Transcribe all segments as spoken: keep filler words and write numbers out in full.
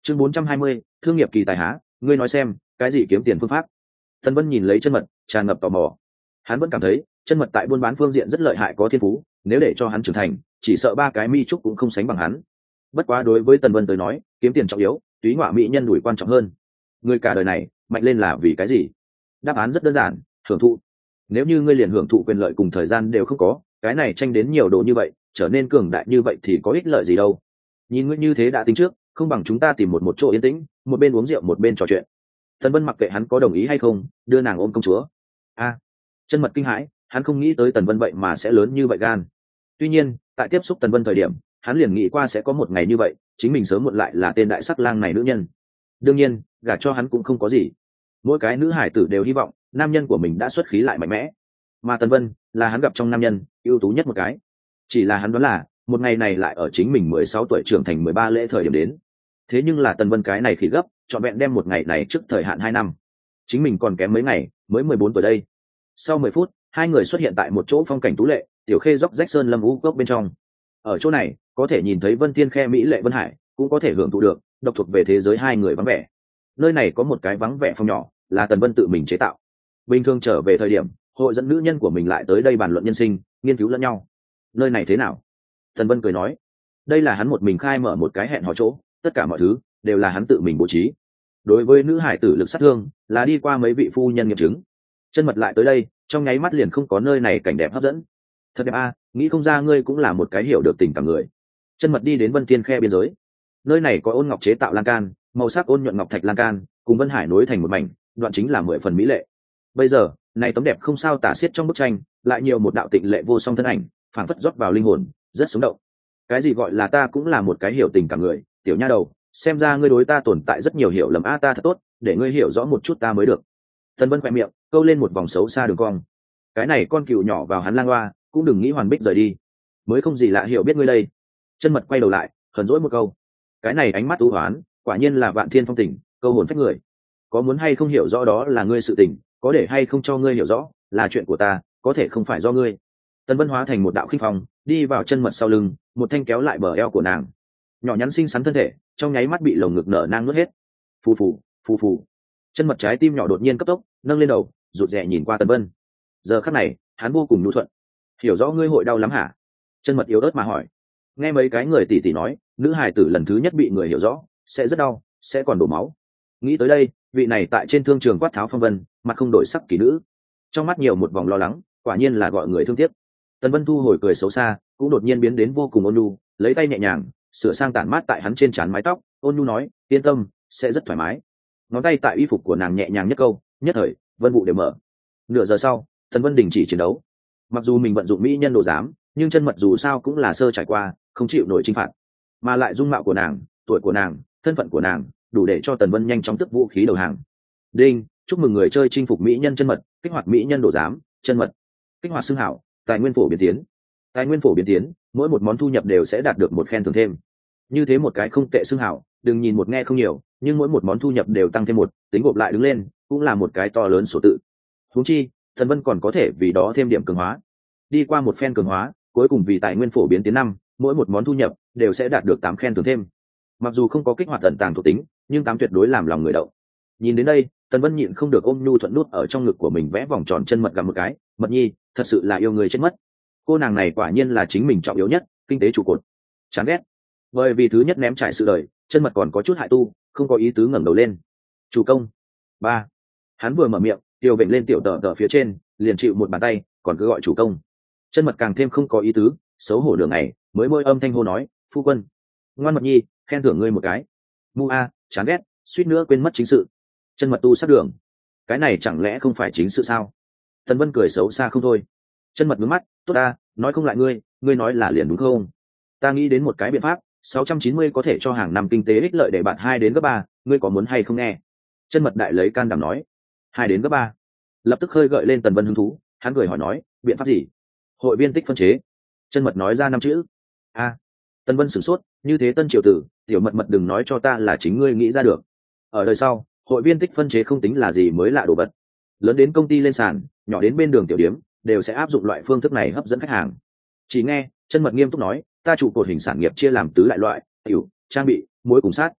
chương bốn trăm hai mươi, thương nghiệp kỳ tài há, ngươi nói xem cái gì kiếm tiền phương pháp? Tần Vân nhìn lấy Chân Mật tràn ngập tò mò. Hắn vẫn cảm thấy Chân Mật tại buôn bán phương diện rất lợi hại, có thiên phú, nếu để cho hắn trưởng thành chỉ sợ ba cái mi trúc cũng không sánh bằng hắn. Bất quá đối với Tần Vân tới nói, kiếm tiền trọng yếu, túy ngọa mỹ nhân đuổi quan trọng hơn. Người cả đời này mạnh lên là vì cái gì? Đáp án rất đơn giản, hưởng thụ. Nếu như ngươi liền hưởng thụ quyền lợi cùng thời gian đều không có, cái này tranh đến nhiều đồ như vậy, trở nên cường đại như vậy thì có ích lợi gì đâu. Nhìn ngươi như thế đã tính trước, không bằng chúng ta tìm một một chỗ yên tĩnh, một bên uống rượu một bên trò chuyện. Tần Vân mặc kệ hắn có đồng ý hay không, đưa nàng ôm công chúa. A, Chân Mật kinh hãi, hắn không nghĩ tới Tần Vân vậy mà sẽ lớn như vậy gan. Tuy nhiên, tại tiếp xúc Tần Vân thời điểm, hắn liền nghĩ qua sẽ có một ngày như vậy, chính mình sớm muộn lại là tên đại sắc lang này nữ nhân. Đương nhiên, gả cho hắn cũng không có gì. Mỗi cái nữ hải tử đều hy vọng nam nhân của mình đã xuất khí lại mạnh mẽ, mà Tần Vân là hắn gặp trong nam nhân ưu tú nhất một cái. Chỉ là hắn đoán là một ngày này lại ở chính mình mười sáu tuổi trưởng thành mười ba lễ thời điểm đến. Thế nhưng là Tần Vân cái này khỉ gấp, trọn vẹn đem một ngày này trước thời hạn hai năm. Chính mình còn kém mấy ngày, mới mười bốn tuổi đây. Sau mười phút, hai người xuất hiện tại một chỗ phong cảnh tú lệ, tiểu khê dốc rách sơn lâm u cốc bên trong. Ở chỗ này, có thể nhìn thấy Vân Thiên Khe mỹ lệ Vân Hải, cũng có thể hưởng thụ được độc thuộc về thế giới hai người vắng vẻ. Nơi này có một cái vắng vẻ phòng nhỏ, là Tần Vân tự mình chế tạo. Bình thường trở về thời điểm, hội dẫn nữ nhân của mình lại tới đây bàn luận nhân sinh, nghiên cứu lẫn nhau. Nơi này thế nào? Tần Vân cười nói, đây là hắn một mình khai mở một cái hẹn hò chỗ, tất cả mọi thứ đều là hắn tự mình bố trí. Đối với nữ hải tử lực sát thương, là đi qua mấy vị phu nhân nghiệm chứng. Chân Mật lại tới đây, trong nháy mắt liền không có nơi này cảnh đẹp hấp dẫn. Thật đẹp a, nghĩ không ra ngươi cũng là một cái hiểu được tình cảm người. Chân Mật đi đến Vân Thiên Khe biên giới. Nơi này có ôn ngọc chế tạo lan can, màu sắc ôn nhuận ngọc thạch lan can, cùng Vân Hải nối thành một mảnh, đoạn chính là mười phần mỹ lệ. Bây giờ, này tấm đẹp không sao tả xiết trong bức tranh, lại nhiều một đạo tịnh lệ vô song thân ảnh, phảng phất rót vào linh hồn, rất sống động. Cái gì gọi là ta cũng là một cái hiểu tình cảm người, tiểu nha đầu, xem ra ngươi đối ta tồn tại rất nhiều hiểu lầm a, ta thật tốt, để ngươi hiểu rõ một chút ta mới được. Tần Vân khẽ miệng, câu lên một vòng xấu xa đường cong. Cái này con cừu nhỏ vào hắn lang hoa, cũng đừng nghĩ hoàn bích rời đi. Mới không gì lạ hiểu biết ngươi đây. Chân Mật quay đầu lại, hờn dỗi một câu. Cái này ánh mắt u hoán, quả nhiên là vạn thiên phong tình, câu hồn phách người. Có muốn hay không hiểu rõ đó là ngươi sự tình, có để hay không cho ngươi hiểu rõ, là chuyện của ta, có thể không phải do ngươi. Tần Vân hóa thành một đạo khinh phong, đi vào Chân Mật sau lưng, một thanh kéo lại bờ eo của nàng. Nhỏ nhắn xinh xắn thân thể, trong nháy mắt bị lồng ngực nở nang nuốt hết. Phù phù, phù phù. Chân Mật trái tim nhỏ đột nhiên cấp tốc nâng lên đầu, rụt rè nhìn qua Tần Vân. Giờ khắc này, hắn vô cùng nhu thuận. Hiểu rõ ngươi hội đau lắm hả? Chân Mật yếu ớt mà hỏi. Nghe mấy cái người tỉ tỉ nói, nữ hài tử lần thứ nhất bị người hiểu rõ, sẽ rất đau, sẽ còn đổ máu. Nghĩ tới đây, vị này tại trên thương trường quát tháo phong vân, mặt không đổi sắc kỳ nữ, trong mắt nhiều một vòng lo lắng, quả nhiên là gọi người thương tiếc. Tần Vân thu hồi cười xấu xa, cũng đột nhiên biến đến vô cùng ôn nhu, lấy tay nhẹ nhàng sửa sang tản mát tại hắn trên trán mái tóc, ôn nhu nói, yên tâm, sẽ rất thoải mái. Ngón tay tại y phục của nàng nhẹ nhàng nhất câu, nhất thời vân vụ đều mở. Nửa giờ sau, Tần Vân đình chỉ chiến đấu. Mặc dù mình vận dụng mỹ nhân đồ giám, nhưng Chân Mật dù sao cũng là sơ trải qua, không chịu nổi chinh phạt, mà lại dung mạo của nàng, tuổi của nàng, thân phận của nàng, đủ để cho Tần Vân nhanh chóng tức vũ khí đầu hàng. Đinh, chúc mừng người chơi chinh phục mỹ nhân Chân Mật, kích hoạt mỹ nhân đồ giám, Chân Mật, kích hoạt xưng hảo, tài nguyên phổ biến tiến. Tài nguyên phổ biến tiến, mỗi một món thu nhập đều sẽ đạt được một khen thưởng thêm. Như thế một cái không tệ xưng hảo, đừng nhìn một nghe không nhiều, nhưng mỗi một món thu nhập đều tăng thêm một, tính gộp lại đứng lên, cũng là một cái to lớn số tự. Huống chi, Tần Vân còn có thể vì đó thêm điểm cường hóa. Đi qua một phen cường hóa, cuối cùng vì tài nguyên phổ biến tiến năm, mỗi một món thu nhập đều sẽ đạt được tám khen thưởng thêm. Mặc dù không có kích hoạt tận tàng thuộc tính, nhưng tám tuyệt đối làm lòng người động. Nhìn đến đây, Tần Vân nhịn không được ôm nhu thuận nút ở trong ngực của mình, vẽ vòng tròn Chân Mật gặp một cái, Mật nhi, thật sự là yêu người chết mất. Cô nàng này quả nhiên là chính mình trọng yếu nhất, kinh tế trụ cột. Chán ghét. Bởi vì thứ nhất ném trải sự đời, Chân Mật còn có chút hại tu, không có ý tứ ngẩng đầu lên. Chủ công. Ba. Hắn vừa mở miệng, tiểu vịnh lên tiểu tờ tờ phía trên, liền chịu một bàn tay, còn cứ gọi chủ công. Chân Mật càng thêm không có ý tứ, xấu hổ đường này, mới môi âm thanh hô nói, phu quân. Ngoan Mật nhi, khen thưởng ngươi một cái. Mu a, chán ghét, suýt nữa quên mất chính sự. Chân Mật tu sát đường. Cái này chẳng lẽ không phải chính sự sao? Tần Vân cười xấu xa không thôi. Chân Mật ngước mắt, tốt ta, nói không lại ngươi, ngươi nói là liền đúng không? Ta nghĩ đến một cái biện pháp, sáu trăm chín mươi có thể cho hàng năm kinh tế ích lợi để bạn hai đến gấp ba, ngươi có muốn hay không nghe? Chân Mật đại lấy can đảm nói. Hai đến gấp ba. Lập tức khơi gợi lên Tần Vân hứng thú, hắn cười hỏi nói, biện pháp gì? Hội viên tích phân chế. Chân Mật nói ra năm chữ. A. À. Tần Vân sửng sốt, như thế Tân Triều tử, tiểu Mật Mật đừng nói cho ta là chính ngươi nghĩ ra được. Ở đời sau, hội viên tích phân chế không tính là gì mới lạ đồ vật. Lớn đến công ty lên sàn, nhỏ đến bên đường tiểu điếm, đều sẽ áp dụng loại phương thức này hấp dẫn khách hàng. Chỉ nghe, Chân Mật nghiêm túc nói, ta trụ cột hình sản nghiệp chia làm tứ đại loại, tiểu, trang bị, muối cùng sát.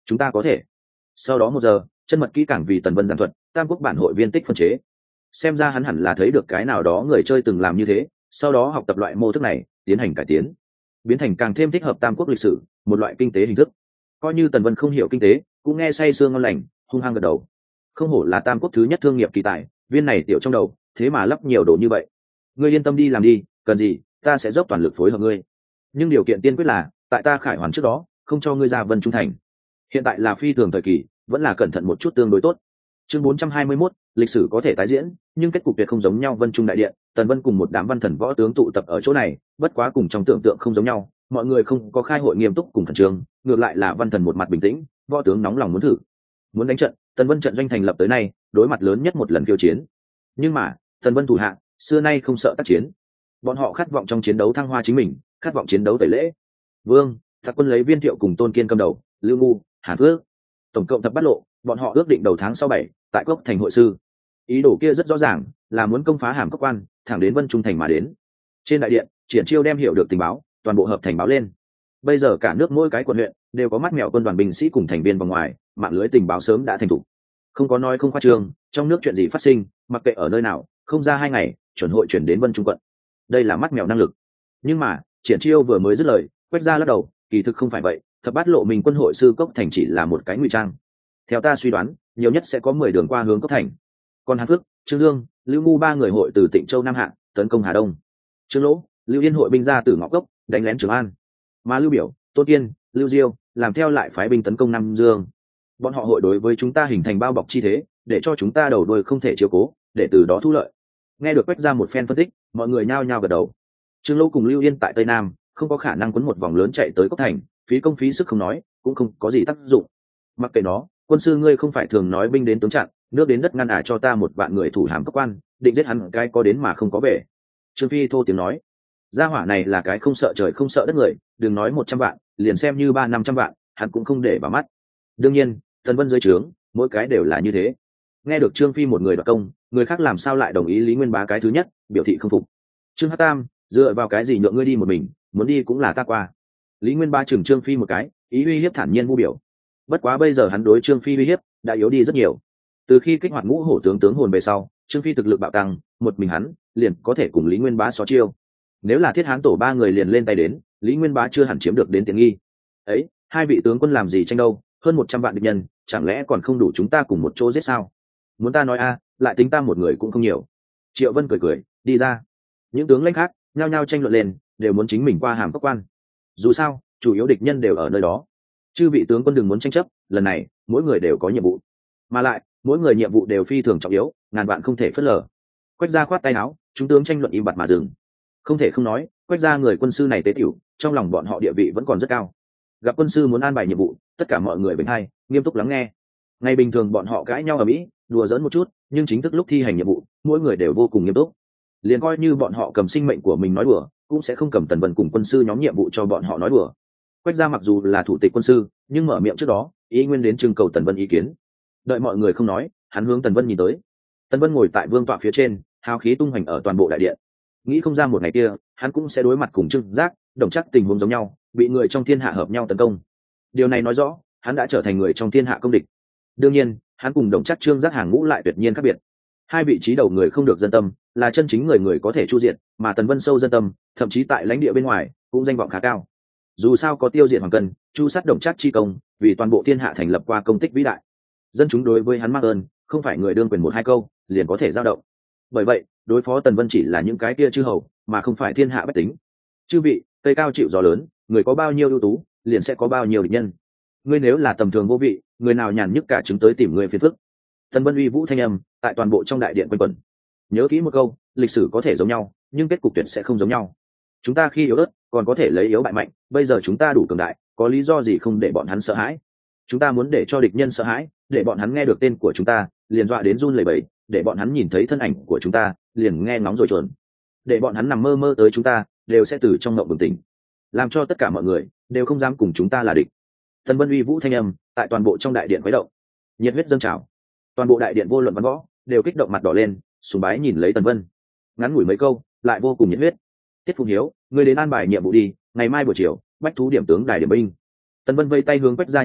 chúng ta có thể. Sau đó một giờ, chân mật kỹ càng vì Tần Vân giảng thuật tam quốc bản hội viên tích phân chế. Xem ra hắn hẳn là thấy được cái nào đó người chơi từng làm như thế, sau đó học tập loại mô thức này tiến hành cải tiến, biến thành càng thêm thích hợp tam quốc lịch sử, một loại kinh tế hình thức. Coi như Tần Vân không hiểu kinh tế, cũng nghe say sương ngon lành, hung hăng gật đầu. Không hổ là tam quốc thứ nhất thương nghiệp kỳ tài, viên này tiểu trong đầu thế mà lắp nhiều đồ như vậy. Ngươi yên tâm đi làm đi, cần gì ta sẽ dốc toàn lực phối hợp ngươi, nhưng điều kiện tiên quyết là tại ta khải hoàn trước đó không cho ngươi ra Vân Trung thành. Hiện tại là phi thường thời kỳ, vẫn là cẩn thận một chút tương đối tốt. Chương bốn trăm hai mươi mốt, lịch sử có thể tái diễn, nhưng kết cục tuyệt không giống nhau. Vân Trung đại điện, Tần Vân cùng một đám văn thần võ tướng tụ tập ở chỗ này, bất quá cùng trong tưởng tượng không giống nhau, mọi người không có khai hội nghiêm túc cùng khẩn trương, ngược lại là văn thần một mặt bình tĩnh, võ tướng nóng lòng muốn thử, muốn đánh trận. Tần Vân trận doanh thành lập tới nay, đối mặt lớn nhất một lần khiêu chiến. Nhưng mà, Tần Vân thủ hạ, xưa nay không sợ tác chiến. Bọn họ khát vọng trong chiến đấu thăng hoa chính mình, khát vọng chiến đấu tẩy lễ. Vương, Thạc Quân lấy Viên Thiệu cùng Tôn Kiên cầm đầu, Lưu Ngu, Hàn Phước, tổng cộng thập bát lộ, bọn họ ước định đầu tháng sau bảy, tại Cốc Thành hội sư. Ý đồ kia rất rõ ràng, là muốn công phá Hàm Cốc Quan, thẳng đến Vân Trung thành mà đến. Trên đại điện, Triển Chiêu đem hiểu được tình báo, toàn bộ hợp thành báo lên. Bây giờ cả nước mỗi cái quận huyện đều có mắt mèo quân đoàn binh sĩ cùng thành viên vòng ngoài, mạng lưới tình báo sớm đã thành thủ. Không có nói không khoa trương, trong nước chuyện gì phát sinh, mặc kệ ở nơi nào, không ra hai ngày, chuẩn hội chuyển đến Vân Trung quận. Đây là mắt mèo năng lực. Nhưng mà, Triển Chiêu vừa mới dứt lời, quét ra lắc đầu, kỳ thực không phải vậy, thập bát lộ mình quân hội sư Cốc Thành chỉ là một cái ngụy trang. Theo ta suy đoán, nhiều nhất sẽ có mười đường qua hướng Cốc Thành. Còn Hàn Phước, Trương Dương, Lưu Ngu ba người hội từ Tịnh Châu Nam Hạ tấn công Hà Đông. Trương Lỗ, Lưu Yên hội binh ra từ Ngọc Cốc, đánh lén Trường An. Mà Lưu Biểu, Tôn Kiên, Lưu Diêu làm theo lại phái binh tấn công Nam Dương. Bọn họ hội đối với chúng ta hình thành bao bọc chi thế, để cho chúng ta đầu đuôi không thể chiếu cố, để từ đó thu lợi. Nghe được quét ra một phen phân tích, mọi người nhao nhao gật đầu. Trương Lỗ cùng Lưu Yên tại Tây Nam, không có khả năng quấn một vòng lớn chạy tới Cốc Thành, phí công phí sức không nói, cũng không có gì tác dụng. Mặc kệ nó, quân sư ngươi không phải thường nói binh đến tướng chặn, nước đến đất ngăn ả cho ta một vạn người thủ Hàm Cốc Quan, định giết hắn cái có đến mà không có về. Trương Phi thô tiếng nói, gia hỏa này là cái không sợ trời không sợ đất người, đừng nói một trăm vạn, liền xem như ba năm trăm vạn, hắn cũng không để vào mắt. Đương nhiên, Tần Vân dưới trướng, mỗi cái đều là như thế. Nghe được Trương Phi một người đoạt công, người khác làm sao lại đồng ý Lý Nguyên Bá cái thứ nhất, biểu thị không phục. Trương Hắc Tam, dựa vào cái gì nhượng ngươi đi một mình, muốn đi cũng là ta qua. Lý Nguyên Bá chừng Trương Phi một cái, ý uy hiếp thản nhiên vu biểu. Bất quá bây giờ hắn đối Trương Phi uy hiếp đã yếu đi rất nhiều. Từ khi kích hoạt ngũ hổ tướng tướng hồn về sau, Trương Phi thực lực bạo tăng, một mình hắn liền có thể cùng Lý Nguyên Bá so chiêu. Nếu là Thiết Hán tổ ba người liền lên tay đến, Lý Nguyên Bá chưa hẳn chiếm được đến tiện nghi. Ấy, hai vị tướng quân làm gì tranh đâu, hơn một trăm vạn địch nhân, chẳng lẽ còn không đủ chúng ta cùng một chỗ giết sao? Muốn ta nói a, lại tính ta một người cũng không nhiều. Triệu Vân cười cười, đi ra. Những tướng lãnh khác nhao nhao tranh luận lên, đều muốn chính mình qua Hàm Cốc Quan. Dù sao, chủ yếu địch nhân đều ở nơi đó. Chư vị tướng quân đừng muốn tranh chấp, lần này mỗi người đều có nhiệm vụ, mà lại mỗi người nhiệm vụ đều phi thường trọng yếu, ngàn vạn không thể phớt lờ. Quách gia khoát tay áo, chúng tướng tranh luận im bặt mà dừng. Không thể không nói, Quách gia người quân sư này tế tiểu, trong lòng bọn họ địa vị vẫn còn rất cao. Gặp quân sư muốn an bài nhiệm vụ, tất cả mọi người bình hay, nghiêm túc lắng nghe. Ngày bình thường bọn họ cãi nhau ở mỹ, đùa giỡn một chút, nhưng chính thức lúc thi hành nhiệm vụ, mỗi người đều vô cùng nghiêm túc. Liền coi như bọn họ cầm sinh mệnh của mình nói đùa, cũng sẽ không cầm Tần Vân cùng quân sư nhóm nhiệm vụ cho bọn họ nói đùa. Quách gia mặc dù là thủ tịch quân sư, nhưng mở miệng trước đó, ý nguyên đến trưng cầu Tần Vân ý kiến. Đợi mọi người không nói, hắn hướng Tần Vân nhìn tới. Tần Vân ngồi tại vương tọa phía trên, hào khí tung hoành ở toàn bộ đại điện. Nghĩ không ra một ngày kia, hắn cũng sẽ đối mặt cùng Trương Giác, Đồng Trác tình huống giống nhau, bị người trong thiên hạ hợp nhau tấn công. Điều này nói rõ, hắn đã trở thành người trong thiên hạ công địch. Đương nhiên, hắn cùng Đồng Trác, Trương Giác hàng ngũ lại tuyệt nhiên khác biệt. Hai vị trí đầu người không được dân tâm, là chân chính người người có thể chu diệt, mà Tần Vân sâu dân tâm, thậm chí tại lãnh địa bên ngoài cũng danh vọng khá cao. Dù sao có tiêu diệt Hoàng Cân, chu sát Đồng Trác chi công, vì toàn bộ thiên hạ thành lập qua công tích vĩ đại. Dân chúng đối với hắn mắc ơn, không phải người đương quyền một hai câu liền có thể dao động. Bởi vậy, đối phó Tần Vân chỉ là những cái kia chư hầu, mà không phải thiên hạ bách tính. Chư vị, cây cao chịu gió lớn, người có bao nhiêu ưu tú, liền sẽ có bao nhiêu địch nhân. Ngươi nếu là tầm thường vô vị, người nào nhàn nhức cả chứng tới tìm ngươi phiền phức. Tần Vân uy vũ thanh âm tại toàn bộ trong đại điện quanh quẩn. Nhớ kỹ một câu, lịch sử có thể giống nhau, nhưng kết cục tuyệt sẽ không giống nhau. Chúng ta khi yếu ớt, còn có thể lấy yếu bại mạnh, bây giờ chúng ta đủ cường đại, có lý do gì không để bọn hắn sợ hãi? Chúng ta muốn để cho địch nhân sợ hãi, để bọn hắn nghe được tên của chúng ta, liền dọa đến run lẩy bẩy, để bọn hắn nhìn thấy thân ảnh của chúng ta, liền nghe ngóng rồi chuồn. Để bọn hắn nằm mơ mơ tới chúng ta, đều sẽ từ trong mộng bừng tỉnh, làm cho tất cả mọi người đều không dám cùng chúng ta là địch. Tần Vân uy vũ thanh âm tại toàn bộ trong đại điện khuấy động, nhiệt huyết dâng trào. Toàn bộ đại điện vô luận văn võ đều kích động mặt đỏ lên, sùng bái nhìn lấy Tần Vân. Ngắn ngủi mấy câu, lại vô cùng nhiệt huyết. Tiết Phụng Hiếu, ngươi đến an bài nhiệm vụ đi, ngày mai buổi chiều, bách thú điểm tướng đài điểm binh. Tần Vân vây tay hướng Quách gia nhất chỉ,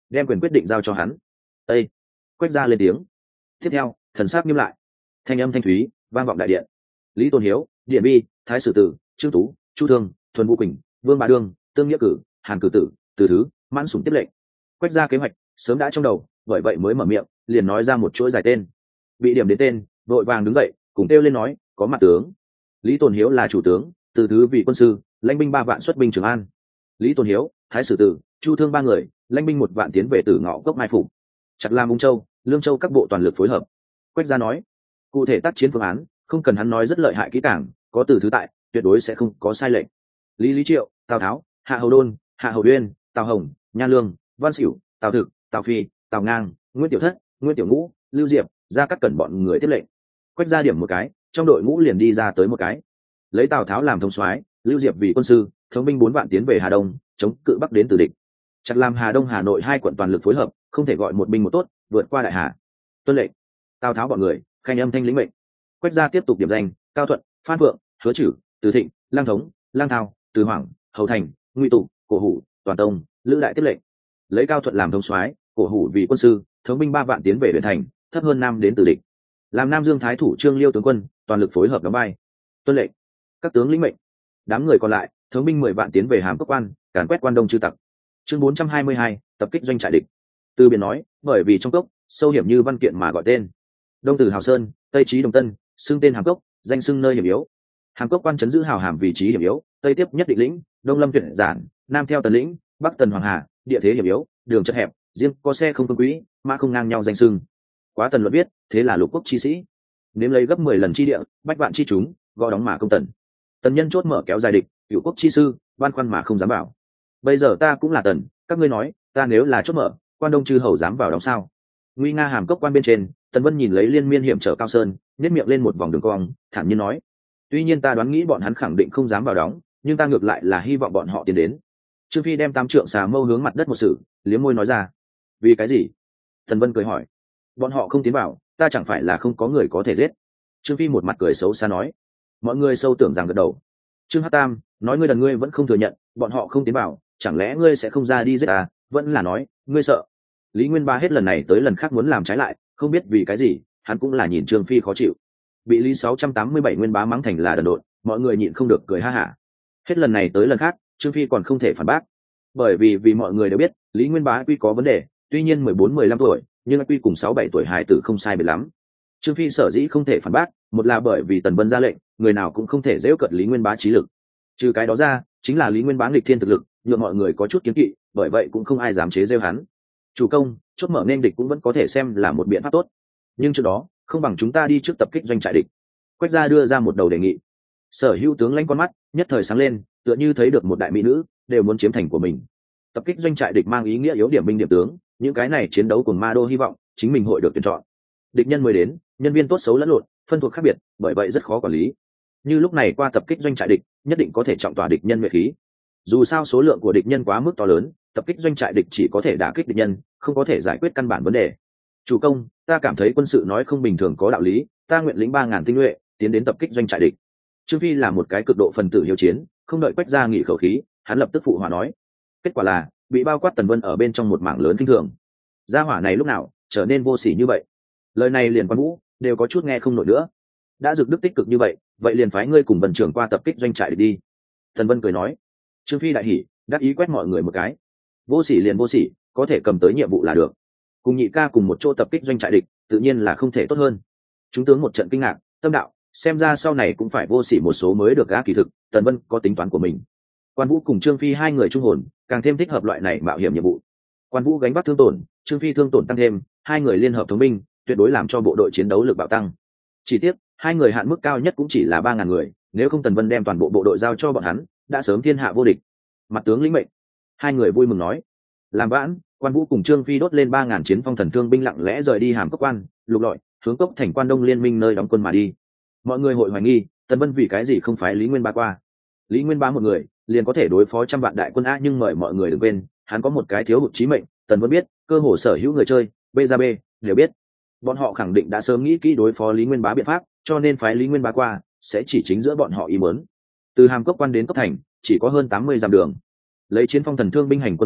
đem quyền quyết định giao cho hắn. Ê! Quách gia lên tiếng. Tiếp theo, thần sắc nghiêm lại, thanh âm thanh thúy vang vọng đại điện. Lý Tôn Hiếu, Điện Bi, Thái Sử Tử, Trương Tú, Chu Thương, Thuần Vũ Quỳnh, Vương Bá Đương, Tương Nghĩa Cử, Hàn Cử Tử, Từ Thứ, Mãn Sủng tiếp lệnh. Quách gia kế hoạch sớm đã trong đầu, bởi vậy mới mở miệng liền nói ra một chuỗi dài tên. Bị điểm đến tên, vội vàng đứng dậy cùng kêu lên nói, có mặt tướng. Lý Tôn Hiếu là chủ tướng, Từ Thứ vị quân sư, lãnh binh ba vạn xuất binh Trường An. Lý Tôn Hiếu, Thái Sử Tử, Chu Thương ba người lãnh binh một vạn tiến về Tử Ngọ Cốc mai phục. Chặt Lam Ung Châu, Lương Châu các bộ toàn lực phối hợp. Quách gia nói, cụ thể tác chiến phương án không cần hắn nói rất lợi hại kỹ càng, có Từ Thứ tại, tuyệt đối sẽ không có sai lệch. Lý Lý Triệu, Tào Tháo, Hạ Hầu Đôn, Hạ Hầu Uyên, Tào Hồng, Nha Lương, Văn Xỉu, Tào Thực, Tào Phi, Tào Ngang, Nguyễn Tiểu Thất, Nguyễn Tiểu Ngũ, Lưu Diệp ra cắt cẩn bọn người tiếp lệnh. Quách gia điểm một cái, trong đội ngũ liền đi ra tới một cái. Lấy Tào Tháo làm thống soái, Lưu Diệp vì quân sư, thống binh bốn vạn tiến về Hà Đông, chống cự bắc đến từ địch. Chặt làm Hà Đông Hà Nội hai quận toàn lực phối hợp, không thể gọi một binh một tốt, vượt qua đại hà. Tuân lệnh. Tào Tháo bọn người khanh âm thanh lĩnh mệnh. Quách gia tiếp tục điểm danh, Cao Thuận, Phan Phượng, Hứa Chử, Từ Thịnh, Lang Thống, Lang Thao, Từ Hoàng, Hầu Thành, Ngụy Tụ, Cổ Hủ, Toàn Tông, Lữ Đại tiếp lệnh. Lấy Cao Thuận làm thống soái, Cổ Hủ vì quân sư, thống binh ba vạn tiến về huyện thành, thấp hơn nam đến từ địch. Làm Nam Dương Thái thủ Trương Liêu tướng quân, toàn lực phối hợp đóng vai. Tuân lệnh. Các tướng lĩnh mệnh. Đám người còn lại, thống binh mười vạn tiến về Hàm Cốc Quan, càn quét quan đông chư tặc. Chương bốn trăm hai mươi hai, tập kích doanh trại địch. Từ biển nói, bởi vì trong cốc sâu hiểm như văn kiện mà gọi tên. Đông từ Hào Sơn, Tây chí Đồng Tân, xưng tên Hàm Cốc, danh xưng nơi hiểm yếu. Hàm Cốc Quan trấn giữ Hào Hàm vị trí hiểm yếu, Tây tiếp nhất Định lĩnh, Đông lâm tuyệt giản, Nam theo Tần lĩnh, Bắc tần Hoàng Hà, địa thế hiểm yếu, đường chật hẹp, riêng có xe không phương quỹ, mã không ngang nhau danh xưng. Quá Tần luật biết, thế là lục quốc chi sĩ nếm lấy gấp mười lần chi địa, bách vạn chi chúng, gõ đóng mà công tần. Tần nhân chốt mở kéo dài địch, cựu quốc chi sư, ban khoăn mà không dám bảo. Bây giờ ta cũng là Tần, các ngươi nói, ta nếu là chốt mở, quan đông chư hầu dám vào đóng sao? Nguy nga Hàm Cốc Quan bên trên, Tần Vân nhìn lấy liên miên hiểm trở cao sơn, nhếch miệng lên một vòng đường cong, thản nhiên nói: tuy nhiên ta đoán nghĩ bọn hắn khẳng định không dám vào đóng, nhưng ta ngược lại là hy vọng bọn họ tiến đến. Trương Phi đem tam trượng xà mâu hướng mặt đất một sự, liếm môi nói ra: vì cái gì? Tần Vân cười hỏi: bọn họ không tiến vào, ta chẳng phải là không có người có thể giết? Trương Phi một mặt cười xấu xa nói. Mọi người sâu tưởng rằng gật đầu. Trương Hắc Tam nói: ngươi đần, ngươi vẫn không thừa nhận bọn họ không tiến vào, chẳng lẽ ngươi sẽ không ra đi giết ta? Vẫn là nói ngươi sợ? Lý Nguyên Ba hết lần này tới lần khác muốn làm trái lại, không biết vì cái gì, hắn cũng là nhìn Trương Phi khó chịu. Bị Lý sáu trăm tám mươi bảy Nguyên Bá mắng thành là đần độn, mọi người nhịn không được cười ha hả. Hết lần này tới lần khác, Trương Phi còn không thể phản bác, bởi vì vì mọi người đều biết Lý Nguyên Bá quy có vấn đề, tuy nhiên mười bốn mười lăm tuổi, nhưng quy cùng sáu bảy tuổi hài tử không sai biệt lắm. Trương Phi sở dĩ không thể phản bác, một là bởi vì Tần Vân ra lệnh, người nào cũng không thể giễu cợt Lý Nguyên Bá trí lực. Trừ cái đó ra, chính là Lý Nguyên Bá nghịch thiên thực lực, nhượng mọi người có chút kiến kỵ, bởi vậy cũng không ai dám chế giễu hắn. Chủ công, chốt mở nên địch cũng vẫn có thể xem là một biện pháp tốt, nhưng trước đó không bằng chúng ta đi trước tập kích doanh trại địch. Quách gia đưa ra một đầu đề nghị. Sở Hữu tướng lãnh con mắt nhất thời sáng lên, tựa như thấy được một đại mỹ nữ, đều muốn chiếm thành của mình. Tập kích doanh trại địch mang ý nghĩa yếu điểm binh điểm tướng, những cái này chiến đấu cùng Ma Đô hy vọng chính mình hội được tuyển chọn. Địch nhân mới đến, nhân viên tốt xấu lẫn lộn, phân thuộc khác biệt, bởi vậy rất khó quản lý. Như lúc này qua tập kích doanh trại địch, nhất định có thể trọng tỏa địch nhân nhuệ khí. Dù sao số lượng của địch nhân quá mức to lớn, tập kích doanh trại địch chỉ có thể đả kích địch nhân, không có thể giải quyết căn bản vấn đề. Chủ công, ta cảm thấy quân sự nói không bình thường có đạo lý, ta nguyện lĩnh ba ngàn tinh nhuệ tiến đến tập kích doanh trại địch. Trương Phi là một cái cực độ phần tử hiếu chiến, không đợi Quách gia nghỉ khẩu khí, hắn lập tức phụ họa nói. Kết quả là bị bao quát Tần Vân ở bên trong một mảng lớn kinh thường. Gia hỏa này lúc nào trở nên vô sỉ như vậy? Lời này liền Quan Vũ đều có chút nghe không nổi nữa. Đã dực đức tích cực như vậy, vậy liền phái ngươi cùng Vân trưởng qua tập kích doanh trại địch đi. Tần Vân cười nói. Trương Phi đại hỉ, đắc ý quét mọi người một cái. Vô sỉ liền vô sỉ, có thể cầm tới nhiệm vụ là được. Cùng nhị ca cùng một chỗ tập kích doanh trại địch, tự nhiên là không thể tốt hơn. Chúng tướng một trận kinh ngạc, tâm đạo, xem ra sau này cũng phải vô sỉ một số mới được gã kỳ thực. Tần Vân có tính toán của mình. Quan Vũ cùng Trương Phi hai người trung hồn, càng thêm thích hợp loại này mạo hiểm nhiệm vụ. Quan Vũ gánh vác thương tổn, Trương Phi thương tổn tăng thêm, hai người liên hợp thống binh, tuyệt đối làm cho bộ đội chiến đấu lực bạo tăng. Chỉ tiếc, hai người hạn mức cao nhất cũng chỉ là ba ngàn người, nếu không Tần Vân đem toàn bộ bộ đội giao cho bọn hắn, đã sớm thiên hạ vô địch. Mặt tướng lĩnh mệnh. Hai người vui mừng nói. Làm vãn, Quan Vũ cùng Trương Phi đốt lên ba ngàn chiến phong thần thương binh lặng lẽ rời đi Hàm Cốc Quan, lục lọi, hướng cốc thành Quan Đông liên minh nơi đóng quân mà đi. Mọi người hội hoài nghi, Tần Vân vì cái gì không phái Lý Nguyên Bá qua? Lý Nguyên Bá một người liền có thể đối phó trăm vạn đại quân a, nhưng mời mọi người đừng quên, hắn có một cái thiếu hụt chí mệnh. Tần Vân biết, cơ hồ sở hữu người chơi B ra B đều biết, bọn họ khẳng định đã sớm nghĩ kỹ đối phó Lý Nguyên Bá biện pháp, cho nên phái Lý Nguyên Bá qua sẽ chỉ chính giữa bọn họ ý muốn. Từ Hàm Cốc Quan đến Cốc Thành chỉ có hơn tám mươi dặm đường, lấy chiến phong thần thương binh hành quân tốc độ,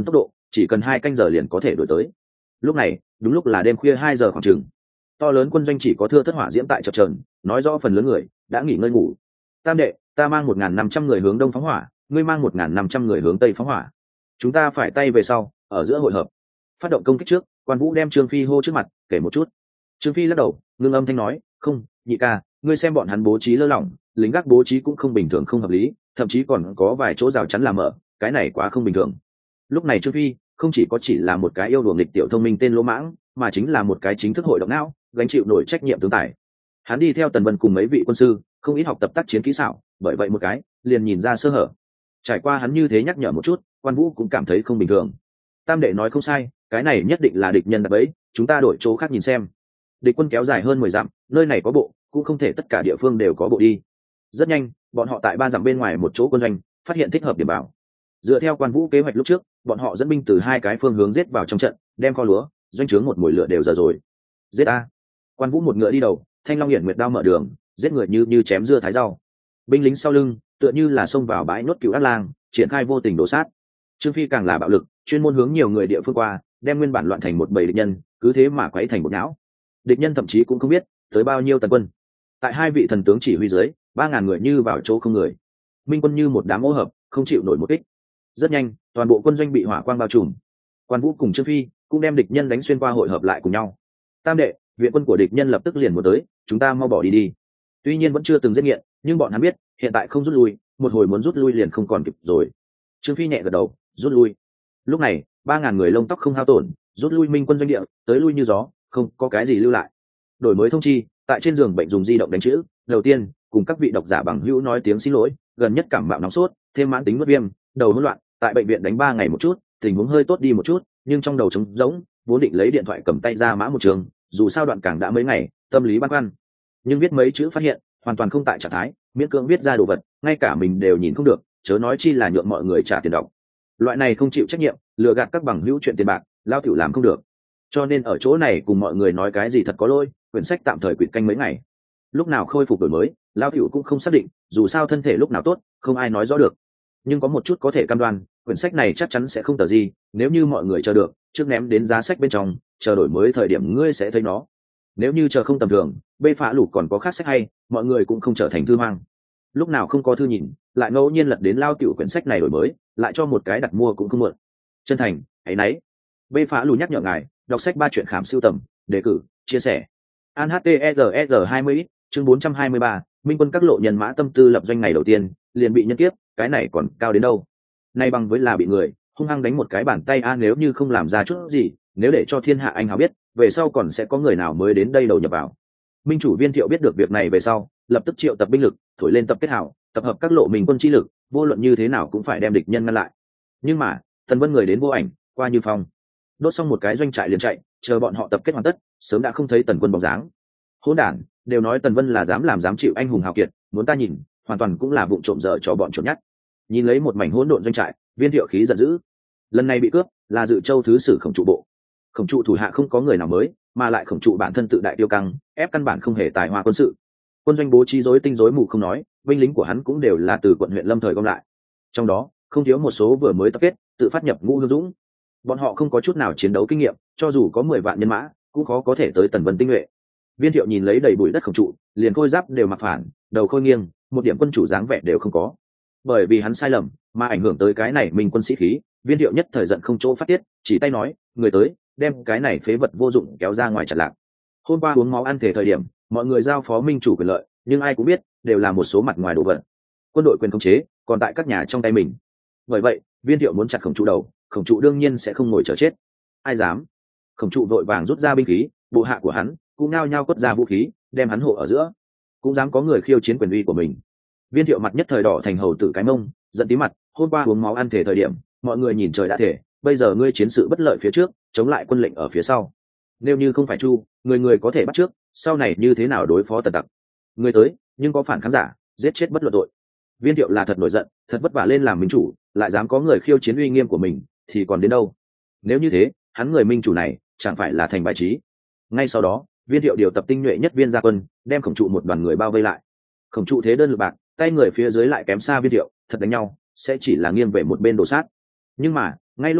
chỉ cần hai canh giờ liền có thể đổi tới. Lúc này đúng lúc là đêm khuya hai giờ khoảng chừng, to lớn quân doanh chỉ có thưa thất hỏa diễm tại chập chờn, nói rõ phần lớn người đã nghỉ ngơi ngủ. Tam đệ, ta mang một ngàn năm trăm người hướng đông phóng hỏa, ngươi mang một ngàn năm trăm người hướng tây phóng hỏa, chúng ta phải tay về sau, ở giữa hội hợp, phát động công kích trước. Quan Vũ đem Trương Phi hô trước mặt kể một chút. Trương Phi lắc đầu ngưng âm thanh nói, không, nhị ca, ngươi xem bọn hắn bố trí lơ lỏng, lính gác bố trí cũng không bình thường, không hợp lý, thậm chí còn có vài chỗ rào chắn làm mở, cái này quá không bình thường. Lúc này Trương Phi không chỉ có chỉ là một cái yêu đùa nghịch tiểu thông minh tên lỗ mãng, mà chính là một cái chính thức hội động não, gánh chịu nổi trách nhiệm tướng tài. Hắn đi theo Tần Vân cùng mấy vị quân sư, không ít học tập tác chiến kỹ xảo, bởi vậy một cái liền nhìn ra sơ hở. Trải qua hắn như thế nhắc nhở một chút, Quan Vũ cũng cảm thấy không bình thường. Tam đệ nói không sai, cái này nhất định là địch nhân đặt bẫy, chúng ta đổi chỗ khác nhìn xem. Địch quân kéo dài hơn mười dặm, nơi này có bộ, cũng không thể tất cả địa phương đều có bộ đi. Rất nhanh, bọn họ tại ba dặm bên ngoài một chỗ quân doanh, phát hiện thích hợp điểm bảo. Dựa theo Quan Vũ kế hoạch lúc trước, bọn họ dẫn binh từ hai cái phương hướng giết vào trong trận, đem kho lúa, doanh trướng một mùi lửa đều giờ rồi. Giết a! Quan Vũ một ngựa đi đầu, Thanh Long Hiển Nguyệt đao mở đường, giết người như như chém dưa thái rau. Binh lính sau lưng, tựa như là xông vào bãi nốt cừu ác lang, triển khai vô tình đổ sát. Trương Phi càng là bạo lực, chuyên môn hướng nhiều người địa phương qua, đem nguyên bản loạn thành một bầy địch nhân, cứ thế mà quấy thành một não. Địch nhân thậm chí cũng không biết tới bao nhiêu tần quân. Tại hai vị thần tướng chỉ huy dưới, ba ngàn người như vào chỗ không người. Minh quân như một đám ô hợp, không chịu nổi một kích. Rất nhanh, toàn bộ quân doanh bị hỏa quang bao trùm. Quan Vũ cùng Trương Phi cũng đem địch nhân đánh xuyên qua, hội hợp lại cùng nhau. Tam đệ, viện quân của địch nhân lập tức liền muốn tới, chúng ta mau bỏ đi đi. Tuy nhiên vẫn chưa từng giết nghiện, nhưng bọn hắn biết hiện tại không rút lui, một hồi muốn rút lui liền không còn kịp rồi. Trương Phi nhẹ gật đầu, rút lui. Lúc này ba ngàn người lông tóc không hao tổn, rút lui Minh quân doanh địa, tới lui như gió, không có cái gì lưu lại. Đổi mới thông chi, tại trên giường bệnh dùng di động đánh chữ. Đầu tiên cùng các vị độc giả bằng hữu nói tiếng xin lỗi, gần nhất cảm mạo nóng sốt, thêm mãn tính nuốt viêm, đầu hỗn loạn, tại bệnh viện đánh ba ngày một chút, tình huống hơi tốt đi một chút, nhưng trong đầu trống rỗng, vốn định lấy điện thoại cầm tay ra mã một trường, dù sao đoạn càng đã mấy ngày, tâm lý băn khoăn, nhưng viết mấy chữ phát hiện hoàn toàn không tại trạng thái, miễn cưỡng viết ra đồ vật, ngay cả mình đều nhìn không được, chớ nói chi là nhượng mọi người trả tiền đọc. Loại này không chịu trách nhiệm, lừa gạt các bằng hữu chuyện tiền bạc, lao tiểu làm không được. Cho nên ở chỗ này cùng mọi người nói cái gì thật có lỗi, quyển sách tạm thời quỵt canh mấy ngày. Lúc nào khôi phục đổi mới, lao tiểu cũng không xác định, dù sao thân thể lúc nào tốt, không ai nói rõ được. Nhưng có một chút có thể cam đoan, quyển sách này chắc chắn sẽ không tờ gì, nếu như mọi người chờ được, trước ném đến giá sách bên trong, chờ đổi mới thời điểm ngươi sẽ thấy nó. Nếu như chờ không tầm thường, bê phá lục còn có khác sách hay, mọi người cũng không trở thành thư hoang. Lúc nào không có thư nhìn, lại ngẫu nhiên lật đến lao tiểu quyển sách này đổi mới, lại cho một cái đặt mua cũng không muộn. Chân thành, hãy nấy. Bê phá lù nhắc nhở ngài, đọc sách ba chuyện khám sưu tầm, đề cử, chia sẻ. An HTRR hai mươi, chương bốn trăm hai mươi ba, Minh quân các lộ nhân mã tâm tư lập doanh ngày đầu tiên, liền bị nhân kiếp, cái này còn cao đến đâu. Nay bằng với là bị người hung hăng đánh một cái bàn tay a, nếu như không làm ra chút gì, nếu để cho thiên hạ anh hào biết, về sau còn sẽ có người nào mới đến đây đầu nhập vào. Minh chủ Viên Thiệu biết được việc này về sau, lập tức triệu tập binh lực, thổi lên tập kết hảo, tập hợp các lộ mình quân chi lực, vô luận như thế nào cũng phải đem địch nhân ngăn lại. Nhưng mà Tần Vân người đến vô ảnh, qua như phong, đốt xong một cái doanh trại liền chạy, chờ bọn họ tập kết hoàn tất, sớm đã không thấy Tần Quân bóng dáng. Hỗn đản, đều nói Tần Vân là dám làm dám chịu anh hùng hào kiệt, muốn ta nhìn, hoàn toàn cũng là vụng trộm dở cho bọn trộm nhắt. Nhìn lấy một mảnh hỗn độn doanh trại, Viên Thiệu khí giận dữ. Lần này bị cướp là Dự Châu thứ sử Khổng trụ bộ. Khổng trụ thủ hạ không có người nào mới, mà lại Khổng trụ bản thân tự đại tiêu căng, ép căn bản không hề tài hoa quân sự. Quân doanh bố trí rối tinh rối mù không nói, binh lính của hắn cũng đều là từ quận huyện Lâm thời gom lại. Trong đó không thiếu một số vừa mới tập kết, tự phát nhập ngũ hương dũng. Bọn họ không có chút nào chiến đấu kinh nghiệm, cho dù có mười vạn nhân mã, cũng khó có thể tới Tần Vân tinh nhuệ. Viên Thiệu nhìn lấy đầy bụi đất Khổng trụ, liền khôi giáp đều mặc phản, đầu khôi nghiêng, một điểm quân chủ dáng vẻ đều không có. Bởi vì hắn sai lầm mà ảnh hưởng tới cái này mình quân sĩ khí, Viên Thiệu nhất thời giận không chỗ phát tiết, chỉ tay nói, người tới, đem cái này phế vật vô dụng kéo ra ngoài chặt lạc. Hôm qua uống máu ăn thể thời điểm, mọi người giao phó minh chủ quyền lợi, nhưng ai cũng biết đều là một số mặt ngoài đồ vật. Quân đội quyền khống chế còn tại các nhà trong tay mình. Bởi vậy Viên Thiệu muốn chặt Khổng trụ đầu, Khổng trụ đương nhiên sẽ không ngồi chờ chết. Ai dám? Khổng trụ vội vàng rút ra binh khí, bộ hạ của hắn cũng nao nhao quất ra vũ khí, đem hắn hộ ở giữa. Cũng dám có người khiêu chiến quyền uy của mình. Viên Thiệu mặt nhất thời đỏ thành hầu tử cái mông, giận tí mặt. Hôm qua uống máu ăn thể thời điểm, mọi người nhìn trời đã thể, bây giờ ngươi chiến sự bất lợi phía trước, chống lại quân lệnh ở phía sau. Nếu như không phải Chu, người người có thể bắt trước, sau này như thế nào đối phó Tần tặc? Người tới, nhưng có phản kháng giả, giết chết bất luận tội. Viên Thiệu là thật nổi giận, thật vất vả lên làm minh chủ, lại dám có người khiêu chiến uy nghiêm của mình, thì còn đến đâu? Nếu như thế, hắn người minh chủ này chẳng phải là thành bài trí. Ngay sau đó, Viên Thiệu điều tập tinh nhuệ nhất viên ra quân, đem Khổng trụ một đoàn người bao vây lại. Khổng trụ thế đơn lực bạc, tay người phía dưới lại kém xa Viên Thiệu, thật đánh nhau sẽ chỉ là nghiêng về một bên đổ sát. Nhưng mà ngay lúc này,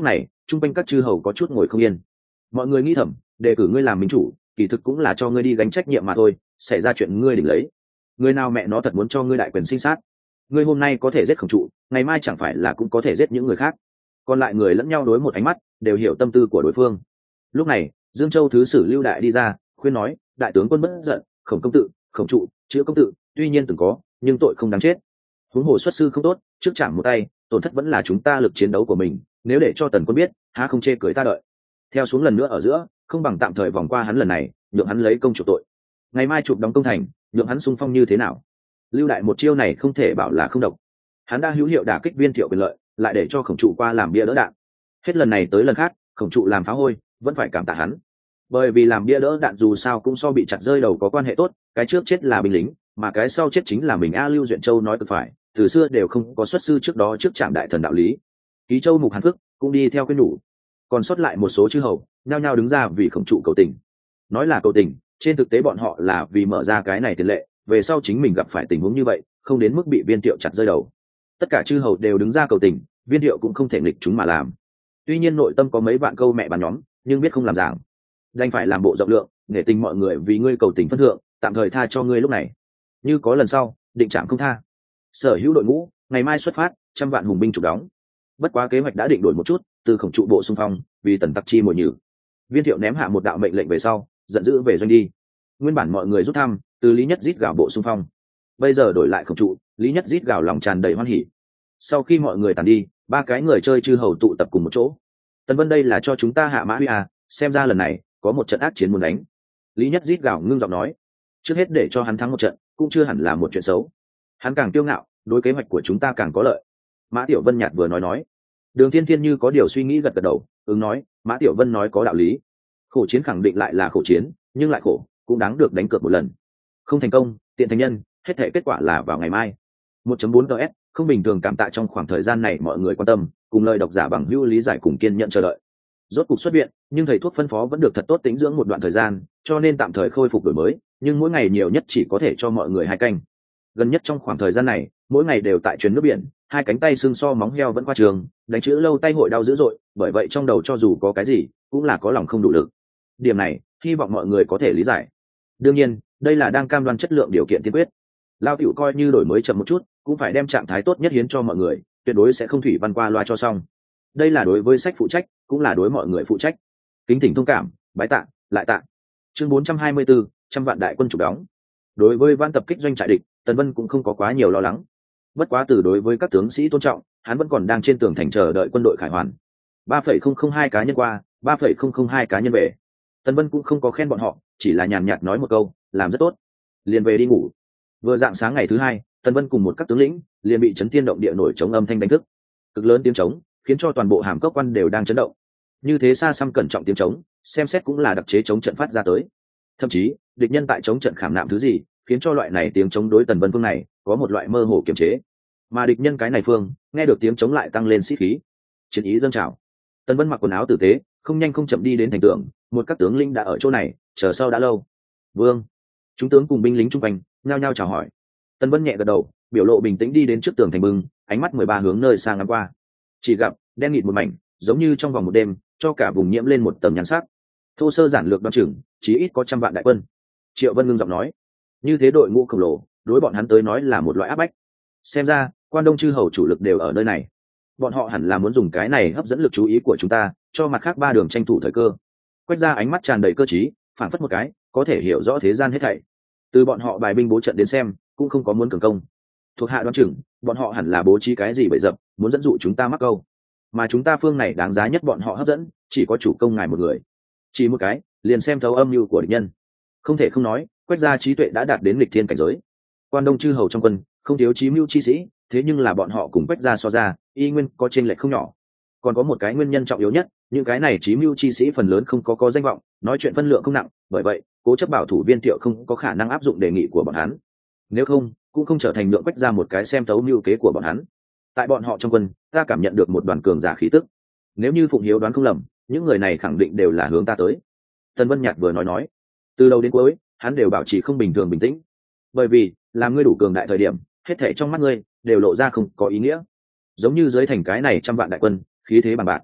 chung quanh các chư hầu có chút ngồi không yên. Mọi người nghĩ thầm, đề cử ngươi làm minh chủ kỳ thực cũng là cho ngươi đi gánh trách nhiệm mà thôi, xảy ra chuyện ngươi đỉnh lấy. Người nào mẹ nó thật muốn cho ngươi đại quyền sinh sát? Ngươi hôm nay có thể giết khổng trụ, ngày mai chẳng phải là cũng có thể giết những người khác? Còn lại người lẫn nhau đối một ánh mắt, đều hiểu tâm tư của đối phương. Lúc này Dương Châu thứ sử Lưu Đại đi ra khuyên nói, đại tướng quân bất giận, khổng công tự, khổng trụ, chữ công tự tuy nhiên từng có, nhưng tội không đáng chết. Huống hồ xuất sư không tốt, trước chạm một tay, tổn thất vẫn là chúng ta lực chiến đấu của mình, nếu để cho tần quân biết, há không chê cười ta đợi. Theo xuống lần nữa ở giữa, không bằng tạm thời vòng qua hắn lần này, nhượng hắn lấy công chủ tội. Ngày mai chụp đóng công thành, nhượng hắn xung phong như thế nào? Lưu Đại một chiêu này không thể bảo là không độc. Hắn đã hữu hiệu đả kích Viên Thiệu quyền lợi, lại để cho khổng trụ qua làm bia đỡ đạn. Hết lần này tới lần khác, khổng trụ làm phá hôi, vẫn phải cảm tạ hắn. Bởi vì làm bia đỡ đạn dù sao cũng so bị chặt rơi đầu có quan hệ tốt, cái trước chết là binh lính, mà cái sau chết chính là mình. A Lưu Duyện Châu nói cực phải, từ xưa đều không có xuất sư trước đó trước trạm đại thần đạo lý. Ký Châu Mục Hàn Phước cũng đi theo khuyên nhủ, còn sót lại một số chư hầu nhao nhao đứng ra vì khổng trụ cầu tình. Nói là cầu tình, trên thực tế bọn họ là vì mở ra cái này tiền lệ, về sau chính mình gặp phải tình huống như vậy, không đến mức bị Viên Thiệu chặt rơi đầu. Tất cả chư hầu đều đứng ra cầu tình, Viên Thiệu cũng không thể nghịch chúng mà làm. Tuy nhiên nội tâm có mấy vạn câu mẹ bàn nhóm, nhưng biết không làm giảng, đành phải làm bộ rộng lượng, để tình mọi người vì ngươi cầu tình phân thượng, tạm thời tha cho ngươi lúc này, như có lần sau định trạm không tha. Sở hữu đội ngũ ngày mai xuất phát, trăm vạn hùng binh trục đóng. Bất quá kế hoạch đã định đổi một chút, từ khổng trụ bộ xung phong vì tần tặc chi mồi nhử. Viên Thiệu ném hạ một đạo mệnh lệnh về sau, giận dữ về doanh đi. Nguyên bản mọi người rút thăm, từ Lý Nhất rít gào bộ xung phong, bây giờ đổi lại khổng trụ, Lý Nhất rít gào lòng tràn đầy hoan hỉ. Sau khi mọi người tàn đi, ba cái người chơi chư hầu tụ tập cùng một chỗ. Tần Vân đây là cho chúng ta hạ mã huy à, xem ra lần này có một trận ác chiến muốn đánh. Lý Nhất rít gào ngưng giọng nói, trước hết để cho hắn thắng một trận cũng chưa hẳn là một chuyện xấu. Hắn càng kiêu ngạo, đối kế hoạch của chúng ta càng có lợi. Mã Tiểu Vân nhạt vừa nói nói. Đường Thiên Thiên như có điều suy nghĩ gật gật đầu, ứng nói, Mã Tiểu Vân nói có đạo lý. Khổ chiến khẳng định lại là khổ chiến, nhưng lại khổ cũng đáng được đánh cược một lần. Không thành công, tiện thành nhân, hết thể kết quả là vào ngày mai. một chấm bốn ts không bình thường cảm tạ trong khoảng thời gian này mọi người quan tâm, cùng lời độc giả bằng hữu lý giải cùng kiên nhận chờ đợi. Rốt cục xuất viện, nhưng thầy thuốc phân phó vẫn được thật tốt tĩnh dưỡng một đoạn thời gian, cho nên tạm thời khôi phục đổi mới, nhưng mỗi ngày nhiều nhất chỉ có thể cho mọi người hai canh. Gần nhất trong khoảng thời gian này, mỗi ngày đều tại truyền nước biển, hai cánh tay xương so móng heo vẫn qua trường, đánh chữ lâu tay hội đau dữ dội, bởi vậy trong đầu cho dù có cái gì, cũng là có lòng không đủ lực. Điểm này, hy vọng mọi người có thể lý giải. Đương nhiên, đây là đang cam đoan chất lượng điều kiện tiên quyết. Lao tiểu coi như đổi mới chậm một chút, cũng phải đem trạng thái tốt nhất hiến cho mọi người, tuyệt đối sẽ không thủy văn qua loa cho xong. Đây là đối với sách phụ trách, cũng là đối mọi người phụ trách. Kính thỉnh thông cảm, bái tạ, lại tạ. Chương bốn trăm hai mươi bốn, trăm vạn đại quân chủ đóng. Đối với văn tập kích doanh trại địch, Tần Vân cũng không có quá nhiều lo lắng. Bất quá từ đối với các tướng sĩ tôn trọng, hắn vẫn còn đang trên tường thành chờ đợi quân đội khải hoàn. ba phẩy không không hai cá nhân qua, ba phẩy không không hai cá nhân về. Tần Vân cũng không có khen bọn họ, chỉ là nhàn nhạt nói một câu, làm rất tốt. Liền về đi ngủ. Vừa dạng sáng ngày thứ hai, Tần Vân cùng một các tướng lĩnh liền bị chấn thiên động địa nổi trống âm thanh đánh thức. Cực lớn tiếng trống, khiến cho toàn bộ hàm cốc quan đều đang chấn động. Như thế xa xăm cẩn trọng tiếng trống, xem xét cũng là đặc chế chống trận phát ra tới. Thậm chí, địch nhân tại chống trận khảm nạm thứ gì, khiến cho loại này tiếng chống đối Tần Vân phương này có một loại mơ hồ kiềm chế. Mà địch nhân cái này phương, nghe được tiếng chống lại tăng lên sĩ khí. Chiến ý dâng trào. Tần Vân mặc quần áo tử tế, không nhanh không chậm đi đến thành tường, một các tướng lĩnh đã ở chỗ này, chờ sau đã lâu. Vương, chúng tướng cùng binh lính chung quanh nhao nhao chào hỏi. Tần Vân nhẹ gật đầu, biểu lộ bình tĩnh đi đến trước tường thành bưng, ánh mắt mười ba hướng nơi sang ngắm qua. Chỉ gặp đen nghịt một mảnh, giống như trong vòng một đêm, cho cả vùng nhiễm lên một tầng nhan sắc. Thô sơ giản lược đoan chừng, chí ít có trăm vạn đại quân. Triệu Vân ngưng giọng nói, như thế đội ngũ khổng lồ, đối bọn hắn tới nói là một loại áp bách. Xem ra, quan đông chư hầu chủ lực đều ở nơi này. Bọn họ hẳn là muốn dùng cái này hấp dẫn lực chú ý của chúng ta, cho mặt khác ba đường tranh thủ thời cơ. Quét ra ánh mắt tràn đầy cơ trí, phản phất một cái, có thể hiểu rõ thế gian hết thảy. Từ bọn họ bài binh bố trận đến xem, cũng không có muốn cường công. Thuộc hạ đoán chừng, bọn họ hẳn là bố trí cái gì bậy dập, muốn dẫn dụ chúng ta mắc câu. Mà chúng ta phương này đáng giá nhất bọn họ hấp dẫn, chỉ có chủ công ngài một người. Chỉ một cái, liền xem thấu âm mưu của địch nhân. Không thể không nói, Quách gia trí tuệ đã đạt đến nghịch thiên cảnh giới. Quan đông chư hầu trong quân, không thiếu chí mưu chi sĩ, thế nhưng là bọn họ cùng Quách gia so ra, y nguyên có chênh lệch không nhỏ. Còn có một cái nguyên nhân trọng yếu nhất, những cái này chí mưu chi sĩ phần lớn không có có danh vọng, nói chuyện phân lượng không nặng, bởi vậy, cố chấp bảo thủ Viên Thiệu không có khả năng áp dụng đề nghị của bọn hắn. Nếu không, cũng không trở thành lượng Quách gia một cái xem thấu mưu kế của bọn hắn. Tại bọn họ trong quân, ta cảm nhận được một đoàn cường giả khí tức. Nếu như Phụng Hiếu đoán không lầm, những người này khẳng định đều là hướng ta tới. Tần Vân Nhạt vừa nói nói, từ đầu đến cuối, hắn đều bảo trì không bình thường bình tĩnh. Bởi vì, làm ngươi đủ cường đại thời điểm, hết thảy trong mắt ngươi đều lộ ra không có ý nghĩa. Giống như dưới thành cái này trăm vạn đại quân, khí thế bằng bạc.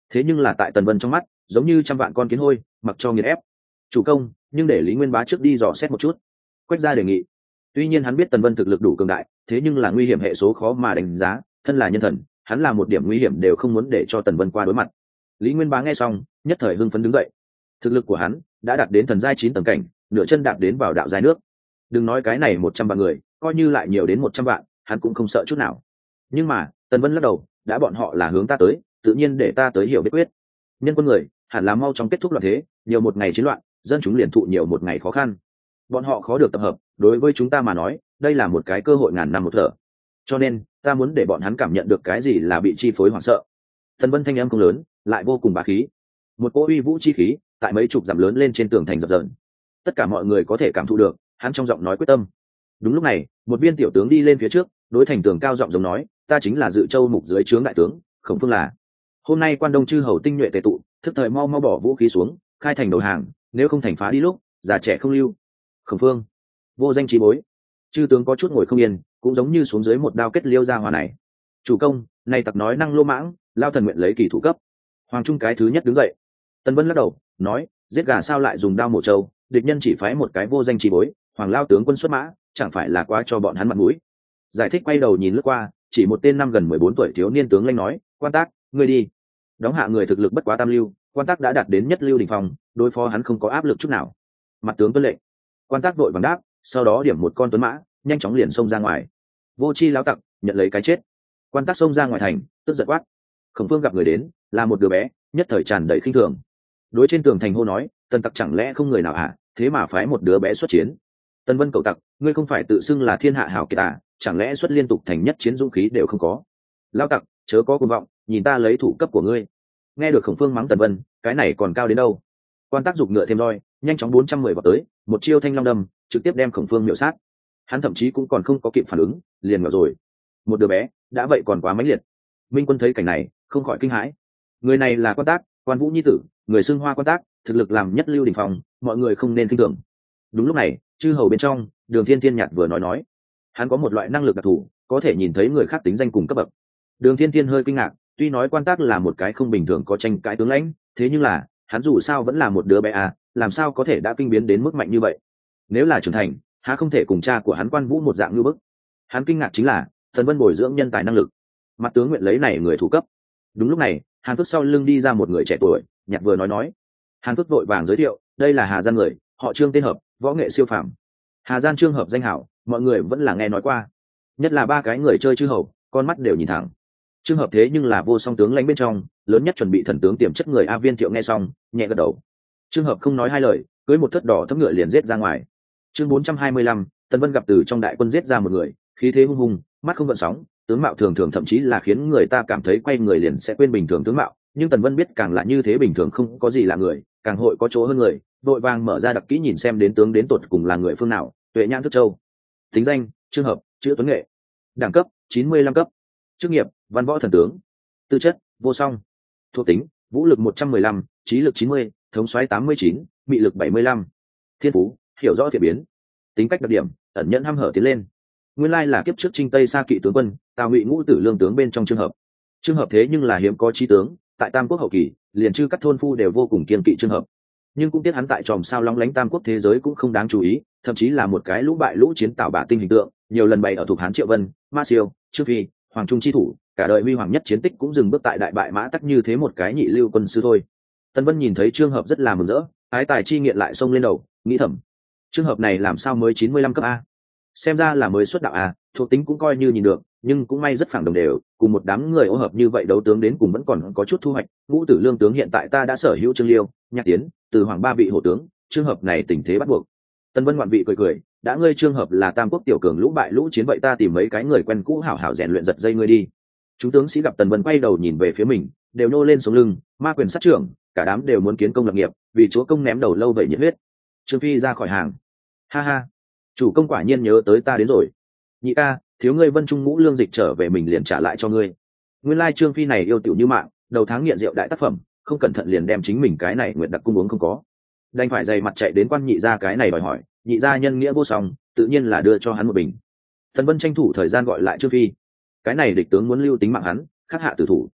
thế nhưng là tại Tần Vân trong mắt giống như trăm vạn con kiến hôi mặc cho nghiền ép. Chủ công, nhưng để Lý Nguyên Bá trước đi dò xét một chút. Quách gia đề nghị. Tuy nhiên hắn biết Tần Vân thực lực đủ cường đại, thế nhưng là nguy hiểm hệ số khó mà đánh giá, thân là nhân thần, hắn là một điểm nguy hiểm đều không muốn để cho Tần Vân qua đối mặt. Lý Nguyên Bá nghe xong nhất thời hưng phấn đứng dậy. Thực lực của hắn đã đạt đến thần giai chín tầng cảnh, nửa chân đạp đến vào đạo giai nước. Đừng nói cái này một trăm vạn người, coi như lại nhiều đến một trăm vạn, hắn cũng không sợ chút nào. Nhưng mà Tần Vân lắc đầu, đã bọn họ là hướng ta tới, tự nhiên để ta tới hiểu biết quyết. Nhân quân người hẳn là mau chóng kết thúc loạn thế, nhiều một ngày chiến loạn, dân chúng liền thụ nhiều một ngày khó khăn. Bọn họ khó được tập hợp, đối với chúng ta mà nói đây là một cái cơ hội ngàn năm một thở, cho nên ta muốn để bọn hắn cảm nhận được cái gì là bị chi phối hoảng sợ. Tần Vân thanh âm không lớn, lại vô cùng bá khí, một cỗ uy vũ chi khí tại mấy chục dặm lớn lên trên tường thành dập dờn, tất cả mọi người có thể cảm thụ được hắn trong giọng nói quyết tâm. Đúng lúc này một viên tiểu tướng đi lên phía trước, đối thành tường cao giọng giống nói, ta chính là Dự Châu mục dưới trướng đại tướng Khổng Phương là. Hôm nay quan đông chư hầu tinh nhuệ tề tụ, thức thời mau mau bỏ vũ khí xuống, khai thành đầu hàng, nếu không thành phá đi lúc già trẻ không lưu. Khổng Phương vô danh trí bối. Chư tướng có chút ngồi không yên, cũng giống như xuống dưới một đao kết liêu ra hòa này. Chủ công, này tặc nói năng lô mãng, lao thần nguyện lấy kỳ thủ cấp. Hoàng trung cái thứ nhất đứng dậy. Tần Vân lắc đầu nói, giết gà sao lại dùng đao mổ trâu, địch nhân chỉ phái một cái vô danh trí bối, hoàng lao tướng quân xuất mã, chẳng phải là quá cho bọn hắn mặt mũi. Giải thích quay đầu nhìn lướt qua, chỉ một tên năm gần mười bốn tuổi thiếu niên tướng lanh nói, quan tác, ngươi đi. Đóng hạ người thực lực bất quá tam lưu, quan tác đã đạt đến nhất lưu đỉnh phong, đối phó hắn không có áp lực chút nào. Mặt tướng tuân lệnh. Quan tác đội vàng đáp, sau đó điểm một con tuấn mã, nhanh chóng liền xông ra ngoài. Vô chi lão tặc, nhận lấy cái chết. Quan tác xông ra ngoài thành, tức giận quát. Khổng Phương gặp người đến, là một đứa bé, nhất thời tràn đầy khinh thường. Đối trên tường thành hô nói, tần tặc chẳng lẽ không người nào hả? Thế mà phái một đứa bé xuất chiến. Tần Vân cậu tặc, ngươi không phải tự xưng là thiên hạ hảo kiệt à? Chẳng lẽ xuất liên tục thành nhất chiến dũng khí đều không có? Lão tặc, chớ có cuồng vọng, nhìn ta lấy thủ cấp của ngươi. Nghe được Khổng Phương mắng Tần Vân, cái này còn cao đến đâu? Quan tác giục ngựa thêm roi, nhanh chóng bốn trăm mười vào tới, một chiêu thanh long đâm, trực tiếp đem Khổng Phương miểu sát. Hắn thậm chí cũng còn không có kịp phản ứng, liền ngờ rồi. Một đứa bé, đã vậy còn quá mãnh liệt. Minh Quân thấy cảnh này, không khỏi kinh hãi. Người này là Quan Tác, Quan Vũ nhi tử, người xưng Hoa Quan Tác, thực lực làm nhất lưu đỉnh phong, mọi người không nên kinh thường. Đúng lúc này, chư hầu bên trong, Đường Thiên Thiên nhạt vừa nói nói, hắn có một loại năng lực đặc thù, có thể nhìn thấy người khác tính danh cùng cấp bậc. Đường Thiên Thiên hơi kinh ngạc, tuy nói Quan Tác là một cái không bình thường có tranh cãi tướng lãnh, thế nhưng là hắn dù sao vẫn là một đứa bé à, làm sao có thể đã kinh biến đến mức mạnh như vậy? Nếu là trưởng thành, há không thể cùng cha của hắn Quan Vũ một dạng như bức? Hắn kinh ngạc chính là Tần Vân bồi dưỡng nhân tài năng lực. Mặt tướng nguyện lấy này người thủ cấp. Đúng lúc này, Hàn Phước sau lưng đi ra một người trẻ tuổi, nhặt vừa nói nói. Hàn Phước vội vàng giới thiệu, đây là Hà Gian người, họ Trương tên hợp, võ nghệ siêu phàm. Hà Gian Trương hợp danh hảo, mọi người vẫn là nghe nói qua. Nhất là ba cái người chơi chư hầu, con mắt đều nhìn thẳng. Trương hợp thế nhưng là vô song tướng lãnh bên trong, lớn nhất chuẩn bị thần tướng tiềm chất người A Viên Thiệu nghe xong, nhẹ gật đầu. Trương hợp không nói hai lời, cưới một thất đỏ thấp ngựa liền giết ra ngoài. Chương bốn trăm hai mươi lăm, Tần Vân gặp từ trong đại quân giết ra một người, khí thế hung hùng, mắt không gợn sóng, tướng mạo thường thường thậm chí là khiến người ta cảm thấy quay người liền sẽ quên bình thường tướng mạo, nhưng Tần Vân biết càng là như thế bình thường không có gì là người, càng hội có chỗ hơn người, vội vàng mở ra đặc kỹ nhìn xem đến tướng đến tột cùng là người phương nào. Tuệ Nhãn Thức Châu. Tính danh: Trương hợp, chữ Tuấn Nghệ. Đẳng cấp: chín mươi lăm cấp. Chức nghiệp: Văn võ thần tướng. Tư chất: vô song. Thuộc tính: vũ lực một trăm mười lăm, trí lực chín mươi, thống soái tám mươi chín, mị lực bảy mươi lăm. Thiên phú: hiểu rõ thiện biến. Tính cách đặc điểm: ẩn nhẫn hăm hở tiến lên. Nguyên lai là kiếp trước Trinh Tây Sa Kỵ tướng quân, Tào Ngụy Ngũ Tử Lương tướng bên trong Trương hợp. Trương hợp thế nhưng là hiếm có trí tướng, tại Tam Quốc hậu kỳ, liền chư các thôn phu đều vô cùng kiên kỵ Trương hợp. Nhưng cũng tiếc hắn tại tròm sao lóng lánh Tam Quốc thế giới cũng không đáng chú ý, thậm chí là một cái lũ bại lũ chiến Tào bả tinh hình tượng, nhiều lần bày ở thuộc Hán Triệu Vân, Ma Siêu, Trương Phi, Hoàng Trung chi thủ, cả đời huy hoàng nhất chiến tích cũng dừng bước tại đại bại Mã Tắc như thế một cái nhị lưu quân sư thôi. Tần Vân nhìn thấy Trương hợp rất là mừng rỡ, ái tài chi nghiện lại xông lên đầu, nghĩ thầm, Trương hợp này làm sao mới chín mươi lăm cấp a? Xem ra là mới xuất đạo a, thuộc tính cũng coi như nhìn được, nhưng cũng may rất phẳng đồng đều, cùng một đám người ô hợp như vậy đấu tướng đến cùng vẫn còn có chút thu hoạch. Ngũ Tử Lương tướng hiện tại ta đã sở hữu Trương Liêu, Nhạc Tiến, Từ Hoàng ba vị hổ tướng, trường hợp này tình thế bắt buộc. Tần Vân ngoạn vị cười cười, đã ngươi Trương hợp là Tam Quốc tiểu cường lũ bại lũ chiến vậy ta tìm mấy cái người quen cũ hảo hảo rèn luyện giật dây ngươi đi. Chúng tướng sĩ gặp Tần Vân quay đầu nhìn về phía mình, đều nô lên sống lưng, ma quyền sát trưởng, cả đám đều muốn kiến công lập nghiệp, vì chúa công ném đầu lâu vậy nhiệt huyết. Trương Phi ra khỏi hàng, ha ha, chủ công quả nhiên nhớ tới ta đến rồi. Nhị ca, thiếu ngươi Vân Trung Ngũ Lương dịch trở về mình liền trả lại cho ngươi. Nguyên lai Trương Phi này yêu tiểu như mạng, đầu tháng nghiện rượu đại tác phẩm, không cẩn thận liền đem chính mình cái này nguyện đặc cung uống không có, đành phải dày mặt chạy đến quan nhị gia cái này đòi hỏi. Nhị gia nhân nghĩa vô song, tự nhiên là đưa cho hắn một bình. Tần Vân tranh thủ thời gian gọi lại Trương Phi, cái này địch tướng muốn lưu tính mạng hắn, khắc hạ tử thủ.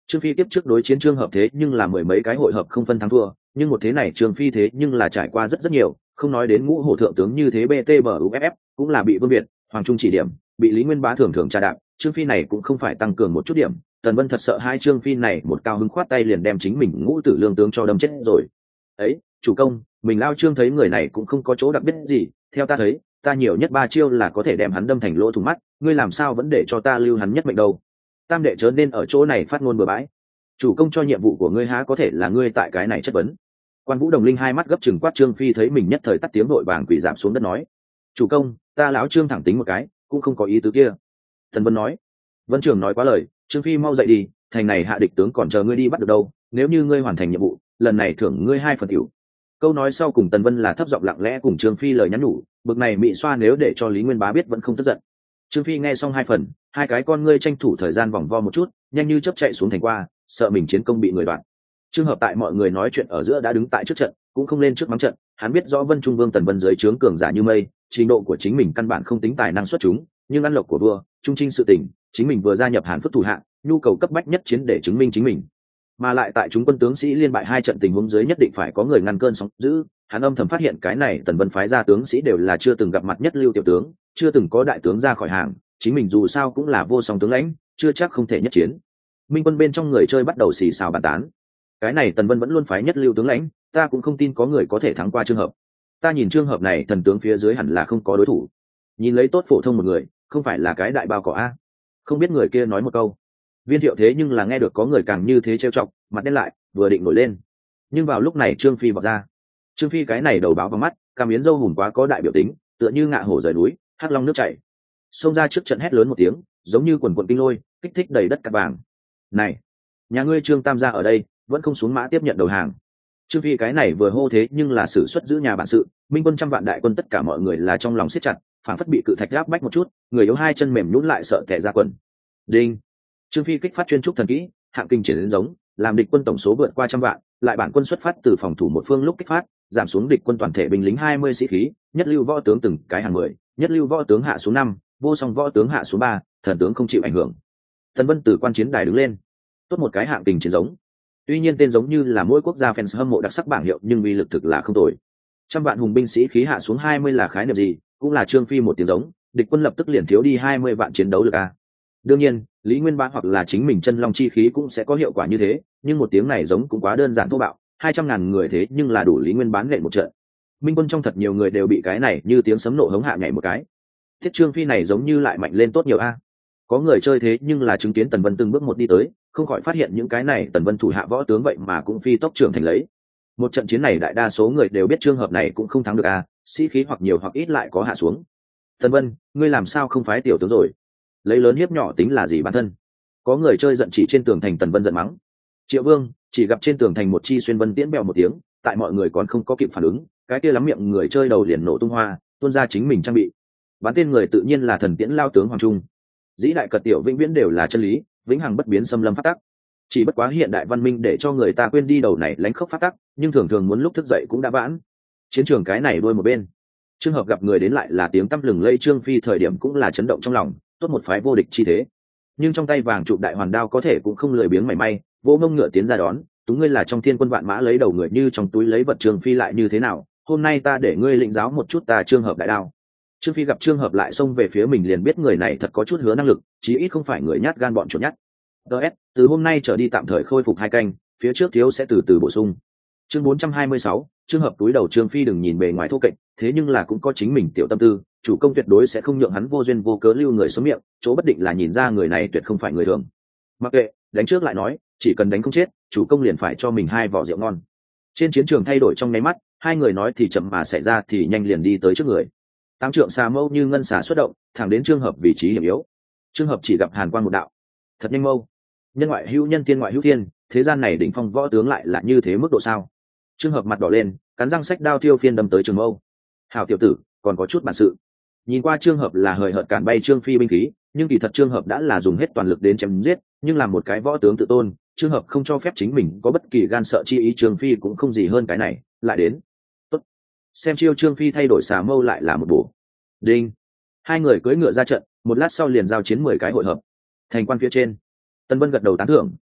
Trương Phi tiếp trước đối chiến Trương Hợp thế nhưng là mười mấy cái hội hợp không phân thắng thua, nhưng một thế này Trương Phi thế nhưng là trải qua rất rất nhiều, không nói đến ngũ hổ thượng tướng như thế bê tê bờ u ép ép, cũng là bị Vương Việt, Hoàng Trung chỉ điểm, bị Lý Nguyên Bá thường thường tra đạp, Trương Phi này cũng không phải tăng cường một chút điểm. Tần Vân thật sợ hai Trương Phi này một cao hứng khoát tay liền đem chính mình ngũ tử lương tướng cho đâm chết rồi. Ấy, chủ công, mình lao Trương thấy người này cũng không có chỗ đặc biệt gì, theo ta thấy, ta nhiều nhất ba chiêu là có thể đem hắn đâm thành lỗ thủng mắt, ngươi làm sao vẫn để cho ta lưu hắn nhất mệnh đâu? Tam đệ chớ nên ở chỗ này phát ngôn bừa bãi. Chủ công cho nhiệm vụ của ngươi há có thể là ngươi tại cái này chất vấn. Quan Vũ Đồng Linh hai mắt gấp chừng quát Trương Phi thấy mình nhất thời tắt tiếng vội vàng quỳ giảm xuống đất nói: "Chủ công, ta lão Trương thẳng tính một cái, cũng không có ý tứ kia." Tần Vân nói: "Vân Trường nói quá lời, Trương Phi mau dậy đi, thành này hạ địch tướng còn chờ ngươi đi bắt được đâu, nếu như ngươi hoàn thành nhiệm vụ, lần này thưởng ngươi hai phần tiểu." Câu nói sau cùng Tần Vân là thấp giọng lặng lẽ cùng Trương Phi lời nhắn nhủ, bực này mị xoa nếu để cho Lý Nguyên Bá biết vẫn không tức giận. Trương Phi nghe xong hai phần, hai cái con ngươi tranh thủ thời gian vòng vo một chút, nhanh như chớp chạy xuống thành qua, sợ mình chiến công bị người đoạt. Trương Hợp tại mọi người nói chuyện ở giữa đã đứng tại trước trận, cũng không lên trước mắng trận, hắn biết rõ Vân Trung Vương Tần Vân dưới trướng cường giả như mây, trình độ của chính mình căn bản không tính tài năng xuất chúng, nhưng ăn lộc của vua, trung trinh sự tình, chính mình vừa gia nhập Hàn Phất thủ hạ, nhu cầu cấp bách nhất chiến để chứng minh chính mình. Mà lại tại chúng quân tướng sĩ liên bại hai trận tình huống dưới nhất định phải có người ngăn cơn sóng dữ, hắn âm thầm phát hiện cái này Tần Vân phái ra tướng sĩ đều là chưa từng gặp mặt nhất lưu tiểu tướng, chưa từng có đại tướng ra khỏi hàng, chính mình dù sao cũng là vô song tướng lãnh, chưa chắc không thể nhất chiến. Minh quân bên trong người chơi bắt đầu xì xào bàn tán, cái này Tần Vân vẫn luôn phái nhất lưu tướng lãnh, ta cũng không tin có người có thể thắng qua Trương Hợp. Ta nhìn Trương Hợp này thần tướng phía dưới hẳn là không có đối thủ, nhìn lấy tốt phổ thông một người, không phải là cái đại bao cỏ a. Không biết người kia nói một câu, Viên Thiệu thế nhưng là nghe được có người càng như thế trêu chọc, mặt đen lại, vừa định nổi lên, nhưng vào lúc này Trương Phi vọt ra. Trương Phi cái này đầu báo vào mắt, cam yến dâu hùn quá có đại biểu tính, tựa như ngạ hổ rời núi, hắc long nước chảy, xông ra trước trận hét lớn một tiếng, giống như quần quần kinh lôi, kích thích đầy đất cát vàng. Này, nhà ngươi Trương Tam gia ở đây, vẫn không xuống mã tiếp nhận đầu hàng. Trương Phi cái này vừa hô thế nhưng là sử xuất giữ nhà bản sự, minh quân trăm vạn đại quân tất cả mọi người là trong lòng siết chặt, phản phất bị cự thạch áp bách một chút, người yếu hai chân mềm nhũn lại sợ kẻ ra quần. Đinh. Trương Phi kích phát chuyên trúc thần kỹ, hạng kinh triển đến giống, làm địch quân tổng số vượt qua trăm vạn, lại bản quân xuất phát từ phòng thủ một phương lúc kích phát, giảm xuống địch quân toàn thể binh lính hai mươi sĩ khí, nhất lưu võ tướng từng cái hàng mười, nhất lưu võ tướng hạ xuống năm, vô song võ tướng hạ xuống ba, thần tướng không chịu ảnh hưởng. Tần Vân từ quan chiến đài đứng lên, tốt một cái hạng tình chiến giống. Tuy nhiên tên giống như là mỗi quốc gia fans hâm mộ đặc sắc bảng hiệu, nhưng uy lực thực là không tồi. Trăm vạn hùng binh sĩ khí hạ xuống hai mươi là khái niệm gì, cũng là Trương Phi một tiếng giống, địch quân lập tức liền thiếu đi hai mươi vạn chiến đấu được a. Đương nhiên, Lý Nguyên Bá hoặc là chính mình chân long chi khí cũng sẽ có hiệu quả như thế, nhưng một tiếng này giống cũng quá đơn giản thô bạo, hai trăm ngàn người thế nhưng là đủ Lý Nguyên bán lệ một trận. Minh quân trong thật nhiều người đều bị cái này như tiếng sấm nổ hống hạ nhảy một cái. Thiết Trương Phi này giống như lại mạnh lên tốt nhiều a. Có người chơi thế nhưng là chứng kiến Tần Vân từng bước một đi tới, không khỏi phát hiện những cái này Tần Vân thủ hạ võ tướng vậy mà cũng phi tốc trưởng thành lấy. Một trận chiến này đại đa số người đều biết trường hợp này cũng không thắng được a, sĩ khí hoặc nhiều hoặc ít lại có hạ xuống. Tần Vân, ngươi làm sao không phái tiểu tướng rồi? Lấy lớn hiếp nhỏ tính là gì bản thân? Có người chơi giận chỉ trên tường thành, Tần Vân giận mắng. Triệu Vương chỉ gặp trên tường thành một chi xuyên vân tiễn bèo một tiếng, tại mọi người còn không có kịp phản ứng, cái kia lắm miệng người chơi đầu liền nổ tung hoa, tuôn ra chính mình trang bị. Bắn tên người tự nhiên là thần tiễn lao tướng Hoàng Trung. Dĩ đại cật tiểu vĩnh viễn đều là chân lý, vĩnh hằng bất biến xâm lâm phát tắc. Chỉ bất quá hiện đại văn minh để cho người ta quên đi đầu này lánh khốc phát tắc, nhưng thường thường muốn lúc thức dậy cũng đã vãn. Chiến trường cái này đuôi một bên, trường hợp gặp người đến lại là tiếng tăm lừng lây, Trương Phi thời điểm cũng là chấn động trong lòng, tốt một phái vô địch chi thế. Nhưng trong tay vàng trụ đại hoàn đao có thể cũng không lười biếng mảy may, vỗ mông ngựa tiến ra đón, tú ngươi là trong thiên quân vạn mã lấy đầu người như trong túi lấy vật. Trương Phi lại như thế nào, hôm nay ta để ngươi lĩnh giáo một chút ta Trương hợp đại đao. Trương Phi gặp Trương Hợp lại xông về phía mình liền biết người này thật có chút hứa năng lực, chí ít không phải người nhát gan bọn chuột nhát. ds từ hôm nay trở đi tạm thời khôi phục hai canh, phía trước thiếu sẽ từ từ bổ sung. Chương bốn trăm hai mươi sáu, Trương Hợp túi đầu. Trương Phi đừng nhìn bề ngoài thô kệch, thế nhưng là cũng có chính mình tiểu tâm tư, chủ công tuyệt đối sẽ không nhượng hắn vô duyên vô cớ lưu người xuống miệng, chỗ bất định là nhìn ra người này tuyệt không phải người thường. Mặc kệ, đánh trước lại nói, chỉ cần đánh không chết, chủ công liền phải cho mình hai vỏ rượu ngon. Trên chiến trường thay đổi trong nháy mắt, hai người nói thì chậm mà xảy ra thì nhanh liền đi tới trước người. Tám trượng xà mâu như ngân xà xuất động, thẳng đến Trương Hợp vị trí hiểm yếu. Trương Hợp chỉ gặp hàn quang một đạo, thật nhanh mâu. Nhân ngoại hữu nhân, tiên ngoại hữu tiên, thế gian này đỉnh phong võ tướng lại là như thế mức độ sao? Trương Hợp mặt đỏ lên, cắn răng sách đao thiêu phiên đâm tới trường mâu. Hảo tiểu tử, còn có chút bản sự. Nhìn qua Trương Hợp là hời hợt cản bay Trương Phi binh khí, nhưng kỳ thật Trương Hợp đã là dùng hết toàn lực đến chém giết, nhưng làm một cái võ tướng tự tôn, Trương Hợp không cho phép chính mình có bất kỳ gan sợ chi ý. Trương Phi cũng không gì hơn cái này, lại đến. Tốt. Xem chiêu Trương Phi thay đổi xà mâu lại là một bổ. Đinh. Hai người cưỡi ngựa ra trận, một lát sau liền giao chiến mười cái hội hợp. Thành quan phía trên, Tần Vân gật đầu tán thưởng,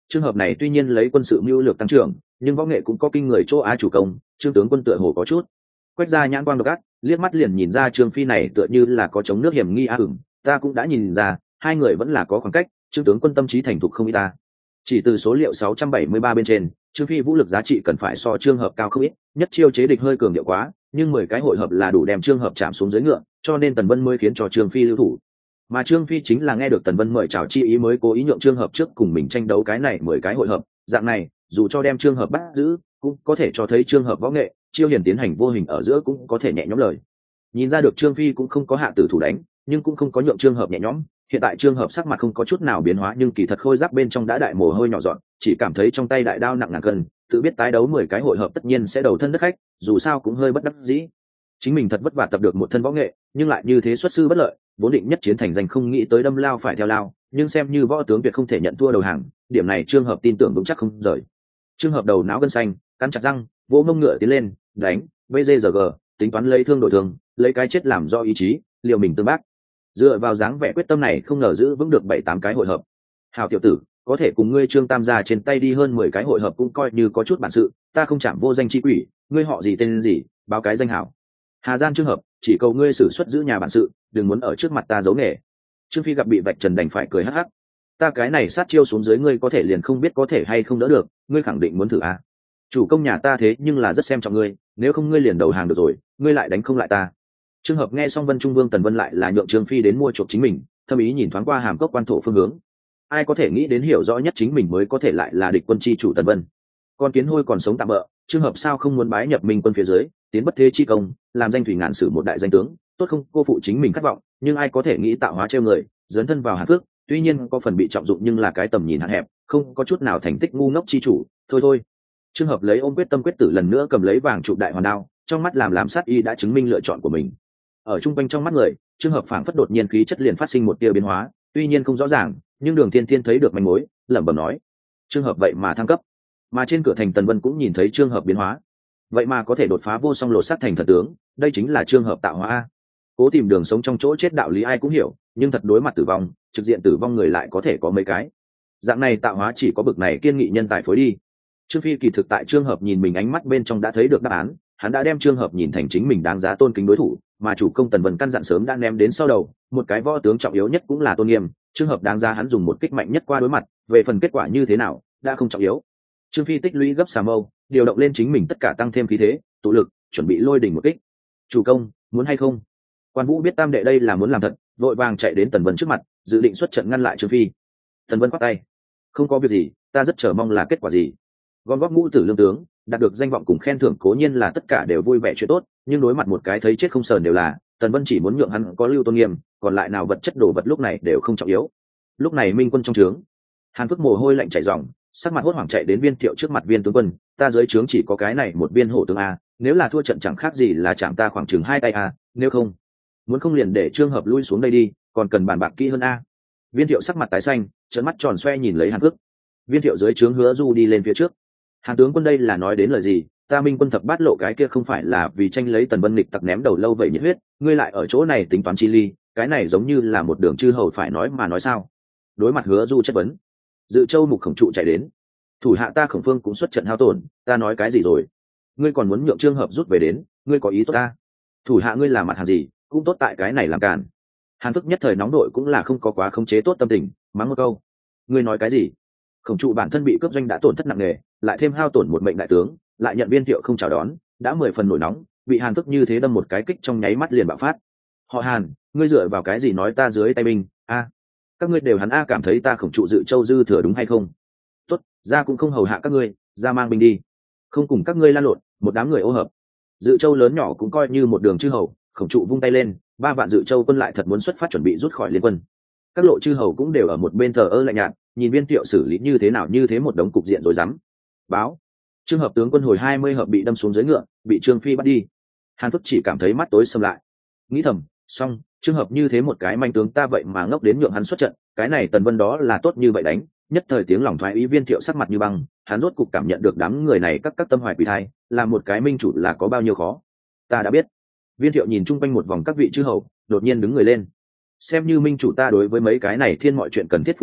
trường hợp này tuy nhiên lấy quân sự mưu lược tăng trưởng, nhưng võ nghệ cũng có kinh người chỗ á chủ công. Trương tướng quân tựa hồ có chút quét ra nhãn quang độc ác, liếc mắt liền nhìn ra Trương Phi này tựa như là có chống nước hiểm nghi. A ửng, ta cũng đã nhìn ra hai người vẫn là có khoảng cách. Trương tướng quân tâm trí thành thục không ít ta. Chỉ từ số liệu sáu trăm bảy mươi ba bên trên, Trương Phi vũ lực giá trị cần phải so Trương Hợp cao không ít, nhất chiêu chế địch hơi cường điệu quá, nhưng mười cái hội hợp là đủ đem Trương Hợp chạm xuống dưới ngựa, cho nên Tần Vân mới khiến cho Trương Phi lưu thủ. Mà Trương Phi chính là nghe được Tần Vân mời chào chi ý mới cố ý nhượng Trương Hợp trước cùng mình tranh đấu cái này mười cái hội hợp, dạng này, dù cho đem Trương Hợp bắt giữ, cũng có thể cho thấy Trương Hợp võ nghệ, chiêu hiền tiến hành vô hình ở giữa cũng có thể nhẹ nhõm lời. Nhìn ra được Trương Phi cũng không có hạ tử thủ đánh, nhưng cũng không có nhượng Trương Hợp nhẹ nhõm. Hiện tại Trương Hợp sắc mặt không có chút nào biến hóa, nhưng kỳ thật khôi giáp bên trong đã đại mồ hôi nhỏ giọt, chỉ cảm thấy trong tay đại đao nặng ngàn cân, tự biết tái đấu mười cái hội hợp tất nhiên sẽ đầu thân đất khách, dù sao cũng hơi bất đắc dĩ. Chính mình thật vất vả tập được một thân võ nghệ, nhưng lại như thế xuất sư bất lợi, vốn định nhất chiến thành danh không nghĩ tới đâm lao phải theo lao, nhưng xem như võ tướng tuyệt không thể nhận thua đầu hàng, điểm này Trương Hợp tin tưởng vững chắc không rời. Trương Hợp đầu não gân xanh, cắn chặt răng, vỗ mông ngựa tiến lên, đánh, bê giê giê giê, tính toán lấy thương đổi thương, lấy cái chết làm do ý chí, liều mình tương bác. Dựa vào dáng vẻ quyết tâm này không ngờ giữ vững được bảy tám cái hội hợp. Hào tiểu tử, có thể cùng ngươi Trương Tam gia trên tay đi hơn mười cái hội hợp cũng coi như có chút bản sự, ta không chạm vô danh chi quỷ, ngươi họ gì tên gì, báo cái danh hảo. Hà Gian Trương Hợp, chỉ cầu ngươi xử xuất giữ nhà bản sự, đừng muốn ở trước mặt ta giấu nghề. Trương Phi gặp bị vạch trần đành phải cười hắc hắc. Ta cái này sát chiêu xuống dưới ngươi có thể liền không biết có thể hay không đỡ được, ngươi khẳng định muốn thử à? Chủ công nhà ta thế nhưng là rất xem trọng ngươi, nếu không ngươi liền đầu hàng được rồi, ngươi lại đánh không lại ta. Trương Hợp nghe xong Vân Trung Vương Tần Vân lại là nhượng Trương Phi đến mua chuộc chính mình, thâm ý nhìn thoáng qua hàm cốc quan thổ phương hướng. Ai có thể nghĩ đến hiểu rõ nhất chính mình mới có thể lại là địch quân chi chủ Tần Vân. Con kiến hôi còn sống tạm bỡ, Trương Hợp sao không muốn bái nhập minh quân phía dưới, tiến bất thế chi công, làm danh thủy ngàn sử một đại danh tướng, tốt không cô phụ chính mình khát vọng, nhưng ai có thể nghĩ tạo hóa trêu người, dấn thân vào Hàn Phước, tuy nhiên có phần bị trọng dụng nhưng là cái tầm nhìn hạn hẹp, không có chút nào thành tích ngu ngốc chi chủ, thôi thôi. Trương Hợp lấy ôm quyết tâm quyết tử lần nữa cầm lấy vàng trụ đại hoàn đao, trong mắt làm làm sát y đã chứng minh lựa chọn của mình. Ở trung quanh trong mắt người, Trương Hợp phảng phất đột nhiên khí chất liền phát sinh một tia biến hóa, tuy nhiên không rõ ràng, nhưng Đường Thiên Thiên thấy được manh mối, lẩm bẩm nói: Trương Hợp vậy mà thăng cấp. Mà trên cửa thành Tần Vân cũng nhìn thấy Trương Hợp biến hóa, vậy mà có thể đột phá vô song lột xác thành thần tướng, đây chính là Trương Hợp tạo hóa. Cố tìm đường sống trong chỗ chết đạo lý ai cũng hiểu, nhưng thật đối mặt tử vong, trực diện tử vong người lại có thể có mấy cái. Dạng này tạo hóa chỉ có bực này kiên nghị nhân tài phối đi. Trương Phi kỳ thực tại Trương Hợp nhìn mình ánh mắt bên trong đã thấy được đáp án, hắn đã đem Trương Hợp nhìn thành chính mình đáng giá tôn kính đối thủ, mà chủ công Tần Vân căn dặn sớm đã ném đến sau đầu, một cái võ tướng trọng yếu nhất cũng là tôn nghiêm, Trương Hợp đáng giá hắn dùng một kích mạnh nhất qua đối mặt, về phần kết quả như thế nào, đã không trọng yếu. Trương Phi tích lũy gấp xà mâu, điều động lên chính mình tất cả tăng thêm khí thế, tụ lực, chuẩn bị lôi đỉnh một kích. Chủ công, muốn hay không? Quan Vũ biết Tam đệ đây là muốn làm thật, vội vàng chạy đến Tần Vân trước mặt, dự định xuất trận ngăn lại Trương Phi. Tần Vân quát tay: không có việc gì, ta rất chờ mong là kết quả gì. Gom góp ngũ tử lương tướng, đạt được danh vọng cùng khen thưởng cố nhiên là tất cả đều vui vẻ chuyện tốt, nhưng đối mặt một cái thấy chết không sờn đều là, Tần Vân chỉ muốn nhượng hắn có lưu tôn nghiêm, còn lại nào vật chất đồ vật lúc này đều không trọng yếu. Lúc này minh quân trong trướng, Hàn Phước mồ hôi lạnh chảy ròng, sắc mặt hốt hoảng chạy đến Viên Thiệu trước mặt: Viên tướng quân, ta dưới trướng chỉ có cái này một viên hổ tướng a, nếu là thua trận chẳng khác gì là chạm ta khoảng chừng hai tay a, nếu không, muốn không liền để Trương Hợp lui xuống đây đi, còn cần bàn bạc kỹ hơn a. Viên Thiệu sắc mặt tái xanh, trợn mắt tròn xoe nhìn lấy Hàn Phước. Viên Thiệu dưới trướng Hứa Du đi lên phía trước: Hàn tướng quân đây là nói đến lời gì? Ta minh quân thập bát lộ cái kia không phải là vì tranh lấy Tần Vân nghịch tặc ném đầu lâu vậy nhiệt huyết, ngươi lại ở chỗ này tính toán chi ly, cái này giống như là một đường chư hầu phải nói mà nói sao? Đối mặt Hứa Du chất vấn, Dự Châu Mục Khổng Trụ chạy đến: thủ hạ ta Khổng Phương cũng xuất trận hao tổn, ta nói cái gì rồi? Ngươi còn muốn nhượng Trương Hợp rút về đến, ngươi có ý tốt ta? Thủ hạ ngươi làm mặt hàng gì, cũng tốt tại cái này làm cản. Hàn Phước nhất thời nóng đội cũng là không có quá khống chế tốt tâm tình, mắng một câu: ngươi nói cái gì? Khổng Trụ bản thân bị cướp doanh đã tổn thất nặng nề, lại thêm hao tổn một mệnh đại tướng, lại nhận Viên Thiệu không chào đón, đã mười phần nổi nóng, bị Hàn Phước như thế đâm một cái kích trong nháy mắt liền bạo phát. Họ Hàn, ngươi dựa vào cái gì nói ta dưới tay binh? A, các ngươi đều hắn a cảm thấy ta Khổng Trụ Dự Châu dư thừa đúng hay không? Tốt, ra cũng không hầu hạ các ngươi, ra mang binh đi, không cùng các ngươi lan lộn, một đám người ô hợp. Dự Châu lớn nhỏ cũng coi như một đường chư hầu, Khổng Trụ vung tay lên, ba vạn Dự Châu quân lại thật muốn xuất phát chuẩn bị rút khỏi liên quân. Các lộ chư hầu cũng đều ở một bên thờ ơ lạnh nhạt, nhìn Viên Thiệu xử lý như thế nào như thế một đống cục diện rối rắm. Báo: Trương Hợp tướng quân hồi hai mươi hợp bị đâm xuống dưới ngựa, bị Trương Phi bắt đi. Hàn Phước chỉ cảm thấy mắt tối sầm lại, nghĩ thầm: xong, Trương Hợp như thế một cái manh tướng ta vậy mà ngốc đến nhượng hắn xuất trận, cái này Tần Vân đó là tốt như vậy đánh. Nhất thời tiếng lòng thoái ý, Viên Thiệu sắc mặt như băng, hắn rốt cục cảm nhận được đám người này các các tâm hoài quỷ thai, là một cái minh chủ là có bao nhiêu khó. Ta đã biết. Viên Thiệu nhìn chung quanh một vòng các vị chư hầu, đột nhiên đứng người lên: xem như minh chủ ta đối với mấy cái này thiên mọi chuyện cần thiết phụ trách,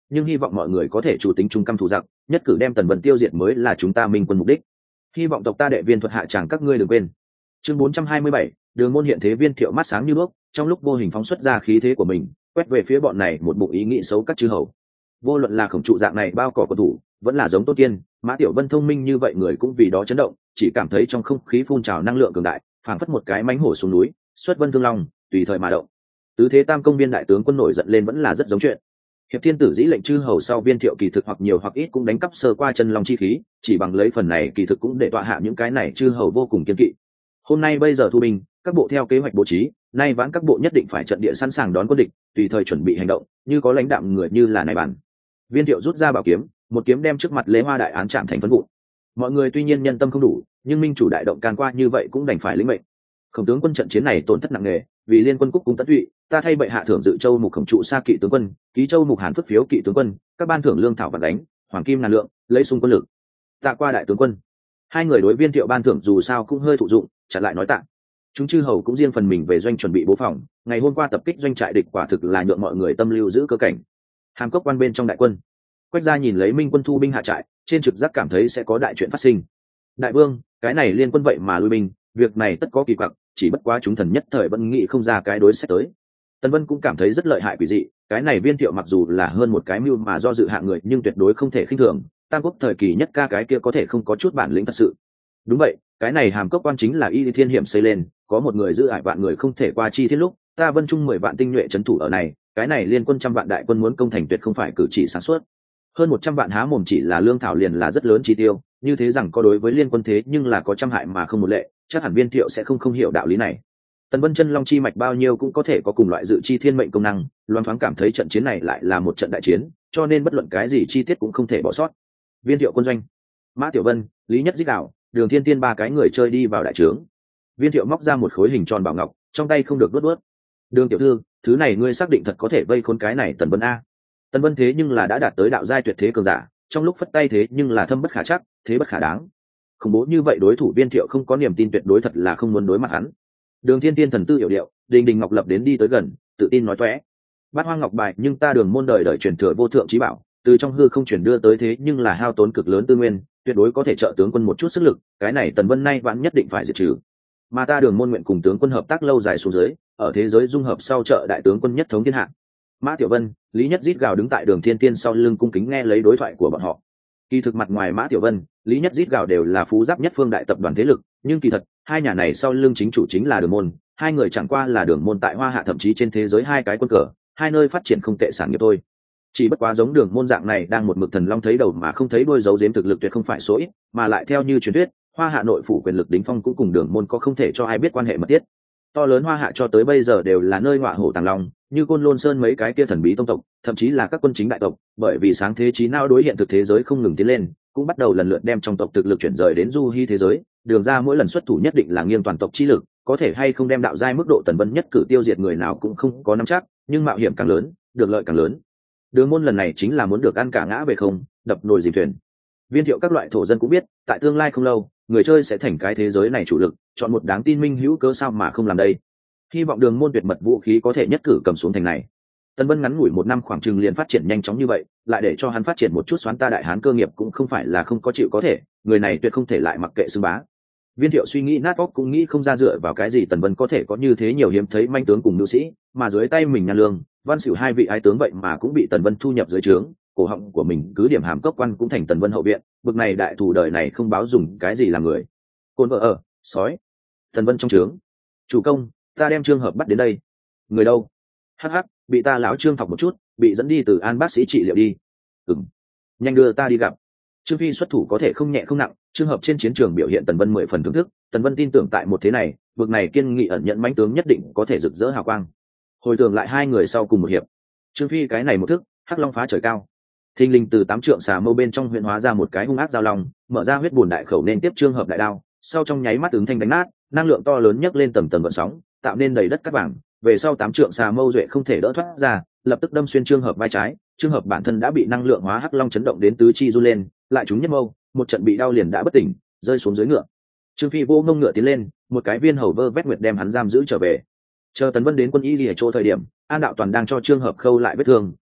nhưng hy vọng mọi người có thể chủ tính trung căm thù giặc, nhất cử đem Tần Vân tiêu diệt mới là chúng ta minh quân mục đích. Hy vọng tộc ta đệ viên thuật hạ tràng các ngươi đừng quên. Chương bốn trăm hai mươi bảy, Đường Môn hiện thế. Viên Thiệu mắt sáng như đuốc, trong lúc vô hình phóng xuất ra khí thế của mình, quét về phía bọn này một bụng ý nghĩ xấu các chư hầu. Vô luận là Khổng Trụ dạng này bao cỏ của thủ, vẫn là giống Tôn Kiên, Mã Tiểu Vân thông minh như vậy người cũng vì đó chấn động, chỉ cảm thấy trong không khí phun trào năng lượng cường đại, phảng phất một cái mãnh hổ xuống núi, xuất vân thương long, tùy thời mà động. Tứ thế tam công viên đại tướng quân nổi giận lên vẫn là rất giống chuyện. Hiệp Thiên Tử dĩ lệnh chư hầu sau Viên Thiệu kỳ thực hoặc nhiều hoặc ít cũng đánh cắp sơ qua chân long chi khí, chỉ bằng lấy phần này kỳ thực cũng để tọa hạ những cái này chư hầu vô cùng kiên kỵ. Hôm nay bây giờ thu binh, các bộ theo kế hoạch bố trí, nay vãn các bộ nhất định phải trận địa sẵn sàng đón quân địch, tùy thời chuẩn bị hành động, như có lãnh đạm người như là này bản. Viên Thiệu rút ra bảo kiếm, một kiếm đem trước mặt Lễ Hoa đại án chạm thành phấn vụn. Mọi người tuy nhiên nhân tâm không đủ, nhưng minh chủ đại động can qua như vậy cũng đành phải lĩnh mệnh. Khổng tướng quân trận chiến này tổn thất nặng nề, vì liên quân cúc cung tất thụy, ta thay bệ hạ thưởng dự châu mục Khổng Trụ sa kỵ tướng quân, ký châu mục Hàn phất phiếu kỵ tướng quân, các ban thưởng lương thảo vật đánh, hoàng kim ngàn lượng, lấy sung quân lực. Tạ qua đại tướng quân. Hai người đối Viên Thiệu ban thưởng dù sao cũng hơi thụ dụng, chặn lại nói tạ. Chúng chư hầu cũng riêng phần mình về doanh chuẩn bị bố phòng, ngày hôm qua tập kích doanh trại địch quả thực là nhượng mọi người tâm lưu giữ cơ cảnh. Hàm Cốc quan bên trong đại quân, Quách gia nhìn lấy minh quân thu binh hạ trại, trên trực giác cảm thấy sẽ có đại chuyện phát sinh. Đại vương, cái này liên quân vậy mà lui binh, việc này tất có kỳ quặc, chỉ bất quá chúng thần nhất thời vẫn nghĩ không ra cái đối sách tới. Tần Vân cũng cảm thấy rất lợi hại quỷ dị, cái này Viên Thiệu mặc dù là hơn một cái mưu mà do dự hạng người nhưng tuyệt đối không thể khinh thường, tam quốc thời kỳ nhất ca cái kia có thể không có chút bản lĩnh thật sự. Đúng vậy, cái này Hàm Cốc quan chính là y thiên hiểm xây lên, có một người giữ ải vạn người không thể qua chi thiên lúc, ta Vân Trung mười vạn tinh nhuệ trấn thủ ở này, cái này liên quân trăm vạn đại quân muốn công thành tuyệt không phải cử chỉ sáng suốt. Hơn một trăm vạn há mồm chỉ là lương thảo liền là rất lớn chi tiêu, như thế rằng có đối với liên quân thế nhưng là có trăm hại mà không một lệ, chắc hẳn Viên Thiệu sẽ không không hiểu đạo lý này. Tần Vân chân long chi mạch bao nhiêu cũng có thể có cùng loại dự chi thiên mệnh công năng, loan thoáng cảm thấy trận chiến này lại là một trận đại chiến, cho nên bất luận cái gì chi tiết cũng không thể bỏ sót. Viên Thiệu quân doanh, Mã Tiểu Vân, Lý Nhất Dích Đạo, Đường Thiên Tiên ba cái người chơi đi vào đại trướng. Viên Thiệu móc ra một khối hình tròn bảo ngọc, trong tay không được đuốt đuốt. Đường tiểu thư, thứ này ngươi xác định thật có thể vây khốn cái này Tần Vân a? Tần Vân thế nhưng là đã đạt tới đạo giai tuyệt thế cường giả, trong lúc phất tay thế nhưng là thâm bất khả chắc, thế bất khả đáng. Khủng bố như vậy đối thủ Viên Thiệu không có niềm tin tuyệt đối thật là không muốn đối mặt hắn. Đường Thiên Tiên thần tư hiểu điệu, Đình Đình Ngọc Lập đến đi tới gần, tự tin nói toé. Bát Hoang Ngọc bài nhưng ta Đường môn đời đời truyền thừa vô thượng chí bảo, từ trong hư không chuyển đưa tới thế nhưng là hao tốn cực lớn tư nguyên, tuyệt đối có thể trợ tướng quân một chút sức lực, cái này Tần Vân nay vẫn nhất định phải diệt trừ. Mà ta Đường môn nguyện cùng tướng quân hợp tác lâu dài xuống dưới, ở thế giới dung hợp sau trợ đại tướng quân nhất thống thiên hạ. Mã Tiểu Vân, Lý Nhất Dít gào đứng tại Đường Thiên Tiên sau lưng cung kính nghe lấy đối thoại của bọn họ. Kỳ thực mặt ngoài Mã Tiểu Vân, Lý Nhất Dít gào đều là phú giáp nhất phương đại tập đoàn thế lực, nhưng kỳ thật hai nhà này sau lưng chính chủ chính là Đường môn, hai người chẳng qua là Đường môn tại Hoa Hạ thậm chí trên thế giới hai cái quân cờ, hai nơi phát triển không tệ sản nghiệp thôi. Chỉ bất quá giống Đường môn dạng này đang một mực thần long thấy đầu mà không thấy đuôi, giấu giếm thực lực tuyệt không phải số ít, mà lại theo như truyền thuyết, Hoa Hạ nội phủ quyền lực đỉnh phong cũng cùng Đường môn có không thể cho ai biết quan hệ mật thiết. To lớn Hoa Hạ cho tới bây giờ đều là nơi ngọa hổ tàng long, như Côn Lôn Sơn mấy cái kia thần bí tông tộc, thậm chí là các quân chính đại tộc, bởi vì sáng thế trí não đối hiện thực thế giới không ngừng tiến lên, cũng bắt đầu lần lượt đem trong tộc thực lực chuyển rời đến du hy thế giới. Đường ra mỗi lần xuất thủ nhất định là nghiêng toàn tộc chi lực, có thể hay không đem đạo giai mức độ Tần Vân nhất cử tiêu diệt người nào cũng không có nắm chắc, nhưng mạo hiểm càng lớn, được lợi càng lớn. Đường môn lần này chính là muốn được ăn cả ngã về không, đập nồi dìm thuyền. Viên Thiệu các loại thổ dân cũng biết, tại tương lai không lâu, người chơi sẽ thành cái thế giới này chủ lực, chọn một đáng tin minh hữu cớ sao mà không làm đây. Hy vọng Đường môn tuyệt mật vũ khí có thể nhất cử cầm xuống thành này. Tần Vân ngắn ngủi một năm khoảng chừng liền phát triển nhanh chóng như vậy, lại để cho hắn phát triển một chút xoán ta đại hán cơ nghiệp cũng không phải là không có chịu có thể, người này tuyệt không thể lại mặc kệ xưng bá. Viên Thiệu suy nghĩ nát óc cũng nghĩ không ra dựa vào cái gì Tần Vân có thể có như thế nhiều hiếm thấy manh tướng cùng nữ sĩ, mà dưới tay mình Nhan Lương, Văn Xỉu hai vị ái tướng vậy mà cũng bị Tần Vân thu nhập dưới trướng, cổ họng của mình cứ điểm Hàm Cốc quan cũng thành Tần Vân hậu viện, bực này đại thủ đời này không báo dùng cái gì làm người. Côn vợ ở, sói. Tần Vân trong trướng. Chủ công, ta đem Trương Hợp bắt đến đây. Người đâu? Hắc hắc, bị ta lão Trương thọc một chút, bị dẫn đi từ An bác sĩ trị liệu đi. Ừm, nhanh đưa ta đi gặp. Trương Phi xuất thủ có thể không nhẹ không nặng, Trương Hợp trên chiến trường biểu hiện Tần Vân mười phần thưởng thức, Tần Vân tin tưởng tại một thế này, vực này kiên nghị ẩn nhận mãnh tướng nhất định có thể rực rỡ hào quang. Hồi tưởng lại hai người sau cùng một hiệp, Trương Phi cái này một thức, Hắc Long phá trời cao. Thình lình từ tám trượng xà mâu bên trong huyện hóa ra một cái hung ác giao long, mở ra huyết buồn đại khẩu nên tiếp Trương Hợp đại đao, sau trong nháy mắt ứng thanh đánh nát, năng lượng to lớn nhấc lên tầm tầm gợn sóng, tạo nên đầy đất cát vàng. Về sau tám trượng xà mâu duệ không thể đỡ thoát ra, lập tức đâm xuyên Trương Hợp vai trái. Trương Hợp bản thân đã bị năng lượng hóa Hắc Long chấn động đến tứ chi run lên, lại trúng nhất mâu, một trận bị đau liền đã bất tỉnh, rơi xuống dưới ngựa. Trương Phi vô ngông ngựa tiến lên, một cái viên hầu vơ vét nguyệt đem hắn giam giữ trở về. Chờ Tần Vân đến quân y lìa chỗ thời điểm, An đạo toàn đang cho Trương Hợp khâu lại vết thương,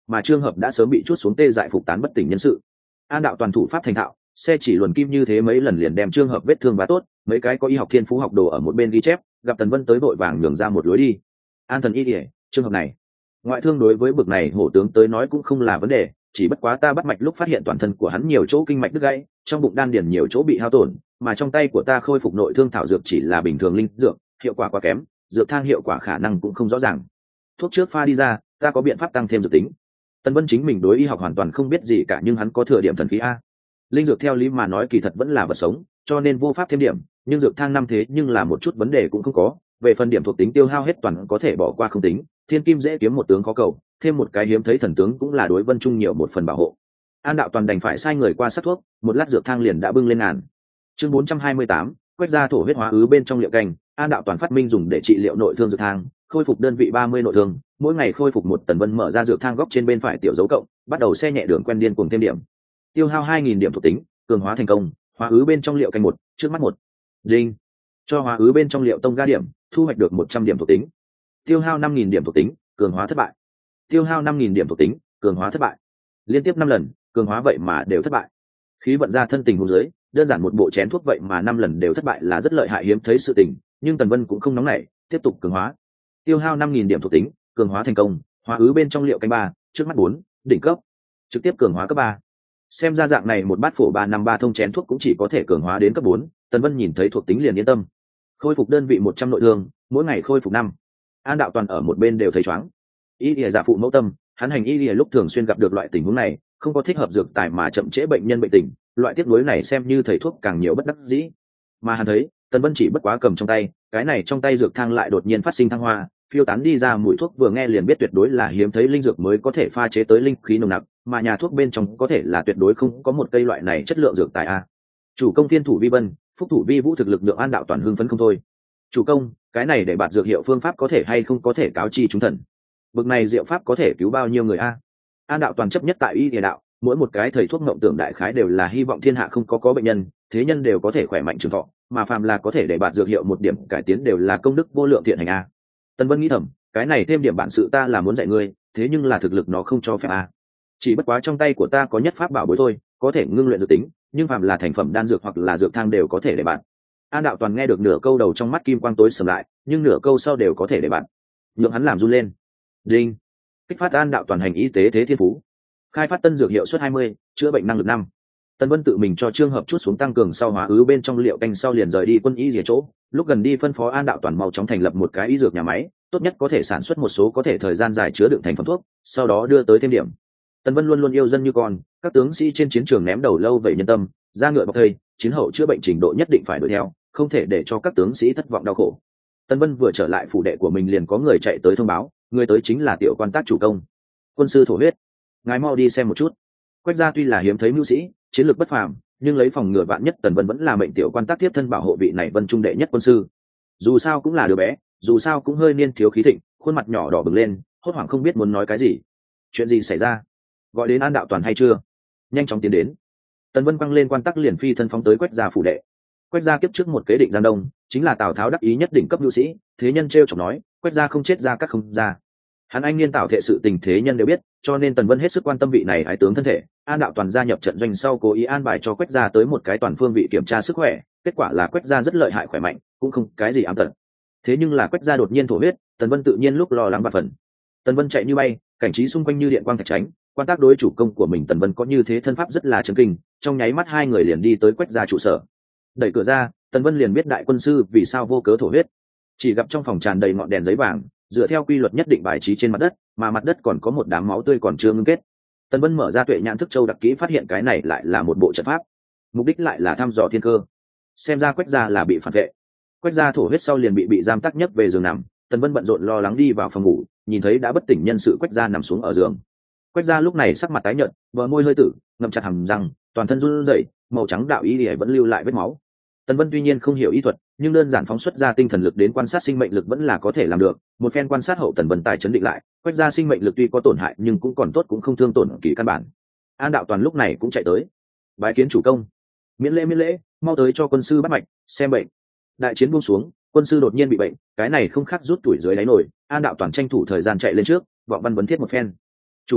mà Trương Hợp đã sớm bị chuốt xuống tê dại phục tán bất tỉnh nhân sự. An đạo toàn thủ pháp thành thạo, xe chỉ luồn kim như thế mấy lần liền đem Trương Hợp vết thương vá tốt, mấy cái có y học thiên phú học đồ ở một bên ghi chép, gặp Tần Vân tới vội vàng nhường ra một lối đi. An thần y ỉa, Trương Hợp này ngoại thương đối với bực này hổ tướng tới nói cũng không là vấn đề, chỉ bất quá ta bắt mạch lúc phát hiện toàn thân của hắn nhiều chỗ kinh mạch đứt gãy, trong bụng đan điền nhiều chỗ bị hao tổn, mà trong tay của ta khôi phục nội thương thảo dược chỉ là bình thường linh dược, hiệu quả quá kém, dược thang hiệu quả khả năng cũng không rõ ràng. Thuốc trước pha đi ra, ta có biện pháp tăng thêm dược tính. Tần Vân chính mình đối y học hoàn toàn không biết gì cả, nhưng hắn có thừa điểm thần khí a. Linh dược theo lý mà nói kỳ thật vẫn là vật sống, cho nên vô pháp thêm điểm, nhưng dược thang năm thế nhưng là một chút vấn đề cũng không có. Về phần điểm thuộc tính tiêu hao hết toàn có thể bỏ qua không tính, thiên kim dễ kiếm một tướng khó cầu, thêm một cái hiếm thấy thần tướng cũng là đối Vân Trung nhiều một phần bảo hộ. An đạo toàn đành phải sai người qua sát thuốc, một lát dược thang liền đã bưng lên ngàn. Chương bốn trăm hai mươi tám, quét ra thổ huyết hóa ứ bên trong liệu canh, An đạo toàn phát minh dùng để trị liệu nội thương dược thang, khôi phục đơn vị ba mươi nội thương, mỗi ngày khôi phục một. Tần Vân mở ra dược thang góc trên bên phải tiểu dấu cộng, bắt đầu xe nhẹ đường quen điên cuồng thêm điểm. Tiêu hao hai nghìn điểm thuộc tính, cường hóa thành công, hóa ứ bên trong liệu canh một, trước mắt một. Đinh. Cho hóa ứ bên trong liệu tông ga điểm, thu hoạch được một trăm điểm thuộc tính. Tiêu hao năm nghìn điểm thuộc tính, cường hóa thất bại. Tiêu hao năm nghìn điểm thuộc tính, cường hóa thất bại. Liên tiếp năm lần, cường hóa vậy mà đều thất bại. Khí vận ra thân tình huống dưới, đơn giản một bộ chén thuốc vậy mà năm lần đều thất bại là rất lợi hại hiếm thấy sự tình, nhưng Tần Vân cũng không nóng nảy, tiếp tục cường hóa. Tiêu hao năm nghìn điểm thuộc tính, cường hóa thành công, hóa ứ bên trong liệu canh ba, trước mắt bốn, đỉnh cấp. Trực tiếp cường hóa cấp ba. Xem ra dạng này một bát phổ ba năm ba thông chén thuốc cũng chỉ có thể cường hóa đến cấp bốn, Tần Vân nhìn thấy thuộc tính liền yên tâm. Khôi phục đơn vị một trăm nội thương, mỗi ngày khôi phục năm. An đạo toàn ở một bên đều thấy chóng. Y lìa giả phụ mẫu tâm, hắn hành y lìa lúc thường xuyên gặp được loại tình huống này, không có thích hợp dược tài mà chậm trễ bệnh nhân bệnh tình, loại tiếc nuối này xem như thầy thuốc càng nhiều bất đắc dĩ. Mà hắn thấy, Tần Vân chỉ bất quá cầm trong tay, cái này trong tay dược thang lại đột nhiên phát sinh thăng hoa, phiêu tán đi ra mùi thuốc vừa nghe liền biết tuyệt đối là hiếm thấy linh dược mới có thể pha chế tới linh khí nồng nặc, mà nhà thuốc bên trong có thể là tuyệt đối không có một cây loại này chất lượng dược tài a. Chủ công thiên thủ vi vân, phúc thủ vi vũ thực lực lượng An đạo toàn hưng phấn không thôi. Chủ công, cái này để bạt dược hiệu phương pháp có thể hay không có thể cáo chi chúng thần. Bực này diệu pháp có thể cứu bao nhiêu người a? An đạo toàn chấp nhất tại y địa đạo, mỗi một cái thầy thuốc ngộng tưởng đại khái đều là hy vọng thiên hạ không có có bệnh nhân, thế nhân đều có thể khỏe mạnh trường thọ, mà phàm là có thể để bạt dược hiệu một điểm cải tiến đều là công đức vô lượng thiện hành a. Tần Vân nghĩ thầm, cái này thêm điểm bản sự ta là muốn dạy ngươi, thế nhưng là thực lực nó không cho phép a. Chỉ bất quá trong tay của ta có nhất pháp bảo bối thôi, có thể ngưng luyện dược tính, nhưng phàm là thành phẩm đan dược hoặc là dược thang đều có thể để bạn. An đạo toàn nghe được nửa câu đầu trong mắt kim quang tối sầm lại, nhưng nửa câu sau đều có thể để bạn. Nhượng hắn làm run lên. Đinh. Kích phát An đạo toàn hành y tế thế thiên phú. Khai phát tân dược hiệu suất hai mươi, chữa bệnh năng lực năm. Tần Vân tự mình cho Trương Hợp chút xuống tăng cường sau hóa ứ bên trong liệu canh sau liền rời đi quân y rìa chỗ, lúc gần đi phân phó An đạo toàn mau chóng thành lập một cái y dược nhà máy, tốt nhất có thể sản xuất một số có thể thời gian dài chứa đựng thành phẩm thuốc, sau đó đưa tới thêm điểm. Tần Vân luôn luôn yêu dân như con, các tướng sĩ trên chiến trường ném đầu lâu vậy nhân tâm, ra ngựa bọc thây, chiến hậu chữa bệnh trình độ nhất định phải đuổi theo, không thể để cho các tướng sĩ thất vọng đau khổ. Tần Vân vừa trở lại phủ đệ của mình liền có người chạy tới thông báo, người tới chính là tiểu quan tác chủ công, quân sư thổ huyết, ngài mau đi xem một chút. Quách gia tuy là hiếm thấy mưu sĩ, chiến lược bất phàm, nhưng lấy phòng ngừa vạn nhất Tần Vân vẫn là mệnh tiểu quan tác tiếp thân bảo hộ vị này Vân trung đệ nhất quân sư. Dù sao cũng là đứa bé, dù sao cũng hơi niên thiếu khí thịnh, khuôn mặt nhỏ đỏ bừng lên, hốt hoảng không biết muốn nói cái gì. Chuyện gì xảy ra? Gọi đến An đạo toàn hay chưa? Nhanh chóng tiến đến. Tần Vân quăng lên quan tắc liền phi thân phóng tới Quách gia phủ đệ. Quách gia kiếp trước một kế định Giang Đông, chính là Tào Tháo đắc ý nhất đỉnh cấp nhu sĩ, thế nhân trêu chọc nói, Quách gia không chết ra các không ra. Hắn anh niên Tào thệ sự tình thế nhân đều biết, cho nên Tần Vân hết sức quan tâm vị này ái tướng thân thể. An đạo toàn gia nhập trận doanh sau cố ý an bài cho Quách gia tới một cái toàn phương vị kiểm tra sức khỏe, kết quả là Quách gia rất lợi hại khỏe mạnh, cũng không cái gì ám tật. Thế nhưng là Quách gia đột nhiên thổ huyết, Tần Vân tự nhiên lúc lo lắng và phần. Tần Vân chạy như bay, cảnh trí xung quanh như điện quang thạch tránh, quan tác đối chủ công của mình Tần Vân có như thế thân pháp rất là chấn kinh, trong nháy mắt hai người liền đi tới Quách gia trụ sở. Đẩy cửa ra, Tần Vân liền biết đại quân sư vì sao vô cớ thổ huyết. Chỉ gặp trong phòng tràn đầy ngọn đèn giấy vàng, dựa theo quy luật nhất định bài trí trên mặt đất, mà mặt đất còn có một đám máu tươi còn chưa ngưng kết. Tần Vân mở ra tuệ nhãn thức châu đặc kỹ phát hiện cái này lại là một bộ trận pháp, mục đích lại là thăm dò thiên cơ. Xem ra Quách gia là bị phản vệ. Quách gia thổ huyết sau liền bị bị giam tắc nhấc về giường nằm. Tần Vân bận rộn lo lắng đi vào phòng ngủ, nhìn thấy đã bất tỉnh nhân sự Quách gia nằm xuống ở giường. Quách gia lúc này sắc mặt tái nhợt, bờ môi hơi tử, ngậm chặt hàm răng, toàn thân run rẩy, màu trắng đạo y lìa vẫn lưu lại vết máu. Tần Vân tuy nhiên không hiểu y thuật, nhưng đơn giản phóng xuất ra tinh thần lực đến quan sát sinh mệnh lực vẫn là có thể làm được. Một phen quan sát hậu, Tần Vân tài chấn định lại, Quách gia sinh mệnh lực tuy có tổn hại nhưng cũng còn tốt, cũng không thương tổn kỳ căn bản. An đạo toàn lúc này cũng chạy tới, bái kiến chủ công. Miễn lễ miễn lễ, mau tới cho quân sư bắt mạch, xem bệnh. Đại chiến buông xuống, quân sư đột nhiên bị bệnh, cái này không khác rút tuổi dưới đáy nổi. An đạo toàn tranh thủ thời gian chạy lên trước, vọng văn vấn thiết một phen. Chủ công,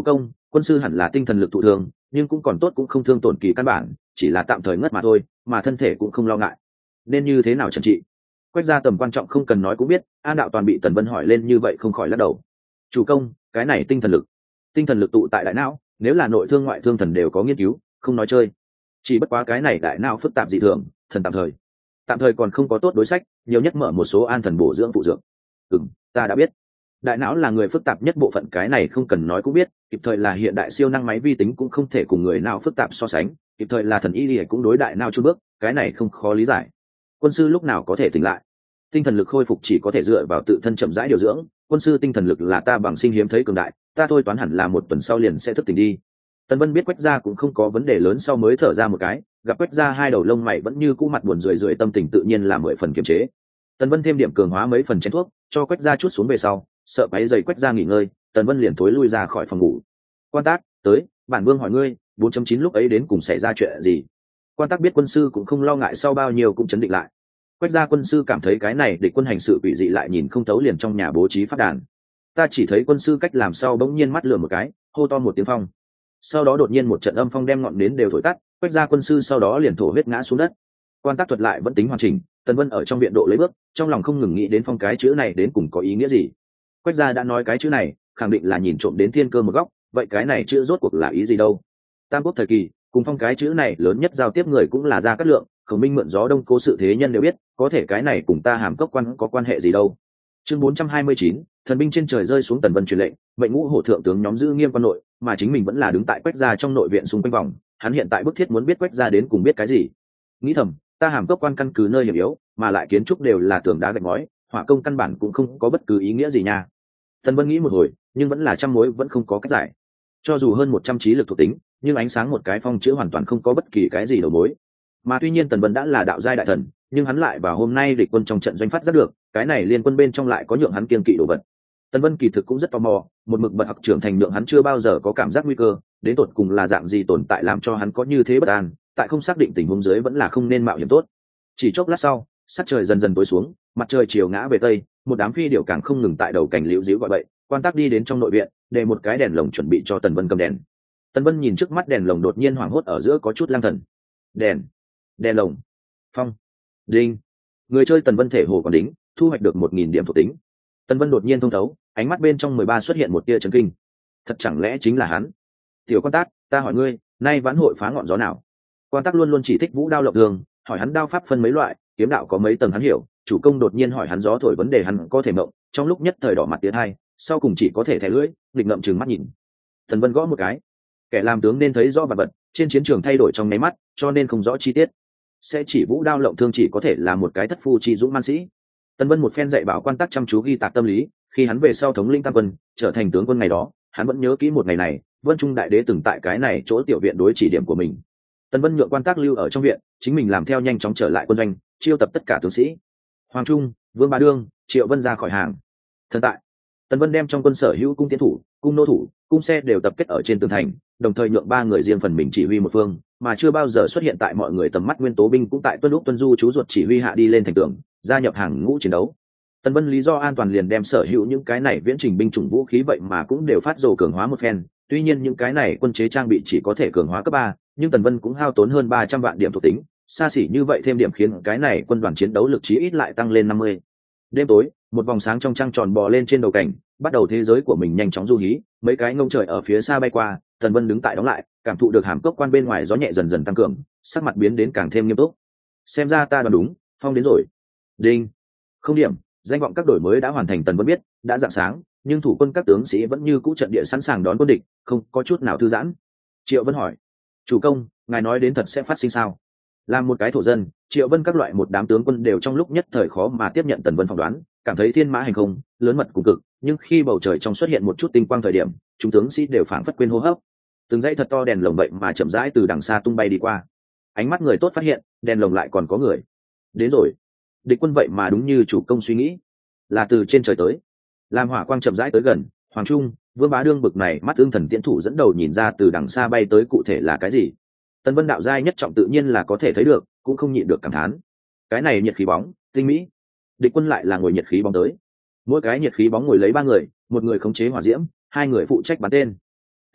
quân sư hẳn là tinh thần lực thụ thương, nhưng cũng còn tốt, cũng không thương tổn kỳ căn bản, chỉ là tạm thời ngất mà thôi, mà thân thể cũng không lo ngại. Nên như thế nào trần trị? Quách gia tầm quan trọng không cần nói cũng biết. An đạo toàn bị Tần Vân hỏi lên như vậy không khỏi lắc đầu. Chủ công, cái này tinh thần lực tinh thần lực tụ tại đại não, nếu là nội thương ngoại thương thần đều có nghiên cứu, không nói chơi. Chỉ bất quá cái này đại não phức tạp dị thường, thần tạm thời tạm thời còn không có tốt đối sách, nhiều nhất mở một số an thần bổ dưỡng phụ dưỡng. Ừm, ta đã biết. Đại não là người phức tạp nhất bộ phận, cái này không cần nói cũng biết, kịp thời là hiện đại siêu năng máy vi tính cũng không thể cùng người nào phức tạp so sánh, kịp thời là thần y lìa cũng đối đại não chun bước, cái này không khó lý giải. Quân sư lúc nào có thể tỉnh lại? Tinh thần lực khôi phục chỉ có thể dựa vào tự thân chậm rãi điều dưỡng, quân sư tinh thần lực là ta bằng sinh hiếm thấy cường đại, ta thôi toán hẳn là một tuần sau liền sẽ thức tỉnh đi. Tần Vân biết Quách gia cũng không có vấn đề lớn, sau mới thở ra một cái, gặp Quách gia hai đầu lông mày vẫn như cũ mặt buồn rười rượi, tâm tình tự nhiên là mười phần kiềm chế. Tần Vân thêm điểm cường hóa mấy phần chén thuốc, cho Quách gia chút xuống về sau, sợ quấy rầy Quách gia nghỉ ngơi, Tần Vân liền thối lui ra khỏi phòng ngủ. Quan Tác, tới, bản vương hỏi ngươi, bốn chấm chín lúc ấy đến cùng xảy ra chuyện gì? Quan Tác biết quân sư cũng không lo ngại, sau bao nhiêu cũng chấn định lại. Quách gia quân sư cảm thấy cái này địch quân hành sự quỷ dị, lại nhìn không thấu, liền trong nhà bố trí phát đàn. Ta chỉ thấy quân sư cách làm sau bỗng nhiên mắt lửa một cái, hô to một tiếng phong. Sau đó đột nhiên một trận âm phong đem ngọn nến đều thổi tắt, Quách gia quân sư sau đó liền thổ huyết ngã xuống đất. Quan Tác thuật lại vẫn tính hoàn chỉnh, Tần Vân ở trong viện độ lấy bước, trong lòng không ngừng nghĩ đến phong cái chữ này đến cùng có ý nghĩa gì. Quách gia đã nói cái chữ này, khẳng định là nhìn trộm đến thiên cơ một góc, vậy cái này chữ rốt cuộc là ý gì đâu? Tam quốc thời kỳ, cùng phong cái chữ này lớn nhất giao tiếp người cũng là Gia Cát Lượng, Khổng Minh mượn gió đông cố sự thế nhân đều biết, có thể cái này cùng ta Hàm Cốc quan có quan hệ gì đâu. Chương bốn trăm hai mươi chín, thần binh trên trời rơi xuống. Tần Vân truyền lệnh, mệnh ngũ hổ thượng tướng nhóm giữ nghiêm quan nội, mà chính mình vẫn là đứng tại Quách gia trong nội viện xung quanh vòng, hắn hiện tại bức thiết muốn biết Quách gia đến cùng biết cái gì. Nghĩ thầm, ta Hàm Cốc quan căn cứ nơi hiểm yếu, mà lại kiến trúc đều là tường đá gạch ngói, hỏa công căn bản cũng không có bất cứ ý nghĩa gì nha. Tần Vân nghĩ một hồi, nhưng vẫn là trăm mối vẫn không có cách giải. Cho dù hơn một trăm trí lực thuộc tính, nhưng ánh sáng một cái phong chữ hoàn toàn không có bất kỳ cái gì đầu mối. Mà tuy nhiên Tần Vân đã là đạo giai đại thần, nhưng hắn lại vào hôm nay địch quân trong trận doanh phát giác được, cái này liên quân bên trong lại có nhượng hắn kiêng kỵ đồ vật. Tần Vân kỳ thực cũng rất tò mò, một mực bật học trưởng thành nhượng hắn chưa bao giờ có cảm giác nguy cơ, đến tột cùng là dạng gì tồn tại làm cho hắn có như thế bất an, tại không xác định tình huống dưới vẫn là không nên mạo hiểm tốt. Chỉ chốc lát sau, sắc trời dần dần tối xuống, mặt trời chiều ngã về tây, một đám phi điểu càng không ngừng tại đầu cảnh liễu díu gọi bậy. Quan Tác đi đến trong nội viện, để một cái đèn lồng chuẩn bị cho Tần Vân cầm đèn. Tần Vân nhìn trước mắt đèn lồng, đột nhiên hoảng hốt ở giữa có chút lang thần. Đèn, đèn lồng, phong, đinh. Người chơi Tần Vân thể hồ còn đính, thu hoạch được một nghìn điểm thuộc tính. Tần Vân đột nhiên thông thấu, ánh mắt bên trong mười ba xuất hiện một tia chấn kinh. Thật chẳng lẽ chính là hắn? Tiểu Quan Tác, ta hỏi ngươi, nay vãn hội phá ngọn gió nào? Quan Tác luôn luôn chỉ thích vũ đao lộng thường, hỏi hắn đao pháp phân mấy loại, kiếm đạo có mấy tầng hắn hiểu. Chủ công đột nhiên hỏi hắn gió thổi vấn đề, hắn có thể mộng, trong lúc nhất thời đỏ mặt tiến hai, sau cùng chỉ có thể thẻ lưỡi, nghịch ngậm chừng mắt nhìn. Tần Vân gõ một cái, kẻ làm tướng nên thấy rõ vật vật, trên chiến trường thay đổi trong nháy mắt, cho nên không rõ chi tiết. Sẽ chỉ vũ đao lộng thương chỉ có thể là một cái thất phu chi dũng man sĩ. Tần Vân một phen dạy bảo Quan Tác chăm chú ghi tạc tâm lý, khi hắn về sau thống lĩnh tam quân, trở thành tướng quân ngày đó, hắn vẫn nhớ kỹ một ngày này, Vân Trung đại đế từng tại cái này chỗ tiểu viện đối chỉ điểm của mình. Tần Vân nhượng Quan Tác lưu ở trong viện, chính mình làm theo nhanh chóng trở lại quân doanh, chiêu tập tất cả tướng sĩ. Hoàng Trung, Vương Bá Đương, Triệu Vân ra khỏi hàng. Thần tại, Tần Vân đem trong quân sở hữu cung tiến thủ, cung nô thủ, cung xe đều tập kết ở trên tường thành, đồng thời nhượng ba người riêng phần mình chỉ huy một phương, mà chưa bao giờ xuất hiện tại mọi người tầm mắt Nguyên Tố binh cũng tại tuân lúc tuân du chú ruột chỉ huy hạ đi lên thành tường, gia nhập hàng ngũ chiến đấu. Tần Vân lý do an toàn liền đem sở hữu những cái này viễn trình binh chủng vũ khí vậy mà cũng đều phát dồ cường hóa một phen. Tuy nhiên những cái này quân chế trang bị chỉ có thể cường hóa cấp ba, nhưng Tần Vân cũng hao tốn hơn ba trăm vạn điểm thuộc tính, xa xỉ như vậy thêm điểm khiến cái này quân đoàn chiến đấu lực chí ít lại tăng lên năm mươi. Đêm tối, một vòng sáng trong trăng tròn bò lên trên đầu cảnh, bắt đầu thế giới của mình nhanh chóng du hí, mấy cái ngông trời ở phía xa bay qua, Tần Vân đứng tại đóng lại, cảm thụ được Hàm Cốc quan bên ngoài gió nhẹ dần dần tăng cường, sắc mặt biến đến càng thêm nghiêm túc. Xem ra ta đoán đúng, phong đến rồi. Đinh. Không điểm, danh vọng các đổi mới đã hoàn thành. Tần Vân biết, đã rạng sáng, nhưng thủ quân các tướng sĩ vẫn như cũ trận địa sẵn sàng đón quân địch, không có chút nào thư giãn. Triệu Vân hỏi: "Chủ công, ngài nói đến thật sẽ phát sinh sao?" Làm một cái thổ dân, Triệu Vân các loại một đám tướng quân đều trong lúc nhất thời khó mà tiếp nhận Tần Vân phỏng đoán, cảm thấy thiên mã hành không, lớn mật cùng cực, nhưng khi bầu trời trong xuất hiện một chút tinh quang thời điểm, chúng tướng sĩ đều phảng phất quên hô hấp. Từng dãy thật to đèn lồng vậy mà chậm rãi từ đằng xa tung bay đi qua. Ánh mắt người tốt phát hiện, đèn lồng lại còn có người. Đến rồi. Địch quân vậy mà đúng như chủ công suy nghĩ, là từ trên trời tới. Làm hỏa quang chậm rãi tới gần, Hoàng Trung, Vương Bá Đương bực này mắt ương thần tiễn thủ dẫn đầu nhìn ra từ đằng xa bay tới cụ thể là cái gì. Tần Vân đạo giai nhất trọng tự nhiên là có thể thấy được, cũng không nhịn được cảm thán. Cái này nhiệt khí bóng, tinh mỹ. Địch quân lại là ngồi nhiệt khí bóng tới. Mỗi cái nhiệt khí bóng ngồi lấy ba người, một người khống chế hỏa diễm, hai người phụ trách bắn tên.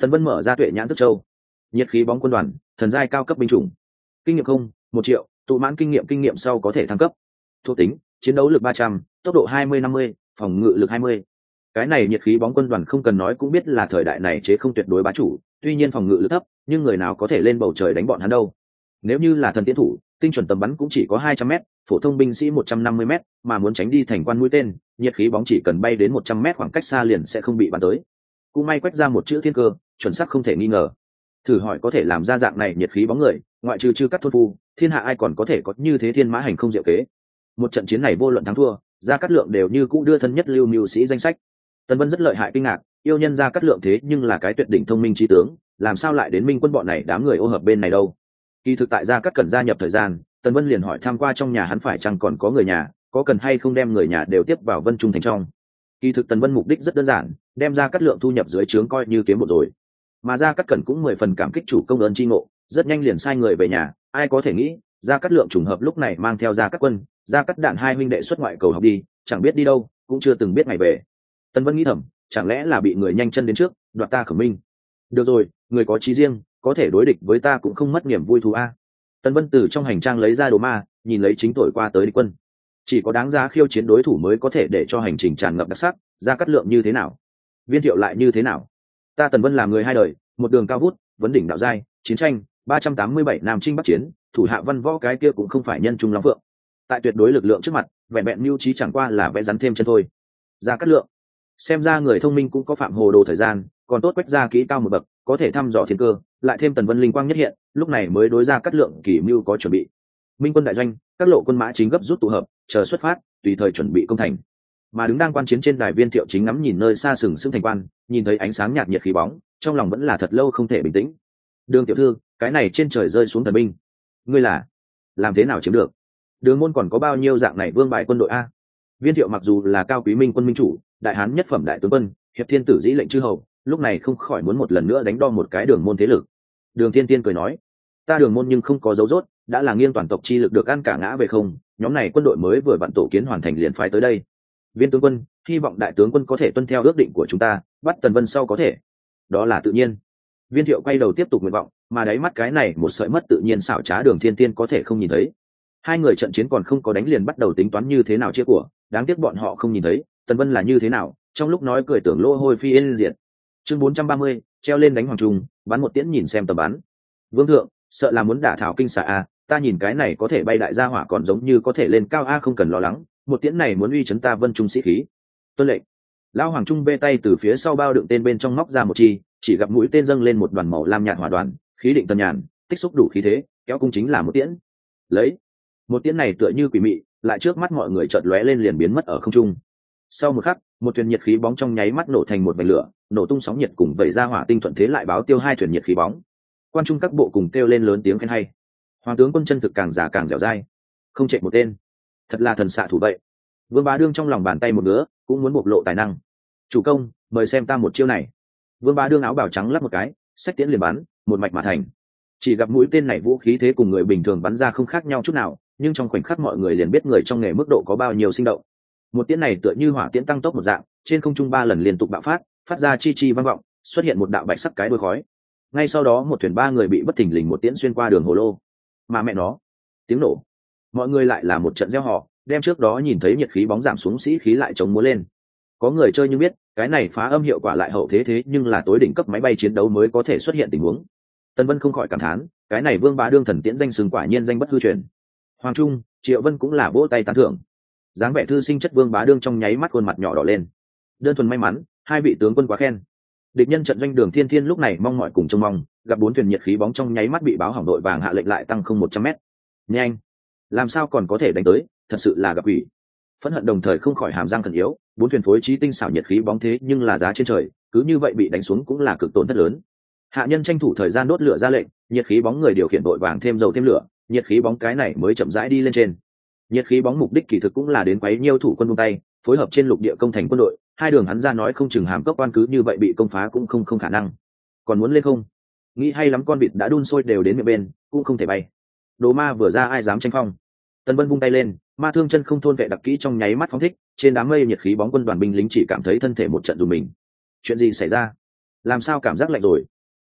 Tần Vân mở ra tuệ nhãn tức châu. Nhiệt khí bóng quân đoàn, thần giai cao cấp binh chủng. Kinh nghiệm không, một triệu, tụ mãn kinh nghiệm kinh nghiệm sau có thể thăng cấp. Thuộc tính, chiến đấu lực ba trăm, tốc độ hai mươi năm mươi, phòng ngự lực hai mươi. Cái này nhiệt khí bóng quân đoàn không cần nói cũng biết là thời đại này chế không tuyệt đối bá chủ, tuy nhiên phòng ngự lực thấp, nhưng người nào có thể lên bầu trời đánh bọn hắn đâu. Nếu như là thần tiến thủ, tinh chuẩn tầm bắn cũng chỉ có hai trăm mét, phổ thông binh sĩ một trăm năm mươi mét, mà muốn tránh đi thành quan mũi tên, nhiệt khí bóng chỉ cần bay đến một trăm mét khoảng cách xa liền sẽ không bị bắn tới. Cũng may quét ra một chữ thiên cơ, chuẩn xác không thể nghi ngờ. Thử hỏi có thể làm ra dạng này nhiệt khí bóng người, ngoại trừ chư cắt thôn phu, thiên hạ ai còn có thể có như thế thiên mã hành không diệu kế. Một trận chiến này vô luận thắng thua, Gia Cát Lượng đều như cũ đưa thân nhất lưu mưu sĩ danh sách. Tần Vân rất lợi hại kinh ngạc, yêu nhân Gia Cát Lượng thế nhưng là cái tuyệt đỉnh thông minh trí tướng, làm sao lại đến Minh quân bọn này đám người ô hợp bên này đâu. Kỳ thực tại Gia Cát Cẩn gia nhập thời gian, Tần Vân liền hỏi tham qua trong nhà hắn phải chăng còn có người nhà, có cần hay không đem người nhà đều tiếp vào Vân Trung thành trong. Kỳ thực Tần Vân mục đích rất đơn giản, đem Gia Cát Lượng thu nhập dưới trướng coi như kiếm một rồi. Mà Gia Cát Cẩn cũng mười phần cảm kích chủ công ơn chi ngộ, rất nhanh liền sai người về nhà, ai có thể nghĩ, Gia Cát Lượng trùng hợp lúc này mang theo Gia Cát Quân, Gia Cát Đản hai huynh đệ xuất ngoại cầu học đi, chẳng biết đi đâu, cũng chưa từng biết ngày về. Tần Vân nghĩ thầm, chẳng lẽ là bị người nhanh chân đến trước, đoạt ta Khổng Minh. Được rồi, người có chí riêng, có thể đối địch với ta cũng không mất niềm vui thú a. Tần Vân từ trong hành trang lấy ra đồ ma, nhìn lấy chính tuổi qua tới địch quân. Chỉ có đáng giá khiêu chiến đối thủ mới có thể để cho hành trình tràn ngập đặc sắc. Gia Cát Lượng như thế nào, Viên Thiệu lại như thế nào. Ta Tần Vân là người hai đời, một đường cao vút, vấn đỉnh đạo giai, chiến tranh ba trăm tám mươi bảy nam chinh bắc chiến, thủ hạ văn võ cái kia cũng không phải nhân trung long phượng. Tại tuyệt đối lực lượng trước mặt, vẹn vẹn mưu trí chẳng qua là vẽ rắn thêm chân thôi. Gia Cát Lượng, xem ra người thông minh cũng có phạm hồ đồ thời gian, còn tốt quách gia kỹ cao một bậc, có thể thăm dò thiên cơ, lại thêm Tần Vân linh quang nhất hiện, lúc này mới đối Gia Cát Lượng kỳ mưu có chuẩn bị. Minh quân đại doanh, các lộ quân mã chính gấp rút tụ hợp, chờ xuất phát, tùy thời chuẩn bị công thành. Mà đứng đang quan chiến trên đài Viên Thiệu chính ngắm nhìn nơi xa sừng sững thành quan, nhìn thấy ánh sáng nhạt nhiệt khí bóng, trong lòng vẫn là thật lâu không thể bình tĩnh. Đường tiểu thư, cái này trên trời rơi xuống thần binh, ngươi là làm thế nào chiếm được? Đường môn còn có bao nhiêu dạng này vương bài quân đội a? Viên Thiệu mặc dù là cao quý minh quân minh chủ, đại hán nhất phẩm đại tướng quân, hiệp thiên tử dĩ lệnh chư hầu, lúc này không khỏi muốn một lần nữa đánh đo một cái đường môn thế lực. Đường Thiên Tiên cười nói, ta đường môn nhưng không có dấu rốt, đã là nghiêng toàn tộc chi lực được ăn cả ngã về không, nhóm này quân đội mới vừa vặn tổ kiến hoàn thành liền phái tới đây. Viên tướng quân, hy vọng đại tướng quân có thể tuân theo ước định của chúng ta, bắt Tần Vân sau có thể. Đó là tự nhiên. Viên Thiệu quay đầu tiếp tục nguyện vọng, mà đáy mắt cái này một sợi mất tự nhiên xảo trá Đường Thiên Tiên có thể không nhìn thấy. Hai người trận chiến còn không có đánh liền bắt đầu tính toán như thế nào chia của, đáng tiếc bọn họ không nhìn thấy Tần Vân là như thế nào, trong lúc nói cười tưởng lô hôi phi yên diệt. Chương bốn trăm ba mươi, treo lên đánh hoàng trung, bắn một tiễn nhìn xem tầm bắn. Vương thượng, sợ là muốn đả thảo kinh xà a, ta nhìn cái này có thể bay đại gia hỏa còn giống như có thể lên cao a, không cần lo lắng, một tiễn này muốn uy chấn ta Vân Trung sĩ khí. Tuân lệnh. Lão hoàng trung bê tay từ phía sau bao đựng tên bên trong móc ra một chi, chỉ gặp mũi tên dâng lên một đoàn màu lam nhạt hỏa đoàn, khí định tần nhàn, tích xúc đủ khí thế, kéo cung chính là một tiễn. Lấy. Một tiễn này tựa như quỷ mị, lại trước mắt mọi người chợt lóe lên liền biến mất ở không trung. Sau một khắc, một thuyền nhiệt khí bóng trong nháy mắt nổ thành một vành lửa, nổ tung sóng nhiệt cùng vẩy ra hỏa tinh thuận thế lại báo tiêu hai thuyền nhiệt khí bóng. Quan trung các bộ cùng kêu lên lớn tiếng khen hay. Hoàng tướng quân chân thực càng già càng dẻo dai, không chạy một tên, thật là thần xạ thủ vậy. Vương Bá Đương trong lòng bàn tay một ngứa, cũng muốn bộc lộ tài năng. Chủ công, mời xem ta một chiêu này. Vương Bá Đương áo bào trắng lắp một cái, xách tiễn liền bắn, một mạch mà thành. Chỉ gặp mũi tên này vũ khí thế cùng người bình thường bắn ra không khác nhau chút nào, nhưng trong khoảnh khắc mọi người liền biết người trong nghề mức độ có bao nhiêu sinh động. Một tiễn này tựa như hỏa tiễn tăng tốc một dạng, trên không trung ba lần liên tục bạo phát, phát ra chi chi vang vọng, xuất hiện một đạo bạch sắc cái đuôi khói. Ngay sau đó một thuyền ba người bị bất thình lình một tiễn xuyên qua đường hồ lô. Mà mẹ nó, tiếng nổ. Mọi người lại là một trận reo hò, đem trước đó nhìn thấy nhiệt khí bóng giảm xuống sĩ khí lại chống múa lên. Có người chơi nhưng biết, cái này phá âm hiệu quả lại hậu thế thế nhưng là tối đỉnh cấp máy bay chiến đấu mới có thể xuất hiện tình huống. Tân Vân không khỏi cảm thán, cái này Vương Bá Đương thần tiễn danh xưng quả nhiên danh bất hư truyền. Hoàng Trung, Triệu Vân cũng là vỗ tay tán thưởng. Dáng vẻ thư sinh chất Vương Bá Đương trong nháy mắt khuôn mặt nhỏ đỏ lên. Đơn thuần may mắn, hai vị tướng quân quá khen. Địch nhân trận doanh Đường Thiên Thiên lúc này mong mọi cùng trông mong, gặp bốn thuyền nhiệt khí bóng trong nháy mắt bị báo hỏng đội vàng hạ lệnh lại tăng không một trăm mét. Nhanh, làm sao còn có thể đánh tới, thật sự là gặp quỷ. Phẫn hận đồng thời không khỏi hàm răng khẩn yếu, bốn thuyền phối trí tinh xảo nhiệt khí bóng thế nhưng là giá trên trời, cứ như vậy bị đánh xuống cũng là cực tổn thất lớn. Hạ nhân tranh thủ thời gian đốt lửa ra lệnh, nhiệt khí bóng người điều khiển đội vàng thêm dầu thêm lửa, nhiệt khí bóng cái này mới chậm rãi đi lên trên. Nhiệt khí bóng mục đích kỳ thực cũng là đến quấy nhiêu thủ quân buông tay, phối hợp trên lục địa công thành quân đội, hai đường hắn ra nói không chừng hàm cốc quan cứ như vậy bị công phá cũng không không khả năng. Còn muốn lên không? Nghĩ hay lắm, con vịt đã đun sôi đều đến miệng bên, cũng không thể bay. Đồ ma vừa ra ai dám tranh phong. Tân Vân vung tay lên, ma thương chân không thôn vệ đặc kỹ trong nháy mắt phóng thích, trên đám mây nhiệt khí bóng quân đoàn binh lính chỉ cảm thấy thân thể một trận run mình. Chuyện gì xảy ra? Làm sao cảm giác lạnh rồi,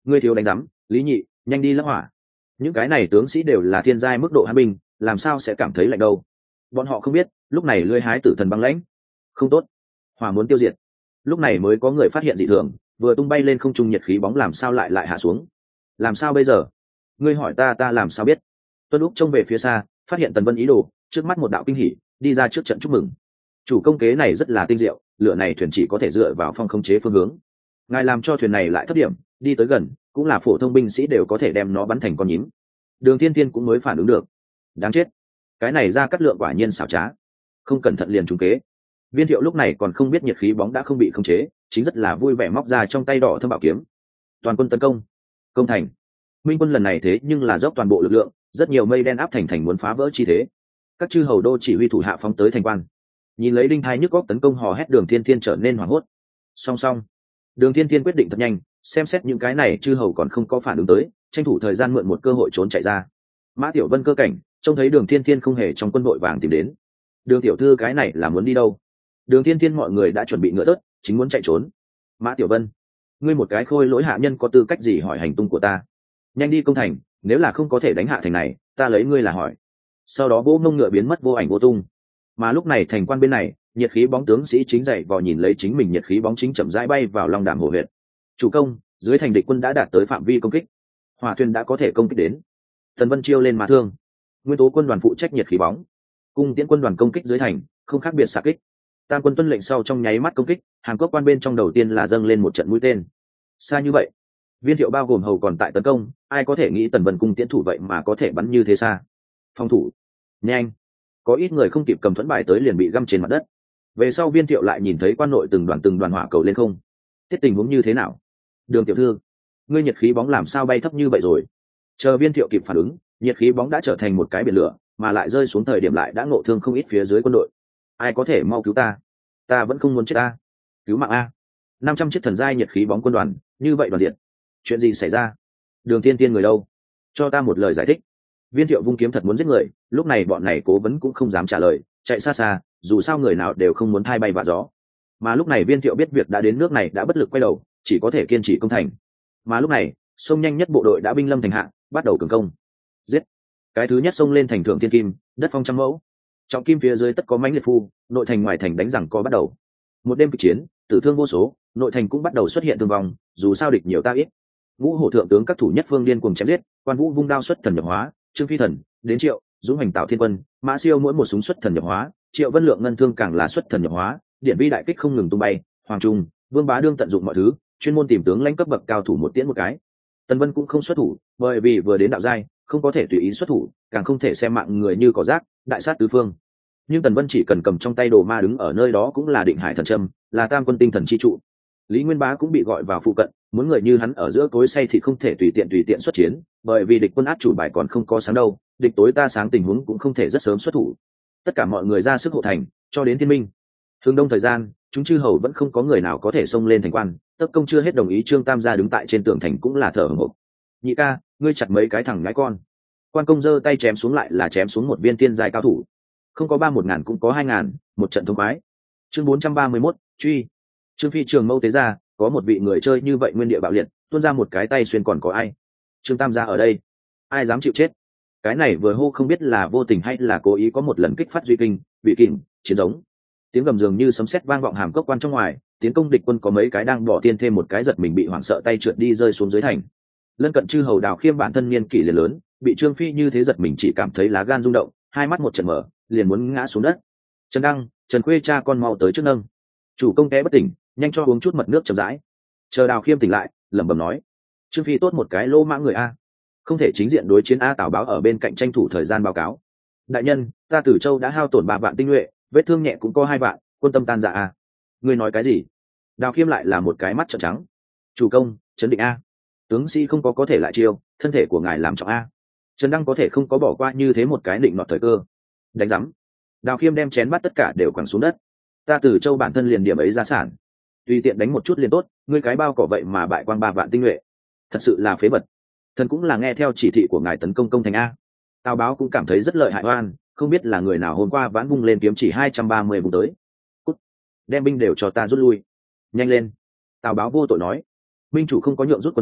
ngươi thiếu đánh giám, Lý Nhị, nhanh đi lấp hỏa. Những cái này tướng sĩ đều là thiên giai mức độ hàn binh, làm sao sẽ cảm thấy lạnh đâu? Bọn họ không biết, lúc này lưỡi hái tử thần băng lãnh, không tốt, hỏa muốn tiêu diệt. Lúc này mới có người phát hiện dị thường, vừa tung bay lên không trung nhiệt khí bóng làm sao lại lại hạ xuống? Làm sao bây giờ? Ngươi hỏi ta ta làm sao biết? Tuân Úc trông về phía xa, phát hiện Tần Vân ý đồ, trước mắt một đạo kinh hỉ, đi ra trước trận chúc mừng. Chủ công kế này rất là tinh diệu, lửa này thuyền chỉ có thể dựa vào phong khống chế phương hướng. Ngài làm cho thuyền này lại thấp điểm, đi tới gần, cũng là phổ thông binh sĩ đều có thể đem nó bắn thành con nhím. Đường Thiên Thiên cũng mới phản ứng được. Đáng chết, cái này ra cắt lượng quả nhiên xảo trá, không cẩn thận liền trúng kế. Viên Thiệu lúc này còn không biết nhiệt khí bóng đã không bị khống chế, chính rất là vui vẻ móc ra trong tay đỏ thâm bảo kiếm. Toàn quân tấn công, công thành. Minh quân lần này thế nhưng là dốc toàn bộ lực lượng, rất nhiều mây đen áp thành thành muốn phá vỡ chi thế. Các chư hầu đô chỉ huy thủ hạ phóng tới thành quan. Nhìn lấy đinh thai nhức góc tấn công hò hét, Đường Thiên Thiên trở nên hoảng hốt. Song song, Đường Thiên Thiên quyết định thật nhanh, xem xét những cái này chư hầu còn không có phản ứng tới, tranh thủ thời gian mượn một cơ hội trốn chạy ra. Mã Tiểu Vân cơ cảnh trông thấy Đường Thiên Thiên không hề trong quân đội vàng tìm đến. Đường tiểu thư cái này là muốn đi đâu? Đường Thiên Thiên mọi người đã chuẩn bị ngựa tớt, chính muốn chạy trốn. Mã Tiểu Vân, ngươi một cái khôi lỗi hạ nhân có tư cách gì hỏi hành tung của ta? Nhanh đi công thành, nếu là không có thể đánh hạ thành này, ta lấy ngươi là hỏi. Sau đó vỗ ngông ngựa biến mất vô ảnh vô tung. Mà lúc này thành quan bên này, nhiệt khí bóng tướng sĩ chính dậy vò nhìn lấy chính mình nhiệt khí bóng chính chậm rãi bay vào Long Đàm Hồ huyện. Chủ công, dưới thành địch quân đã đạt tới phạm vi công kích, hỏa thuyền đã có thể công kích đến. Tần Vân chiêu lên mã thương, nguyên tố quân đoàn phụ trách nhiệt khí bóng, cung tiễn quân đoàn công kích dưới thành, không khác biệt xạ kích. Tam quân tuân lệnh sau trong nháy mắt công kích, hàng cốc quan bên trong đầu tiên là dâng lên một trận mũi tên. Xa như vậy, Viên Thiệu bao gồm hầu còn tại tấn công, ai có thể nghĩ Tần Vân cung tiễn thủ vậy mà có thể bắn như thế xa. Phòng thủ nhanh, có ít người không kịp cầm thuẫn bài tới liền bị găm trên mặt đất. Về sau Viên Thiệu lại nhìn thấy quan nội từng đoàn từng đoàn hỏa cầu lên không. Tiết tình huống như thế nào? Đường tiểu thư, ngươi nhiệt khí bóng làm sao bay thấp như vậy rồi? Chờ Viên Thiệu kịp phản ứng, nhiệt khí bóng đã trở thành một cái biển lửa, mà lại rơi xuống thời điểm lại đã ngộ thương không ít phía dưới quân đội. Ai có thể mau cứu ta? Ta vẫn không muốn chết ta. Cứu mạng a! năm trăm chiếc thần giai nhiệt khí bóng quân đoàn, như vậy đoàn diện. Chuyện gì xảy ra? Đường Thiên Tiên người đâu? Cho ta một lời giải thích. Viên Thiệu vung kiếm thật muốn giết người, lúc này bọn này cố vấn cũng không dám trả lời, chạy xa xa, dù sao người nào đều không muốn thay bay vạ gió. Mà lúc này Viên Thiệu biết việc đã đến nước này đã bất lực quay đầu, chỉ có thể kiên trì công thành. Mà lúc này, sông nhanh nhất bộ đội đã binh lâm thành hạ, bắt đầu cường công. Giết! Cái thứ nhất xông lên thành Thượng Thiên Kim, đất phong trăm mẫu. Trọng kim phía dưới tất có mãnh liệt phu, nội thành ngoài thành đánh rằng co bắt đầu. Một đêm kịch chiến, tử thương vô số, nội thành cũng bắt đầu xuất hiện thương vong, dù sao địch nhiều ta ít. Ngũ hổ thượng tướng các thủ nhất phương điên cuồng chém giết, Quan Vũ vung đao xuất thần nhập hóa, Trương Phi thần đến Triệu, Dũng hành tạo thiên quân, Mã Siêu mỗi một súng xuất thần nhập hóa, Triệu Vân Lượng ngân thương càng là xuất thần nhập hóa, điện vi đại kích không ngừng tung bay, Hoàng Trung, Vương Bá đương tận dụng mọi thứ, chuyên môn tìm tướng lãnh cấp bậc cao thủ một tiễn một cái. Tần Vân cũng không xuất thủ, bởi vì vừa đến đạo giai, không có thể tùy ý xuất thủ, càng không thể xem mạng người như cỏ rác, đại sát tứ phương. Nhưng Tần Vân chỉ cần cầm trong tay đồ ma đứng ở nơi đó cũng là định hải thần châm, là tam quân tinh thần chi trụ. Lý Nguyên Bá cũng bị gọi vào phụ cận, muốn người như hắn ở giữa tối say thì không thể tùy tiện tùy tiện xuất chiến, bởi vì địch quân át chủ bài còn không có sáng đâu, địch tối ta sáng tình huống cũng không thể rất sớm xuất thủ. Tất cả mọi người ra sức hộ thành, cho đến thiên minh. Hướng đông thời gian, chúng chư hầu vẫn không có người nào có thể xông lên thành quan, tất công chưa hết đồng ý, Trương Tam gia đứng tại trên tường thành cũng là thở hổn hộc. Nhị ca, ngươi chặt mấy cái thằng ngái con. Quan công giơ tay chém xuống lại là chém xuống một viên tiên giai cao thủ. Không có ba một ngàn cũng có hai ngàn, một trận thông khoái. Chương bốn trăm ba mươi mốt, truy. Trương Phi trường mâu tế ra, có một vị người chơi như vậy nguyên địa bạo liệt, tuôn ra một cái tay xuyên, còn có ai? Trương Tam gia ở đây, ai dám chịu chết? Cái này vừa hô không biết là vô tình hay là cố ý, có một lần kích phát duy kinh, bị kìm, chiến giống. Tiếng gầm dường như sấm sét vang vọng hàm cốc quan trong ngoài, tiến công địch quân có mấy cái đang bỏ tiên thêm một cái giật mình bị hoảng sợ tay trượt đi rơi xuống dưới thành. Lân cận chư hầu Đào Khiêm bản thân niên kỷ liền lớn, bị Trương Phi như thế giật mình chỉ cảm thấy lá gan rung động, hai mắt một trận mở, liền muốn ngã xuống đất. Trần Đăng, Trần Khuê cha con mau tới trước nâng. Chủ công té bất tỉnh, nhanh cho uống chút mật nước chậm rãi. Chờ Đào Khiêm tỉnh lại, lẩm bẩm nói: Trương Phi tốt một cái lô mã người a, không thể chính diện đối chiến a. Tào Báo ở bên cạnh tranh thủ thời gian báo cáo: đại nhân, ta Tử Châu đã hao tổn ba vạn tinh nhuệ, vết thương nhẹ cũng có hai vạn, quân tâm tan dạ a. Ngươi nói cái gì? Đào Khiêm lại là một cái mắt trợn trắng. Chủ công, chấn định a, tướng sĩ không có có thể lại chiêu, thân thể của ngài làm trọng a. Trần Đăng có thể không có bỏ qua như thế một cái định nọt thời cơ. Đánh rắm. Đào Khiêm đem chén bát tất cả đều quẳng xuống đất. Ta Tử Châu bản thân liền điểm ấy gia sản, tùy tiện đánh một chút liền tốt, ngươi cái bao cỏ vậy mà bại quang ba vạn tinh nhuệ, thật sự là phế vật. Thần cũng là nghe theo chỉ thị của ngài tấn công công thành a. Tào Báo cũng cảm thấy rất lợi hại oan, không biết là người nào hôm qua vãn vung lên kiếm chỉ hai trăm ba mươi vùng tới. Cút, đem binh đều cho ta rút lui, nhanh lên. Tào Báo vô tội nói: minh chủ không có nhượng rút quân a,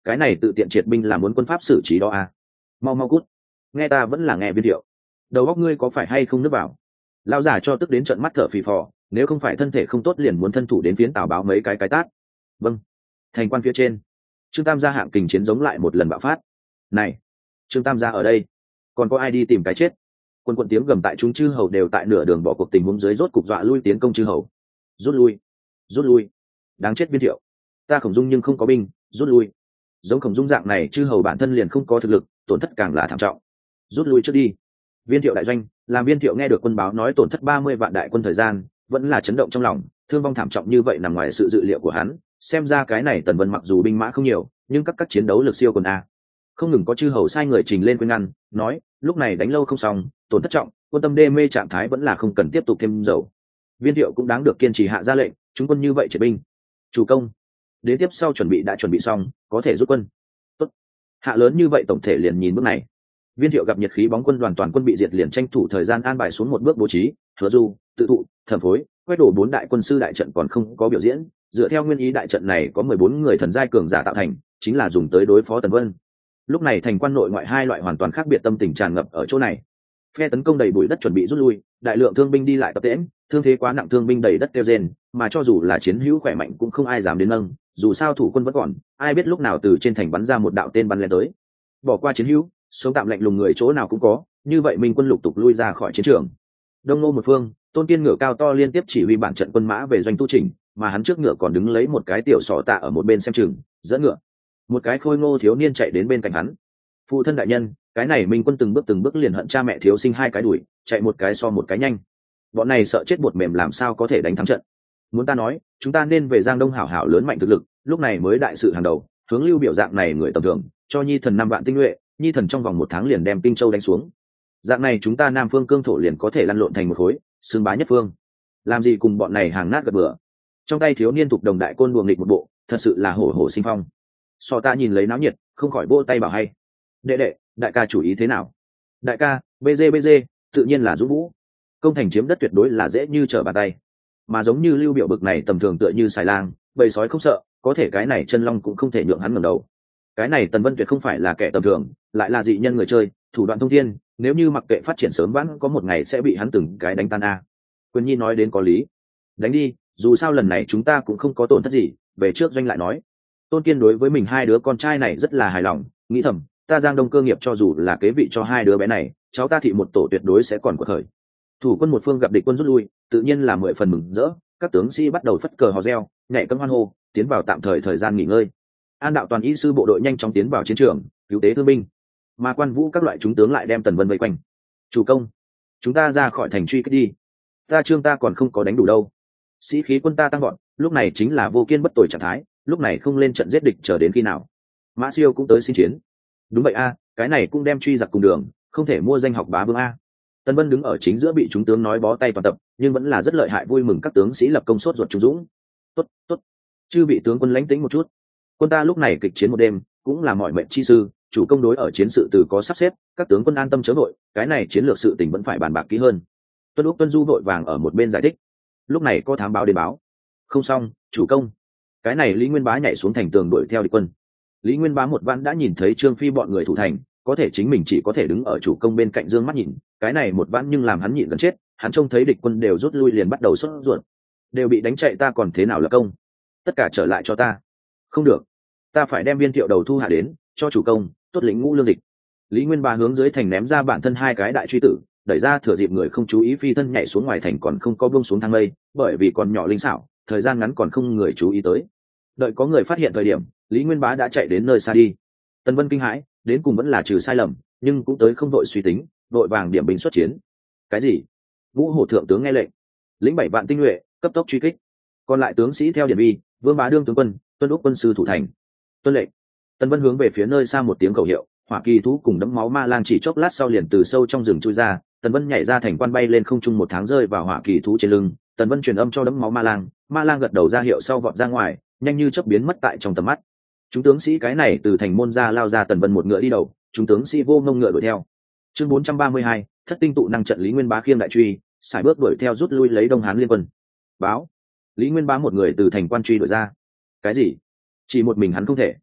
cái này tự tiện triệt binh là muốn quân pháp xử trí đó à? Mau mau cút, nghe ta vẫn là nghe Viên Thiệu. Đầu óc ngươi có phải hay không nước vào? Lão già cho tức đến trận mắt thở phì phò, nếu không phải thân thể không tốt liền muốn thân thủ đến phiến Tào báo mấy cái cái tát. Vâng. Thành quan phía trên, Trương Tam gia hạng kình chiến giống lại một lần bạo phát. Này, Trương Tam gia ở đây, còn có ai đi tìm cái chết? Quân quận tiếng gầm tại chúng chư hầu đều tại nửa đường bỏ cuộc tình huống dưới rốt cục dọa lui tiến công chư hầu. Rút lui, rút lui. Đáng chết Viên Thiệu, ta Khổng Dung nhưng không có binh, rút lui. Giống Khổng Dung dạng này chư hầu bản thân liền không có thực lực, tổn thất càng là thảm trọng. Rút lui trước đi. Viên Thiệu đại doanh, làm Viên Thiệu nghe được quân báo nói tổn thất ba mươi vạn đại quân thời gian, vẫn là chấn động trong lòng, thương vong thảm trọng như vậy nằm ngoài sự dự liệu của hắn, xem ra cái này Tần Vân mặc dù binh mã không nhiều, nhưng các các chiến đấu lực siêu quần a. Không ngừng có chư hầu sai người trình lên khuyên ngăn, nói, lúc này đánh lâu không xong, tổn thất trọng, quân tâm đê mê trạng thái vẫn là không cần tiếp tục thêm dầu. Viên Thiệu cũng đáng được kiên trì hạ ra lệnh, chúng quân như vậy triệt binh. Chủ công, đến tiếp sau chuẩn bị đã chuẩn bị xong, có thể rút quân. Tốt. Hạ lớn như vậy tổng thể liền nhìn bước này. Viên Thiệu gặp nhiệt khí bóng quân đoàn toàn quân bị diệt liền tranh thủ thời gian an bài xuống một bước bố trí, Hứa Du, tự thụ, thẩm phối, quét đổ bốn đại quân sư đại trận còn không có biểu diễn, dựa theo nguyên ý đại trận này có mười bốn người thần giai cường giả tạo thành, chính là dùng tới đối phó Tần Vân. Lúc này thành quan nội ngoại hai loại hoàn toàn khác biệt tâm tình tràn ngập ở chỗ này. Phe tấn công đầy bụi đất chuẩn bị rút lui, đại lượng thương binh đi lại tập tễnh, thương thế quá nặng thương binh đầy đất kêu rên, mà cho dù là chiến hữu khỏe mạnh cũng không ai dám đến nâng, dù sao thủ quân vẫn còn, ai biết lúc nào từ trên thành bắn ra một đạo tên bắn lên tới. Bỏ qua chiến hữu, sống tạm lạnh lùng người chỗ nào cũng có, như vậy minh quân lục tục lui ra khỏi chiến trường. Đông Nô một phương, Tôn Kiên ngựa cao to liên tiếp chỉ huy bản trận quân mã về doanh tu chỉnh, mà hắn trước ngựa còn đứng lấy một cái tiểu sọ tạ ở một bên xem chừng, dẫn ngựa. Một cái khôi ngô thiếu niên chạy đến bên cạnh hắn. Phụ thân đại nhân, cái này minh quân từng bước từng bước liền hận cha mẹ thiếu sinh hai cái đuổi, chạy một cái so một cái nhanh. Bọn này sợ chết bột mềm làm sao có thể đánh thắng trận. Muốn ta nói, chúng ta nên về Giang Đông hảo hảo lớn mạnh thực lực, lúc này mới đại sự hàng đầu, hướng Lưu biểu dạng này người tầm thường, cho Nhi thần năm vạn tinh nhuệ, Nhi thần trong vòng một tháng liền đem Kinh Châu đánh xuống. Dạng này chúng ta Nam Phương cương thổ liền có thể lăn lộn thành một khối, xương bá nhất phương. Làm gì cùng bọn này hàng nát gật bừa. Trong tay thiếu niên tục đồng đại côn đùa nghịch một bộ, thật sự là hổ hổ sinh phong. So ta nhìn lấy náo nhiệt, không khỏi vỗ tay bảo hay. Đệ đệ, đại ca chủ ý thế nào? Đại ca, bg bg, tự nhiên là Dũng Vũ. Công thành chiếm đất tuyệt đối là dễ như trở bàn tay. Mà giống như Lưu biểu bực này tầm thường tựa như xài lang, bầy sói không sợ, có thể cái này chân long cũng không thể nhượng hắn ngẩng đầu. Cái này Tần Vân tuyệt không phải là kẻ tầm thường, lại là dị nhân người chơi, thủ đoạn thông thiên, nếu như mặc kệ phát triển sớm vãn có một ngày sẽ bị hắn từng cái đánh tan a. Quyền Nhi nói đến có lý. Đánh đi, dù sao lần này chúng ta cũng không có tổn thất gì, về trước doanh lại nói. Tôn Kiên đối với mình hai đứa con trai này rất là hài lòng, nghĩ thầm, ta Giang Đông cơ nghiệp cho dù là kế vị cho hai đứa bé này, cháu ta thị một tổ tuyệt đối sẽ còn quật khởi. Thủ quân một phương gặp địch quân rút lui, tự nhiên là mười phần mừng rỡ, các tướng sĩ bắt đầu phất cờ hò reo, nhảy cẫng hoan hô, tiến vào tạm thời thời gian nghỉ ngơi. An đạo toàn y sư bộ đội nhanh chóng tiến vào chiến trường, cứu tế thương binh, mà Quan Vũ các loại chúng tướng lại đem Tần Vân vây quanh. Chủ công, chúng ta ra khỏi thành truy kích đi. Ta Trương ta còn không có đánh đủ đâu. Sĩ khí quân ta tăng vọt, lúc này chính là vô kiên bất tồi trạng thái, lúc này không lên trận giết địch chờ đến khi nào? Mã Siêu cũng tới xin chiến. Đúng vậy a, cái này cũng đem truy giặc cùng đường, không thể mua danh học bá vương a. Tần Vân đứng ở chính giữa bị chúng tướng nói bó tay toàn tập, nhưng vẫn là rất lợi hại, vui mừng các tướng sĩ lập công sốt ruột trung dũng. Tốt, tốt. Chư vị tướng quân lãnh tĩnh một chút. Quân ta lúc này kịch chiến một đêm, cũng là mọi mệnh chi sư, chủ công đối ở chiến sự từ có sắp xếp, các tướng quân an tâm chớ vội, cái này chiến lược sự tình vẫn phải bàn bạc kỹ hơn. Tuân Úc Tuân Du vội vàng ở một bên giải thích. Lúc này có thám báo đến báo. Không xong, chủ công. Cái này Lý Nguyên Bá nhảy xuống thành tường đuổi theo địch quân. Lý Nguyên Bá một vãn đã nhìn thấy Trương Phi bọn người thủ thành, có thể chính mình chỉ có thể đứng ở chủ công bên cạnh dương mắt nhìn, cái này một vãn nhưng làm hắn nhịn gần chết, hắn trông thấy địch quân đều rút lui liền bắt đầu sốt ruột. Đều bị đánh chạy ta còn thế nào là công? Tất cả trở lại cho ta. Không được, ta phải đem Viên Thiệu đầu thu hạ đến, cho chủ công, tốt lĩnh ngũ lương dịch. Lý Nguyên Bá hướng dưới thành ném ra bản thân hai cái đại truy tử, đẩy ra thừa dịp người không chú ý phi thân nhảy xuống ngoài thành còn không có buông xuống thang lây, bởi vì còn nhỏ linh xảo, thời gian ngắn còn không người chú ý tới. Đợi có người phát hiện thời điểm, Lý Nguyên Bá đã chạy đến nơi xa đi. Tần Vân kinh hãi, đến cùng vẫn là trừ sai lầm, nhưng cũng tới không đội suy tính, đội vàng điểm binh xuất chiến. Cái gì? Vũ Hổ thượng tướng nghe lệnh, lĩnh bảy vạn tinh nhuệ, cấp tốc truy kích. Còn lại tướng sĩ theo điển vi, Vương Bá đương tướng quân, Tuân Úc quân sư thủ thành. Tuân lệnh. Tần Vân hướng về phía nơi xa một tiếng khẩu hiệu, hỏa kỳ thú cùng đấm máu ma lang chỉ chốc lát sau liền từ sâu trong rừng chui ra. Tần Vân nhảy ra thành quan bay lên không trung một tháng rơi vào hỏa kỳ thú trên lưng. Tần Vân truyền âm cho đấm máu ma lang, ma lang gật đầu ra hiệu sau vọt ra ngoài, nhanh như chớp biến mất tại trong tầm mắt. Chúng tướng sĩ cái này từ thành môn ra lao ra, Tần Vân một ngựa đi đầu, chúng tướng sĩ vô ngông ngựa đuổi theo. Chương bốn trăm ba mươi hai, thất tinh tụ năng trận. Lý Nguyên Bá khiêng đại truy, sải bước đuổi theo rút lui lấy Đông Hán liên quân. Báo, Lý Nguyên Bá một người từ thành quan truy đuổi ra. Cái gì? Chỉ một mình hắn không thể.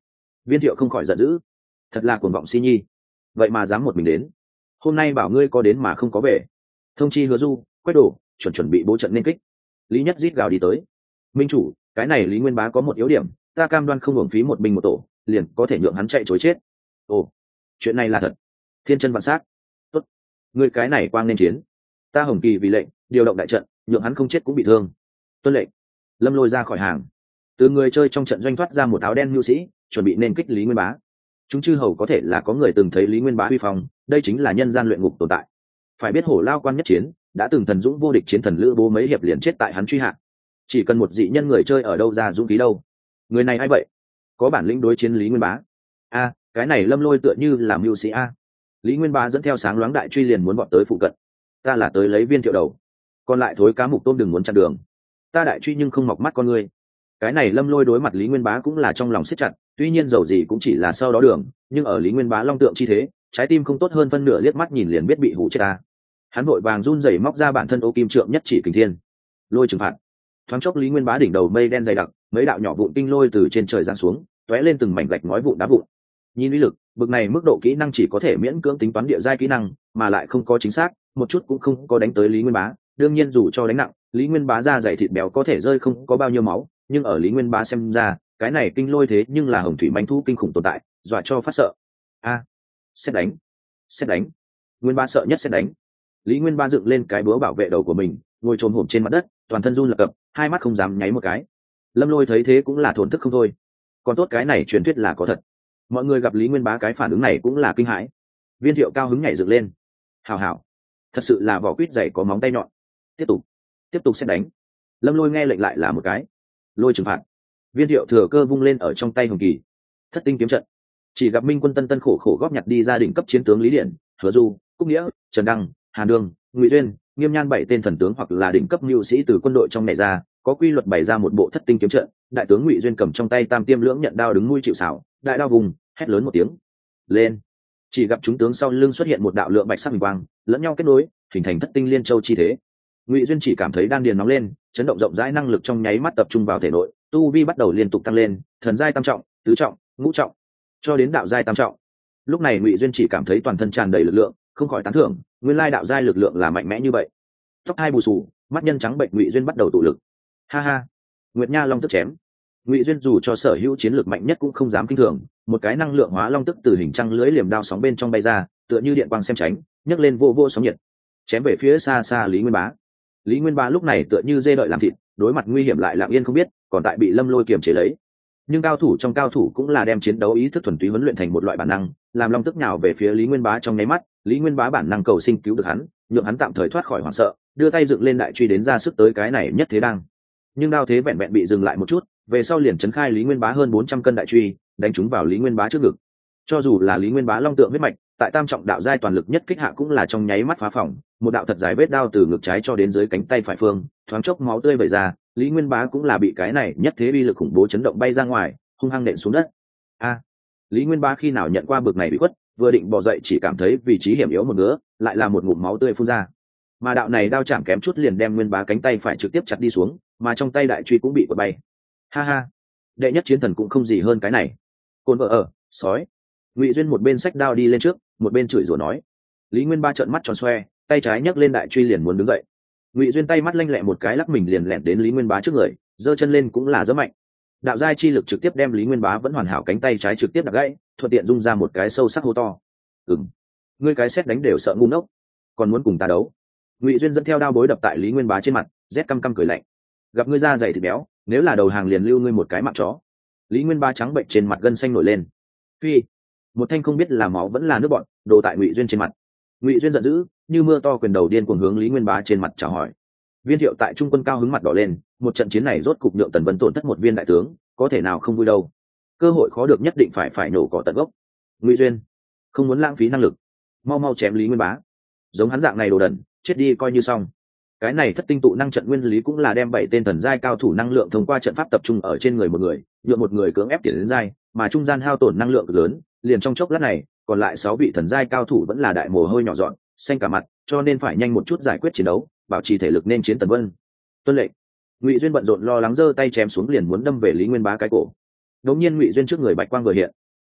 Viên Thiệu không khỏi giận dữ, thật là cuồng vọng si nhi, vậy mà dám một mình đến. Hôm nay bảo ngươi có đến mà không có về. Thông chi Hứa Du, Quách Đổ chuẩn chuẩn bị bố trận nên kích. Lý Nhất rít gào đi tới. Minh chủ, cái này Lý Nguyên Bá có một yếu điểm, ta cam đoan không hưởng phí một binh một tổ liền có thể nhượng hắn chạy chối chết. Ồ, chuyện này là thật. Thiên chân vạn sát. Tốt, ngươi cái này quang nên chiến. Ta Hồng Kỳ vì lệnh điều động đại trận, nhượng hắn không chết cũng bị thương. Tuân lệnh. Lâm Lôi ra khỏi hàng, từ người chơi trong trận doanh thoát ra một áo đen nhu sĩ, chuẩn bị nên kích Lý Nguyên Bá. Chúng chư hầu có thể là có người từng thấy Lý Nguyên Bá uy phong, đây chính là nhân gian luyện ngục tồn tại. Phải biết Hổ Lao quan nhất chiến đã từng thần dũng vô địch chiến thần Lữ Bố mấy hiệp liền chết tại hắn truy hạ. Chỉ cần một dị nhân người chơi ở đâu ra dũng khí đâu. Người này ai vậy? Có bản lĩnh đối chiến Lý Nguyên Bá. A, cái này Lâm Lôi tựa như làm mưu sĩ a. Lý Nguyên Bá dẫn theo sáng loáng đại truy liền muốn vọt tới phụ cận. Ta là tới lấy Viên Thiệu đầu, còn lại thối cá mục tôm đừng muốn chặn đường. Ta đại truy nhưng không mọc mắt con ngươi. Cái này Lâm Lôi đối mặt Lý Nguyên Bá cũng là trong lòng siết chặt, tuy nhiên dầu gì cũng chỉ là sau đó đường, nhưng ở Lý Nguyên Bá long tượng chi thế, trái tim không tốt hơn phân nửa, liếc mắt nhìn liền biết bị hủ chết ta. Hắn vội vàng run rẩy móc ra bản thân ô kim trượng nhất chỉ kình thiên, lôi trừng phạt. Thoáng chốc Lý Nguyên Bá đỉnh đầu mây đen dày đặc, mấy đạo nhỏ vụn kinh lôi từ trên trời giáng xuống, tóe lên từng mảnh gạch ngói vụn đá vụn. Nhìn uy lực, bực này mức độ kỹ năng chỉ có thể miễn cưỡng tính toán địa giai kỹ năng, mà lại không có chính xác, một chút cũng không có đánh tới Lý Nguyên Bá. Đương nhiên dù cho đánh nặng, Lý Nguyên Bá da dày thịt béo có thể rơi không có bao nhiêu máu, nhưng ở Lý Nguyên Bá xem ra, cái này kinh lôi thế nhưng là hồng thủy manh thu kinh khủng tồn tại, dọa cho phát sợ. A, à, xét đánh, xét đánh. Nguyên Bá sợ nhất xét đánh. Lý Nguyên Bá dựng lên cái búa bảo vệ đầu của mình, ngồi trồm hổm trên mặt đất, toàn thân run lập cập, hai mắt không dám nháy một cái. Lâm Lôi thấy thế cũng là thổn thức không thôi. Còn tốt cái này truyền thuyết là có thật. Mọi người gặp Lý Nguyên Bá cái phản ứng này cũng là kinh hãi. Viên Thiệu cao hứng nhảy dựng lên. Hào hào, thật sự là vỏ quýt dày có móng tay nhọn. Tiếp tục, tiếp tục xét đánh. Lâm Lôi nghe lệnh lại là một cái. Lôi trừng phạt. Viên Thiệu thừa cơ vung lên ở trong tay Hồng Kỳ. Thất tinh kiếm trận. Chỉ gặp Minh Quân tân tân khổ khổ góp nhặt đi gia đình cấp chiến tướng Lý Điển, Hứa Du, Cúc Nghĩa, Trần Đăng, Hàn Đương, Ngụy Duyên, Nghiêm Nhan bảy tên thần tướng hoặc là đỉnh cấp mưu sĩ từ quân đội trong này ra, có quy luật bày ra một bộ thất tinh kiếm trận. Đại tướng Ngụy Duyên cầm trong tay tam tiêm lưỡng nhận đao đứng nuôi chịu xảo, đại đao vùng, hét lớn một tiếng. Lên. Chỉ gặp chúng tướng sau lưng xuất hiện một đạo lượng bạch sắc huỳnh quang, lẫn nhau kết nối, hình thành thất tinh liên châu chi thế. Ngụy Duyên chỉ cảm thấy đan điền nóng lên, chấn động rộng rãi năng lực trong nháy mắt tập trung vào thể nội, tu vi bắt đầu liên tục tăng lên, thần giai tam trọng, tứ trọng, ngũ trọng, cho đến đạo giai tam trọng. Lúc này Ngụy Duyên chỉ cảm thấy toàn thân tràn đầy lực lượng, không khỏi tán thưởng, nguyên lai đạo giai lực lượng là mạnh mẽ như vậy. Tóc hai bù xù, mắt nhân trắng bệnh, Ngụy Duyên bắt đầu tụ lực. Ha ha, Nguyệt Nha Long tức chém. Ngụy Duyên dù cho sở hữu chiến lược mạnh nhất cũng không dám kinh thường, một cái năng lượng hóa long tức từ hình trăng lưỡi liềm đao sóng bên trong bay ra, tựa như điện quang xem tránh, nhấc lên vô vô sóng nhiệt, chém về phía xa xa Lý Nguyên Bá. Lý Nguyên Bá lúc này tựa như dê đợi làm thịt, đối mặt nguy hiểm lại lặng yên không biết, còn tại bị Lâm Lôi kiềm chế lấy. Nhưng cao thủ trong cao thủ cũng là đem chiến đấu ý thức thuần túy huấn luyện thành một loại bản năng, làm long tức nhào về phía Lý Nguyên Bá trong nháy mắt, Lý Nguyên Bá bản năng cầu sinh cứu được hắn, nhượng hắn tạm thời thoát khỏi hoảng sợ, đưa tay dựng lên đại truy đến ra sức tới cái này nhất thế đang. Nhưng đao thế vẹn vẹn bị dừng lại một chút, về sau liền chấn khai Lý Nguyên Bá hơn bốn trăm cân đại truy, đánh trúng vào Lý Nguyên Bá trước ngực. Cho dù là Lý Nguyên Bá long tượng huyết mạch, tại tam trọng đạo giai toàn lực nhất kích hạ cũng là trong nháy mắt phá phỏng, một đạo thật dài vết đao từ ngực trái cho đến dưới cánh tay phải phương, thoáng chốc máu tươi vẩy ra, Lý Nguyên Bá cũng là bị cái này nhất thế uy lực khủng bố chấn động bay ra ngoài, hung hăng nện xuống đất. A, Lý Nguyên Bá khi nào nhận qua bực này bị quất, vừa định bò dậy chỉ cảm thấy vị trí hiểm yếu một ngứa, lại là một ngụm máu tươi phun ra. Mà đạo này đao chạm kém chút liền đem Nguyên Bá cánh tay phải trực tiếp chặt đi xuống, mà trong tay đại truy cũng bị quật bay. Ha ha, đệ nhất chiến thần cũng không gì hơn cái này. Côn vợ ở, sói. Ngụy Duyên một bên xách đao đi lên trước, một bên chửi rủa nói. Lý Nguyên Bá trợn mắt tròn xoe, tay trái nhấc lên đại truy liền muốn đứng dậy. Ngụy Duyên tay mắt lanh lẹ một cái lắc mình liền lẹn đến Lý Nguyên Bá trước người, giơ chân lên cũng là giơ mạnh. Đạo giai chi lực trực tiếp đem Lý Nguyên Bá vẫn hoàn hảo cánh tay trái trực tiếp đập gãy, thuận tiện rung ra một cái sâu sắc hô to. Ừm, ngươi cái xét đánh đều sợ ngu ngốc, còn muốn cùng ta đấu? Ngụy Duyên dẫn theo đao bối đập tại Lý Nguyên Bá trên mặt, rét căm căm cười lạnh. Gặp ngươi da dày thịt béo, nếu là đầu hàng liền lưu ngươi một cái mạng chó. Lý Nguyên Bá trắng bệnh trên mặt gân xanh nổi lên. Phi, một thanh không biết là máu vẫn là nước bọn, đổ tại Ngụy Duyên trên mặt. Ngụy Duyên giận dữ, như mưa to quyền đầu điên cuồng hướng Lý Nguyên Bá trên mặt chào hỏi. Viên Thiệu tại trung quân cao hứng mặt đỏ lên, một trận chiến này rốt cục nhượng Tần Vân tổn thất một viên đại tướng, có thể nào không vui đâu. Cơ hội khó được nhất định phải phải nổ cỏ tận gốc. Ngụy Duyên, không muốn lãng phí năng lực, mau mau chém Lý Nguyên Bá. Giống hắn dạng này đồ đần, chết đi coi như xong. Cái này thất tinh tụ năng trận nguyên lý cũng là đem bảy tên thần giai cao thủ năng lượng thông qua trận pháp tập trung ở trên người một người, nhượng một người cưỡng ép tiến đến giai, mà trung gian hao tổn năng lượng cực lớn, liền trong chốc lát này, còn lại sáu vị thần giai cao thủ vẫn là đại mồ hôi nhỏ dọn, xanh cả mặt, cho nên phải nhanh một chút giải quyết chiến đấu, bảo trì thể lực nên chiến Tần Vân. Tuân lệnh. Ngụy Duyên bận rộn lo lắng giơ tay chém xuống liền muốn đâm về Lý Nguyên Bá cái cổ. Đống nhiên Ngụy Duyên trước người bạch quang vừa hiện,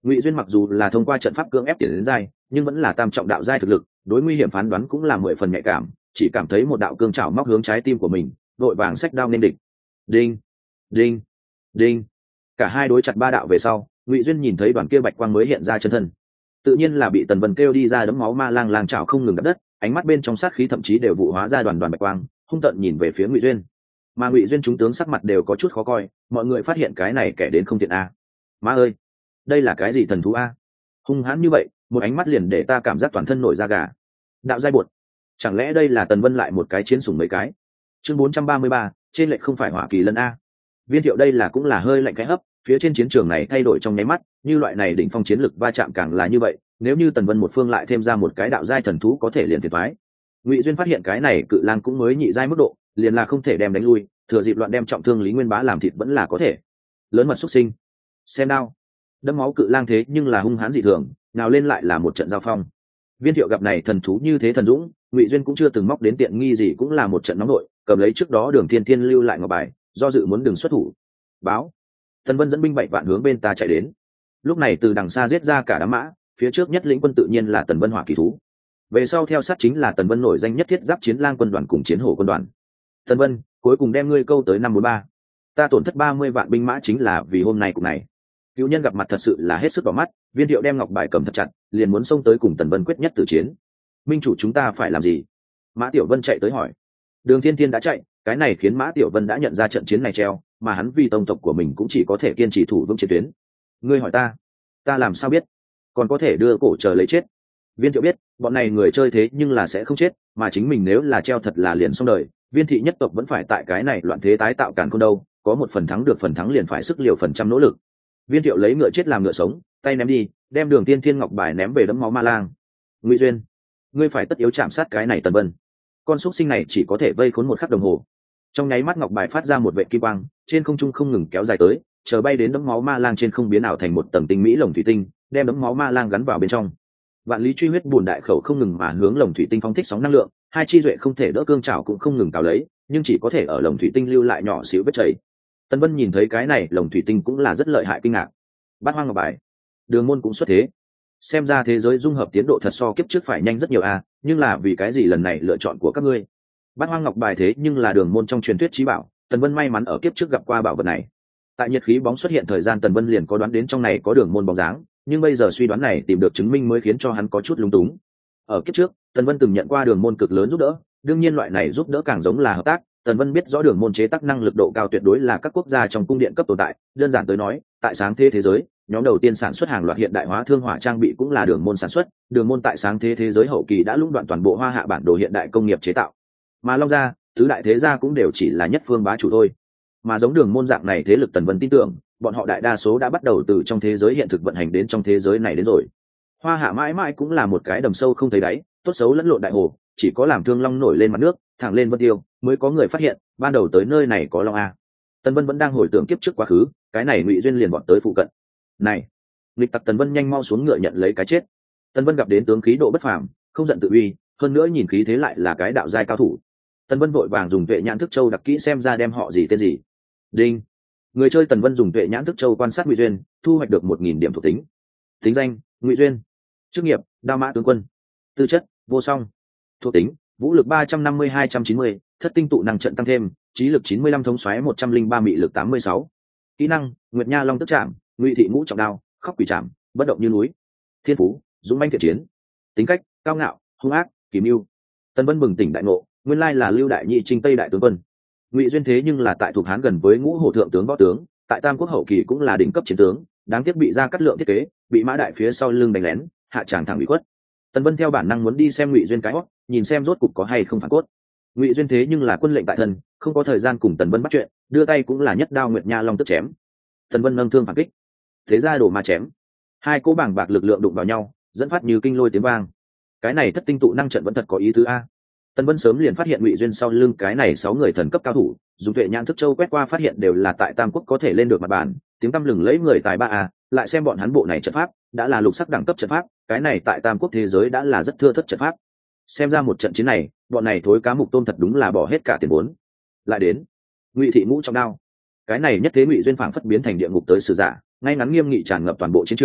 Ngụy Duyên mặc dù là thông qua trận pháp cưỡng ép tiến đến giai, nhưng vẫn là tam trọng đạo giai thực lực, đối nguy hiểm phán đoán cũng là mười phần nhạy cảm, chỉ cảm thấy một đạo cương trảo móc hướng trái tim của mình, vội vàng xách đao nên địch. Đinh, đinh, đinh. Cả hai đối chặt ba đạo về sau, Ngụy Duyên nhìn thấy đoàn kia bạch quang mới hiện ra chân thân. Tự nhiên là bị Tần Vân kêu đi ra đấm máu ma lang lang chảo không ngừng đập đất, ánh mắt bên trong sát khí thậm chí đều vụ hóa ra đoàn đoàn bạch quang, hung tợn nhìn về phía Ngụy Duyên. Mà Ngụy Duyên chúng tướng sắc mặt đều có chút khó coi, mọi người phát hiện cái này kẻ đến không tiện a. Ma ơi, đây là cái gì thần thú a? Hung hãn như vậy, một ánh mắt liền để ta cảm giác toàn thân nổi da gà. Đạo giai buột, chẳng lẽ đây là Tần Vân lại một cái chiến sủng mấy cái? Chương bốn trăm ba mươi ba, trên lệch không phải Hỏa Kỳ Lân a. Viên Thiệu đây là cũng là hơi lạnh cái hấp, phía trên chiến trường này thay đổi trong nháy mắt, như loại này đỉnh phong chiến lực va chạm càng là như vậy, nếu như Tần Vân một phương lại thêm ra một cái đạo giai thần thú có thể liền thiệt toái. Ngụy Duyên phát hiện cái này cự lang cũng mới nhị giai mức độ, liền là không thể đem đánh lui, thừa dịp loạn đem trọng thương Lý Nguyên Bá làm thịt vẫn là có thể. Lớn mật xuất sinh. Xem đao. Đâm máu cự lang thế nhưng là hung hãn dị thường, nào lên lại là một trận giao phong. Viên Thiệu gặp này thần thú như thế thần dũng, Ngụy Duyên cũng chưa từng móc đến tiện nghi gì, cũng là một trận nóng nội, cầm lấy trước đó Đường Thiên Thiên lưu lại ngọc bài, do dự muốn đừng xuất thủ. Báo. Tần Vân dẫn binh bảy vạn hướng bên ta chạy đến. Lúc này từ đằng xa giết ra cả đám mã, phía trước nhất lĩnh quân tự nhiên là Tần Vân Hỏa Kỳ thú. Về sau theo sát chính là Tần Vân nổi danh nhất thiết giáp chiến lang quân đoàn cùng chiến hổ quân đoàn. Tần Vân, cuối cùng đem ngươi câu tới năm bốn ba. Ta tổn thất ba mươi vạn binh mã chính là vì hôm nay cùng này. Cựu nhân gặp mặt thật sự là hết sức đỏ mắt, Viên Thiệu đem ngọc bài cầm thật chặt, liền muốn xông tới cùng Tần Vân quyết nhất tử chiến. Minh chủ chúng ta phải làm gì? Mã Tiểu Vân chạy tới hỏi. Đường Thiên Thiên đã chạy, cái này khiến Mã Tiểu Vân đã nhận ra trận chiến này treo, mà hắn vì tông tộc của mình cũng chỉ có thể kiên trì thủ vững chiến tuyến. Ngươi hỏi ta, ta làm sao biết? Còn có thể đưa cổ chờ lấy chết. Viên Thiệu biết, bọn này người chơi thế nhưng là sẽ không chết, mà chính mình nếu là treo thật là liền xong đời. Viên thị nhất tộc vẫn phải tại cái này loạn thế tái tạo càn khôn đâu, có một phần thắng được phần thắng liền phải sức liều phần trăm nỗ lực. Viên Thiệu lấy ngựa chết làm ngựa sống, tay ném đi, đem Đường Tiên Thiên ngọc bài ném về đấm máu ma lang. Ngụy Duyên, ngươi phải tất yếu chạm sát cái này Tần Vân. Con xúc sinh này chỉ có thể vây khốn một khắc đồng hồ. Trong nháy mắt ngọc bài phát ra một vệ kim quang, trên không trung không ngừng kéo dài tới, chờ bay đến đấm máu ma lang trên không biến ảo thành một tầng tinh mỹ lồng thủy tinh, đem đấm máu ma lang gắn vào bên trong. Vạn lý truy huyết buồn đại khẩu không ngừng mà hướng lồng thủy tinh phóng thích sóng năng lượng, hai chi duệ không thể đỡ cương trảo cũng không ngừng cào lấy, nhưng chỉ có thể ở lồng thủy tinh lưu lại nhỏ xíu vết chảy. Tần Vân nhìn thấy cái này lồng thủy tinh cũng là rất lợi hại kinh ngạc. Bát hoang ngọc bài, Đường môn cũng xuất thế. Xem ra thế giới dung hợp tiến độ thật so kiếp trước phải nhanh rất nhiều à, nhưng là vì cái gì lần này lựa chọn của các ngươi? Bát hoang ngọc bài thế nhưng là Đường môn trong truyền thuyết chí bảo, Tần Vân may mắn ở kiếp trước gặp qua bảo vật này. Tại nhiệt khí bóng xuất hiện thời gian Tần Vân liền có đoán đến trong này có Đường môn bóng dáng, nhưng bây giờ suy đoán này tìm được chứng minh mới khiến cho hắn có chút lung túng. Ở kiếp trước, Tần Vân từng nhận qua Đường môn cực lớn giúp đỡ, đương nhiên loại này giúp đỡ càng giống là hợp tác. Tần Vân biết rõ Đường môn chế tác năng lực độ cao tuyệt đối là các quốc gia trong cung điện cấp tồn tại, đơn giản tới nói, tại sáng thế thế giới, nhóm đầu tiên sản xuất hàng loạt hiện đại hóa thương hỏa trang bị cũng là Đường môn sản xuất, Đường môn tại sáng thế thế giới hậu kỳ đã lũng đoạn toàn bộ Hoa Hạ bản đồ hiện đại công nghiệp chế tạo. Mà Long gia, tứ đại thế gia cũng đều chỉ là nhất phương bá chủ thôi. Mà giống Đường môn dạng này thế lực Tần Vân tin tưởng, bọn họ đại đa số đã bắt đầu từ trong thế giới hiện thực vận hành đến trong thế giới này đến rồi. Hoa Hạ mãi mãi cũng là một cái đầm sâu không thấy đáy, tốt xấu lẫn lộn đại hồ, chỉ có làm Thương Long nổi lên mặt nước, thẳng lên Vân Tiêu, mới có người phát hiện, ban đầu tới nơi này có Long a. Tần Vân vẫn đang hồi tưởng kiếp trước quá khứ, cái này Ngụy Duyên liền bọn tới phụ cận. Này, nghịch tặc Tần Vân nhanh mau xuống ngựa nhận lấy cái chết. Tần Vân gặp đến tướng khí độ bất phàm, không giận tự uy, hơn nữa nhìn khí thế lại là cái đạo giai cao thủ. Tần Vân vội vàng dùng tuệ nhãn thức châu đặc kỹ xem ra đem họ gì tên gì. Đinh. Người chơi Tần Vân dùng tuệ nhãn thức châu quan sát Ngụy Duyên, thu hoạch được một nghìn điểm thuộc tính. Tính danh: Ngụy Duyên. Chức nghiệp: Đao mã tướng quân. Tư chất: vô song. Thuộc tính: vũ lực ba trăm năm mươi hai trăm chín mươi, thất tinh tụ năng trận tăng thêm, trí lực chín mươi lăm, thống xoáy một trăm linh ba, mị lực tám mươi sáu. Kỹ năng: Nguyệt Nha Long tức chạm, Ngụy thị ngũ trọng đao, khóc quỷ chạm, bất động như núi. Thiên phú: dũng mãnh thiện chiến. Tính cách: cao ngạo, hung ác, kỳ mưu. Tần Vân bừng tỉnh đại ngộ, nguyên lai là Lưu Đại Nhị Trinh Tây đại tướng quân. Ngụy Duyên thế nhưng là tại thuộc Hán gần với ngũ hổ thượng tướng võ tướng, tại Tam Quốc hậu kỳ cũng là đỉnh cấp chiến tướng, đáng tiếc bị ra cắt lượng thiết kế, bị Mã Đại phía sau lưng đánh lén, hạ tràng thẳng bị quất. Tần Vân theo bản năng muốn đi xem Ngụy Duyên cái hót, nhìn xem rốt cục có hay không phản cốt. Ngụy Duyên thế nhưng là quân lệnh tại thân, không có thời gian cùng Tần Vân bắt chuyện, đưa tay cũng là nhất đao Nguyệt Nha Long tức chém. Tần Vân nâng thương phản kích, thế ra đổ mà chém, hai cỗ bảng bạc lực lượng đụng vào nhau, dẫn phát như kinh lôi tiếng vang. Cái này thất tinh tụ năng trận vẫn thật có ý tứ a. Tần Vân sớm liền phát hiện Ngụy Duyên sau lưng cái này sáu người thần cấp cao thủ, dùng tuệ nhãn thức châu quét qua phát hiện đều là tại Tam Quốc có thể lên được mặt bàn, tiếng tăm lừng lấy người tài ba a, lại xem bọn hắn bộ này trận pháp, đã là lục sắc đẳng cấp trận pháp, cái này tại Tam Quốc thế giới đã là rất thưa thớt trận pháp. Xem ra một trận chiến này, bọn này thối cá mục tôm thật đúng là bỏ hết cả tiền vốn. Lại đến, Ngụy thị ngũ trọng đao. Cái này nhất thế Ngụy Duyên phảng phất biến thành địa ngục tới sử giả, ngay ngắn nghiêm nghị tràn ngập toàn bộ chiến trường,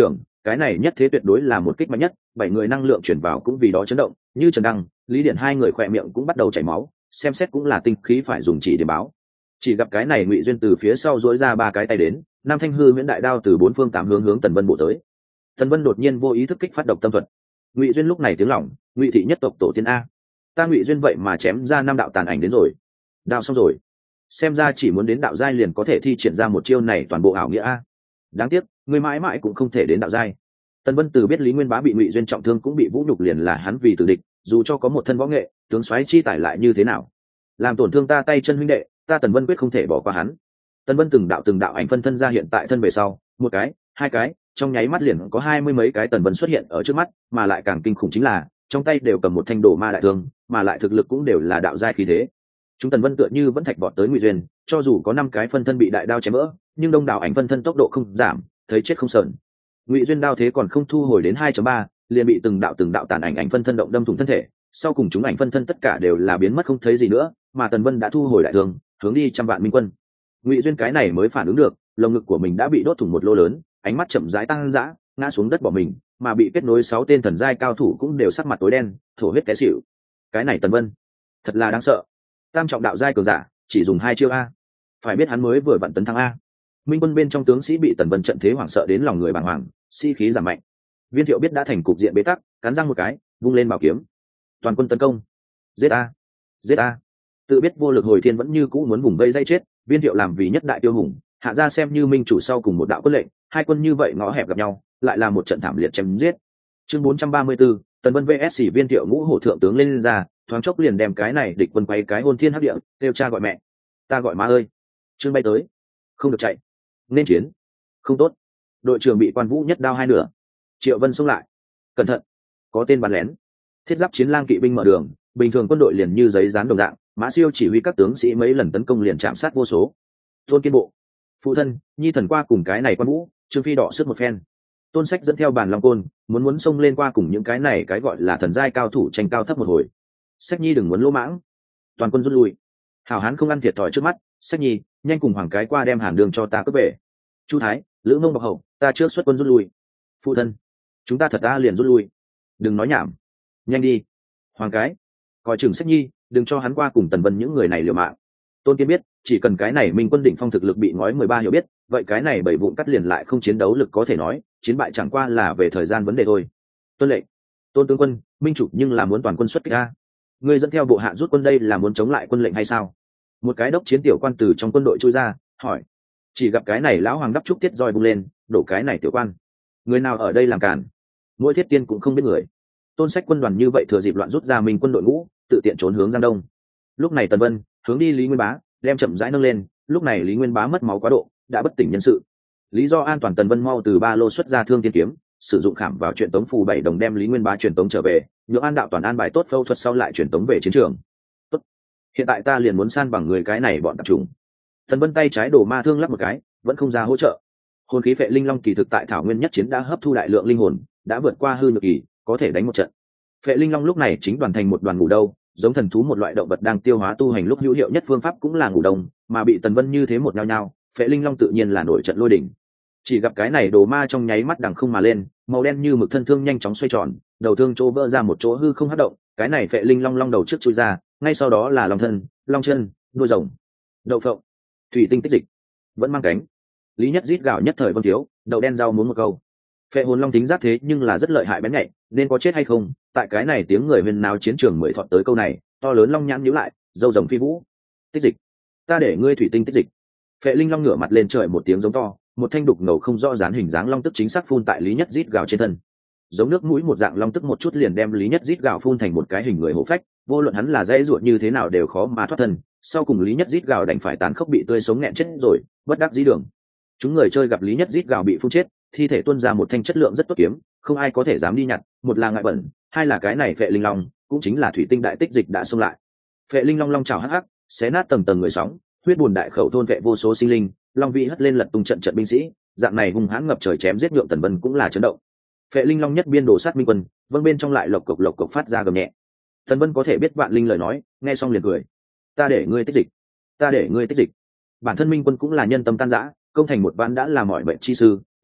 cái này nhất thế tuyệt đối là một kích mạnh nhất, bảy người năng lượng chuyển vào cũng vì đó chấn động, như Trần Đăng, Lý Điện hai người khỏe miệng cũng bắt đầu chảy máu, xem xét cũng là tinh khí phải dùng chỉ để báo. Chỉ gặp cái này Ngụy Duyên từ phía sau duỗi ra ba cái tay đến, Nam Thanh Hư Viễn đại đao từ bốn phương tám hướng hướng Tần Vân bổ tới. Tần Vân đột nhiên vô ý thức kích phát độc tâm thuật. Ngụy Duyên lúc này tiếng lỏng, Ngụy thị nhất tộc tổ tiên a, ta Ngụy Duyên vậy mà chém ra năm đạo tàn ảnh đến rồi. Đao xong rồi, xem ra chỉ muốn đến đạo giai liền có thể thi triển ra một chiêu này toàn bộ ảo nghĩa a. Đáng tiếc, người mãi mãi cũng không thể đến đạo giai. Tần Vân từ biết Lý Nguyên Bá bị Ngụy Duyên trọng thương cũng bị vũ nhục liền là hắn vì tử địch, dù cho có một thân võ nghệ, tướng soái chi tải lại như thế nào, làm tổn thương ta tay chân huynh đệ, ta Tần Vân quyết không thể bỏ qua hắn. Tần Vân từng đạo từng đạo ảnh phân thân ra hiện tại thân về sau, một cái, hai cái, trong nháy mắt liền có hai mươi mấy cái Tần Vân xuất hiện ở trước mắt, mà lại càng kinh khủng chính là, trong tay đều cầm một thanh đồ ma đại thương, mà lại thực lực cũng đều là đạo giai khí thế. Chúng Tần Vân tựa như vẫn thạch vọt tới Ngụy Duyên, cho dù có năm cái phân thân bị đại đao chém vỡ, nhưng đông đảo ảnh phân thân tốc độ không giảm, thấy chết không sờn. Ngụy Duyên đao thế còn không thu hồi đến hai chấm ba, liền bị từng đạo từng đạo tàn ảnh ảnh phân thân động đâm thủng thân thể, sau cùng chúng ảnh phân thân tất cả đều là biến mất không thấy gì nữa, mà Tần Vân đã thu hồi đại thương, hướng đi trăm vạn minh quân. Ngụy Duyên cái này mới phản ứng được, lồng ngực của mình đã bị đốt thủng một lỗ lớn, ánh mắt chậm rãi tăng dã, ngã xuống đất bỏ mình, mà bị kết nối sáu tên thần giai cao thủ cũng đều sắc mặt tối đen, thổ huyết té xỉu. Cái này Tần Vân, thật là đáng sợ. Tam trọng đạo giai cường giả, chỉ dùng hai chiêu a. Phải biết hắn mới vừa vặn tấn thăng a. Minh quân bên trong tướng sĩ bị Tần Vân trận thế hoảng sợ đến lòng người bàng hoàng, sĩ khí giảm mạnh. Viên Thiệu biết đã thành cục diện bế tắc, cắn răng một cái, vung lên bảo kiếm. Toàn quân tấn công. Giết a, giết a. Tự biết vô lực hồi thiên vẫn như cũ muốn vùng vây dây chết, Viên Thiệu làm vì nhất đại tiêu hùng, hạ ra xem như minh chủ sau cùng một đạo quân lệnh, hai quân như vậy ngõ hẹp gặp nhau, lại là một trận thảm liệt chém giết. Chương bốn trăm ba mươi tư, Tần Vân vs Viên Thiệu ngũ hổ thượng tướng lên, lên ra, thoáng chốc liền đem cái này địch quân quay cái hôn thiên hấp địa, kêu cha gọi mẹ. Ta gọi má ơi. Trương bay tới. Không được chạy. Nên chiến. Không tốt. Đội trưởng bị Quan Vũ nhất đao hai nửa. Triệu Vân xông lại. Cẩn thận. Có tên bắn lén. Thiết giáp chiến lang kỵ binh mở đường, bình thường quân đội liền như giấy dán đồng dạng, Mã Siêu chỉ huy các tướng sĩ mấy lần tấn công liền chạm sát vô số. Tôn Kiên bộ. Phụ thân, Nhi thần qua cùng cái này Quan Vũ, Trương Phi đỏ sức một phen. Tôn Sách dẫn theo bàn long côn, muốn muốn xông lên qua cùng những cái này cái gọi là thần giai cao thủ tranh cao thấp một hồi. Sách Nhi đừng muốn lỗ mãng. Toàn quân rút lui. Hảo hán không ăn thiệt thòi trước mắt, Sách Nhi, nhanh cùng Hoàng cái qua đem Hàn Đường cho ta cướp về. Chu Thái, Lữ Mông bọc hậu, ta trước xuất quân rút lui. Phụ thân, chúng ta thật ta liền rút lui. Đừng nói nhảm, nhanh đi. Hoàng cái, coi chừng Sách Nhi, đừng cho hắn qua cùng Tần Vân những người này liều mạng. Tôn Kiên biết, chỉ cần cái này Minh quân đỉnh phong thực lực bị ngói mười ba hiểu biết, vậy cái này bảy vụn cắt liền lại không chiến đấu lực có thể nói, chiến bại chẳng qua là về thời gian vấn đề thôi. Tuân lệnh. Tôn tướng quân, minh chủ nhưng là muốn toàn quân xuất kích a. Ngươi dẫn theo bộ hạ rút quân đây là muốn chống lại quân lệnh hay sao? Một cái đốc chiến tiểu quan từ trong quân đội chui ra, hỏi. Chỉ gặp cái này lão hoàng đắp trúc tiết roi vung lên, đổ cái này tiểu quan. Người nào ở đây làm cản? Mỗi thiết tiên cũng không biết người. Tôn Sách quân đoàn như vậy thừa dịp loạn rút ra Minh quân đội ngũ, tự tiện trốn hướng Giang Đông. Lúc này Tần Vân hướng đi Lý Nguyên Bá, đem chậm rãi nâng lên, lúc này Lý Nguyên Bá mất máu quá độ, đã bất tỉnh nhân sự. Lý do an toàn Tần Vân mau từ ba lô xuất ra thương tiên kiếm, sử dụng khảm vào truyền tống phù bảy đồng đem Lý Nguyên Bá truyền tống trở về, nhượng An đạo toàn an bài tốt phẫu thuật sau lại truyền tống về chiến trường. Tốt, hiện tại ta liền muốn san bằng người cái này bọn tạp trùng. Tần Vân tay trái đổ ma thương lắp một cái, vẫn không ra hỗ trợ. Hồn khí Phệ Linh Long kỳ thực tại thảo nguyên nhất chiến đã hấp thu đại lượng linh hồn, đã vượt qua hư nhược kỳ, có thể đánh một trận. Phệ Linh Long lúc này chính đoàn thành một đoàn ngủ đâu, giống thần thú một loại động vật đang tiêu hóa tu hành lúc hữu hiệu nhất phương pháp cũng là ngủ đông, mà bị Tần Vân như thế một nhao nhao, Phệ Linh Long tự nhiên là nổi trận lôi đỉnh. Chỉ gặp cái này đồ ma trong nháy mắt đằng không mà lên, màu đen như mực thân thương nhanh chóng xoay tròn, đầu thương chỗ vỡ ra một chỗ hư không hất động, cái này Phệ Linh Long long đầu trước chui ra, ngay sau đó là long thân, long chân, đuôi rồng, đậu phộng, thủy tinh tích dịch, vẫn mang cánh. Lý Nhất rít gào nhất thời vâng thiếu, đậu đen rau muốn một câu. Phệ hồn long tính giác thế nhưng là rất lợi hại bén nhạy, nên có chết hay không, tại cái này tiếng người huyền náo chiến trường mười thọt tới câu này, to lớn long nhãn nhíu lại, dâu rồng phi vũ. Tích dịch, ta để ngươi thủy tinh tích dịch. Phệ Linh Long ngửa mặt lên trời một tiếng giống to, một thanh đục ngầu không rõ dáng hình dáng long tức chính xác phun tại Lý Nhất rít gào trên thân. Giống nước mũi một dạng long tức một chút liền đem Lý Nhất rít gào phun thành một cái hình người hổ phách, vô luận hắn là dễ ruột như thế nào đều khó mà thoát thân. Sau cùng Lý Nhất rít gào đành phải tán khốc bị tươi sống nghẹn chết rồi, bất đắc dĩ đường. Chúng người chơi gặp Lý Nhất rít gào bị phun chết, thi thể tuôn ra một thanh chất lượng rất tốt kiếm, không ai có thể dám đi nhặt, một là ngại bẩn, hai là cái này Phệ Linh Long, cũng chính là thủy tinh đại tích dịch đã xông lại. Phệ Linh Long long trào hắc hắc, xé nát tầng tầng người sóng, huyết buồn đại khẩu thôn vệ vô số sinh linh, long vị hất lên lật tung trận trận binh sĩ, dạng này hung hãn ngập trời chém giết nhượng Tần Vân cũng là chấn động. Phệ Linh Long nhất biên đồ sát minh quân, vâng bên trong lại lộc cộc lộc cộc phát ra gầm nhẹ. Tần Vân có thể biết vạn linh lời nói, nghe xong liền cười. Ta để ngươi tích dịch, ta để ngươi tích dịch. Bản thân minh quân cũng là nhân tâm tan rã, công thành một ván đã là mọi bệnh chi sư,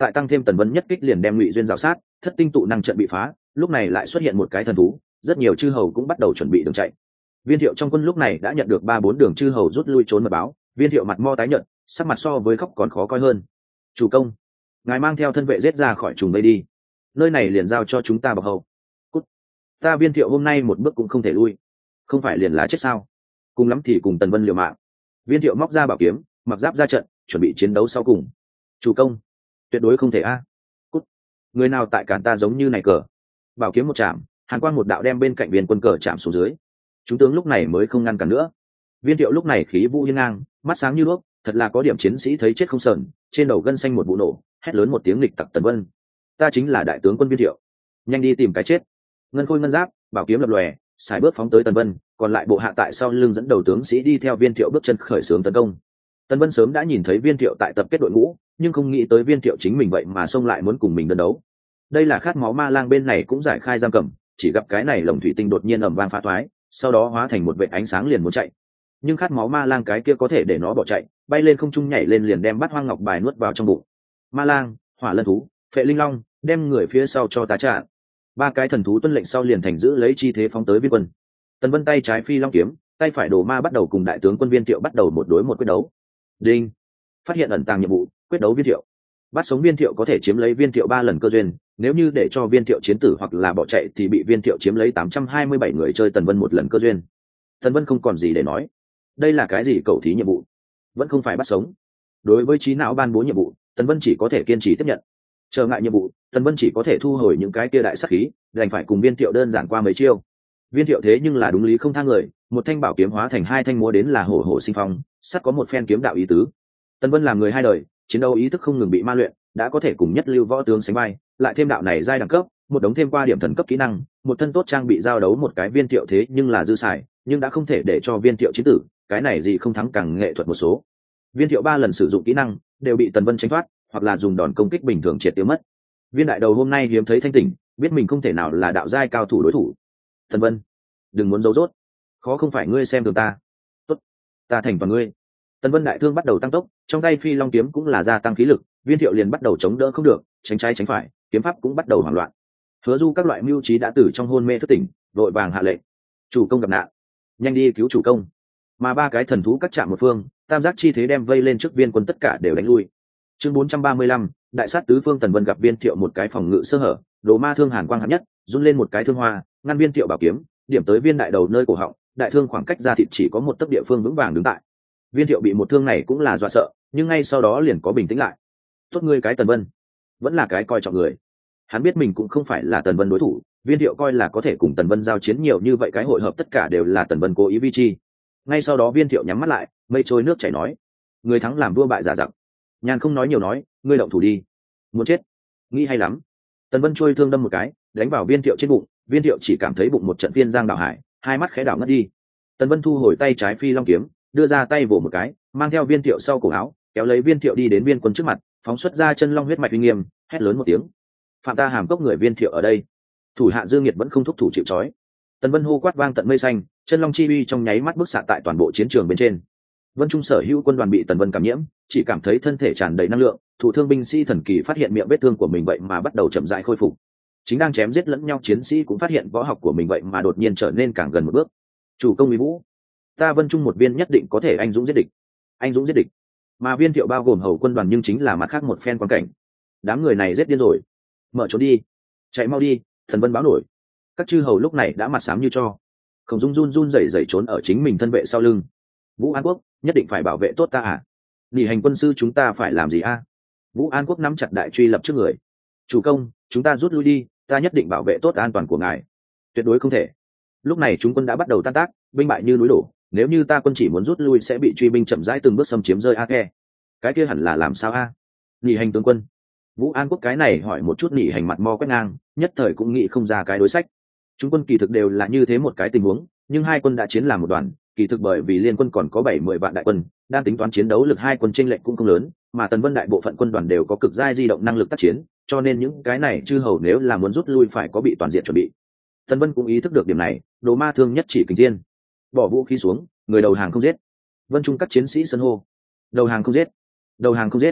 tại tăng thêm Tần Vân nhất kích liền đem Ngụy Duyên rào sát, thất tinh tụ năng trận bị phá, lúc này lại xuất hiện một cái thần thú, rất nhiều chư hầu cũng bắt đầu chuẩn bị đường chạy. Viên Thiệu trong quân lúc này đã nhận được ba bốn đường chư hầu rút lui trốn mật báo, Viên Thiệu mặt mo tái nhợt, sắc mặt so với khóc còn khó coi hơn. Chủ công, ngài mang theo thân vệ giết ra khỏi trùng vây đi, nơi này liền giao cho chúng ta bọc hầu. Cút, ta Viên Thiệu hôm nay một bước cũng không thể lui, không phải liền là chết sao? Cùng lắm thì cùng Tần Vân liều mạng. Viên Thiệu móc ra bảo kiếm, mặc giáp ra trận, chuẩn bị chiến đấu sau cùng. Chủ công, tuyệt đối không thể a. Cút, người nào tại cản ta giống như này cờ. Bảo kiếm một chạm, hàn quang một đạo đem bên cạnh viên quân cờ chạm xuống dưới. Chúng tướng lúc này mới không ngăn cản nữa. Viên Thiệu lúc này khí vũ hiên ngang, mắt sáng như đuốc, thật là có điểm chiến sĩ thấy chết không sờn, trên đầu gân xanh một vụ nổ, hét lớn một tiếng nghịch tặc Tần Vân. Ta chính là đại tướng quân Viên Thiệu, nhanh đi tìm cái chết. Ngân khôi ngân giáp, bảo kiếm lập lòe, xài bước phóng tới Tần Vân, còn lại bộ hạ tại sau lưng dẫn đầu tướng sĩ đi theo Viên Thiệu bước chân khởi xướng tấn công. Tần Vân sớm đã nhìn thấy Viên Thiệu tại tập kết đội ngũ, nhưng không nghĩ tới Viên Thiệu chính mình vậy mà xông lại muốn cùng mình đơn đấu. Đây là khát máu ma lang bên này cũng giải khai giam cầm, chỉ gặp cái này lồng thủy tinh đột nhiên ầm vang phá thoái, sau đó hóa thành một vệt ánh sáng liền muốn chạy. Nhưng khát máu ma lang cái kia có thể để nó bỏ chạy, bay lên không trung nhảy lên liền đem bát hoang ngọc bài nuốt vào trong bụng. Ma lang, hỏa lân thú, phệ linh long, đem người phía sau cho ta trả. Ba cái thần thú tuân lệnh sau liền thành giữ lấy chi thế phóng tới Viên quân. Tần Vân tay trái phi long kiếm, tay phải đồ ma bắt đầu cùng đại tướng quân Viên Thiệu bắt đầu một đối một quyết đấu. Đinh, phát hiện ẩn tàng nhiệm vụ, quyết đấu Viên Thiệu. Bắt sống Viên Thiệu có thể chiếm lấy Viên Thiệu ba lần cơ duyên, nếu như để cho Viên Thiệu chiến tử hoặc là bỏ chạy thì bị Viên Thiệu chiếm lấy tám trăm hai mươi bảy người chơi Tần Vân một lần cơ duyên. Tần Vân không còn gì để nói. Đây là cái gì cầu thí nhiệm vụ? Vẫn không phải bắt sống. Đối với trí não ban bố nhiệm vụ, Tần Vân chỉ có thể kiên trì tiếp nhận. Trở ngại nhiệm vụ, Tần Vân chỉ có thể thu hồi những cái kia đại sát khí, đành phải cùng Viên Thiệu đơn giản qua mấy chiêu. Viên Thiệu thế nhưng là đúng lý không tha người, một thanh bảo kiếm hóa thành hai thanh múa đến là hổ hổ sinh phong, sắt có một phen kiếm đạo ý tứ. Tần Vân làm người hai đời, chiến đấu ý thức không ngừng bị ma luyện, đã có thể cùng nhất lưu võ tướng sánh vai, lại thêm đạo này giai đẳng cấp, một đống thêm qua điểm thần cấp kỹ năng, một thân tốt trang bị giao đấu một cái Viên Thiệu thế nhưng là dư xài, nhưng đã không thể để cho Viên Thiệu chiến tử, cái này gì không thắng càng nghệ thuật một số. Viên Thiệu ba lần sử dụng kỹ năng đều bị Tần Vân tránh thoát, hoặc là dùng đòn công kích bình thường triệt tiêu mất. Viên đại đầu hôm nay hiếm thấy thanh tỉnh, biết mình không thể nào là đạo giai cao thủ đối thủ. Tần Vân, đừng muốn giấu rốt, khó không phải ngươi xem thường ta. Tốt, ta thành toàn ngươi. Tần Vân đại thương bắt đầu tăng tốc, trong tay phi long kiếm cũng là gia tăng khí lực, Viên Thiệu liền bắt đầu chống đỡ không được, tránh trái tránh phải, kiếm pháp cũng bắt đầu hoảng loạn. Hứa Du các loại mưu trí đã tử trong hôn mê thức tỉnh, vội vàng hạ lệnh: chủ công gặp nạn, nhanh đi cứu chủ công. Mà ba cái thần thú cắt chạm một phương, tam giác chi thế đem vây lên trước Viên quân tất cả đều đánh lui. Chương bốn trăm ba mươi lăm, đại sát tứ phương. Tần Vân gặp Viên Thiệu một cái phòng ngự sơ hở, đồ ma thương hàn quang hạng nhất, run lên một cái thương hoa, ngăn Viên Thiệu bảo kiếm, điểm tới Viên đại đầu nơi cổ họng, đại thương khoảng cách ra thịt chỉ có một tấc địa phương vững vàng đứng tại. Viên Thiệu bị một thương này cũng là dọa sợ, nhưng ngay sau đó liền có bình tĩnh lại. Tốt ngươi cái Tần Vân, vẫn là cái coi trọng người. Hắn biết mình cũng không phải là Tần Vân đối thủ, Viên Thiệu coi là có thể cùng Tần Vân giao chiến nhiều như vậy, cái hội hợp tất cả đều là Tần Vân cố ý vi chi. Ngay sau đó Viên Thiệu nhắm mắt lại, mây trôi nước chảy nói: người thắng làm vua bại giả giặc. Nhàn không nói nhiều nói, ngươi động thủ đi. Muốn chết, nghĩ hay lắm. Tần Vân trôi thương đâm một cái, đánh vào Viên Thiệu trên bụng, Viên Thiệu chỉ cảm thấy bụng một trận phiên giang đảo hải, hai mắt khẽ đảo ngất đi. Tần Vân thu hồi tay trái phi long kiếm, đưa ra tay vỗ một cái, mang theo Viên Thiệu sau cổ áo, kéo lấy Viên Thiệu đi đến Viên quân trước mặt, phóng xuất ra chân long huyết mạch uy nghiêm, hét lớn một tiếng: phạm ta hàm cốc người Viên Thiệu ở đây. Thủ hạ Dương Nghiệt vẫn không thúc thủ chịu trói. Tần Vân hô quát vang tận mây xanh, chân long chi uy trong nháy mắt bức xạ tại toàn bộ chiến trường bên trên. Vân Trung sở hữu quân đoàn bị Tần Vân cảm nhiễm, chỉ cảm thấy thân thể tràn đầy năng lượng, thủ thương binh sĩ thần kỳ phát hiện miệng vết thương của mình vậy mà bắt đầu chậm rãi khôi phục. Chính đang chém giết lẫn nhau chiến sĩ cũng phát hiện võ học của mình vậy mà đột nhiên trở nên càng gần một bước. Chủ công uy vũ, ta Vân Trung một viên nhất định có thể anh dũng giết địch. Anh dũng giết địch. Mà Viên Thiệu bao gồm hầu quân đoàn nhưng chính là mặt khác một phen quan cảnh. Đám người này giết điên rồi, mở trốn đi, chạy mau đi. Thần Vân báo nổi. Các chư hầu lúc này đã mặt xám như cho, Khổng Dung run run rẩy rẩy trốn ở chính mình thân vệ sau lưng. Vũ An Quốc nhất định phải bảo vệ tốt ta à? Nghỉ hành quân sư chúng ta phải làm gì a? À? Vũ An Quốc nắm chặt đại truy lập trước người. Chủ công, chúng ta rút lui đi, ta nhất định bảo vệ tốt an toàn của ngài. Tuyệt đối không thể. Lúc này chúng quân đã bắt đầu tan tác, binh bại như núi đổ, nếu như ta quân chỉ muốn rút lui sẽ bị truy binh chậm rãi từng bước xâm chiếm rơi a ke. Cái kia hẳn là làm sao a? À? Nghỉ hành tướng quân. Vũ An Quốc cái này hỏi một chút nghỉ hành mặt mo quét ngang, nhất thời cũng nghĩ không ra cái đối sách. Chúng quân kỳ thực đều là như thế một cái tình huống, nhưng hai quân đã chiến làm một đoàn, kỳ thực bởi vì liên quân còn có bảy mười vạn đại quân, đang tính toán chiến đấu lực hai quân chênh lệch cũng không lớn, mà Tần Vân đại bộ phận quân đoàn đều có cực giai di động năng lực tác chiến, cho nên những cái này chư hầu nếu là muốn rút lui phải có bị toàn diện chuẩn bị. Tần Vân cũng ý thức được điểm này, đồ ma thương nhất chỉ kình thiên, bỏ vũ khí xuống, người đầu hàng không giết. Vân Trung các chiến sĩ sân hô, đầu hàng không giết, đầu hàng không giết.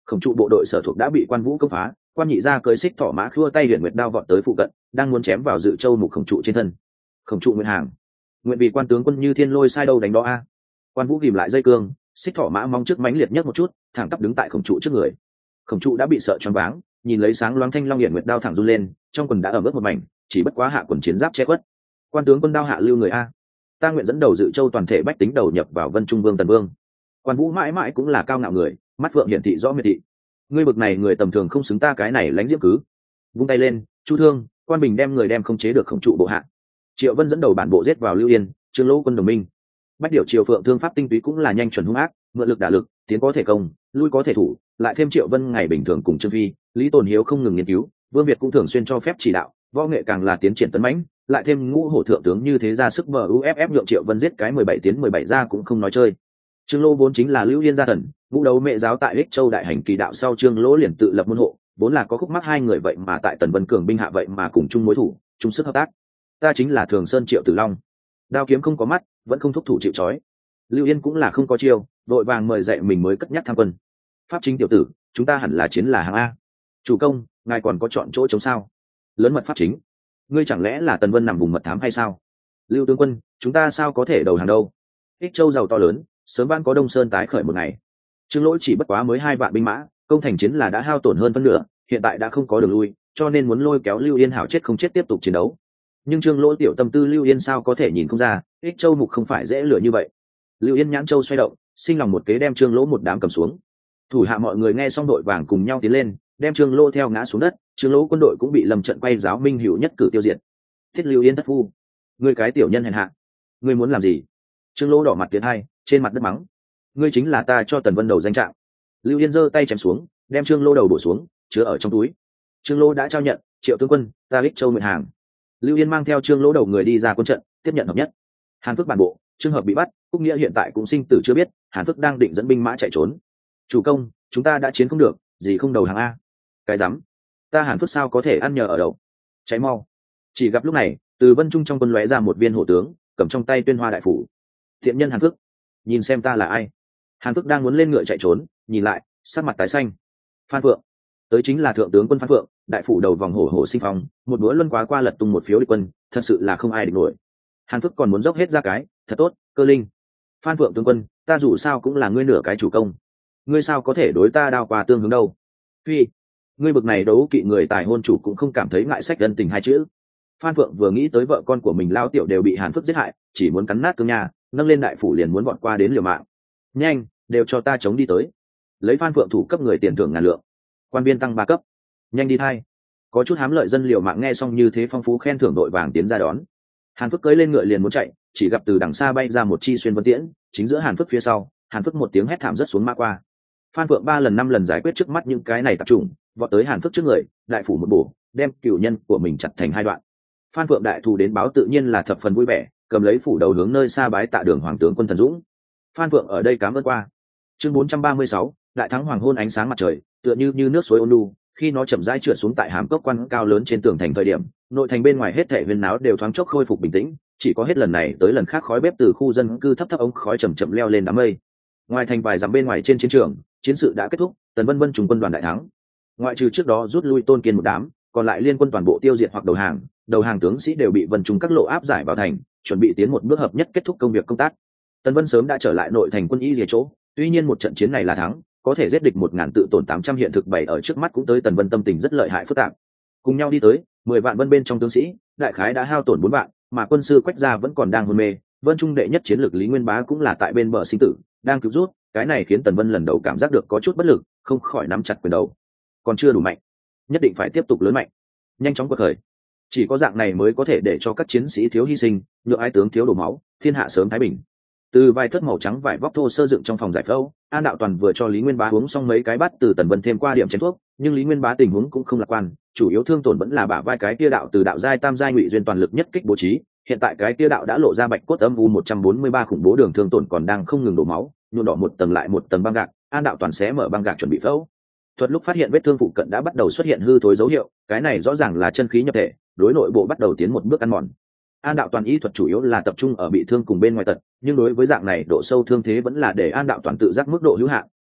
Khổng trụ bộ đội sở thuộc đã bị Quan Vũ công phá, Quan Nhị gia cưỡi xích thỏ mã khua tay Huyền Nguyệt đao vọt tới phụ cận, đang muốn chém vào Dự Châu Mục Khổng trụ trên thân. Khổng trụ nguyện hàng, nguyện vì quan tướng quân như thiên lôi sai đâu đánh đó a. Quan Vũ ghìm lại dây cương, xích thỏ mã mong trước mãnh liệt nhất một chút, thẳng tắp đứng tại Khổng trụ trước người. Khổng trụ đã bị sợ choáng váng, nhìn lấy sáng loáng thanh long Huyền Nguyệt đao thẳng run lên, trong quần đã ở mức một mảnh, chỉ bất quá hạ quần chiến giáp che khuất. Quan tướng quân đao hạ lưu người a, ta nguyện dẫn đầu Dự Châu toàn thể bách tính đầu nhập vào Vân Trung Vương Tần Vương. Quan Vũ mãi mãi cũng là cao ngạo người, mắt phượng hiển thị rõ miệt thị. Ngươi bực này người tầm thường không xứng ta cái này lãnh diễm cứ. Vung tay lên, Chu Thương, Quan Bình đem người đem không chế được Khổng trụ bộ hạ. Triệu Vân dẫn đầu bản bộ giết vào Lưu Yên, Trương Lỗ quân đồng minh. Bách điều Triều Phượng thương pháp tinh túy cũng là nhanh chuẩn hung ác, mượn lực đả lực, tiến có thể công, lui có thể thủ, lại thêm Triệu Vân ngày bình thường cùng Trương Phi, Lý Tồn Hiếu không ngừng nghiên cứu, Vương Việt cũng thường xuyên cho phép chỉ đạo, võ nghệ càng là tiến triển tấn mãnh, lại thêm ngũ hổ thượng tướng như thế ra sức bờ u ép ép nhượng Triệu Vân giết cái mười bảy tiến mười bảy ra cũng không nói chơi. Trương Lỗ vốn chính là Lưu Yên gia thần, ngũ đấu mẹ giáo tại Ích Châu đại hành kỳ đạo sau Trương Lỗ liền tự lập môn hộ, vốn là có khúc mắc hai người vậy mà tại Tần Vân cường binh hạ vậy mà cùng chung mối thủ, chung sức hợp tác. Ta chính là Thường Sơn Triệu Tử Long, đao kiếm không có mắt, vẫn không thúc thủ chịu trói. Lưu Yên cũng là không có chiêu, vội vàng mời dạy mình mới cất nhắc tham quân. Pháp chính tiểu tử, chúng ta hẳn là chiến là hàng a. Chủ công, ngài còn có chọn chỗ chống sao? Lớn mật pháp chính, ngươi chẳng lẽ là Tần Vân nằm vùng mật thám hay sao? Lưu tướng quân, chúng ta sao có thể đầu hàng đâu? Ích Châu giàu to lớn, sớm ban có Đông Sơn tái khởi một ngày. Trương Lỗi chỉ bất quá mới hai vạn binh mã, công thành chiến là đã hao tổn hơn phân nửa, hiện tại đã không có đường lui, cho nên muốn lôi kéo Lưu Yên hảo chết không chết tiếp tục chiến đấu. Nhưng Trương Lỗ tiểu tâm tư Lưu Yên sao có thể nhìn không ra, Ích Châu Mục không phải dễ lựa như vậy. Lưu Yên nhãn châu xoay động, sinh lòng một kế đem Trương Lỗ một đám cầm xuống. Thủ hạ mọi người nghe xong đội vàng cùng nhau tiến lên, đem Trương Lỗ theo ngã xuống đất, Trương Lỗ quân đội cũng bị Lâm trận quay giáo Minh Hữu nhất cử tiêu diệt. Thiết Lưu Yên thất phu, ngươi cái tiểu nhân hèn hạ, ngươi muốn làm gì? Trương Lỗ đỏ mặt tiến hai, trên mặt đất mắng, ngươi chính là ta cho Tần Vân đầu danh trạng. Lưu Yên giơ tay chém xuống, đem Trương Lỗ đầu bổ xuống, chứa ở trong túi. Trương Lỗ đã trao nhận, Triệu tướng quân, ta Ích Châu nguyện hàng. Lưu Yên mang theo Trương Lỗ đầu người đi ra quân trận, tiếp nhận hợp nhất. Hàn Phước bản bộ, trường hợp bị bắt, Cúc Nghĩa hiện tại cũng sinh tử chưa biết, Hàn Phước đang định dẫn binh mã chạy trốn. Chủ công, chúng ta đã chiến không được, gì không đầu hàng a? Cái rắm, ta Hàn Phước sao có thể ăn nhờ ở đậu? Cháy mau! Chỉ gặp lúc này, từ Vân Trung trong quân lóe ra một viên hổ tướng, cầm trong tay Tuyên Hoa đại phủ. Thiện nhân Hàn Phước, nhìn xem ta là ai? Hàn Phước đang muốn lên ngựa chạy trốn, nhìn lại, sắc mặt tái xanh. Phan Phượng, tới chính là thượng tướng quân Phan Phượng, đại phủ đầu vòng hổ hổ sinh phong, một búa luân quá qua lật tung một phiếu địch quân, thật sự là không ai địch nổi. Hàn Phước còn muốn dốc hết ra cái, thật tốt, cơ linh. Phan Phượng tướng quân, ta dù sao cũng là ngươi nửa cái chủ công, ngươi sao có thể đối ta đao qua tương hướng đâu? Phi, ngươi bực này đấu kỵ người tài hôn chủ cũng không cảm thấy ngại sách ân tình hai chữ. Phan Phượng vừa nghĩ tới vợ con của mình lao tiểu đều bị Hàn Phước giết hại, chỉ muốn cắn nát cương nhà, nâng lên đại phủ liền muốn bọn qua đến liều mạng. Nhanh, đều cho ta chống đi tới. Lấy Phan Phượng thủ cấp người tiền thưởng ngàn lượng, quan viên tăng ba cấp. Nhanh đi thay. Có chút hám lợi dân liều mạng nghe xong như thế phong phú khen thưởng đội vàng tiến ra đón. Hàn Phước cưỡi lên ngựa liền muốn chạy, chỉ gặp từ đằng xa bay ra một chi xuyên vân tiễn, chính giữa Hàn Phước phía sau, Hàn Phước một tiếng hét thảm rất xuống mã qua. Phan Phượng ba lần năm lần giải quyết trước mắt những cái này tập trung, vọt tới Hàn Phước trước người, đại phủ một bổ, đem cửu nhân của mình chặt thành hai đoạn. Phan Phượng đại thù đến báo tự nhiên là thập phần vui vẻ, cầm lấy phủ đầu hướng nơi xa bái tạ đường hoàng tướng quân Thần Dũng. Phan Phượng ở đây cảm ơn qua. Chương bốn trăm ba mươi sáu, đại thắng hoàng hôn ánh sáng mặt trời, tựa như như nước suối ôn nhu, khi nó chậm rãi trượt xuống tại hàm cốc quan cao lớn trên tường thành thời điểm, nội thành bên ngoài hết thảy huyên náo đều thoáng chốc khôi phục bình tĩnh, chỉ có hết lần này tới lần khác khói bếp từ khu dân cư thấp thấp ống khói chậm chậm leo lên đám mây. Ngoài thành vài dặm bên ngoài trên chiến trường, chiến sự đã kết thúc, Tần Vân Vân trùng quân đoàn đại thắng. Ngoại trừ trước đó rút lui Tôn Kiên một đám, còn lại liên quân toàn bộ tiêu diệt hoặc đầu hàng, đầu hàng tướng sĩ đều bị Vân trùng các lộ áp giải vào thành, chuẩn bị tiến một bước hợp nhất kết thúc công việc công tác. Tần Vân sớm đã trở lại nội thành quân y rìa chỗ, tuy nhiên một trận chiến này là thắng, có thể giết địch một ngàn tự tổn tám trăm hiện thực bày ở trước mắt cũng tới Tần Vân tâm tình rất lợi hại phức tạp. Cùng nhau đi tới, mười vạn Vân bên trong tướng sĩ, đại khái đã hao tổn bốn vạn, mà quân sư Quách Gia vẫn còn đang hôn mê, Vân Trung đệ nhất chiến lược Lý Nguyên Bá cũng là tại bên bờ sinh tử, đang cứu rút, cái này khiến Tần Vân lần đầu cảm giác được có chút bất lực, không khỏi nắm chặt quyền đầu. Còn chưa đủ mạnh, nhất định phải tiếp tục lớn mạnh, nhanh chóng quật khởi. Chỉ có dạng này mới có thể để cho các chiến sĩ thiếu hy sinh, nhựa ái tướng thiếu đổ máu, thiên hạ sớm thái bình. Từ vài thất màu trắng vải vóc thô sơ dựng trong phòng giải phẫu, An Đạo Toàn vừa cho Lý Nguyên Bá uống xong mấy cái bát từ Tần Vân thêm qua điểm chén thuốc, nhưng Lý Nguyên Bá tình huống cũng không lạc quan, chủ yếu thương tổn vẫn là bả vai cái kia đạo từ đạo giai tam giai ngụy duyên toàn lực nhất kích bố trí, hiện tại cái kia đạo đã lộ ra bạch cốt âm u một trăm bốn mươi ba khủng bố đường thương tổn còn đang không ngừng đổ máu, nhuộm đỏ một tầng lại một tầng băng gạc, An Đạo Toàn xé mở băng gạc chuẩn bị phẫu thuật lúc phát hiện vết thương phụ cận đã bắt đầu xuất hiện hư thối dấu hiệu, cái này rõ ràng là chân khí nhập thể, đối nội bộ bắt đầu tiến một bước ăn mòn. An Đạo Toàn y thuật chủ yếu là tập trung ở bị thương cùng bên ngoài tật, nhưng đối với dạng này độ sâu thương thế vẫn là để An Đạo Toàn tự giác mức độ hữu hạn,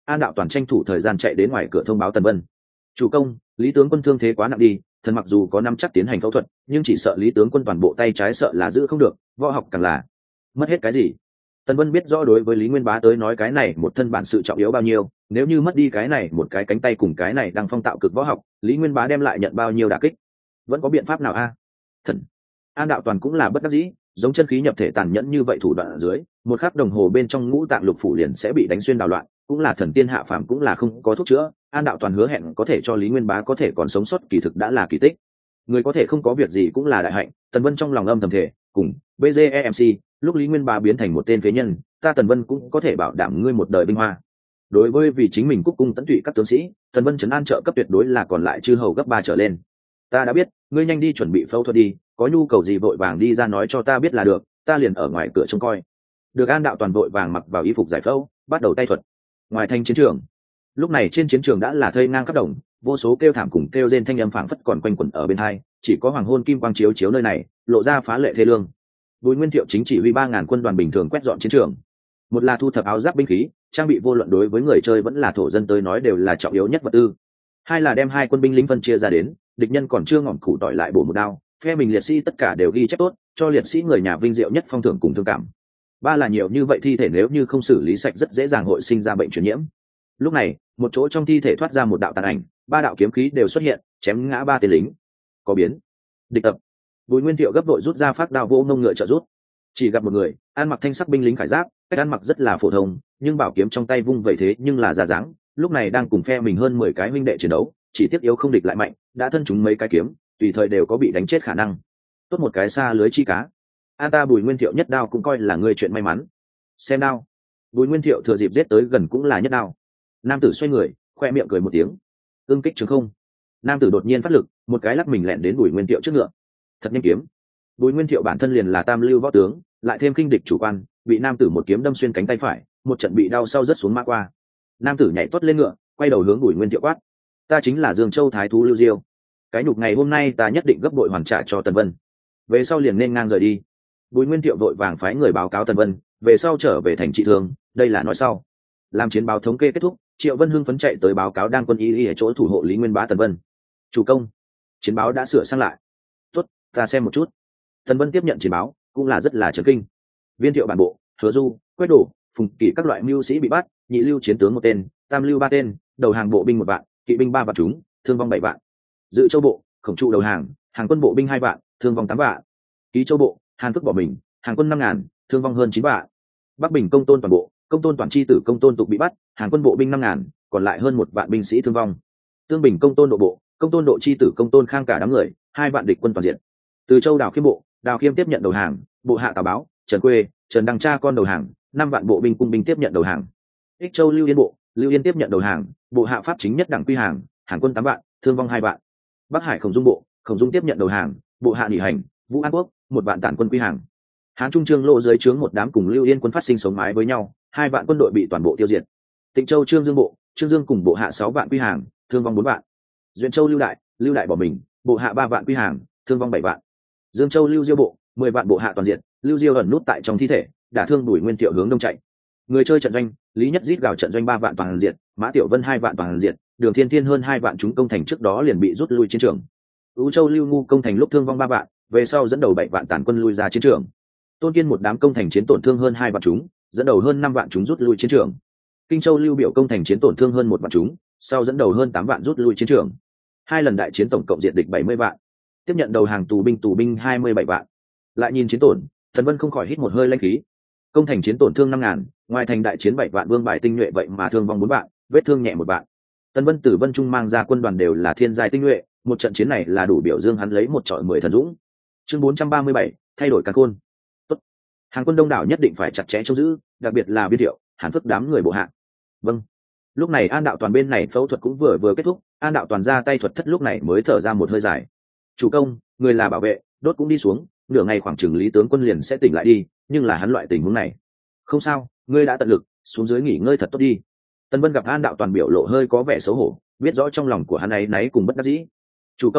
An đạo toàn tranh thủ thời gian chạy đến ngoài cửa thông báo Tần Vân. Chủ công, Lý tướng quân thương thế quá nặng đi, thần mặc dù có năm chắc tiến hành phẫu thuật, nhưng chỉ sợ Lý tướng quân toàn bộ tay trái sợ là giữ không được, võ học càng là mất hết cái gì. Tần Vân biết rõ đối với Lý Nguyên Bá tới nói cái này một thân bản sự trọng yếu bao nhiêu, nếu như mất đi cái này một cái cánh tay cùng cái này đang phong tạo cực võ học, Lý Nguyên Bá đem lại nhận bao nhiêu đả kích. Vẫn có biện pháp nào a? Thần An đạo toàn cũng là bất đắc dĩ, giống chân khí nhập thể tàn nhẫn như vậy thủ đoạn ở dưới, một khắc đồng hồ bên trong ngũ tạng lục phủ liền sẽ bị đánh xuyên đào loạn, cũng là thần tiên hạ phàm cũng là không có thuốc chữa. An đạo toàn hứa hẹn có thể cho Lý Nguyên Bá có thể còn sống sót kỳ thực đã là kỳ tích. Người có thể không có việc gì cũng là đại hạnh. Tần Vân trong lòng âm thầm thể, cùng bê giê e em xê, lúc Lý Nguyên Bá biến thành một tên phế nhân, ta Tần Vân cũng có thể bảo đảm ngươi một đời vinh hoa. Đối với vì chính mình cúc cung tận tụy các tướng sĩ, Tần Vân trấn an trợ cấp tuyệt đối là còn lại chư hầu gấp ba trở lên. Ta đã biết, ngươi nhanh đi chuẩn bị phẫu thuật đi, có nhu cầu gì vội vàng đi ra nói cho ta biết là được, ta liền ở ngoài cửa trông coi. Được. An đạo toàn vội vàng mặc vào y phục giải phẫu, bắt đầu tay thuật. Ngoài thành chiến trường, lúc này trên chiến trường đã là thây ngang khắp đồng, vô số kêu thảm cùng kêu rên thanh âm phảng phất còn quanh quẩn ở bên hai, chỉ có hoàng hôn kim quang chiếu chiếu nơi này, lộ ra phá lệ thê lương. Bùi Nguyên Thiệu chính chỉ huy ba ngàn quân đoàn bình thường quét dọn chiến trường. Một là thu thập áo giáp binh khí, trang bị vô luận đối với người chơi vẫn là thổ dân tới nói đều là trọng yếu nhất vật tư. Hai là đem hai quân binh lính phân chia ra đến, địch nhân còn chưa ngỏm củ tỏi lại bổ một đao, phe mình liệt sĩ tất cả đều ghi chép tốt, cho liệt sĩ người nhà vinh diệu nhất phong thưởng cùng thương cảm. Ba là nhiều như vậy thi thể nếu như không xử lý sạch rất dễ dàng hội sinh ra bệnh truyền nhiễm. Lúc này, một chỗ trong thi thể thoát ra một đạo tàn ảnh, ba đạo kiếm khí đều xuất hiện, chém ngã ba tên lính. Có biến. Địch tập. Bùi Nguyên Thiệu gấp đội rút ra phát đao vô ngông ngựa trợ rút. Chỉ gặp một người, ăn mặc thanh sắc binh lính khải giáp, cách ăn mặc rất là phổ thông, nhưng bảo kiếm trong tay vung vậy thế nhưng là ra dáng, lúc này đang cùng phe mình hơn mười cái huynh đệ chiến đấu, chỉ tiếc yếu không địch lại mạnh, đã thân chúng mấy cái kiếm, tùy thời đều có bị đánh chết khả năng. Tốt một cái xa lưới chi cá. An ta Bùi Nguyên Thiệu nhất đao cũng coi là người chuyện may mắn. Xem đao. Bùi Nguyên Thiệu thừa dịp giết tới gần cũng là nhất đao. Nam tử xoay người, khoe miệng cười một tiếng. Ưng kích trường không. Nam tử đột nhiên phát lực, một cái lắc mình lẹn đến Bùi Nguyên Thiệu trước ngựa. Thật nhanh kiếm. Bùi Nguyên Thiệu bản thân liền là tam lưu võ tướng, lại thêm kinh địch chủ quan, bị nam tử một kiếm đâm xuyên cánh tay phải, một trận bị đau sau rất xuống mã qua. Nam tử nhảy tuốt lên ngựa, quay đầu hướng Bùi Nguyên Thiệu quát: ta chính là Dương Châu thái thú Lưu Diêu, cái nhục ngày hôm nay ta nhất định gấp bội hoàn trả cho Tần Vân. Về sau liền nên ngang rời đi. Bùi Nguyên Thiệu vội vàng phái người báo cáo Tần Vân, về sau trở về thành trị thương, đây là nói sau. Làm chiến báo thống kê kết thúc, Triệu Vân hưng phấn chạy tới báo cáo đang quân y y ở chỗ thủ hộ Lý Nguyên Bá Tần Vân. Chủ công, chiến báo đã sửa sang lại. Tốt, ta xem một chút. Tần Vân tiếp nhận chiến báo, cũng là rất là chấn kinh. Viên Thiệu bản bộ, Hứa Du, Quét Đổ, Phùng Kỷ các loại mưu sĩ bị bắt, nhị lưu chiến tướng một tên, tam lưu ba tên, đầu hàng bộ binh một vạn, kỵ binh ba vạn chúng, thương vong bảy vạn. Dự Châu bộ, Khổng trụ đầu hàng, hàng quân bộ binh hai vạn, thương vong tám vạn. Ký Châu bộ, Hàn Phước bỏ mình, hàng quân năm ngàn, thương vong hơn chín vạn. Bắc Bình công tôn toàn bộ, công tôn toàn chi tử công tôn tục bị bắt, hàng quân bộ binh năm ngàn, còn lại hơn một vạn binh sĩ thương vong. Tương Bình công tôn độ bộ, công tôn độ chi tử công tôn khang cả đám người, hai vạn địch quân toàn diện. Từ Châu Đào Khiêm bộ, Đào Khiêm tiếp nhận đầu hàng, bộ hạ Tào Báo, Trần Quê, Trần Đăng Cha con đầu hàng, năm vạn bộ binh cung binh tiếp nhận đầu hàng. Ích Châu Lưu Yên bộ, Lưu Yên tiếp nhận đầu hàng, bộ hạ pháp chính nhất đẳng quy hàng, hàng quân tám vạn, thương vong hai vạn. Bắc Hải Khổng Dung bộ, Khổng Dung tiếp nhận đầu hàng, bộ hạ nghỉ hành, Vũ An Quốc, một vạn tản quân quy hàng. Hán Trung Trương Lộ dưới trướng một đám cùng Lưu Yên quân phát sinh sống mái với nhau, hai vạn quân đội bị toàn bộ tiêu diệt. Tịnh Châu Trương Dương bộ, Trương Dương cùng bộ hạ sáu vạn quy hàng, thương vong bốn vạn. Duyện Châu Lưu Đại, Lưu Đại bỏ mình, bộ hạ ba vạn quy hàng, thương vong bảy vạn. Dương Châu Lưu Diêu bộ, mười vạn bộ hạ toàn diện, Lưu Diêu ẩn nút tại trong thi thể, đả thương Bùi Nguyên Thiệu hướng đông chạy. Người chơi trận doanh, Lý Nhất rít gào trận doanh ba vạn toàn diện, Mã Tiểu Vân hai vạn toàn diện, Đường Thiên Thiên hơn hai vạn chúng công thành trước đó liền bị rút lui chiến trường. Ú Châu Lưu Ngu công thành lúc thương vong ba vạn, về sau dẫn đầu bảy vạn tản quân lui ra chiến trường. Tôn Kiên một đám công thành chiến tổn thương hơn hai vạn chúng, dẫn đầu hơn năm vạn chúng rút lui chiến trường. Kinh Châu Lưu Biểu công thành chiến tổn thương hơn một vạn chúng, sau dẫn đầu hơn tám vạn rút lui chiến trường. Hai lần đại chiến tổng cộng diệt địch bảy mươi vạn, tiếp nhận đầu hàng tù binh tù binh hai mươi bảy vạn. Lại nhìn chiến tổn, Thần Vân không khỏi hít một hơi lãnh khí. Công thành chiến tổn thương năm ngàn, ngoài thành đại chiến bảy vạn vương bài tinh nhuệ vậy mà thương vong bốn vạn, vết thương nhẹ một vạn. Tần Vân Tử Vân Trung mang ra quân đoàn đều là thiên giai tinh nhuệ, một trận chiến này là đủ biểu dương hắn lấy một trọi mười thần dũng. Chương bốn trăm ba mươi bảy, thay đổi càn khôn. Tốt. Hàng quân đông đảo nhất định phải chặt chẽ trông giữ, đặc biệt là Viên Thiệu, Hàn Phước đám người bộ hạ. Vâng. Lúc này An đạo toàn bên này phẫu thuật cũng vừa vừa kết thúc, An đạo toàn ra tay thuật thất lúc này mới thở ra một hơi dài. Chủ công, người là bảo vệ, đốt cũng đi xuống, nửa ngày khoảng chừng Lý tướng quân liền sẽ tỉnh lại đi, nhưng là hắn loại tình huống này. Không sao, ngươi đã tận lực, xuống dưới nghỉ ngơi thật tốt đi. Tần Vân gặp An đạo toàn biểu lộ hơi có vẻ xấu hổ, biết rõ trong lòng của hắn ấy náy cùng bất đắc dĩ. Chủ công,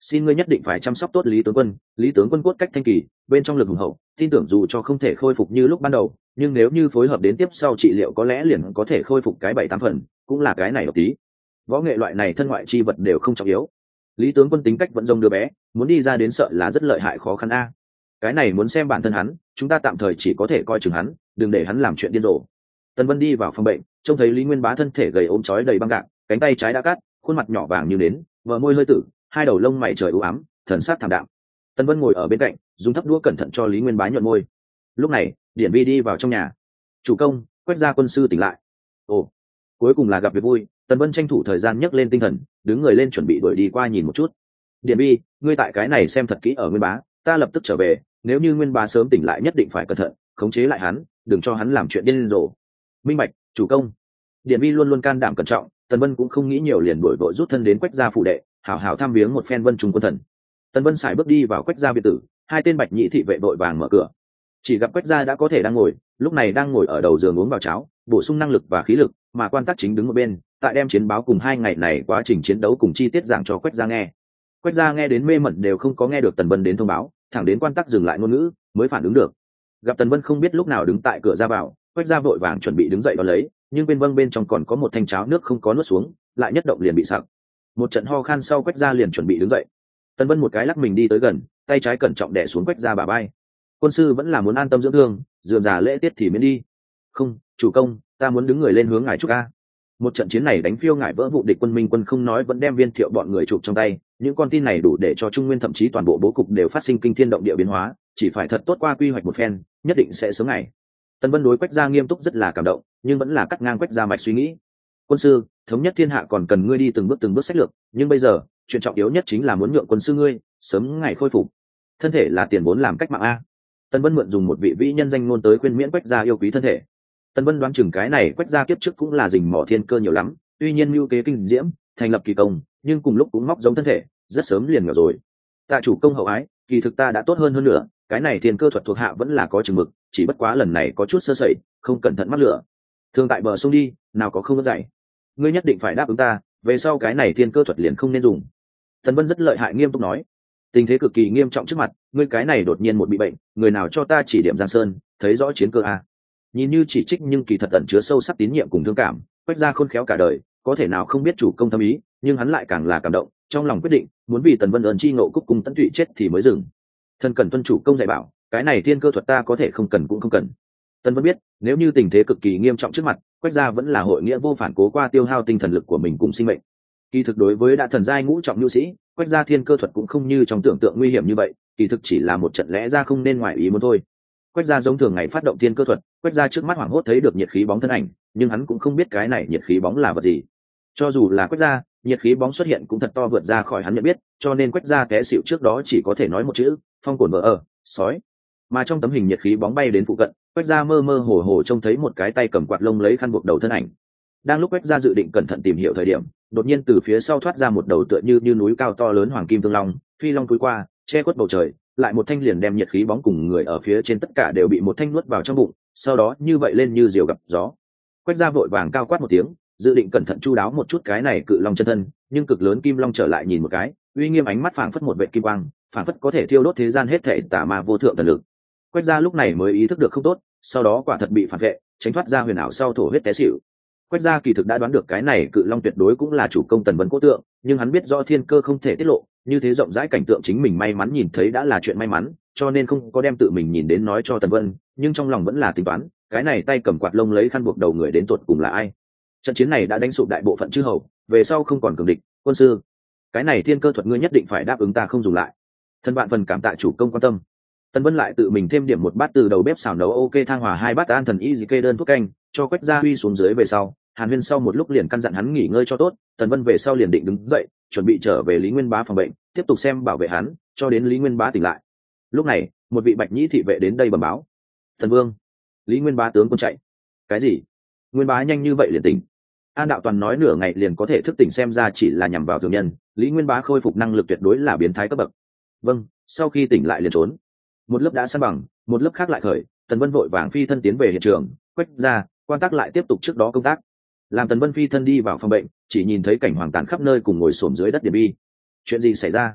xin ngươi nhất định phải chăm sóc tốt Lý tướng quân. Lý tướng quân cốt cách thanh kỳ, bên trong lực hùng hậu, tin tưởng dù cho không thể khôi phục như lúc ban đầu, nhưng nếu như phối hợp đến tiếp sau trị liệu có lẽ liền có thể khôi phục cái bảy tám phần, cũng là cái này độc tí. Võ nghệ loại này thân ngoại chi vật đều không trọng yếu. Lý tướng quân tính cách vẫn giống đứa bé, muốn đi ra đến sợ là rất lợi hại khó khăn a. Cái này muốn xem bản thân hắn, chúng ta tạm thời chỉ có thể coi chừng hắn, đừng để hắn làm chuyện điên rồ. Tần Vân đi vào phòng bệnh, trông thấy Lý Nguyên Bá thân thể gầy ốm trói đầy băng gạc, cánh tay trái đã cắt, khuôn mặt nhỏ vàng như nến, vợ môi hơi tử, hai đầu lông mày trời u ám, thần sắc thảm đạm. Tần Vân ngồi ở bên cạnh, dùng thấp đũa cẩn thận cho Lý Nguyên Bá nhuận môi. Lúc này, Điển Vi đi vào trong nhà. "Chủ công, Quách gia quân sư tỉnh lại." Ồ, cuối cùng là gặp việc vui. Tần Vân tranh thủ thời gian nhấc lên tinh thần, đứng người lên chuẩn bị đuổi đi qua nhìn một chút. "Điển Vi, ngươi tại cái này xem thật kỹ ở Nguyên Bá, ta lập tức trở về, nếu như Nguyên Bá sớm tỉnh lại nhất định phải cẩn thận, khống chế lại hắn, đừng cho hắn làm chuyện điên rồ." "Minh bạch, chủ công." Điển Vi luôn luôn can đảm cẩn trọng, Tần Vân cũng không nghĩ nhiều liền đuổi vội rút thân đến Quách gia phủ đệ, hảo hảo thăm viếng một phen Vân Trung quân thần. Tần Vân xài bước đi vào Quách gia biệt tử, hai tên bạch nhị thị vệ vội vàng mở cửa. Chỉ gặp Quách gia đã có thể đang ngồi, lúc này đang ngồi ở đầu giường uống vào cháo, bổ sung năng lực và khí lực, mà quan tác chính đứng một bên, tại đem chiến báo cùng hai ngày này quá trình chiến đấu cùng chi tiết giảng cho Quách gia nghe. Quách gia nghe đến mê mẩn đều không có nghe được Tần Vân đến thông báo, thẳng đến quan tác dừng lại ngôn ngữ, mới phản ứng được. Gặp Tần Vân không biết lúc nào đứng tại cửa ra vào, Quách gia vội vàng chuẩn bị đứng dậy đón lấy, nhưng bên vâng bên trong còn có một thanh cháo nước không có nuốt xuống, lại nhất động liền bị sặc. Một trận ho khan sau Quách gia liền chuẩn bị đứng dậy. Tần Vân một cái lắc mình đi tới gần, tay trái cẩn trọng đè xuống Quách gia bả vai. "Quân sư vẫn là muốn an tâm dưỡng thương, dườm già lễ tiết thì miễn đi." "Không, chủ công, ta muốn đứng người lên hướng ngài chúc a." Một trận chiến này đánh phiêu ngải vỡ vụ địch quân Minh quân không nói vẫn đem Viên Thiệu bọn người chụp trong tay, những con tin này đủ để cho Trung Nguyên thậm chí toàn bộ bố cục đều phát sinh kinh thiên động địa biến hóa, chỉ phải thật tốt qua quy hoạch một phen, nhất định sẽ sớm ngày. Tần Vân đối Quách gia nghiêm túc rất là cảm động, nhưng vẫn là cắt ngang Quách gia mạch suy nghĩ. "Quân sư, thống nhất thiên hạ còn cần ngươi đi từng bước từng bước sách lược, nhưng bây giờ, chuyện trọng yếu nhất chính là muốn nhượng quân sư ngươi sớm ngày khôi phục. Thân thể là tiền vốn làm cách mạng a." Tần Vân mượn dùng một vị vĩ nhân danh ngôn tới khuyên miễn Quách gia yêu quý thân thể. Tần Vân đoán chừng cái này Quách gia kiếp trước cũng là rình mỏ thiên cơ nhiều lắm, tuy nhiên mưu kế kinh diễm, thành lập kỳ công, nhưng cùng lúc cũng móc giống thân thể, rất sớm liền nghèo rồi. "Tạ chủ công hậu ái, kỳ thực ta đã tốt hơn hơn nữa, cái này thiên cơ thuật thuộc hạ vẫn là có chừng mực, chỉ bất quá lần này có chút sơ sẩy, không cẩn thận mắc lửa. Thường tại bờ sông đi, nào có không có dạy. Ngươi nhất định phải đáp ứng ta, về sau cái này thiên cơ thuật liền không nên dùng." Tần Vân rất lợi hại nghiêm túc nói. "Tình thế cực kỳ nghiêm trọng trước mặt, ngươi cái này đột nhiên một bị bệnh, người nào cho ta chỉ điểm Giang Sơn, thấy rõ chiến cơ a." Nhìn như chỉ trích nhưng kỳ thật ẩn chứa sâu sắc tín nhiệm cùng thương cảm, Quách gia khôn khéo cả đời, có thể nào không biết chủ công thâm ý, nhưng hắn lại càng là cảm động, trong lòng quyết định muốn vì Tần Vân ơn chi ngộ cúc cùng tận tụy chết thì mới dừng. "Thân cần tuân chủ công dạy bảo, cái này thiên cơ thuật ta có thể không cần cũng không cần." Tần Vân biết, nếu như tình thế cực kỳ nghiêm trọng trước mặt, Quách gia vẫn là hội nghĩa vô phản cố qua tiêu hao tinh thần lực của mình cùng sinh mệnh. Kỳ thực đối với đã thần giai ngũ trọng nhu sĩ, Quách gia thiên cơ thuật cũng không như trong tưởng tượng nguy hiểm như vậy, kỳ thực chỉ là một trận lẽ ra không nên ngoại ý muốn thôi. Quách gia giống thường ngày phát động thiên cơ thuật, Quách gia trước mắt hoảng hốt thấy được nhiệt khí bóng thân ảnh, nhưng hắn cũng không biết cái này nhiệt khí bóng là vật gì. Cho dù là Quách gia, nhiệt khí bóng xuất hiện cũng thật to vượt ra khỏi hắn nhận biết, cho nên Quách gia té xỉu trước đó chỉ có thể nói một chữ: phong cồn vỡ ở, sói. Mà trong tấm hình nhiệt khí bóng bay đến phụ cận, Quách gia mơ mơ hồ hồ trông thấy một cái tay cầm quạt lông lấy khăn buộc đầu thân ảnh. Đang lúc Quách gia dự định cẩn thận tìm hiểu thời điểm, đột nhiên từ phía sau thoát ra một đầu tựa như như núi cao to lớn hoàng kim tương long, phi long cúi qua, che khuất bầu trời, lại một thanh liền đem nhiệt khí bóng cùng người ở phía trên tất cả đều bị một thanh nuốt vào trong bụng, sau đó như vậy lên như diều gặp gió. Quách gia vội vàng cao quát một tiếng, dự định cẩn thận chu đáo một chút cái này cự long chân thân, nhưng cực lớn kim long trở lại nhìn một cái, uy nghiêm ánh mắt phảng phất một vệt kim quang, phảng phất có thể thiêu đốt thế gian hết thảy tà ma vô thượng thần lực. Quách gia lúc này mới ý thức được không tốt, sau đó quả thật bị phản vệ, tránh thoát ra huyền ảo sau thổ huyết té xỉu. Quách gia kỳ thực đã đoán được cái này cự long tuyệt đối cũng là chủ công Tần Vân cố tượng, nhưng hắn biết rõ thiên cơ không thể tiết lộ, như thế rộng rãi cảnh tượng chính mình may mắn nhìn thấy đã là chuyện may mắn, cho nên không có đem tự mình nhìn đến nói cho Tần Vân, nhưng trong lòng vẫn là tính toán, cái này tay cầm quạt lông lấy khăn buộc đầu người đến tuột cùng là ai. Trận chiến này đã đánh sụp đại bộ phận chư hầu, về sau không còn cường địch. Quân sư, cái này thiên cơ thuật ngươi nhất định phải đáp ứng ta không dùng lại. Thân bạn phần cảm tạ chủ công quan tâm. Tần Vân lại tự mình thêm điểm một bát từ đầu bếp xào nấu ok thang hòa hai bát an thần y kê đơn thuốc canh, cho Quách gia huy xuống dưới về sau, Hàn Huyên sau một lúc liền căn dặn hắn nghỉ ngơi cho tốt. Tần Vân về sau liền định đứng dậy, chuẩn bị trở về Lý Nguyên Bá phòng bệnh, tiếp tục xem bảo vệ hắn, cho đến Lý Nguyên Bá tỉnh lại. Lúc này, một vị bạch nhĩ thị vệ đến đây bẩm báo: "Thần vương, Lý Nguyên Bá tướng quân chạy." "Cái gì? Nguyên Bá nhanh như vậy liền tỉnh?" An Đạo Toàn nói nửa ngày liền có thể thức tỉnh, xem ra chỉ là nhằm vào thường nhân, Lý Nguyên Bá khôi phục năng lực tuyệt đối là biến thái cấp bậc. "Vâng." Sau khi tỉnh lại liền trốn. Một lớp đã san bằng, một lớp khác lại khởi, Tần Vân vội vàng phi thân tiến về hiện trường, Quách gia, quan tác lại tiếp tục trước đó công tác. Làm Tần Vân phi thân đi vào phòng bệnh, chỉ nhìn thấy cảnh hoàng tàn khắp nơi cùng ngồi xổm dưới đất Điền Vi. "Chuyện gì xảy ra?"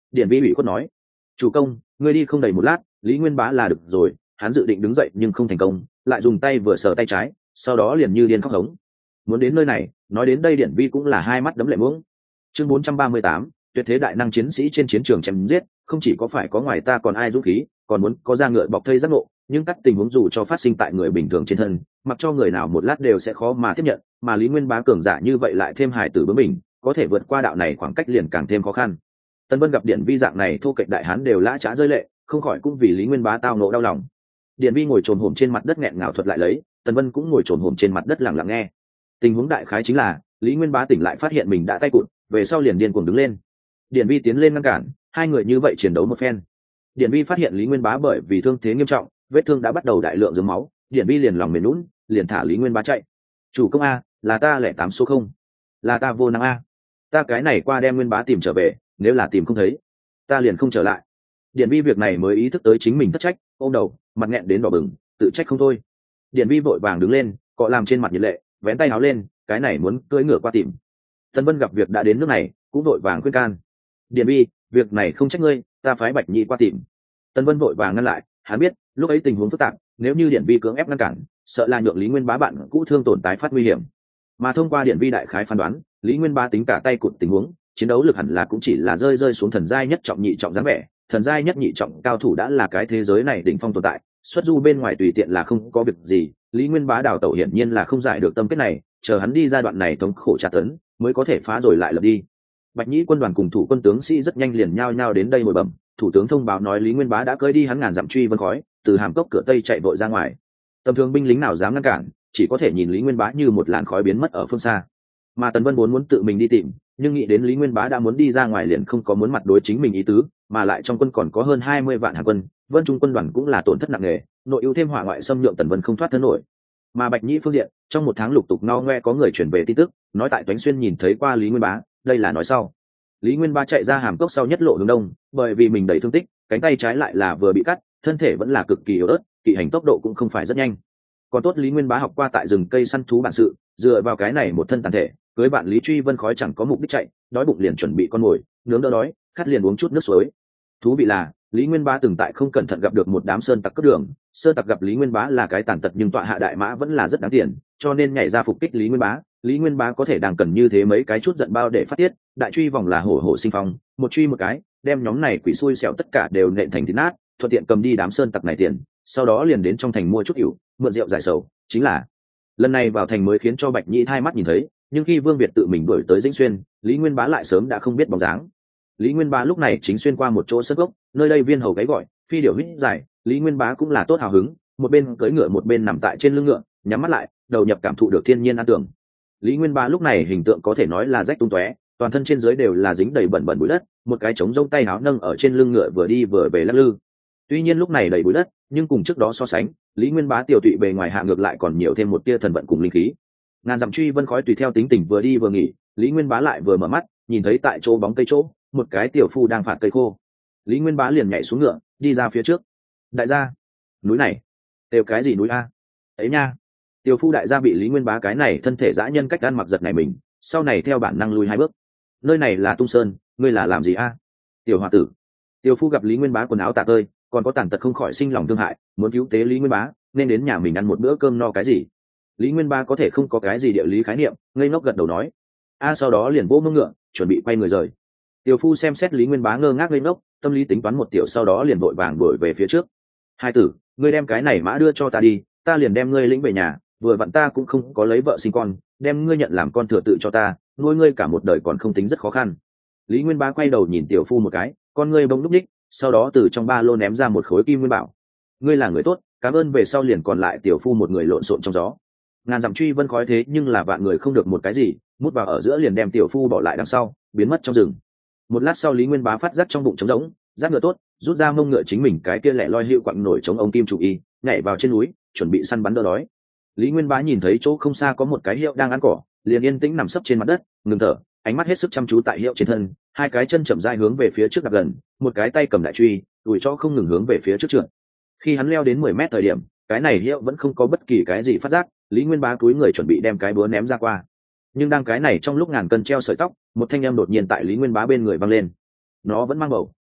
Điển vi ủy khuất nói. Chủ công, ngươi đi không đầy một lát, Lý Nguyên Bá là được rồi. Hắn dự định đứng dậy nhưng không thành công, lại dùng tay vừa sờ tay trái, sau đó liền như điên khóc hống. Muốn đến nơi này, nói đến đây Điển vi cũng là hai mắt đấm lệ muỗng. Chương bốn trăm ba mươi tám, tuyệt thế đại năng chiến sĩ trên chiến trường chém giết, không chỉ có phải có ngoài ta còn ai dũng khí, còn muốn có da ngựa bọc thây giác ngộ, nhưng các tình huống dù cho phát sinh tại người bình thường trên thân, mặc cho người nào một lát đều sẽ khó mà tiếp nhận, mà Lý Nguyên Bá cường giả như vậy lại thêm hài tử bướng mình, có thể vượt qua đạo này khoảng cách liền càng thêm khó khăn. Tân Vân gặp Điển vi dạng này thu kịch đại hán đều lã chã rơi lệ, không khỏi cũng vì Lý Nguyên Bá tao nộ đau lòng. Điển vi ngồi trồn hổm trên mặt đất nghẹn ngào thuật lại lấy, Tân Vân cũng ngồi trồn hổm trên mặt đất lặng lặng nghe. Tình huống đại khái chính là Lý Nguyên Bá tỉnh lại phát hiện mình đã tay cụt, về sau liền điên cuồng đứng lên. Điển vi tiến lên ngăn cản, hai người như vậy chiến đấu một phen. Điển vi phát hiện Lý Nguyên Bá bởi vì thương thế nghiêm trọng, vết thương đã bắt đầu đại lượng dướng máu, Điển vi liền lòng mềm lún, liền thả Lý Nguyên Bá chạy. Chủ công a, là ta lẻ tám số không, là ta vô năng a, ta cái này qua đem Nguyên Bá tìm trở về, nếu là tìm không thấy, ta liền không trở lại. Điển vi việc này mới ý thức tới chính mình thất trách, ôm đầu, mặt nghẹn đến đỏ bừng, tự trách không thôi. Điển vi vội vàng đứng lên, cọ làm trên mặt nhiệt lệ, vén tay áo lên, cái này muốn cưỡi ngựa qua tìm. Tân Vân gặp việc đã đến nước này, cũng vội vàng khuyên can. Điển vi, việc này không trách ngươi, ta phái Bạch Nhĩ qua tìm. Tân Vân vội vàng ngăn lại, hắn biết lúc ấy tình huống phức tạp, nếu như Điển vi cưỡng ép ngăn cản, sợ là nhượng Lý Nguyên Bá bạn cũ thương tổn tái phát nguy hiểm. Mà thông qua Điển vi đại khái phán đoán, Lý Nguyên Bá tính cả tay cụt tình huống, chiến đấu lực hẳn là cũng chỉ là rơi rơi xuống thần giai nhất trọng nhị trọng dáng vẻ, thần giai nhất nhị trọng cao thủ đã là cái thế giới này đỉnh phong tồn tại, xuất du bên ngoài tùy tiện là không có việc gì. Lý Nguyên Bá đào tẩu hiển nhiên là không giải được tâm kết này, chờ hắn đi giai đoạn này thống khổ tra tấn, mới có thể phá rồi lại lập đi. Bạch Nhĩ quân đoàn cùng thủ quân tướng sĩ rất nhanh liền nhao nhao đến đây hồi bẩm, thủ tướng thông báo nói Lý Nguyên Bá đã cưỡi đi hắn ngàn dặm truy vân khói, từ hàm cốc cửa tây chạy vội ra ngoài. Tầm thường binh lính nào dám ngăn cản, chỉ có thể nhìn Lý Nguyên Bá như một làn khói biến mất ở phương xa. Mà Tần Vân vốn muốn tự mình đi tìm, nhưng nghĩ đến Lý Nguyên Bá đã muốn đi ra ngoài liền không có muốn mặt đối chính mình ý tứ, mà lại trong quân còn có hơn hai mươi vạn Hàn quân, Vân Trung quân đoàn cũng là tổn thất nặng nề, nội ưu thêm hỏa ngoại xâm nhượng Tần Vân không thoát thân nổi. Mà Bạch Nhĩ phương diện, trong một tháng lục tục ngao ngoe có người chuyển về tin tức, nói tại Toánh Xuyên nhìn thấy qua Lý Nguyên Bá, đây là nói sau. Lý Nguyên Bá chạy ra hàm cốc sau nhất lộ hướng đông, bởi vì mình đầy thương tích, cánh tay trái lại là vừa bị cắt, thân thể vẫn là cực kỳ yếu ớt, kỵ hành tốc độ cũng không phải rất nhanh. Còn tốt Lý Nguyên Bá học qua tại rừng cây săn thú bản sự, dựa vào cái này một thân tàn thể, cưới bạn Lý Truy Vân khói chẳng có mục đích chạy, đói bụng liền chuẩn bị con mồi, nướng đỡ đói, khát liền uống chút nước suối. Thú vị là, Lý Nguyên Bá từng tại không cẩn thận gặp được một đám sơn tặc cướp đường, sơn tặc gặp Lý Nguyên Bá là cái tàn tật nhưng tọa hạ đại mã vẫn là rất đáng tiền, cho nên nhảy ra phục kích Lý Nguyên Bá. Lý Nguyên Bá có thể đang cần như thế mấy cái chút giận bao để phát tiết, đại truy vòng là hổ hổ sinh phong, một truy một cái, đem nhóm này quỷ xui xẻo tất cả đều nện thành thịt nát, thuận tiện cầm đi đám sơn tặc này tiền, sau đó liền đến trong thành mua chút rượu, mượn rượu giải sầu, chính là lần này vào thành mới khiến cho Bạch Nhĩ hai mắt nhìn thấy, nhưng khi Vương Việt tự mình đuổi tới Dĩnh Xuyên, Lý Nguyên Bá lại sớm đã không biết bóng dáng. Lý Nguyên Bá lúc này chính xuyên qua một chỗ sân gốc, nơi đây viên hầu gáy gọi, phi điểu hít dài, Lý Nguyên Bá cũng là tốt hào hứng, một bên cưỡi ngựa một bên nằm tại trên lưng ngựa, nhắm mắt lại, đầu nhập cảm thụ được thiên nhiên an tưởng. Lý Nguyên Bá lúc này hình tượng có thể nói là rách tung tóe, toàn thân trên dưới đều là dính đầy bẩn bẩn bụi đất, một cái trống rông tay áo nâng ở trên lưng ngựa vừa đi vừa về lắc lư. Tuy nhiên lúc này đầy bụi đất, nhưng cùng trước đó so sánh, Lý Nguyên Bá tiểu tụy bề ngoài hạ ngược lại còn nhiều thêm một tia thần vận cùng linh khí. Ngàn dặm truy vân khói tùy theo tính tình vừa đi vừa nghỉ, Lý Nguyên Bá lại vừa mở mắt, nhìn thấy tại chỗ bóng cây chỗ, một cái tiểu phu đang phạt cây khô. Lý Nguyên Bá liền nhảy xuống ngựa, đi ra phía trước. Đại gia, núi này, đều cái gì núi a? Ấy nha. Tiểu phu đại gia bị Lý Nguyên Bá cái này thân thể dã nhân cách ăn mặc giật này mình, sau này theo bản năng lùi hai bước. Nơi này là Tung Sơn, ngươi là làm gì a? Tiểu hòa tử. Tiểu phu gặp Lý Nguyên Bá quần áo tả tơi, còn có tàn tật không khỏi sinh lòng thương hại, muốn cứu tế Lý Nguyên Bá, nên đến nhà mình ăn một bữa cơm no cái gì. Lý Nguyên Bá có thể không có cái gì địa lý khái niệm, ngây ngốc gật đầu nói. A sau đó liền vỗ mông ngựa, chuẩn bị quay người rời. Tiểu phu xem xét Lý Nguyên Bá ngơ ngác ngây ngốc, tâm lý tính toán một tiểu sau đó liền vội vàng đuổi về phía trước. Hai tử, ngươi đem cái này mã đưa cho ta đi, ta liền đem ngươi lĩnh về nhà, vừa vặn ta cũng không có lấy vợ sinh con, đem ngươi nhận làm con thừa tự cho ta, nuôi ngươi cả một đời còn không tính rất khó khăn. Lý Nguyên Bá quay đầu nhìn tiểu phu một cái, con ngươi bỗng lúc ních, sau đó từ trong ba lô ném ra một khối kim nguyên bảo. Ngươi là người tốt, cảm ơn. Về sau liền còn lại tiểu phu một người lộn xộn trong gió. Ngàn dặm truy vân khói thế nhưng là vạn người không được một cái gì, mút vào ở giữa liền đem tiểu phu bỏ lại đằng sau, biến mất trong rừng. Một lát sau Lý Nguyên Bá phát giác trong bụng trống rỗng, giác ngựa tốt, rút ra mông ngựa chính mình cái kia lẻ loi hữu quặng nổi chống ông kim chủ y, nhảy vào trên núi, chuẩn bị săn bắn đỡ đói. Lý Nguyên Bá nhìn thấy chỗ không xa có một cái hiệu đang ăn cỏ, liền yên tĩnh nằm sấp trên mặt đất, ngừng thở, ánh mắt hết sức chăm chú tại hiệu trên thân, hai cái chân chậm rãi hướng về phía trước đặt gần, một cái tay cầm đại truy, đùi cho không ngừng hướng về phía trước trượt. Khi hắn leo đến mười mét thời điểm, cái này hiệu vẫn không có bất kỳ cái gì phát giác, Lý Nguyên Bá cúi người chuẩn bị đem cái búa ném ra qua. Nhưng đang cái này trong lúc ngàn cân treo sợi tóc, một thanh âm đột nhiên tại Lý Nguyên Bá bên người vang lên. Nó vẫn mang bầu,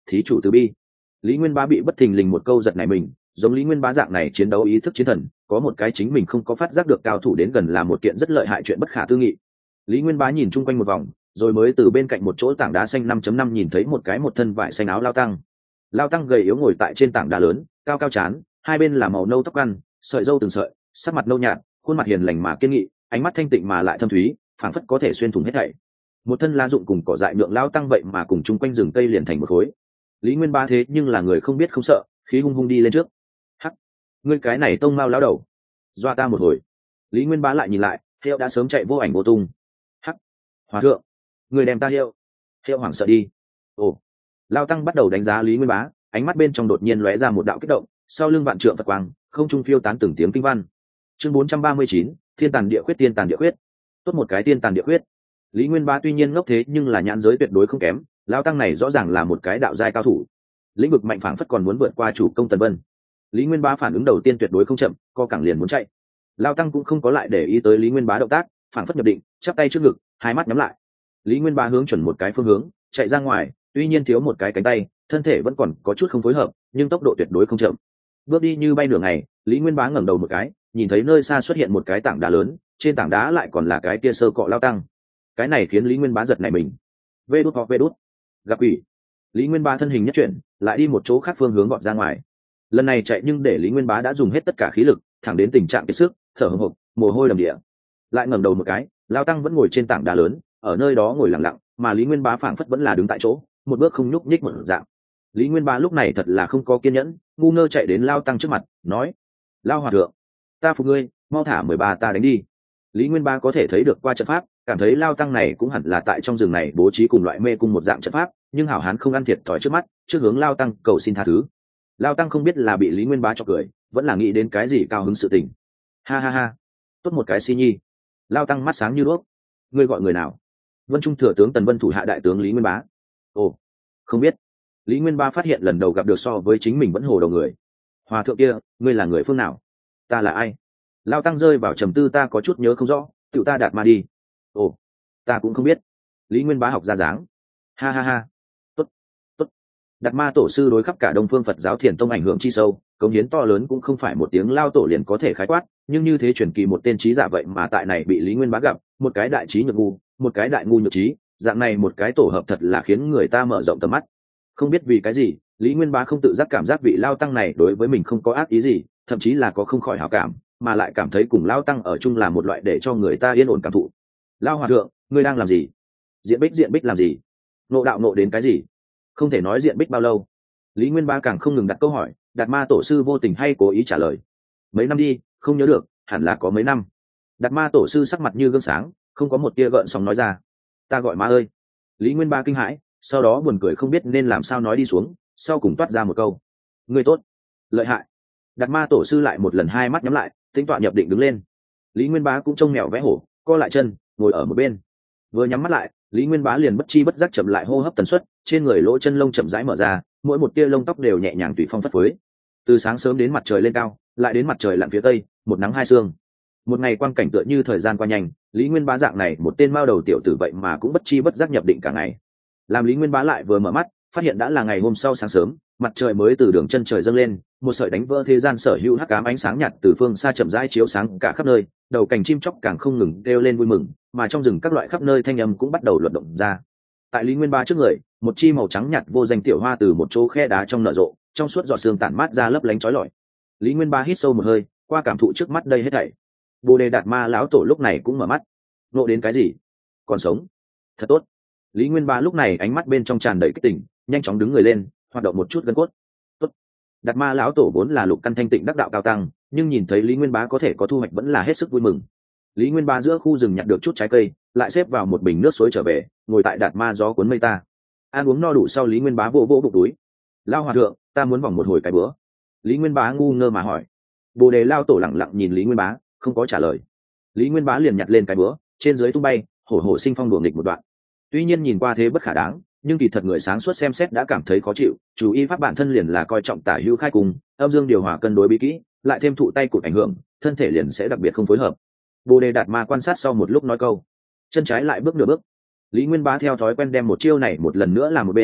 thí chủ từ bi. Lý Nguyên Bá bị bất thình lình một câu giật này mình, giống Lý Nguyên Bá dạng này chiến đấu ý thức chiến thần, có một cái chính mình không có phát giác được cao thủ đến gần là một kiện rất lợi hại chuyện bất khả tư nghị. Lý Nguyên Bá nhìn chung quanh một vòng, rồi mới từ bên cạnh một chỗ tảng đá xanh năm chấm năm nhìn thấy một cái một thân vải xanh áo lao tăng. Lao tăng gầy yếu ngồi tại trên tảng đá lớn, cao cao chán, hai bên là màu nâu tóc ăn, sợi râu từng sợi, sắc mặt nâu nhạt, khuôn mặt hiền lành mà kiên nghị, ánh mắt thanh tịnh mà lại thâm thúy, phảng phất có thể xuyên thủng hết thảy. Một thân lá dụng cùng cỏ dại nhượng lao tăng vậy mà cùng chung quanh rừng cây liền thành một khối. Lý Nguyên Bá thế nhưng là người không biết không sợ, khí hung hung đi lên trước. Hắc, ngươi cái này tông mao lão đầu, doa ta một hồi. Lý Nguyên Bá lại nhìn lại, hiệu đã sớm chạy vô ảnh vô tung. Hắc, hòa thượng, người đem ta hiệu. Hiệu hoảng sợ đi. Ồ, lao tăng bắt đầu đánh giá Lý Nguyên Bá, ánh mắt bên trong đột nhiên lóe ra một đạo kích động, sau lưng vạn trượng Phật quang, không trung phiêu tán từng tiếng kinh văn. Chương bốn trăm ba mươi chín, Thiên Tàn Địa Khuyết, Tiên Tàn Địa Khuyết. Tốt một cái Tiên Tàn Địa Khuyết. Lý Nguyên Bá tuy nhiên ngốc thế nhưng là nhãn giới tuyệt đối không kém, lao tăng này rõ ràng là một cái đạo giai cao thủ. Lĩnh vực mạnh phảng phất còn muốn vượt qua chủ công Tần Vân. Lý Nguyên Bá phản ứng đầu tiên tuyệt đối không chậm, co cẳng liền muốn chạy. Lao tăng cũng không có lại để ý tới Lý Nguyên Bá động tác, phảng phất nhập định, chắp tay trước ngực, hai mắt nhắm lại. Lý Nguyên Bá hướng chuẩn một cái phương hướng, chạy ra ngoài, tuy nhiên thiếu một cái cánh tay, thân thể vẫn còn có chút không phối hợp, nhưng tốc độ tuyệt đối không chậm. Bước đi như bay nửa ngày, Lý Nguyên Bá ngẩng đầu một cái, nhìn thấy nơi xa xuất hiện một cái tảng đá lớn, trên tảng đá lại còn là cái kia sơ cọ lao tăng. Cái này khiến Lý Nguyên Bá giật nảy mình. Vê đút hoặc vê đút. Gặp quỷ. Lý Nguyên Bá thân hình nhất chuyển, lại đi một chỗ khác phương hướng gọn ra ngoài. Lần này chạy nhưng để Lý Nguyên Bá đã dùng hết tất cả khí lực, thẳng đến tình trạng kiệt sức, thở hổn hộc, mồ hôi đầm địa. Lại ngẩng đầu một cái, lao tăng vẫn ngồi trên tảng đá lớn, ở nơi đó ngồi lặng lặng, mà Lý Nguyên Bá phảng phất vẫn là đứng tại chỗ, một bước không nhúc nhích một dạng. Lý Nguyên Bá lúc này thật là không có kiên nhẫn, ngu ngơ chạy đến lao tăng trước mặt, nói: "Lao hòa thượng, ta phục ngươi, mau thả mười ba ta đánh đi." Lý Nguyên Bá có thể thấy được qua trận pháp, cảm thấy lao tăng này cũng hẳn là tại trong rừng này bố trí cùng loại mê cung một dạng trận pháp, nhưng hảo hán không ăn thiệt thòi trước mắt, trước hướng lao tăng cầu xin tha thứ. Lao tăng không biết là bị Lý Nguyên Bá chọc cười, vẫn là nghĩ đến cái gì cao hứng sự tình. Ha ha ha, tốt một cái si nhi. Lao tăng mắt sáng như đuốc. Ngươi gọi người nào? Vân Trung thừa tướng Tần Vân thủ hạ đại tướng Lý Nguyên Bá. Ồ, không biết. Lý Nguyên Bá phát hiện lần đầu gặp được so với chính mình vẫn hồ đầu người. Hòa thượng kia, ngươi là người phương nào? Ta là ai? Lao tăng rơi vào trầm tư, ta có chút nhớ không rõ, tự ta đạt ma đi. Ồ, ta cũng không biết. Lý Nguyên Bá học ra dáng. Ha ha ha, tốt, tốt. Đạt ma tổ sư đối khắp cả Đông Phương Phật giáo Thiền tông ảnh hưởng chi sâu, cống hiến to lớn cũng không phải một tiếng lao tổ liền có thể khái quát, nhưng như thế truyền kỳ một tên trí giả vậy mà tại này bị Lý Nguyên Bá gặp, một cái đại trí nhược ngu, một cái đại ngu nhược trí, dạng này một cái tổ hợp thật là khiến người ta mở rộng tầm mắt. Không biết vì cái gì, Lý Nguyên Bá không tự giác cảm giác vị lao tăng này đối với mình không có ác ý gì, thậm chí là có không khỏi hảo cảm, mà lại cảm thấy cùng lao tăng ở chung là một loại để cho người ta yên ổn cảm thụ. Lao hòa thượng, ngươi đang làm gì? Diện bích diện bích làm gì? Nộ đạo nộ đến cái gì? Không thể nói diện bích bao lâu. Lý Nguyên Bá càng không ngừng đặt câu hỏi, Đạt ma tổ sư vô tình hay cố ý trả lời. Mấy năm đi, không nhớ được, hẳn là có mấy năm. Đạt ma tổ sư sắc mặt như gương sáng, không có một tia gợn sóng nói ra. Ta gọi ma ơi. Lý Nguyên Bá kinh hãi, sau đó buồn cười không biết nên làm sao nói đi xuống, sau cùng toát ra một câu: ngươi tốt, lợi hại. Đạt ma tổ sư lại một lần hai mắt nhắm lại, tính tọa nhập định đứng lên. Lý Nguyên Bá cũng trông mèo vẽ hổ, co lại chân, ngồi ở một bên. Vừa nhắm mắt lại, Lý Nguyên Bá liền bất chi bất giác chậm lại hô hấp tần suất, trên người lỗ chân lông chậm rãi mở ra, mỗi một tia lông tóc đều nhẹ nhàng tùy phong phất phới. Từ sáng sớm đến mặt trời lên cao, lại đến mặt trời lặn phía tây, một nắng hai sương. Một ngày quang cảnh tựa như thời gian qua nhanh, Lý Nguyên Bá dạng này một tên mao đầu tiểu tử vậy mà cũng bất chi bất giác nhập định cả ngày. Làm Lý Nguyên Bá lại vừa mở mắt, phát hiện đã là ngày hôm sau sáng sớm, mặt trời mới từ đường chân trời dâng lên, một sợi đánh vỡ thế gian sở hữu hắc ám ánh sáng nhạt từ phương xa chậm rãi chiếu sáng cả khắp nơi, đầu cành chim chóc càng không ngừng kêu lên vui mừng, mà trong rừng các loại khắp nơi thanh âm cũng bắt đầu luận động ra. Tại Lý Nguyên Bá trước người, một chi màu trắng nhạt vô danh tiểu hoa từ một chỗ khe đá trong nở rộ, trong suốt giọt sương tản mát ra lấp lánh chói lọi. Lý Nguyên Bá hít sâu một hơi, qua cảm thụ trước mắt đây hết thảy. Bồ Đề Đạt Ma lão tổ lúc này cũng mở mắt. Nộ đến cái gì? Còn sống. Thật tốt. Lý Nguyên Bá lúc này ánh mắt bên trong tràn đầy kích tỉnh, nhanh chóng đứng người lên, hoạt động một chút gân cốt. Tốt. Đạt Ma lão tổ vốn là lục căn thanh tịnh đắc đạo cao tăng, nhưng nhìn thấy Lý Nguyên Bá có thể có thu hoạch vẫn là hết sức vui mừng. Lý Nguyên Bá giữa khu rừng nhặt được chút trái cây, lại xếp vào một bình nước suối trở về, ngồi tại Đạt Ma gió cuốn mây ta. Ăn uống no đủ sau, Lý Nguyên Bá vỗ vỗ bụng túi. Lao hòa thượng, ta muốn vòng một hồi cái bữa. Lý Nguyên Bá ngu ngơ mà hỏi. Bồ Đề lao tổ lẳng lặng nhìn Lý Nguyên Bá, không có trả lời. Lý Nguyên Bá liền nhặt lên cái bữa, trên dưới tung bay, hổ hổ sinh phong đùa nghịch một đoạn. Tuy nhiên nhìn qua thế bất khả đáng, nhưng kỳ thật người sáng suốt xem xét đã cảm thấy khó chịu. Chủ y pháp bản thân liền là coi trọng tả hữu khai cùng, âm dương điều hòa cân đối bí kỹ, lại thêm thụ tay cụt ảnh hưởng, thân thể liền sẽ đặc biệt không phối hợp. Bồ Đề Đạt Ma quan sát sau một lúc nói câu, chân trái lại bước nửa bước. Lý Nguyên Bá theo thói quen đem một chiêu này một lần nữa làm một bên,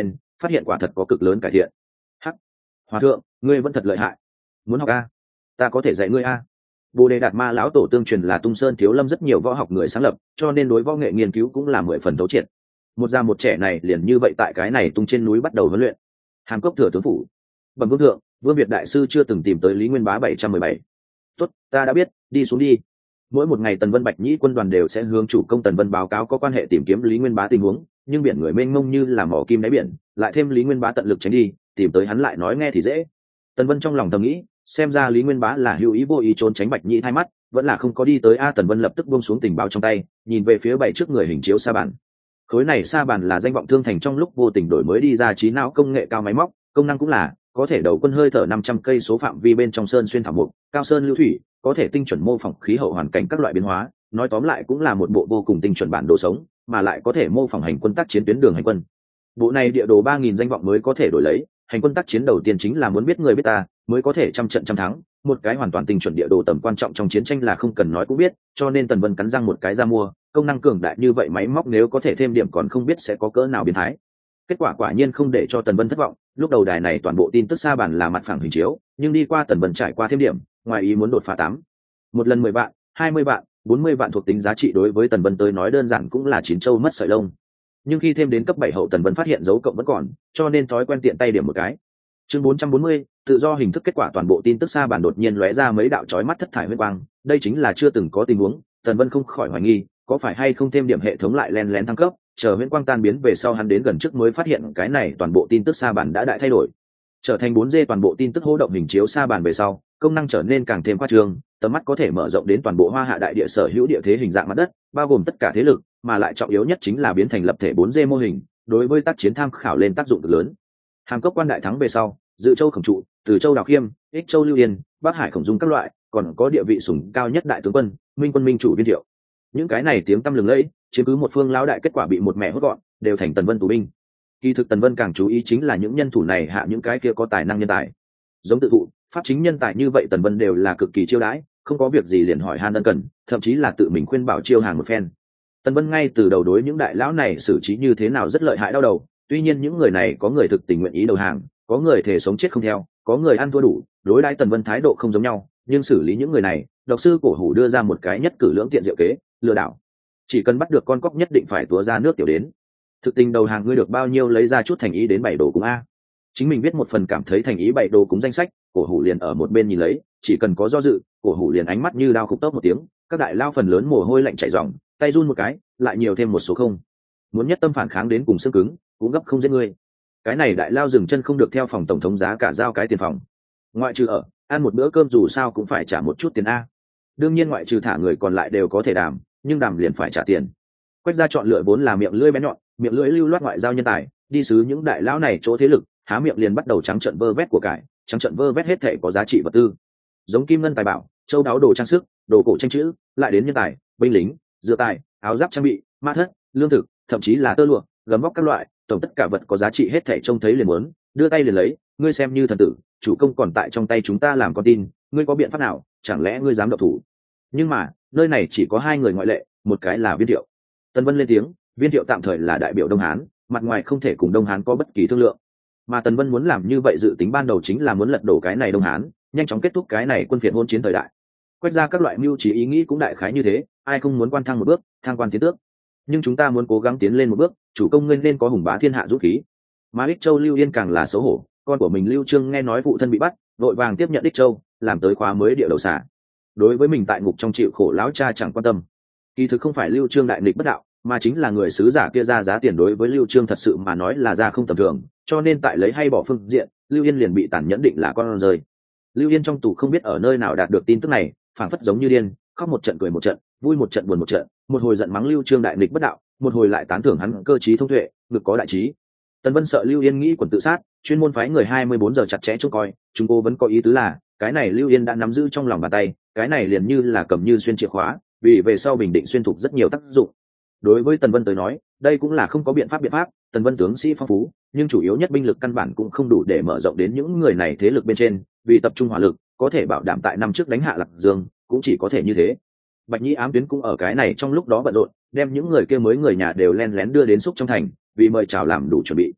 phát hiện quả thật có cực lớn cải thiện. Hắc, hòa thượng, ngươi vẫn thật lợi hại, muốn học a? Ta có thể dạy ngươi a. Bồ Đề Đạt Ma lão tổ tương truyền là Tung Sơn Thiếu Lâm rất nhiều võ học người sáng lập, cho nên đối võ nghệ nghiên cứu cũng là mười phần thấu triệt. Một già một trẻ này liền như vậy tại cái này tung trên núi bắt đầu huấn luyện. Hàm Cốc thừa tướng phủ. Bẩm vương thượng, Vương Việt đại sư chưa từng tìm tới Lý Nguyên Bá bảy trăm mười bảy. Tốt, ta đã biết, đi xuống đi. Mỗi một ngày Tần Vân Bạch Nhĩ quân đoàn đều sẽ hướng chủ công Tần Vân báo cáo có quan hệ tìm kiếm Lý Nguyên Bá tình huống, nhưng biển người mênh mông như là mỏ kim đáy biển, lại thêm Lý Nguyên Bá tận lực tránh đi, tìm tới hắn lại nói nghe thì dễ. Tần Vân trong lòng thầm nghĩ, xem ra Lý Nguyên Bá là hữu ý vô ý trốn tránh Bạch Nhĩ thay mắt, vẫn là không có đi tới a. Tần Vân lập tức buông xuống tình báo trong tay, nhìn về phía bảy trước người hình chiếu sa bàn. Khối này sa bàn là danh vọng Thương Thành trong lúc vô tình đổi mới đi ra trí não công nghệ cao máy móc, công năng cũng là có thể đầu quân hơi thở năm trăm cây số phạm vi bên trong sơn xuyên thảo mục, cao sơn lưu thủy, có thể tinh chuẩn mô phỏng khí hậu hoàn cảnh các loại biến hóa, nói tóm lại cũng là một bộ vô cùng tinh chuẩn bản đồ sống, mà lại có thể mô phỏng hành quân tác chiến tuyến đường hành quân. Bộ này địa đồ ba nghìn danh vọng mới có thể đổi lấy, hành quân tác chiến đầu tiên chính là muốn biết người biết ta, mới có thể trăm trận trăm thắng, một cái hoàn toàn tinh chuẩn địa đồ tầm quan trọng trong chiến tranh là không cần nói cũng biết, cho nên Tần Vân cắn răng một cái ra mua, công năng cường đại như vậy máy móc nếu có thể thêm điểm còn không biết sẽ có cỡ nào biến thái. Kết quả quả nhiên không để cho Tần Vân thất vọng, lúc đầu đài này toàn bộ tin tức sa bàn là mặt phẳng hình chiếu, nhưng đi qua Tần Vân trải qua thêm điểm, ngoài ý muốn đột phá tám. Một lần mười vạn, hai mươi vạn, bốn mươi vạn thuộc tính giá trị đối với Tần Vân tới nói đơn giản cũng là chín châu mất sợi lông. Nhưng khi thêm đến cấp bảy hậu Tần Vân phát hiện dấu cộng vẫn còn, cho nên thói quen tiện tay điểm một cái. Chương bốn trăm bốn mươi, tự do hình thức kết quả toàn bộ tin tức sa bàn đột nhiên lóe ra mấy đạo chói mắt thất thải huyết quang, đây chính là chưa từng có tình huống, Tần Vân không khỏi hoài nghi, có phải hay không thêm điểm hệ thống lại len lén thăng cấp, chờ huyễn quang tan biến về sau hắn đến gần trước mới phát hiện cái này toàn bộ tin tức sa bàn đã đại thay đổi, trở thành bốn D toàn bộ tin tức hô động hình chiếu sa bàn về sau, công năng trở nên càng thêm khoa trương, tầm mắt có thể mở rộng đến toàn bộ Hoa Hạ đại địa sở hữu địa thế hình dạng mặt đất, bao gồm tất cả thế lực, mà lại trọng yếu nhất chính là biến thành lập thể bốn D mô hình, đối với tác chiến tham khảo lên tác dụng cực lớn. Hàm Cốc quan đại thắng về sau, Dự Châu Khổng Trụ, Từ Châu Đào Khiêm, Ích Châu Lưu Yên, Bắc Hải Khổng Dung các loại, còn có địa vị sủng cao nhất đại tướng quân, Minh quân minh chủ Viên Thiệu. Những cái này tiếng tăm lừng lẫy, chiếm cứ một phương lão đại kết quả bị một mẹ hốt gọn, đều thành Tần Vân tù binh. Kỳ thực Tần Vân càng chú ý chính là những nhân thủ này hạ những cái kia có tài năng nhân tài. Giống tự thụ, pháp chính nhân tài như vậy Tần Vân đều là cực kỳ chiêu đãi, không có việc gì liền hỏi han ân cần, thậm chí là tự mình khuyên bảo chiêu hàng một phen. Tần Vân ngay từ đầu đối những đại lão này xử trí như thế nào rất lợi hại đau đầu, tuy nhiên những người này có người thực tình nguyện ý đầu hàng, có người thể sống chết không theo, có người ăn thua đủ, đối đãi Tần Vân thái độ không giống nhau, nhưng xử lý những người này, độc sư Cổ Hủ đưa ra một cái nhất cử lưỡng tiện diệu kế, lừa đảo. Chỉ cần bắt được con cóc nhất định phải túa ra nước tiểu đến. Thực tình đầu hàng ngươi được bao nhiêu lấy ra chút thành ý đến bảy đồ cúng a. Chính mình viết một phần cảm thấy thành ý bảy đồ cúng danh sách, Cổ Hủ liền ở một bên nhìn lấy, chỉ cần có do dự, Cổ Hủ liền ánh mắt như đao khúc tốc một tiếng, các đại lao phần lớn mồ hôi lạnh chảy ròng, tay run một cái, lại nhiều thêm một số không. Muốn nhất tâm phản kháng đến cùng xương cứng, cũng gấp không giết ngươi. Cái này đại lao dừng chân không được theo phòng tổng thống giá cả giao cái tiền phòng. Ngoại trừ ở, ăn một bữa cơm dù sao cũng phải trả một chút tiền a. Đương nhiên ngoại trừ thả người còn lại đều có thể đàm, nhưng đàm liền phải trả tiền. Quách gia chọn lựa vốn là miệng lưỡi bén nhọn, miệng lưỡi lưu loát ngoại giao nhân tài, đi sứ những đại lão này chỗ thế lực, há miệng liền bắt đầu trắng trợn vơ vét của cải, trắng trợn vơ vét hết thể có giá trị vật tư, giống kim ngân tài bảo, châu đáo đồ trang sức, đồ cổ tranh chữ, lại đến nhân tài, binh lính, dựa tài, áo giáp trang bị, ma thất, lương thực, thậm chí là tơ lụa, gấm vóc các loại, tổng tất cả vật có giá trị hết thể trông thấy liền muốn, đưa tay liền lấy, ngươi xem như thần tử, chủ công còn tại trong tay chúng ta làm con tin, ngươi có biện pháp nào, chẳng lẽ ngươi dám động thủ? Nhưng mà nơi này chỉ có hai người ngoại lệ, một cái là Viên Thiệu. Tần Vân lên tiếng, Viên Thiệu tạm thời là đại biểu Đông Hán, mặt ngoài không thể cùng Đông Hán có bất kỳ thương lượng, mà Tần Vân muốn làm như vậy dự tính ban đầu chính là muốn lật đổ cái này Đông Hán, nhanh chóng kết thúc cái này quân phiệt hôn chiến thời đại. Quét ra các loại mưu trí ý nghĩ cũng đại khái như thế, ai không muốn quan thăng một bước, thăng quan tiến tước, nhưng chúng ta muốn cố gắng tiến lên một bước, chủ công ngươi nên có hùng bá thiên hạ dũng khí. Mà Ích Châu Lưu Yên càng là xấu hổ, con của mình Lưu Trương nghe nói phụ thân bị bắt, vội vàng tiếp nhận Ích Châu, làm tới khóa mới địa đầu xả. Đối với mình tại ngục trong chịu khổ lão cha chẳng quan tâm. Kỳ thực không phải Lưu Trương đại nghịch bất đạo, mà chính là người sứ giả kia ra giá tiền đối với Lưu Trương thật sự mà nói là ra không tầm thường, cho nên tại lấy hay bỏ phương diện, Lưu Yên liền bị tàn nhẫn định là con rơi. Lưu Yên trong tù không biết ở nơi nào đạt được tin tức này, phảng phất giống như điên, khóc một trận cười một trận, vui một trận buồn một trận, một hồi giận mắng Lưu Trương đại nghịch bất đạo, một hồi lại tán thưởng hắn cơ trí thông tuệ, ngực có đại trí. Tần Vân sợ Lưu Yên nghĩ quần tự sát, chuyên môn phái người hai mươi bốn giờ chặt chẽ trông coi, chúng cô vẫn có ý tứ là, cái này Lưu Yên đã nắm giữ trong lòng bàn tay, cái này liền như là cầm như xuyên chìa khóa, vì về sau bình định xuyên thục rất nhiều tác dụng. Đối với Tần Vân tới nói, đây cũng là không có biện pháp biện pháp, Tần Vân tướng sĩ phong phú, nhưng chủ yếu nhất binh lực căn bản cũng không đủ để mở rộng đến những người này thế lực bên trên, vì tập trung hỏa lực, có thể bảo đảm tại năm trước đánh hạ Lạc Dương, cũng chỉ có thể như thế. Bạch Nhĩ ám tuyến cũng ở cái này trong lúc đó bận rộn, đem những người kia mới người nhà đều len lén đưa đến xúc trong thành, vì mời chào làm đủ chuẩn bị.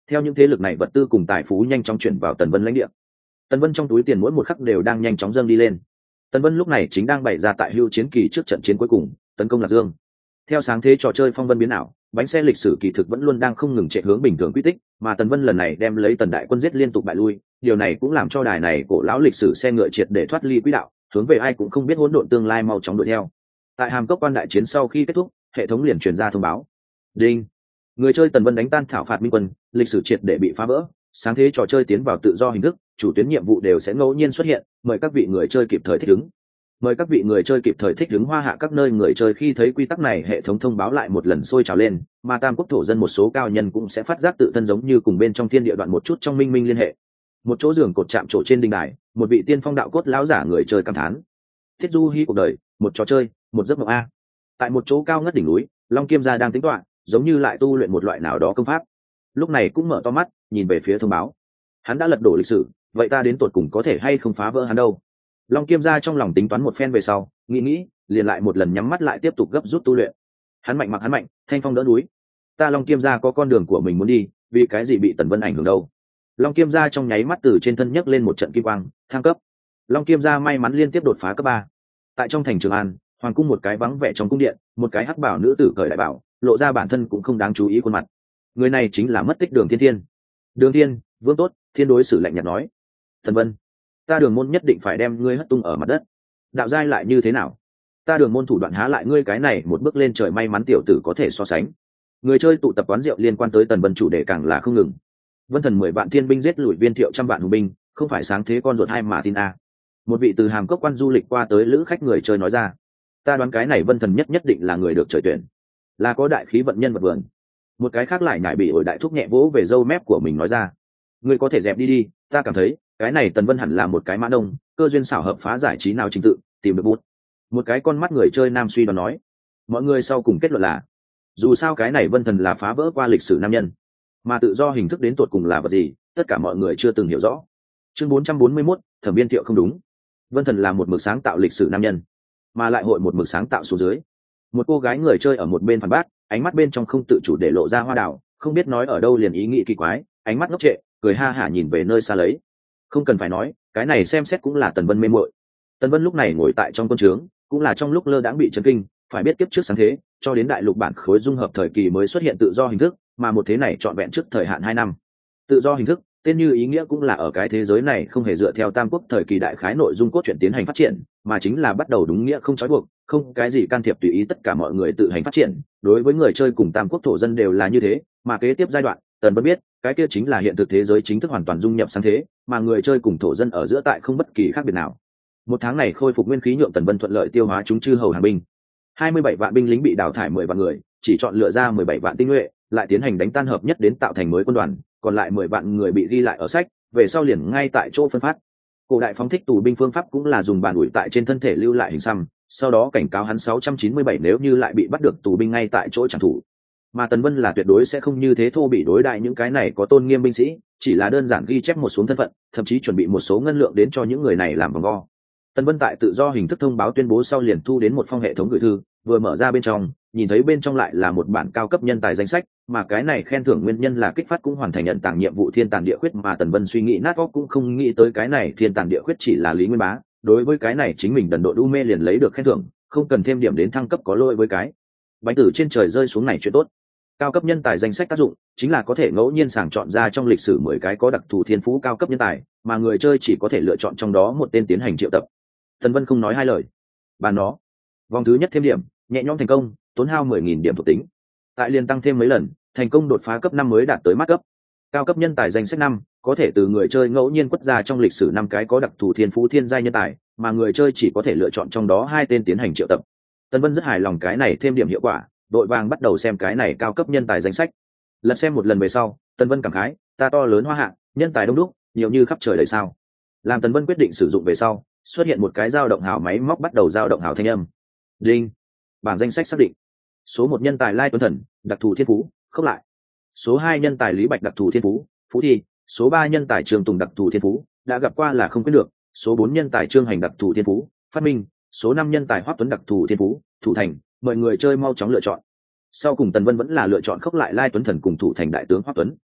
Theo những thế lực này vật tư cùng tài phú nhanh chóng chuyển vào Tần Vân lãnh địa. Tần Vân trong túi tiền mỗi một khắc đều đang nhanh chóng dâng đi lên. Tần Vân lúc này chính đang bày ra tại hưu chiến kỳ trước trận chiến cuối cùng, tấn công Lạc Dương. Theo sáng thế trò chơi phong vân biến ảo, bánh xe lịch sử kỳ thực vẫn luôn đang không ngừng chạy hướng bình thường quy tích, mà Tần Vân lần này đem lấy Tần đại quân giết liên tục bại lui, điều này cũng làm cho đài này cổ lão lịch sử xe ngựa triệt để thoát ly quỹ đạo, hướng về ai cũng không biết hỗn độn tương lai mau chóng đuổi theo. Tại Hàm Cốc quan đại chiến sau khi kết thúc, hệ thống liền truyền ra thông báo. Đinh. Người chơi Tần Vân đánh tan thảo phạt minh quân, lịch sử triệt để bị phá vỡ, sáng thế trò chơi tiến vào tự do hình thức, chủ tuyến nhiệm vụ đều sẽ ngẫu nhiên xuất hiện, mời các vị người chơi kịp thời thích ứng. Mời các vị người chơi kịp thời thích ứng hoa hạ các nơi người chơi khi thấy quy tắc này hệ thống thông báo lại một lần sôi trào lên, mà Tam Quốc thổ dân một số cao nhân cũng sẽ phát giác tự thân giống như cùng bên trong thiên địa đoạn một chút trong minh minh liên hệ. Một chỗ giường cột chạm trổ trên đình đài, một vị tiên phong đạo cốt lão giả người chơi cảm thán. Thiết du hi cuộc đời, một trò chơi, một giấc mộng a. Tại một chỗ cao ngất đỉnh núi, Long Kiêm gia đang tính toán, giống như lại tu luyện một loại nào đó công pháp. Lúc này cũng mở to mắt, nhìn về phía thông báo. Hắn đã lật đổ lịch sử, vậy ta đến tột cùng có thể hay không phá vỡ hắn đâu? Long Kiêm gia trong lòng tính toán một phen về sau, nghĩ nghĩ, liền lại một lần nhắm mắt lại tiếp tục gấp rút tu luyện. Hắn mạnh mặc hắn mạnh, thanh phong đỡ núi. Ta Long Kiêm gia có con đường của mình muốn đi, vì cái gì bị Tần Vân ảnh hưởng đâu? Long Kiêm gia trong nháy mắt từ trên thân nhấc lên một trận kim quang, thăng cấp. Long Kiêm gia may mắn liên tiếp đột phá cấp ba. Tại trong thành Trường An, hoàng cung một cái vắng vẻ trong cung điện, một cái hắc bảo nữ tử cởi đại bảo, lộ ra bản thân cũng không đáng chú ý khuôn mặt. Người này chính là mất tích Đường Thiên Thiên. Đường Thiên, vương tốt, thiên đối xử lạnh nhạt nói. Tần Vân, ta Đường môn nhất định phải đem ngươi hất tung ở mặt đất. Đạo giai lại như thế nào? Ta Đường môn thủ đoạn há lại ngươi cái này một bước lên trời may mắn tiểu tử có thể so sánh. Người chơi tụ tập quán rượu liên quan tới Tần Vân chủ đề càng là không ngừng. Vân Thần mười vạn thiên binh giết lùi Viên Thiệu trăm vạn hùng binh, không phải sáng thế con ruột hai mà tin a. Một vị từ Hàm Cốc quan du lịch qua tới lữ khách người chơi nói ra. Ta đoán cái này Vân Thần nhất nhất định là người được trời tuyển, là có đại khí vận nhân vật vườn. Một cái khác lại nhảy bị ổi đại thúc nhẹ vỗ về râu mép của mình nói ra. Ngươi có thể dẹp đi đi, ta cảm thấy cái này Tần Vân hẳn là một cái mã đông, cơ duyên xảo hợp phá giải trí nào trình tự, tìm được bút. Một cái con mắt người chơi nam suy đoán nói. Mọi người sau cùng kết luận là, dù sao cái này Vân Thần là phá vỡ qua lịch sử nam nhân, mà tự do hình thức đến tột cùng là vật gì, tất cả mọi người chưa từng hiểu rõ. Chương bốn trăm bốn mươi mốt, Thẩm Viên Thiệu không đúng. Vân Thần là một mực sáng tạo lịch sử nam nhân, mà lại hội một mực sáng tạo xuống dưới. Một cô gái người chơi ở một bên phản bác, ánh mắt bên trong không tự chủ để lộ ra hoa đào, không biết nói ở đâu liền ý nghĩ kỳ quái, ánh mắt ngốc trệ, cười ha hả nhìn về nơi xa lấy. Không cần phải nói, cái này xem xét cũng là Tần Vân mê muội. Tần Vân lúc này ngồi tại trong quân trướng, cũng là trong lúc lơ đãng bị chấn kinh, phải biết kiếp trước sáng thế, cho đến đại lục bản khối dung hợp thời kỳ mới xuất hiện tự do hình thức, mà một thế này trọn vẹn trước thời hạn hai năm. Tự do hình thức, tên như ý nghĩa cũng là ở cái thế giới này không hề dựa theo Tam Quốc thời kỳ đại khái nội dung cốt truyện tiến hành phát triển, mà chính là bắt đầu đúng nghĩa không trói buộc, không cái gì can thiệp tùy ý tất cả mọi người tự hành phát triển. Đối với người chơi cùng Tam Quốc thổ dân đều là như thế, mà kế tiếp giai đoạn, Tần Vân biết, cái kia chính là hiện thực thế giới chính thức hoàn toàn dung nhập sáng thế, mà người chơi cùng thổ dân ở giữa tại không bất kỳ khác biệt nào. Một tháng này khôi phục nguyên khí nhượng Tần Vân thuận lợi tiêu hóa chúng chư hầu hàng binh. hai mươi bảy vạn binh lính bị đào thải mười vạn người, chỉ chọn lựa ra mười bảy vạn tinh nhuệ, lại tiến hành đánh tan hợp nhất đến tạo thành mới quân đoàn, còn lại mười vạn người bị ghi lại ở sách, về sau liền ngay tại chỗ phân phát. Cổ đại phóng thích tù binh phương pháp cũng là dùng bàn ủi tại trên thân thể lưu lại hình xăm, sau đó cảnh cáo hắn sáu trăm chín mươi bảy nếu như lại bị bắt được tù binh ngay tại chỗ chẳng thủ. Mà Tần Vân là tuyệt đối sẽ không như thế thô bị đối đại những cái này có tôn nghiêm binh sĩ, chỉ là đơn giản ghi chép một số thân phận, thậm chí chuẩn bị một số ngân lượng đến cho những người này làm vòng vo. Tần Vân tại tự do hình thức thông báo tuyên bố sau liền thu đến một phong hệ thống gửi thư, vừa mở ra bên trong, nhìn thấy bên trong lại là một bản cao cấp nhân tài danh sách, mà cái này khen thưởng nguyên nhân là kích phát cũng hoàn thành nhận tảng nhiệm vụ thiên tàn địa khuyết, mà Tần Vân suy nghĩ nát óc cũng không nghĩ tới cái này thiên tàn địa khuyết chỉ là Lý Nguyên Bá, đối với cái này chính mình đần độ đu mê liền lấy được khen thưởng, không cần thêm điểm đến thăng cấp có lỗi với cái bánh tử trên trời rơi xuống này chuyện tốt. Cao cấp nhân tài danh sách tác dụng chính là có thể ngẫu nhiên sàng chọn ra trong lịch sử mười cái có đặc thù thiên phú cao cấp nhân tài, mà người chơi chỉ có thể lựa chọn trong đó một tên tiến hành triệu tập. Tần Vân không nói hai lời, bàn nó. Vòng thứ nhất thêm điểm, nhẹ nhõm thành công, tốn hao mười nghìn điểm thuộc tính. Tại liền tăng thêm mấy lần, thành công đột phá cấp năm mới đạt tới mắt cấp. Cao cấp nhân tài danh sách năm, có thể từ người chơi ngẫu nhiên quất ra trong lịch sử năm cái có đặc thù thiên phú thiên giai nhân tài, mà người chơi chỉ có thể lựa chọn trong đó hai tên tiến hành triệu tập. Tần Vân rất hài lòng cái này thêm điểm hiệu quả, đội vàng bắt đầu xem cái này cao cấp nhân tài danh sách. Lật xem một lần về sau, Tần Vân cảm khái, ta to lớn hoa hạ, nhân tài đông đúc, nhiều như khắp trời đầy sao. Làm Tần Vân quyết định sử dụng về sau, xuất hiện một cái dao động hào máy móc bắt đầu dao động hào thanh âm. Đinh. Bảng danh sách xác định. Số một nhân tài Lai Tuấn Thần, đặc thù thiên phú, khốc lại. Số hai nhân tài Lý Bạch đặc thù thiên phú, phú thi. Số ba nhân tài Trường Tùng đặc thù thiên phú, đã gặp qua là không quên được. Số bốn nhân tài Trương Hành đặc thù thiên phú, phát minh. Số năm nhân tài Hoắc Tuấn đặc thù thiên phú, thủ thành. Mời người chơi mau chóng lựa chọn. Sau cùng Tần Vân vẫn là lựa chọn khốc lại Lai Tuấn Thần cùng thủ thành đại tướng Hoắc Tuấn.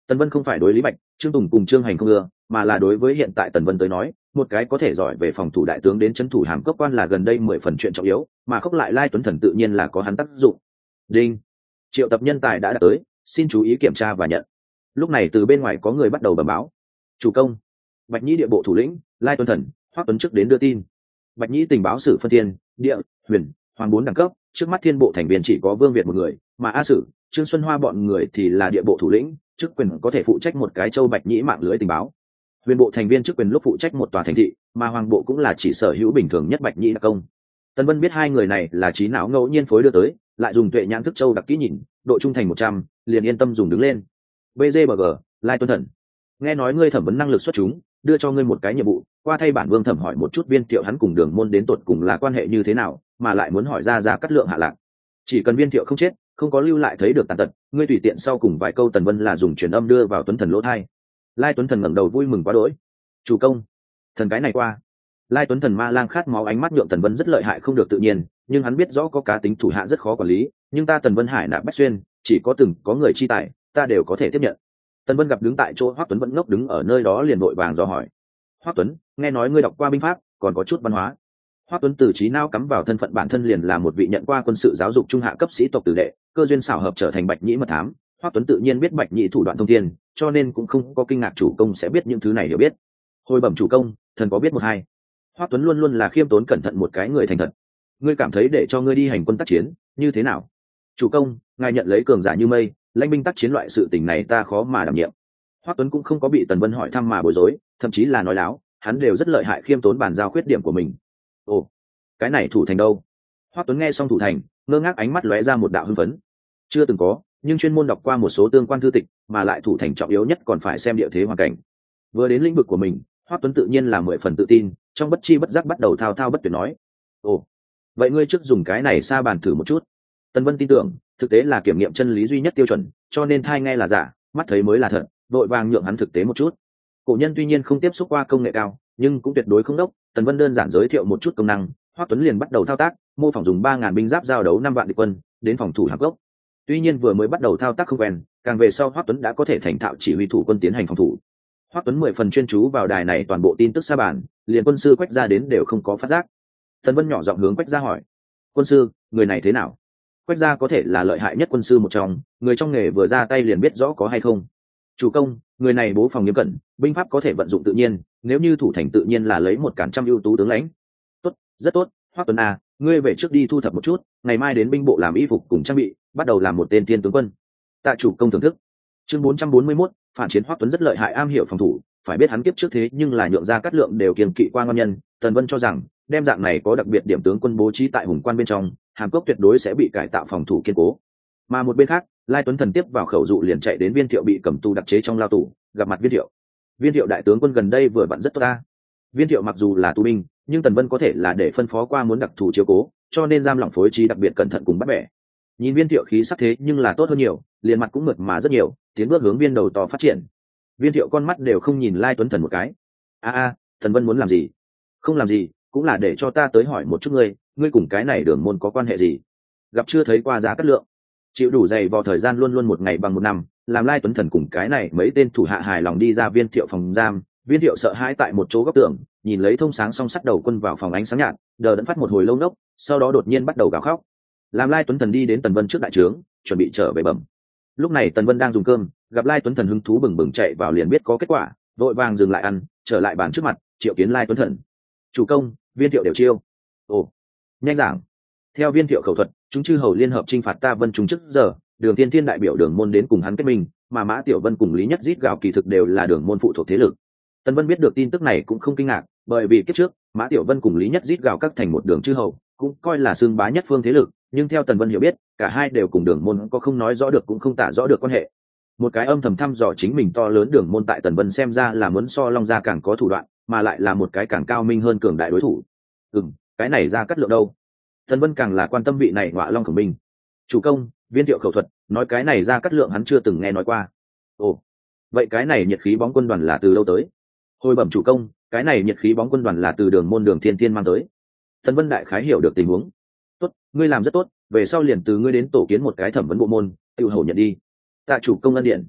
Tần Vân không phải đối Lý Bạch, Trương Tùng cùng Trương Hành không ưa, mà là đối với hiện tại Tần Vân tới nói, một cái có thể giỏi về phòng thủ đại tướng đến trấn thủ hàm cốc quan là gần đây mười phần chuyện trọng yếu, mà khốc lại Lai Tuấn Thần tự nhiên là có hắn tác dụng. Đinh, triệu tập nhân tài đã đạt tới, xin chú ý kiểm tra và nhận. Lúc này từ bên ngoài có người bắt đầu bẩm báo. Chủ công, Bạch Nhĩ địa bộ thủ lĩnh Lai Tuấn Thần, Hoắc Tuấn trước đến đưa tin. Bạch Nhĩ tình báo sử phân thiên, địa, huyền, hoàng bốn đẳng cấp, trước mắt thiên bộ thành viên chỉ có Vương Việt một người, mà A Sử, Trương Xuân Hoa bọn người thì là địa bộ thủ lĩnh, chức quyền có thể phụ trách một cái châu Bạch Nhĩ mạng lưới tình báo. Huyền bộ thành viên chức quyền lúc phụ trách một tòa thành thị, mà hoàng bộ cũng là chỉ sở hữu bình thường nhất Bạch Nhĩ đặc công. Tân Vân biết hai người này là trí não ngẫu nhiên phối đưa tới, lại dùng tuệ nhãn thức châu đặc kỹ nhìn, độ trung thành một trăm, liền yên tâm dùng đứng lên. bê giê bê giê, Lai Tuấn Thần, nghe nói ngươi thẩm vấn năng lực xuất chúng, đưa cho ngươi một cái nhiệm vụ, qua thay bản vương thẩm hỏi một chút Viên Thiệu hắn cùng Đường Môn đến tột cùng là quan hệ như thế nào, mà lại muốn hỏi ra ra cắt lượng hạ lạc. Chỉ cần Viên Thiệu không chết, không có lưu lại thấy được tàn tật, ngươi tùy tiện sau cùng vài câu Tần Vân là dùng truyền âm đưa vào Tuấn Thần lỗ thai. Lai Tuấn Thần ngẩng đầu vui mừng quá đỗi. Chủ công, thần cái này qua. Lai Tuấn Thần ma lang khát máu ánh mắt nhượng Tần Vân rất lợi hại không được tự nhiên, nhưng hắn biết rõ có cá tính thủ hạ rất khó quản lý, nhưng ta Tần Vân Hải nạp bách xuyên, chỉ có từng có người chi tài, ta đều có thể tiếp nhận. Tần Vân gặp đứng tại chỗ Hoắc Tuấn vẫn ngốc đứng ở nơi đó liền vội vàng do hỏi. Hoắc Tuấn, nghe nói ngươi đọc qua binh pháp, còn có chút văn hóa. Hoắc Tuấn từ trí não cắm vào thân phận bản thân liền là một vị nhận qua quân sự giáo dục trung hạ cấp sĩ tộc tử đệ, cơ duyên xảo hợp trở thành Bạch Nhĩ mật thám. Hoắc Tuấn tự nhiên biết Bạch Nhĩ thủ đoạn thông thiên, cho nên cũng không có kinh ngạc chủ công sẽ biết những thứ này hiểu biết. Hồi bẩm chủ công, thần có biết một hai. Hoắc Tuấn luôn luôn là khiêm tốn cẩn thận một cái người thành thật. Ngươi cảm thấy để cho ngươi đi hành quân tác chiến như thế nào? Chủ công, ngài nhận lấy cường giả như mây, lãnh binh tác chiến loại sự tình này ta khó mà đảm nhiệm. Hoắc Tuấn cũng không có bị Tần Vân hỏi thăm mà bối rối, thậm chí là nói láo, hắn đều rất lợi hại khiêm tốn bàn giao khuyết điểm của mình. Ồ, cái này thủ thành đâu? Hoắc Tuấn nghe xong thủ thành, ngơ ngác ánh mắt lóe ra một đạo hưng phấn. Chưa từng có, nhưng chuyên môn đọc qua một số tương quan thư tịch, mà lại thủ thành trọng yếu nhất còn phải xem địa thế hoàn cảnh. Vừa đến lĩnh vực của mình, Hoắc Tuấn tự nhiên là mười phần tự tin, trong bất chi bất giác bắt đầu thao thao bất tuyệt nói. Ồ, vậy ngươi trước dùng cái này sa bàn thử một chút. Tần Vân tin tưởng, thực tế là kiểm nghiệm chân lý duy nhất tiêu chuẩn, cho nên thai nghe là giả, mắt thấy mới là thật, đội vàng nhượng hắn thực tế một chút. Cổ nhân tuy nhiên không tiếp xúc qua công nghệ cao, nhưng cũng tuyệt đối không đốc. Tần Vân đơn giản giới thiệu một chút công năng, Hoắc Tuấn liền bắt đầu thao tác, mô phỏng dùng ba ngàn binh giáp giao đấu năm vạn địch quân, đến phòng thủ hạp gốc. Tuy nhiên vừa mới bắt đầu thao tác không quen, càng về sau Hoắc Tuấn đã có thể thành thạo chỉ huy thủ quân tiến hành phòng thủ. Hoắc Tuấn mười phần chuyên chú vào đài này toàn bộ tin tức sa bàn, liền quân sư Quách Gia đến đều không có phát giác. Tần Vân nhỏ giọng hướng Quách Gia hỏi: "Quân sư, người này thế nào?" Quách Gia có thể là lợi hại nhất quân sư một trong, người trong nghề vừa ra tay liền biết rõ có hay không. Chủ công, người này bố phòng nghiêm cẩn, binh pháp có thể vận dụng tự nhiên, nếu như thủ thành tự nhiên là lấy một cản trăm ưu tú tướng lãnh. Tốt, rất tốt, Hoắc Tuấn à, ngươi về trước đi thu thập một chút, ngày mai đến binh bộ làm y phục cùng trang bị, bắt đầu làm một tên tiên tướng quân. Tạ chủ công thưởng thức. Chương bốn trăm bốn mươi mốt, phản chiến. Hoắc Tuấn rất lợi hại am hiểu phòng thủ, phải biết hắn kiếp trước thế nhưng là nhượng ra cát lượng đều kiêng kỵ qua ngon nhân. Tần Vân cho rằng, đem dạng này có đặc biệt điểm tướng quân bố trí tại hùng quan bên trong, hàm cốc tuyệt đối sẽ bị cải tạo phòng thủ kiên cố. Mà một bên khác, Lai Tuấn Thần tiếp vào khẩu dụ liền chạy đến Viên Thiệu bị cầm tù đặc chế trong lao tù, gặp mặt Viên Thiệu. Viên Thiệu đại tướng quân gần đây vừa vặn rất tốt ta. Viên Thiệu mặc dù là tù binh, nhưng Tần Vân có thể là để phân phó qua muốn đặc thù chiếu cố, cho nên giam lỏng phối trí đặc biệt cẩn thận cùng bắt bẻ. Nhìn Viên Thiệu khí sắc thế nhưng là tốt hơn nhiều, liền mặt cũng mượt mà rất nhiều, tiến bước hướng viên đầu to phát triển. Viên Thiệu con mắt đều không nhìn Lai Tuấn Thần một cái. A a, Tần Vân muốn làm gì? Không làm gì, cũng là để cho ta tới hỏi một chút ngươi, ngươi cùng cái này Đường Môn có quan hệ gì? Gặp chưa thấy qua Giá Cát Lượng, chịu đủ dày vò thời gian luôn luôn một ngày bằng một năm, làm Lai Tuấn Thần cùng cái này mấy tên thủ hạ hài lòng đi ra Viên Thiệu phòng giam. Viên Thiệu sợ hãi tại một chỗ góc tường, nhìn lấy thông sáng song sắt đầu quân vào phòng ánh sáng nhạt, đờ đẫn phát một hồi lâu nốc, sau đó đột nhiên bắt đầu gào khóc. Làm Lai Tuấn Thần đi đến Tần Vân trước đại trướng, chuẩn bị trở về bẩm. Lúc này Tần Vân đang dùng cơm, gặp Lai Tuấn Thần hứng thú bừng bừng chạy vào liền biết có kết quả, vội vàng dừng lại ăn, trở lại bàn trước mặt, triệu kiến Lai Tuấn Thần. Chủ công, Viên Thiệu đều chiêu. Ồ, nhanh giảng. Theo Viên Thiệu khẩu thuật, chúng chư hầu liên hợp chinh phạt ta Vân chúng trước giờ, Đường Tiên Thiên đại biểu Đường Môn đến cùng hắn kết minh, mà Mã Tiểu Vân cùng Lý Nhất Rít gào kỳ thực đều là Đường Môn phụ thuộc thế lực. Tần Vân biết được tin tức này cũng không kinh ngạc, bởi vì kiếp trước, Mã Tiểu Vân cùng Lý Nhất Rít gào các thành một đường chư hầu, cũng coi là xương bá nhất phương thế lực, nhưng theo Tần Vân hiểu biết, cả hai đều cùng Đường Môn có không nói rõ được cũng không tả rõ được quan hệ. Một cái âm thầm thăm dò chính mình to lớn Đường Môn tại Tần Vân xem ra là muốn so Long gia càng có thủ đoạn, mà lại là một cái càng cao minh hơn cường đại đối thủ. Ừm, cái này Ra Cát Lượng đâu? Tần Vân càng là quan tâm vị này Ngọa Long Khổng Minh. Chủ công, Viên Thiệu khẩu thuật, nói cái này Ra Cát Lượng hắn chưa từng nghe nói qua. Ồ, vậy cái này nhiệt khí bóng quân đoàn là từ đâu tới? Hồi bẩm chủ công, cái này nhiệt khí bóng quân đoàn là từ Đường Môn Đường Thiên Thiên mang tới. Tần Vân đại khái hiểu được tình huống. Tốt, ngươi làm rất tốt, về sau liền từ ngươi đến tổ kiến một cái thẩm vấn bộ môn, tiêu hầu nhận đi. Tạ chủ công ân điện.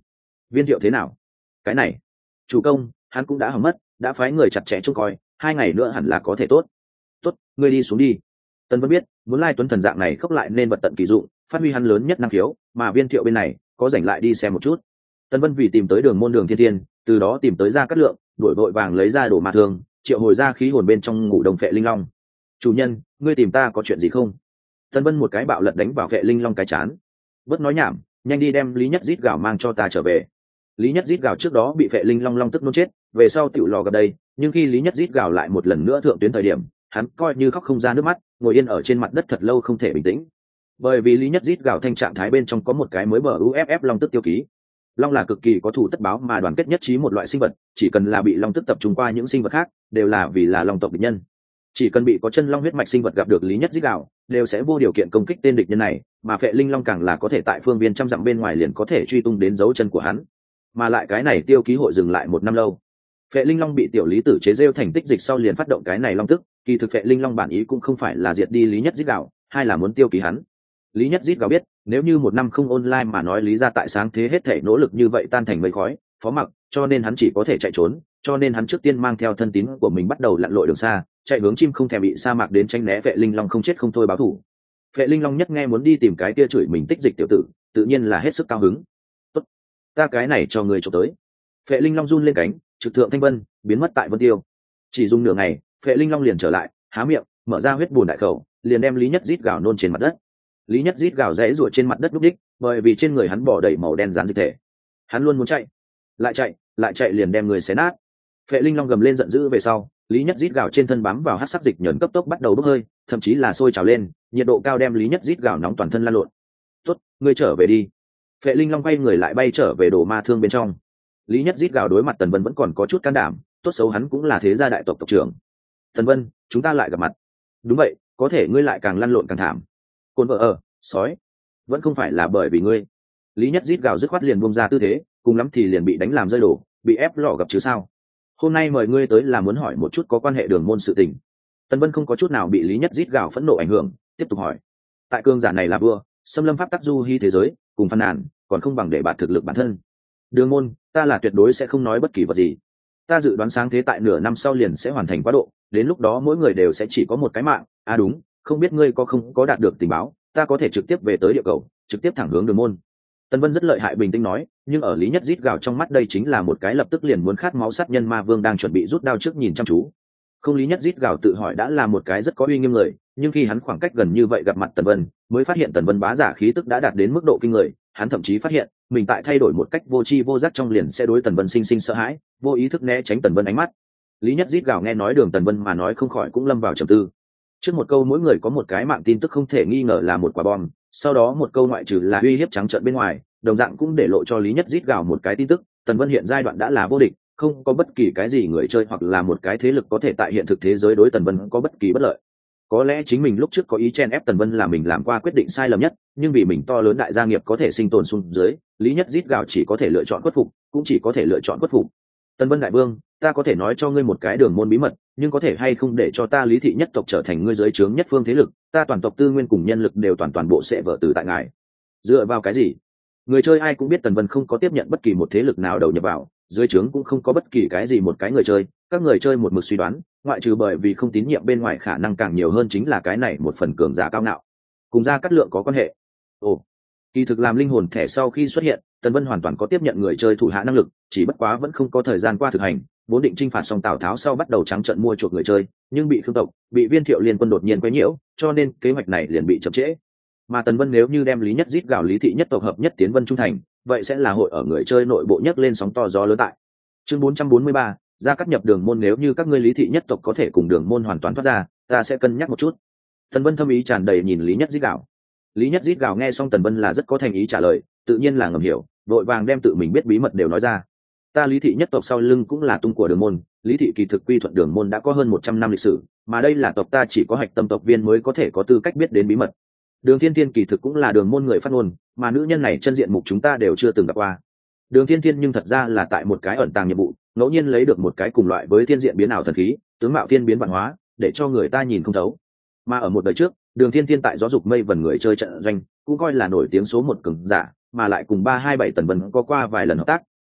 Viên Thiệu thế nào? Cái này chủ công hắn cũng đã hỏng mất, đã phái người chặt chẽ trông coi, hai ngày nữa hẳn là có thể tốt. Tốt, ngươi đi xuống đi. Tần Vân biết muốn Lai Tuấn Thần dạng này khốc lại nên vật tận kỳ dụng, phát huy hắn lớn nhất năng khiếu, mà Viên Thiệu bên này có rảnh lại đi xem một chút. Tần Vân vì tìm tới đường môn Đường Thiên Thiên, từ đó tìm tới Gia Cát Lượng, đuổi vội vàng lấy ra đồ ma thương, triệu hồi ra khí hồn bên trong ngủ đồng Phệ Linh Long. Chủ nhân, ngươi tìm ta có chuyện gì không? Tần Vân một cái bạo lật đánh vào Phệ Linh Long cái chán. Bớt nói nhảm, nhanh đi đem Lý Nhất Rít gào mang cho ta trở về. Lý Nhất Rít gào trước đó bị Phệ Linh Long long tức nôn chết, về sau tiểu lò gặp đây, nhưng khi Lý Nhất Rít gào lại một lần nữa thượng tuyến thời điểm, hắn coi như khóc không ra nước mắt, ngồi yên ở trên mặt đất thật lâu không thể bình tĩnh. Bởi vì Lý Nhất Rít gào thanh trạng thái bên trong có một cái mới bờ u ép ép long tức tiêu ký. Long là cực kỳ có thủ tất báo mà đoàn kết nhất trí một loại sinh vật, chỉ cần là bị long tức tập trung qua những sinh vật khác, đều là vì là long tộc địch nhân. Chỉ cần bị có chân long huyết mạch sinh vật gặp được Lý Nhất Rít gào, đều sẽ vô điều kiện công kích tên địch nhân này, mà Phệ Linh Long càng là có thể tại phương viên trăm dặm bên ngoài liền có thể truy tung đến dấu chân của hắn. Mà lại cái này tiêu ký hội dừng lại một năm lâu. Phệ Linh Long bị tiểu Lý Tử chế rêu thành tích dịch sau liền phát động cái này long tức, kỳ thực Phệ Linh Long bản ý cũng không phải là diệt đi Lý Nhất Rít gào, hay là muốn tiêu ký hắn. Lý Nhất Rít gào biết, nếu như một năm không online mà nói Lý gia tại sáng thế hết thể nỗ lực như vậy tan thành mây khói, phó mặc, cho nên hắn chỉ có thể chạy trốn, cho nên hắn trước tiên mang theo thân tín của mình bắt đầu lặn lội đường xa, chạy hướng chim không thèm bị sa mạc đến tranh né Phệ Linh Long không chết không thôi báo thù. Phệ Linh Long nhất nghe muốn đi tìm cái kia chửi mình tích dịch tiểu tử, tự nhiên là hết sức cao hứng. Tốt, ta cái này cho người chụp tới. Phệ Linh Long run lên cánh, trực thượng thanh vân, biến mất tại vân tiêu. Chỉ dùng nửa ngày, Phệ Linh Long liền trở lại, há miệng, mở ra huyết bùn đại khẩu, liền đem Lý Nhất Rít gào nôn trên mặt đất. Lý Nhất Rít gào rẽ ruột trên mặt đất lúc đích, bởi vì trên người hắn bỏ đầy màu đen dán dịch thể. Hắn luôn muốn chạy, lại chạy, lại chạy liền đem người xé nát. Phệ Linh Long gầm lên giận dữ về sau, Lý Nhất Rít gào trên thân bám vào hắc sắc dịch nhẫn cấp tốc bắt đầu bốc hơi, thậm chí là sôi trào lên, nhiệt độ cao đem Lý Nhất Rít gào nóng toàn thân lan lộn. "Tốt, ngươi trở về đi." Phệ Linh Long quay người lại bay trở về đồ ma thương bên trong. Lý Nhất Rít gào đối mặt Tần Vân vẫn còn có chút can đảm, tốt xấu hắn cũng là thế gia đại tộc tộc trưởng. "Tần Vân, chúng ta lại gặp mặt." "Đúng vậy, có thể ngươi lại càng lăn lộn càng thảm." "Côn vợ ở, sói, vẫn không phải là bởi vì ngươi." Lý Nhất Rít gào dứt khoát liền buông ra tư thế, cùng lắm thì liền bị đánh làm rơi đổ, bị ép lọ gặp chứ sao. "Hôm nay mời ngươi tới là muốn hỏi một chút có quan hệ đường môn sự tình." Tần Vân không có chút nào bị Lý Nhất Rít gào phẫn nộ ảnh hưởng, tiếp tục hỏi. "Tại cương giả này là vua, xâm lâm pháp tắc du hy thế giới, cùng phàn nàn, còn không bằng để bạt thực lực bản thân. Đường môn, ta là tuyệt đối sẽ không nói bất kỳ vật gì. Ta dự đoán sáng thế tại nửa năm sau liền sẽ hoàn thành quá độ, đến lúc đó mỗi người đều sẽ chỉ có một cái mạng. À đúng, không biết ngươi có không có đạt được tình báo, ta có thể trực tiếp về tới địa cầu, trực tiếp thẳng hướng đường môn." Tần Vân rất lợi hại bình tĩnh nói, nhưng ở Lý Nhất Rít gào trong mắt đây chính là một cái lập tức liền muốn khát máu sát nhân ma vương đang chuẩn bị rút đao trước nhìn chăm chú. Không, Lý Nhất Rít gào tự hỏi đã là một cái rất có uy nghiêm người, nhưng khi hắn khoảng cách gần như vậy gặp mặt Tần Vân, mới phát hiện Tần Vân bá giả khí tức đã đạt đến mức độ kinh người, hắn thậm chí phát hiện mình tại thay đổi một cách vô tri vô giác trong liền sẽ đối Tần Vân sinh sinh sợ hãi, vô ý thức né tránh Tần Vân ánh mắt. Lý Nhất Rít gào nghe nói Đường Tần Vân mà nói không khỏi cũng lâm vào trầm tư. Trước một câu mỗi người có một cái mạng tin tức không thể nghi ngờ là một quả bom, sau đó một câu ngoại trừ là uy hiếp trắng trợn bên ngoài, đồng dạng cũng để lộ cho Lý Nhất Rít gào một cái tin tức, Tần Vân hiện giai đoạn đã là vô địch, không có bất kỳ cái gì người chơi hoặc là một cái thế lực có thể tại hiện thực thế giới đối Tần Vân có bất kỳ bất lợi. Có lẽ chính mình lúc trước có ý chen ép Tần Vân là mình làm qua quyết định sai lầm nhất, nhưng vì mình to lớn đại gia nghiệp có thể sinh tồn xuống dưới, Lý Nhất Rít gào chỉ có thể lựa chọn khuất phục, cũng chỉ có thể lựa chọn khuất phục. "Tần Vân đại vương, ta có thể nói cho ngươi một cái đường môn bí mật, nhưng có thể hay không để cho ta Lý thị nhất tộc trở thành ngươi dưới trướng nhất phương thế lực, ta toàn tộc tư nguyên cùng nhân lực đều toàn toàn bộ sẽ vỡ từ tại ngài." "Dựa vào cái gì?" Người chơi ai cũng biết Tần Vân không có tiếp nhận bất kỳ một thế lực nào đầu nhập vào, dưới trướng cũng không có bất kỳ cái gì một cái người chơi, các người chơi một mực suy đoán, ngoại trừ bởi vì không tín nhiệm bên ngoài khả năng càng nhiều hơn chính là cái này một phần cường giả cao ngạo, cùng Gia Cát Lượng có quan hệ. Ồ, kỳ thực làm linh hồn thẻ sau khi xuất hiện, Tần Vân hoàn toàn có tiếp nhận người chơi thủ hạ năng lực, chỉ bất quá vẫn không có thời gian qua thực hành, vốn định chinh phạt xong Tào Tháo sau bắt đầu trắng trợn mua chuộc người chơi, nhưng bị Khương tộc, bị Viên Thiệu liên quân đột nhiên quấy nhiễu, cho nên kế hoạch này liền bị chậm trễ. Mà Tần Vân nếu như đem Lý Nhất Rít gào Lý thị nhất tộc hợp nhất tiến Vân Trung Thành, vậy sẽ là hội ở người chơi nội bộ nhấc lên sóng to gió lớn tại. Chương bốn trăm bốn mươi ba, Gia Cát nhập đường môn, nếu như các ngươi Lý thị nhất tộc có thể cùng đường môn hoàn toàn thoát ra, ta sẽ cân nhắc một chút. Tần Vân thâm ý tràn đầy nhìn Lý Nhất Rít gào. Lý Nhất Rít gào nghe xong Tần Vân là rất có thành ý trả lời, tự nhiên là ngầm hiểu, vội vàng đem tự mình biết bí mật đều nói ra. Ta Lý thị nhất tộc sau lưng cũng là tung của đường môn, Lý thị kỳ thực quy thuận đường môn đã có hơn một trăm năm lịch sử, mà đây là tộc ta chỉ có hạch tâm tộc viên mới có thể có tư cách biết đến bí mật. Đường Thiên Thiên kỳ thực cũng là đường môn người phát ngôn, mà nữ nhân này chân diện mục chúng ta đều chưa từng gặp qua. Đường Thiên Thiên nhưng thật ra là tại một cái ẩn tàng nhiệm vụ, ngẫu nhiên lấy được một cái cùng loại với thiên diện biến ảo thần khí, tướng mạo thiên biến vạn hóa, để cho người ta nhìn không thấu. Mà ở một đời trước, Đường Thiên Thiên tại gió dục mây vần người chơi trận doanh, cũng coi là nổi tiếng số một cường giả, mà lại cùng ba hai bảy Tần Vân có qua vài lần hợp tác,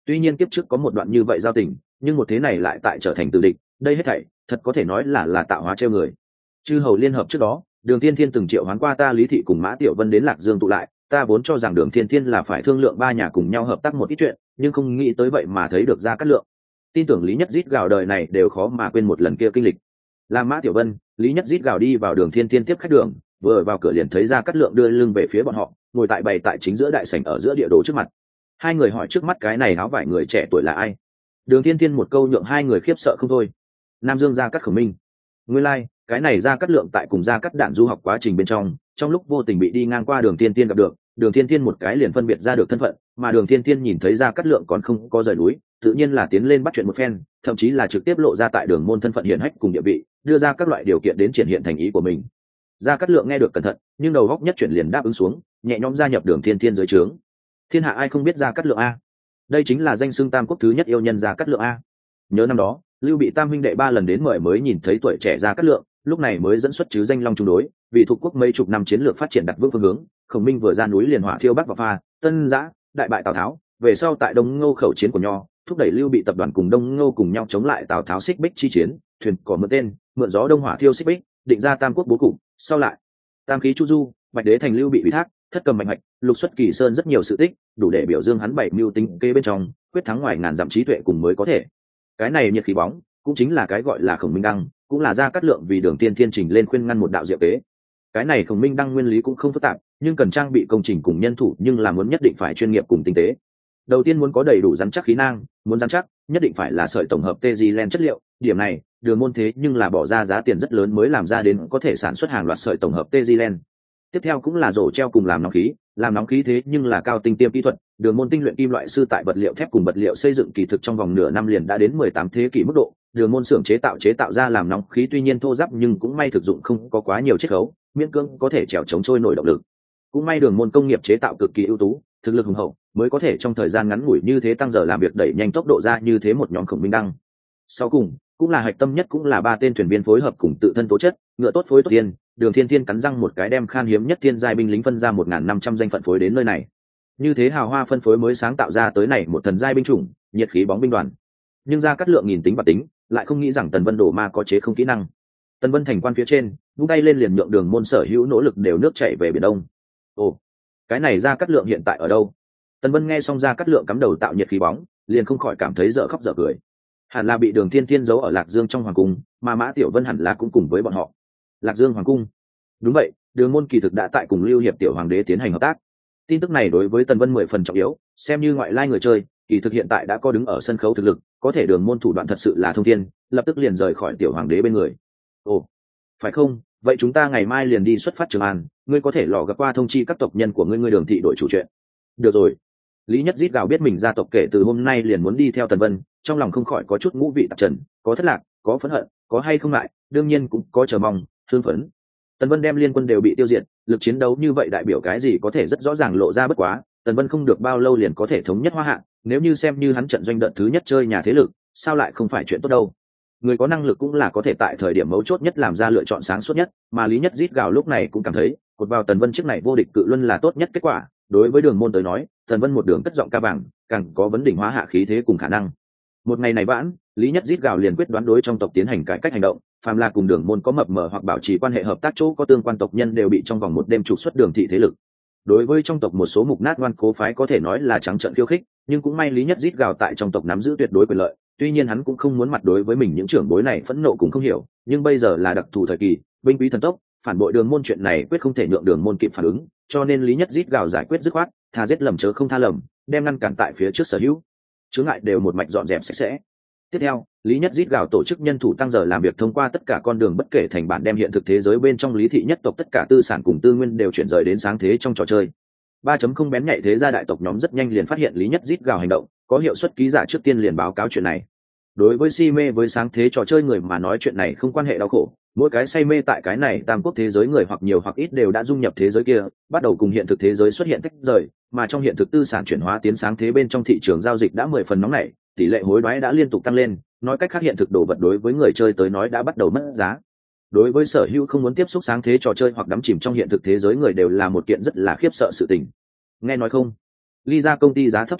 tuy nhiên kiếp trước có một đoạn như vậy giao tình, nhưng một thế này lại tại trở thành tử địch, đây hết thảy thật có thể nói là là tạo hóa treo người. Chư hầu liên hợp trước đó, Đường Thiên Thiên từng triệu hoán qua ta Lý Thị cùng Mã Tiểu Vân đến Lạc Dương tụ lại, ta vốn cho rằng Đường Thiên Thiên là phải thương lượng ba nhà cùng nhau hợp tác một ít chuyện, nhưng không nghĩ tới vậy mà thấy được Gia Cát Lượng. Tin tưởng Lý Nhất rít gào đời này đều khó mà quên một lần kia kinh lịch. Làm Mã Tiểu Vân, Lý Nhất rít gào đi vào Đường Thiên Thiên tiếp khách đường, vừa vào cửa liền thấy Gia Cát Lượng đưa lưng về phía bọn họ, ngồi tại bày tại chính giữa đại sảnh ở giữa địa đồ trước mặt. Hai người hỏi trước mắt cái này áo vải người trẻ tuổi là ai. Đường Thiên Thiên một câu nhượng hai người khiếp sợ không thôi. Nam Dương Gia Cát Khổng Minh. Nguyên lai, like, cái này Gia Cát Lượng tại cùng Gia Cát Đản du học quá trình bên trong, trong lúc vô tình bị đi ngang qua Đường Thiên Thiên gặp được, Đường Thiên Thiên một cái liền phân biệt ra được thân phận, mà Đường Thiên Thiên nhìn thấy Gia Cát Lượng còn không có rời núi, tự nhiên là tiến lên bắt chuyện một phen, thậm chí là trực tiếp lộ ra tại Đường môn thân phận hiển hách cùng địa vị, đưa ra các loại điều kiện đến triển hiện thành ý của mình. Gia Cát Lượng nghe được cẩn thận, nhưng đầu góc nhất chuyển liền đáp ứng xuống, nhẹ nhõm gia nhập Đường Thiên Thiên dưới trướng. Thiên hạ ai không biết Gia Cát Lượng a? Đây chính là danh xưng Tam Quốc thứ nhất yêu nhân Gia Cát Lượng a. Nhớ năm đó, Lưu Bị Tam huynh đệ ba lần đến mời mới nhìn thấy tuổi trẻ Gia Cát Lượng, lúc này mới dẫn xuất chứ danh long trung đối, vì thuộc quốc mấy chục năm chiến lược phát triển đặt vững phương hướng, Khổng Minh vừa ra núi liền hỏa thiêu Bắc và Pha, Tân Giã, đại bại Tào Tháo, về sau tại Đông Ngô khẩu chiến của Nho, thúc đẩy Lưu Bị tập đoàn cùng Đông Ngô cùng nhau chống lại Tào Tháo Xích Bích chi chiến, thuyền cỏ mượn tên, mượn gió đông hỏa thiêu Xích Bích, định ra Tam Quốc bố cục, sau lại Tam khí chu du, Bạch Đế thành Lưu Bị ủy thác, thất cầm mạnh hoạch, lục xuất kỳ sơn rất nhiều sự tích, đủ để biểu dương hắn bảy mưu tính kế bên trong, quyết thắng ngoài ngàn dặm trí tuệ cùng mới có thể. Cái này nhiệt khí bóng, cũng chính là cái gọi là Khổng Minh đăng, cũng là Gia Cát Lượng vì Đường Tiên Thiên trình lên khuyên ngăn một đạo diệu kế. Cái này Khổng Minh đăng nguyên lý cũng không phức tạp, nhưng cần trang bị công trình cùng nhân thủ, nhưng là muốn nhất định phải chuyên nghiệp cùng tinh tế. Đầu tiên muốn có đầy đủ rắn chắc khí năng, muốn rắn chắc, nhất định phải là sợi tổng hợp Tejilen chất liệu, điểm này, Đường môn thế nhưng là bỏ ra giá tiền rất lớn mới làm ra đến có thể sản xuất hàng loạt sợi tổng hợp Tejilen. Tiếp theo cũng là rổ treo cùng làm nóng khí, làm nóng khí thế nhưng là cao tinh tiêm kỹ thuật, Đường môn tinh luyện kim loại sư tại vật liệu thép cùng vật liệu xây dựng kỳ thực trong vòng nửa năm liền đã đến mười tám thế kỷ mức độ. Đường môn xưởng chế tạo chế tạo ra làm nóng khí tuy nhiên thô ráp nhưng cũng may thực dụng không có quá nhiều chiết khấu, miễn cưỡng có thể trèo chống trôi nổi động lực. Cũng may Đường môn công nghiệp chế tạo cực kỳ ưu tú, thực lực hùng hậu, mới có thể trong thời gian ngắn ngủi như thế tăng giờ làm việc đẩy nhanh tốc độ ra như thế một nhóm Khổng Minh đăng. Sau cùng, cũng là hạch tâm nhất cũng là ba tên thuyền viên phối hợp cùng tự thân tố chất, ngựa tốt phối tốt tiên, Đường Thiên Thiên cắn răng một cái đem khan hiếm nhất thiên giai binh lính phân ra một nghìn năm trăm danh phận phối đến nơi này. Như thế hào hoa phân phối mới sáng tạo ra tới này một thần giai binh chủng, nhiệt khí bóng binh đoàn. Nhưng Gia Cát Lượng nhìn tính và tính, lại không nghĩ rằng Tần Vân Đồ Ma có chế không kỹ năng. Tần Vân thành quan phía trên, vung tay lên liền nhượng Đường môn sở hữu nỗ lực đều nước chảy về biển đông. Ồ, cái này Gia Cát Lượng hiện tại ở đâu? Tần Vân nghe xong Gia Cát Lượng cắm đầu tạo nhiệt khí bóng, liền không khỏi cảm thấy dở khóc dở cười. Hẳn là bị Đường Thiên Thiên giấu ở Lạc Dương trong hoàng cung, mà Mã Tiểu Vân hẳn là cũng cùng với bọn họ. Lạc Dương hoàng cung. Đúng vậy, Đường môn kỳ thực đã tại cùng Lưu Hiệp tiểu hoàng đế tiến hành hợp tác. Tin tức này đối với Tần Vân mười phần trọng yếu, xem như ngoại lai người chơi, kỳ thực hiện tại đã có đứng ở sân khấu thực lực, có thể Đường môn thủ đoạn thật sự là thông thiên, lập tức liền rời khỏi tiểu hoàng đế bên người. Ồ, phải không? Vậy chúng ta ngày mai liền đi xuất phát Trường An, ngươi có thể lò gặp qua thông chi các tộc nhân của ngươi ngươi Đường thị đội chủ chuyện. Được rồi. Lý Nhất rít gào biết mình gia tộc kể từ hôm nay liền muốn đi theo Tần Vân, trong lòng không khỏi có chút ngũ vị tạp trần, có thất lạc, có phẫn hận, có hay không lại, đương nhiên cũng có chờ mong, thương phấn. Tần Vân đem liên quân đều bị tiêu diệt, lực chiến đấu như vậy đại biểu cái gì có thể rất rõ ràng lộ ra bất quá, Tần Vân không được bao lâu liền có thể thống nhất Hoa Hạ, nếu như xem như hắn trận doanh đợt thứ nhất chơi nhà thế lực, sao lại không phải chuyện tốt đâu. Người có năng lực cũng là có thể tại thời điểm mấu chốt nhất làm ra lựa chọn sáng suốt nhất, mà Lý Nhất rít gào lúc này cũng cảm thấy, cột vào Tần Vân trước này vô địch cự luân là tốt nhất kết quả, đối với Đường môn tới nói, Tần Vân một đường cất giọng ca bảng, càng có vấn đỉnh hóa hạ khí thế cùng khả năng. Một ngày này vãn, Lý Nhất rít gào liền quyết đoán đối trong tộc tiến hành cải cách hành động, phàm là cùng Đường môn có mập mờ hoặc bảo trì quan hệ hợp tác chỗ có tương quan tộc nhân đều bị trong vòng một đêm trục xuất Đường thị thế lực. Đối với trong tộc một số mục nát ngoan cố phái có thể nói là trắng trợn khiêu khích, nhưng cũng may Lý Nhất rít gào tại trong tộc nắm giữ tuyệt đối quyền lợi, tuy nhiên hắn cũng không muốn mặt đối với mình những trưởng bối này phẫn nộ cũng không hiểu, nhưng bây giờ là đặc thù thời kỳ, binh quý thần tốc, phản bội Đường môn chuyện này quyết không thể nhượng Đường môn kịp phản ứng, cho nên Lý Nhất rít gào giải quyết dứt khoát, thà giết lầm chớ không tha lầm, đem ngăn cản tại phía trước sở hữu chướng ngại đều một mạch dọn dẹp sạch sẽ. Tiếp theo, Lý Nhất rít gào tổ chức nhân thủ tăng giờ làm việc thông qua tất cả con đường bất kể thành bản đem hiện thực thế giới bên trong Lý thị nhất tộc tất cả tư sản cùng tư nguyên đều chuyển rời đến sáng thế trong trò chơi. ba chấm không bén nhạy thế gia đại tộc nhóm rất nhanh liền phát hiện Lý Nhất rít gào hành động, có hiệu suất ký giả trước tiên liền báo cáo chuyện này. Đối với si mê với sáng thế trò chơi người mà nói chuyện này không quan hệ đau khổ, mỗi cái say mê tại cái này tam quốc thế giới người hoặc nhiều hoặc ít đều đã dung nhập thế giới kia, bắt đầu cùng hiện thực thế giới xuất hiện tách rời, mà trong hiện thực tư sản chuyển hóa tiến sáng thế bên trong thị trường giao dịch đã mười phần nóng nảy, tỷ lệ hối đoái đã liên tục tăng lên, nói cách khác hiện thực đồ vật đối với người chơi tới nói đã bắt đầu mất giá. Đối với sở hữu không muốn tiếp xúc sáng thế trò chơi hoặc đắm chìm trong hiện thực thế giới người đều là một kiện rất là khiếp sợ sự tình. Nghe nói không? Ly ra công ty giá thấp chuyển tay,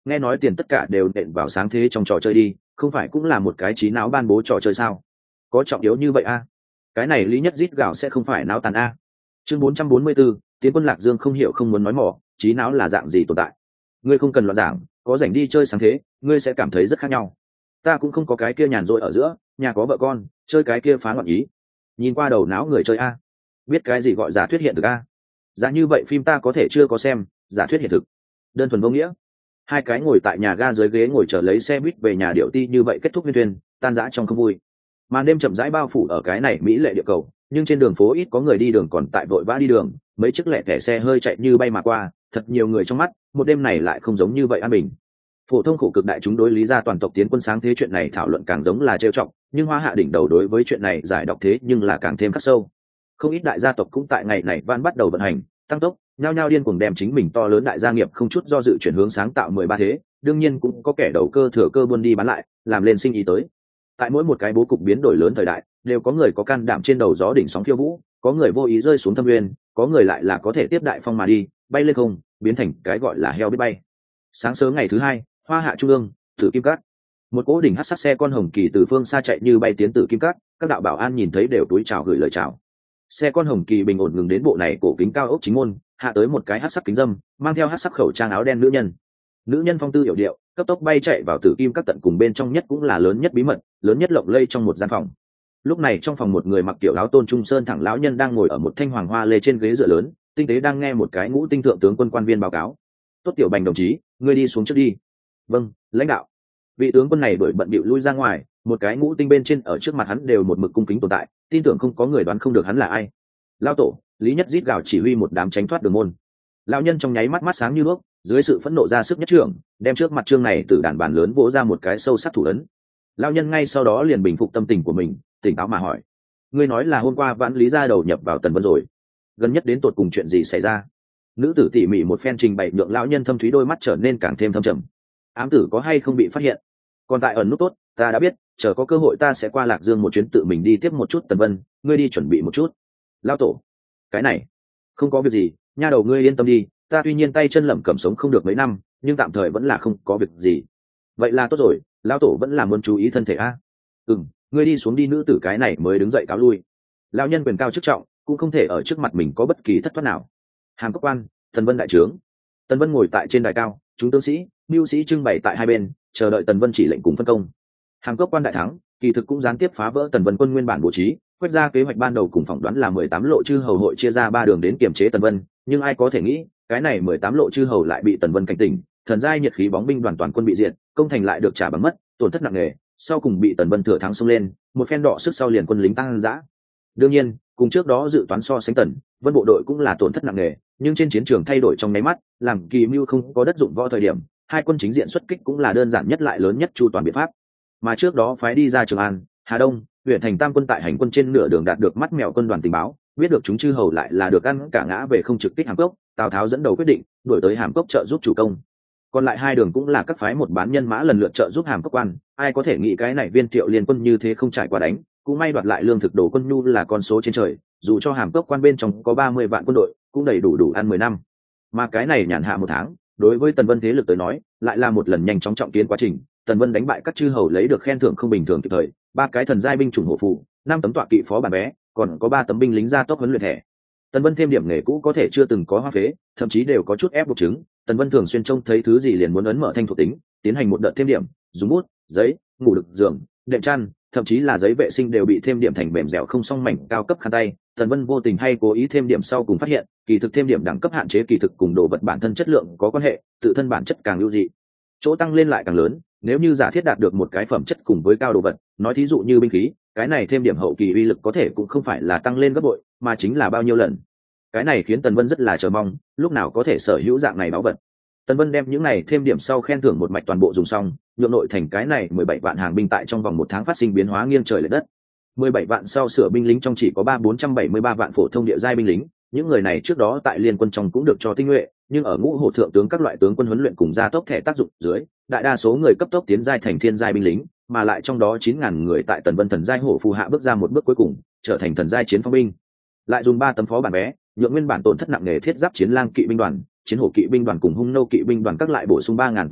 nghe nói tiền tất cả đều nện vào sáng thế trong trò chơi đi, không phải cũng là một cái trí não ban bố trò chơi sao? Có trọng yếu như vậy a? Cái này Lý Nhất rít gạo sẽ không phải não tàn a? Chương bốn trăm bốn mươi 4, Tiến quân Lạc Dương không hiểu không muốn nói mỏ, trí não là dạng gì tồn tại? Ngươi không cần loạn giảng, có rảnh đi chơi sáng thế, ngươi sẽ cảm thấy rất khác nhau. Ta cũng không có cái kia nhàn rỗi ở giữa, nhà có vợ con, chơi cái kia phá loạn ý. Nhìn qua đầu não người chơi a, biết cái gì gọi giả thuyết hiện thực a? Giả như vậy phim ta có thể chưa có xem, giả thuyết hiện thực. Đơn thuần vô nghĩa. Hai cái ngồi tại nhà ga dưới ghế ngồi chờ lấy xe buýt về nhà điệu ti như vậy kết thúc viên thuyền, tan rã trong không vui. Màn đêm chậm rãi bao phủ ở cái này mỹ lệ địa cầu, nhưng trên đường phố ít có người đi đường còn tại vội vã đi đường, mấy chiếc lẻ tẻ xe hơi chạy như bay mà qua, thật nhiều người trong mắt, một đêm này lại không giống như vậy an bình. Phổ thông khổ cực đại chúng đối lý gia toàn tộc tiến quân sáng thế chuyện này thảo luận càng giống là trêu trọng, nhưng Hoa Hạ đỉnh đầu đối với chuyện này giải độc thế nhưng là càng thêm khắc sâu. Không ít đại gia tộc cũng tại ngày này van bắt đầu vận hành, tăng tốc, nhao nhao điên cuồng đem chính mình to lớn đại gia nghiệp không chút do dự chuyển hướng sáng tạo mười ba thế, đương nhiên cũng có kẻ đầu cơ thừa cơ buôn đi bán lại, làm lên sinh ý tới. Tại mỗi một cái bố cục biến đổi lớn thời đại, đều có người có can đảm trên đầu gió đỉnh sóng khiêu vũ, có người vô ý rơi xuống thâm nguyên, có người lại là có thể tiếp đại phong mà đi, bay lên không, biến thành cái gọi là heo biết bay. Sáng sớm ngày thứ hai, Hoa Hạ trung ương, Tử Kim Các. Một cỗ đỉnh hắc sắc xe con hồng kỳ từ phương xa chạy như bay tiến Tử Kim Các, các đạo bảo an nhìn thấy đều túi chào gửi lời chào. Xe con hồng kỳ bình ổn ngừng đến bộ này cổ kính cao ốc chính môn, hạ tới một cái hắc sắc kính dâm, mang theo hắc sắc khẩu trang áo đen nữ nhân. Nữ nhân phong tư hiểu điệu, cấp tốc bay chạy vào Tử Kim Các tận cùng bên trong nhất cũng là lớn nhất bí mật, lớn nhất lộng lây trong một gian phòng. Lúc này trong phòng một người mặc kiểu áo tôn trung sơn thẳng lão nhân đang ngồi ở một thanh hoàng hoa lê trên ghế dựa lớn, tinh tế đang nghe một cái ngũ tinh thượng tướng quân quan viên báo cáo. Tốt tiểu Bành đồng chí, ngươi đi xuống trước đi. Vâng, lãnh đạo. Vị tướng quân này đổi bận bịu lui ra ngoài, một cái ngũ tinh bên trên ở trước mặt hắn đều một mực cung kính tồn tại, tin tưởng không có người đoán không được hắn là ai. Lão tổ, Lý Nhất rít gào chỉ huy một đám tránh thoát đường môn. Lão nhân trong nháy mắt mắt sáng như đuốc, dưới sự phẫn nộ ra sức nhất trưởng, đem trước mặt trương này từ đàn bàn lớn vỗ ra một cái sâu sắc thủ ấn. Lão nhân ngay sau đó liền bình phục tâm tình của mình, tỉnh táo mà hỏi: ngươi nói là hôm qua Vãn Lý gia đầu nhập vào Tần Vân rồi, gần nhất đến tột cùng chuyện gì xảy ra? Nữ tử tỉ mỉ một phen trình bày nhượng lão nhân thâm thúy đôi mắt trở nên càng thêm thâm trầm. Ám tử có hay không bị phát hiện? Còn tại ẩn nút tốt, ta đã biết, chờ có cơ hội ta sẽ qua Lạc Dương một chuyến tự mình đi tiếp một chút Tần Vân, ngươi đi chuẩn bị một chút. Lão tổ, cái này không có việc gì, nha đầu ngươi yên tâm đi, ta tuy nhiên tay chân lẩm cẩm sống không được mấy năm, nhưng tạm thời vẫn là không có việc gì. Vậy là tốt rồi, lão tổ vẫn là muốn chú ý thân thể a. Ừm, ngươi đi xuống đi. Nữ tử cái này mới đứng dậy cáo lui. Lão nhân quyền cao chức trọng, cũng không thể ở trước mặt mình có bất kỳ thất thoát nào. Hàm Cốc Quan, Tần Vân đại trướng. Tần Vân ngồi tại trên đài cao, chúng tướng sĩ, mưu sĩ trưng bày tại hai bên, chờ đợi Tần Vân chỉ lệnh cùng phân công. Hàm Cốc Quan đại thắng, kỳ thực cũng gián tiếp phá vỡ Tần Vân quân nguyên bản bố trí, quét ra kế hoạch ban đầu cùng phỏng đoán là mười tám lộ chư hầu hội chia ra ba đường đến kiểm chế Tần Vân, nhưng ai có thể nghĩ, cái này mười tám lộ chư hầu lại bị Tần Vân cảnh tỉnh, thần giai nhiệt khí bóng binh đoàn toàn quân bị diệt, công thành lại được trả bằng mất, tổn thất nặng nề, sau cùng bị Tần Vân thừa thắng xông lên, một phen đọ sức sau liền quân lính tăng dã. Đương nhiên, cùng trước đó dự toán so sánh Tần Vân bộ đội cũng là tổn thất nặng nề, nhưng trên chiến trường thay đổi trong nháy mắt, làm kỳ mưu không có đất dụng võ thời điểm, hai quân chính diện xuất kích cũng là đơn giản nhất lại lớn nhất chu toàn biện pháp. Mà trước đó phái đi ra Trường An, Hà Đông, huyện thành tam quân tại hành quân trên nửa đường đạt được mắt mèo quân đoàn tình báo, biết được chúng chư hầu lại là được ăn cả ngã về không trực kích Hàm Cốc, Tào Tháo dẫn đầu quyết định đuổi tới Hàm Cốc trợ giúp chủ công. Còn lại hai đường cũng là các phái một bán nhân mã lần lượt trợ giúp Hàm Cốc Quan, ai có thể nghĩ cái này viên Triệu liên quân như thế không trải qua đánh, cũng may đoạt lại lương thực đồ quân nhu là con số trên trời, dù cho Hàm Cốc Quan bên trong có ba mươi vạn quân đội, cũng đầy đủ đủ ăn mười năm. Mà cái này nhàn hạ một tháng, đối với Tần Vân thế lực tới nói, lại là một lần nhanh chóng trọng kiến quá trình. Tần Vân đánh bại các chư hầu lấy được khen thưởng không bình thường kịp thời, ba cái thần giai binh chủng hổ phù, năm tấm tọa kỵ phó bản bé, còn có ba tấm binh lính gia tốc huấn luyện thẻ. Tần Vân thêm điểm nghề cũ có thể chưa từng có hoa phế, thậm chí đều có chút ép buộc chứng. Tần Vân thường xuyên trông thấy thứ gì liền muốn ấn mở thanh thuộc tính, tiến hành một đợt thêm điểm, dùng bút, giấy, ngủ được giường, đệm chăn, thậm chí là giấy vệ sinh đều bị thêm điểm thành mềm dẻo không song mảnh cao cấp khăn tay. Tần Vân vô tình hay cố ý thêm điểm sau cùng phát hiện, kỳ thực thêm điểm đẳng cấp hạn chế kỳ thực cùng đồ vật bản thân chất lượng có quan hệ, tự thân bản chất càng ưu dị, chỗ tăng lên lại càng lớn. Nếu như giả thiết đạt được một cái phẩm chất cùng với cao đồ vật, nói thí dụ như binh khí, cái này thêm điểm hậu kỳ uy lực có thể cũng không phải là tăng lên gấp bội, mà chính là bao nhiêu lần. Cái này khiến Tần Vân rất là chờ mong, lúc nào có thể sở hữu dạng này báu vật. Tần Vân đem những này thêm điểm sau khen thưởng một mạch toàn bộ dùng xong, nhượng nội thành cái này mười bảy vạn hàng binh tại trong vòng một tháng phát sinh biến hóa nghiêng trời lệch đất. mười bảy vạn sau sửa binh lính trong chỉ có ba bốn trăm bảy mươi ba vạn phổ thông địa giai binh lính, những người này trước đó tại liên quân trong cũng được cho tinh nhuệ, nhưng ở ngũ hổ thượng tướng các loại tướng quân huấn luyện cùng gia tốc thẻ tác dụng dưới, đại đa số người cấp tốc tiến giai thành thiên giai binh lính, mà lại trong đó chín ngàn người tại Tần Vân thần giai hổ phù hạ bước ra một bước cuối cùng, trở thành thần giai chiến phong binh. Lại dùng ba tấm phó bản bé, nhượng nguyên bản tổn thất nặng nề thiết giáp chiến lang kỵ binh đoàn, chiến hổ kỵ binh đoàn cùng hung nô kỵ binh đoàn các lại bổ sung ba ngàn tọa kỵ,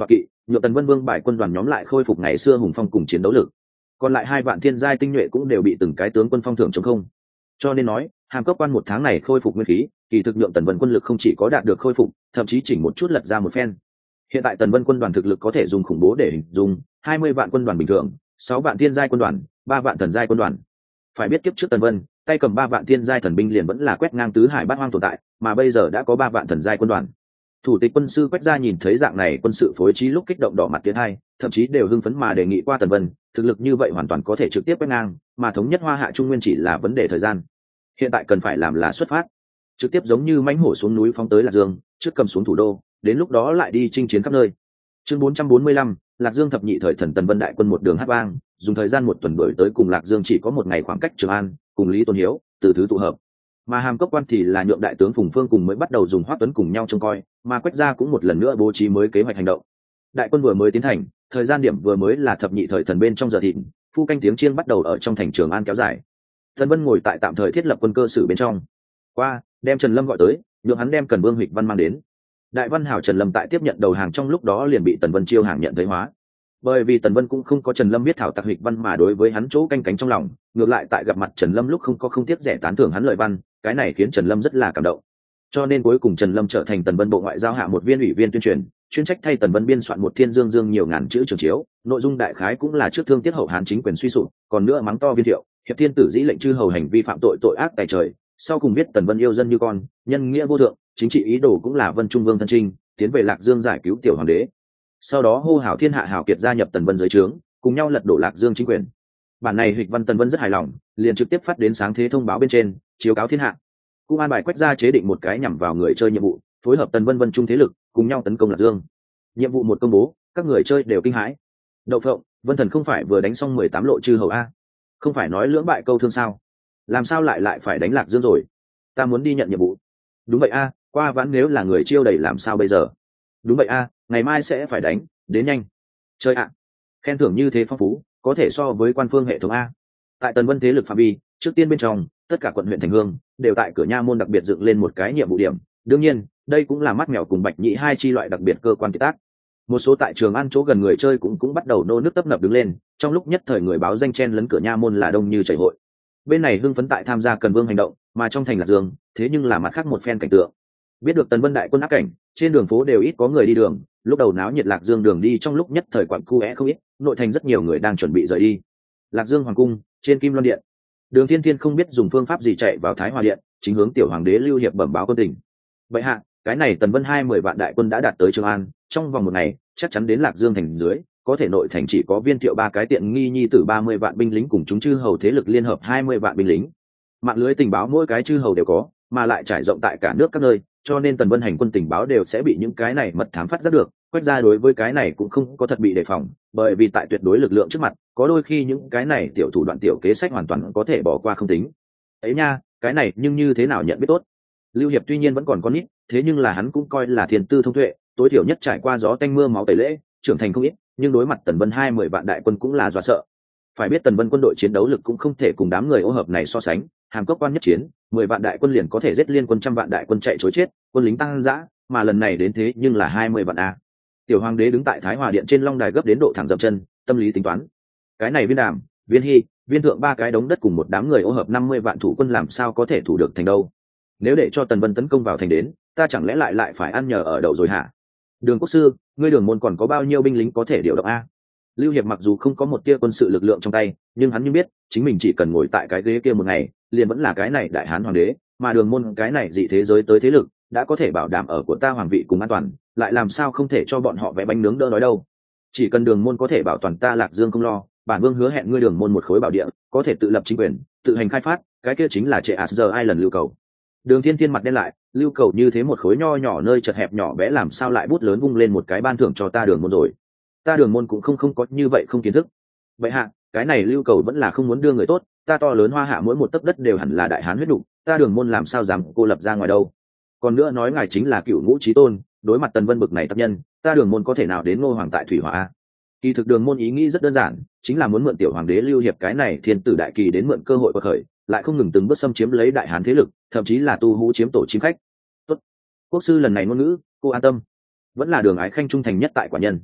nhượng tần vân vương bại quân đoàn nhóm lại khôi phục ngày xưa hùng phong cùng chiến đấu lực. Còn lại hai vạn thiên giai tinh nhuệ cũng đều bị từng cái tướng quân phong thưởng chống không. Cho nên nói hàm cốc quan một tháng này khôi phục nguyên khí, kỳ thực nhượng tần vân quân lực không chỉ có đạt được khôi phục, thậm chí chỉnh một chút lật ra một phen. Hiện tại tần vân quân đoàn thực lực có thể dùng khủng bố để hình dung, hai mươi vạn quân đoàn bình thường, sáu vạn thiên giai quân đoàn, ba vạn thần giai quân đoàn. Phải biết kiếp trước tần vân tay cầm ba vạn thiên giai thần binh liền vẫn là quét ngang tứ hải bát hoang tồn tại, mà bây giờ đã có ba vạn thần giai quân đoàn. Thủ tịch quân sư Quách Gia nhìn thấy dạng này quân sự phối trí lúc kích động đỏ mặt tiến hai, thậm chí đều hưng phấn mà đề nghị qua tần vân, thực lực như vậy hoàn toàn có thể trực tiếp quét ngang, mà thống nhất Hoa Hạ Trung Nguyên chỉ là vấn đề thời gian. Hiện tại cần phải làm là xuất phát, trực tiếp giống như mãnh hổ xuống núi phóng tới Lạc Dương, trước cầm xuống thủ đô, đến lúc đó lại đi chinh chiến khắp nơi. Chương bốn trăm bốn mươi lăm, Lạc Dương thập nhị thời thần tần vân đại quân một đường hát vang, dùng thời gian một tuần đuổi tới cùng Lạc Dương chỉ có một ngày khoảng cách Trường An, cùng Lý Tôn Hiếu từ thứ tụ hợp. Mà hàm cốc quan thì là nhượng đại tướng Phùng Phương cùng mới bắt đầu dùng Hoắc Tuấn cùng nhau trông coi, mà Quách Gia cũng một lần nữa bố trí mới kế hoạch hành động. Đại quân vừa mới tiến thành, thời gian điểm vừa mới là thập nhị thời thần bên trong giờ thịnh, phu canh tiếng chiêng bắt đầu ở trong thành Trường An kéo dài. Tần Vân ngồi tại tạm thời thiết lập quân cơ sử bên trong, qua đem Trần Lâm gọi tới, nhượng hắn đem Cần Vương Huỵch Văn mang đến. Đại văn hảo Trần Lâm tại tiếp nhận đầu hàng trong lúc đó liền bị Tần Vân chiêu hàng nhận thấy hóa, bởi vì Tần Vân cũng không có Trần Lâm biết thảo tặc Huỵch Văn, mà đối với hắn chỗ canh cánh trong lòng, ngược lại tại gặp mặt Trần Lâm lúc không có không tiếc rẻ tán thưởng hắn lợi văn, cái này khiến Trần Lâm rất là cảm động. Cho nên cuối cùng Trần Lâm trở thành Tần Vân bộ ngoại giao hạ một viên ủy viên tuyên truyền, chuyên trách thay Tần Vân biên soạn một thiên dương dương nhiều ngàn chữ trường chiếu, nội dung đại khái cũng là trước thương tiết hậu hán chính quyền suy sụp, còn nữa mắng to viên thiệu, hiệp thiên tử dĩ lệnh chư hầu hành vi phạm tội tội ác tài trời, sau cùng viết Tần Vân yêu dân như con, nhân nghĩa vô thượng, chính trị ý đồ cũng là Vân Trung Vương thân trinh, tiến về Lạc Dương giải cứu tiểu hoàng đế. Sau đó hô hào thiên hạ hào kiệt gia nhập Tần Vân dưới trướng, cùng nhau lật đổ Lạc Dương chính quyền. Bản này Huỵch Văn Tần Vân rất hài lòng, liền trực tiếp phát đến sáng thế thông báo bên trên, chiếu cáo thiên hạ. Cũng an bài Quách Gia chế định một cái nhằm vào người chơi nhiệm vụ, phối hợp Tần Vân Vân Trung thế lực, cùng nhau tấn công Lạc Dương. Nhiệm vụ một công bố, các người chơi đều kinh hãi. Đậu phộng, Vân Thần không phải vừa đánh xong mười tám lộ chư hầu a? Không phải nói lưỡng bại câu thương sao? Làm sao lại lại phải đánh Lạc Dương rồi? Ta muốn đi nhận nhiệm vụ. Đúng vậy a, qua vãn nếu là người chiêu đầy làm sao bây giờ? Đúng vậy a, ngày mai sẽ phải đánh, đến nhanh. Chơi ạ. Khen thưởng như thế phong phú, có thể so với quan phương hệ thống a. Tại Tần Vân thế lực phạm vi, trước tiên bên trong, tất cả quận huyện thành hương đều tại cửa nha môn đặc biệt dựng lên một cái nhiệm vụ điểm. Đương nhiên, đây cũng là mắt mèo cùng bạch nhĩ hai chi loại đặc biệt cơ quan kiệt tác. Một số tại Trường An chỗ gần người chơi cũng cũng bắt đầu nô nước tấp nập đứng lên, trong lúc nhất thời người báo danh chen lấn cửa nha môn là đông như chảy hội. Bên này hưng phấn tại tham gia Cần Vương hành động, mà trong thành Lạc Dương, thế nhưng là mặt khác một phen cảnh tượng. Biết được Tần Vân đại quân áp cảnh, trên đường phố đều ít có người đi đường, lúc đầu náo nhiệt Lạc Dương đường đi trong lúc nhất thời quặn cu é không ít, nội thành rất nhiều người đang chuẩn bị rời đi. Lạc Dương hoàng cung, trên Kim Loan điện, Đường Thiên Thiên không biết dùng phương pháp gì chạy vào Thái Hòa điện, chính hướng tiểu hoàng đế Lưu Hiệp bẩm báo quân tình. Vậy hạ, cái này Tần Vân hai mươi vạn đại quân đã đạt tới Trường An, trong vòng một ngày, chắc chắn đến Lạc Dương thành dưới, có thể nội thành chỉ có Viên Thiệu ba cái tiện nghi nhi tử ba mươi vạn binh lính cùng chúng chư hầu thế lực liên hợp hai mươi vạn binh lính. Mạng lưới tình báo mỗi cái chư hầu đều có, mà lại trải rộng tại cả nước các nơi, cho nên Tần Vân hành quân tình báo đều sẽ bị những cái này mật thám phát giác được. Quách Gia đối với cái này cũng không có thật bị đề phòng, bởi vì tại tuyệt đối lực lượng trước mặt, có đôi khi những cái này tiểu thủ đoạn tiểu kế sách hoàn toàn có thể bỏ qua không tính. Ấy nha, cái này nhưng như thế nào nhận biết tốt. Lưu Hiệp tuy nhiên vẫn còn con nít, thế nhưng là hắn cũng coi là thiên tư thông tuệ, tối thiểu nhất trải qua gió tanh mưa máu tẩy lễ, trưởng thành không ít, nhưng đối mặt Tần Vân hai mươi vạn đại quân cũng là dọa sợ. Phải biết Tần Vân quân đội chiến đấu lực cũng không thể cùng đám người ô hợp này so sánh, hàm cốc quan nhất chiến, mười vạn đại quân liền có thể giết liên quân trăm vạn đại quân chạy trối chết, quân lính tăng dã, mà lần này đến thế nhưng là hai mươi vạn a. Tiểu hoàng đế đứng tại Thái Hòa điện trên long đài gấp đến độ thẳng dậm chân, tâm lý tính toán. Cái này Viên Đàm, Viên Hy, Viên Thượng ba cái đống đất cùng một đám người ô hợp năm mươi vạn thủ quân làm sao có thể thủ được thành đâu? Nếu để cho Tần Vân tấn công vào thành đến, ta chẳng lẽ lại lại phải ăn nhờ ở đậu rồi hả? Đường Quốc sư, ngươi Đường môn còn có bao nhiêu binh lính có thể điều động a? Lưu Hiệp mặc dù không có một tia quân sự lực lượng trong tay, nhưng hắn như biết, chính mình chỉ cần ngồi tại cái ghế kia một ngày, liền vẫn là cái này đại hán hoàng đế, mà Đường môn cái này dị thế giới tới thế lực, đã có thể bảo đảm ở của ta hoàng vị cùng an toàn, lại làm sao không thể cho bọn họ vẽ bánh nướng đỡ nói đâu. Chỉ cần Đường môn có thể bảo toàn ta Lạc Dương không lo, bản vương hứa hẹn ngươi Đường môn một khối bảo địa, có thể tự lập chính quyền, tự hành khai phát, cái kia chính là Trệ Asger ai lần Lưu Cầu. Đường Thiên Thiên mặt đen lại, Lưu Cầu như thế một khối nho nhỏ nơi chật hẹp nhỏ bé làm sao lại bút lớn vung lên một cái ban thưởng cho ta Đường môn rồi. Ta Đường môn cũng không không có như vậy không kiến thức. Vậy hạ, cái này Lưu Cầu vẫn là không muốn đưa người tốt, ta to lớn Hoa Hạ mỗi một tấc đất đều hẳn là đại hán huyết đủ, ta Đường môn làm sao dám cô lập ra ngoài đâu. Còn nữa nói ngài chính là cựu ngũ chí tôn, đối mặt Tần Vân bực này tác nhân, ta Đường môn có thể nào đến Ngô Hoàng tại Thủy Hỏa? Kỳ thực Đường môn ý nghĩ rất đơn giản, chính là muốn mượn tiểu hoàng đế Lưu Hiệp cái này thiên tử đại kỳ đến mượn cơ hội bộc khởi, lại không ngừng từng bước xâm chiếm lấy đại hán thế lực, thậm chí là tu hú chiếm tổ chim khách. Tốt, quốc sư lần này ngôn ngữ, cô an tâm. Vẫn là Đường Ái Khanh trung thành nhất tại quả nhân.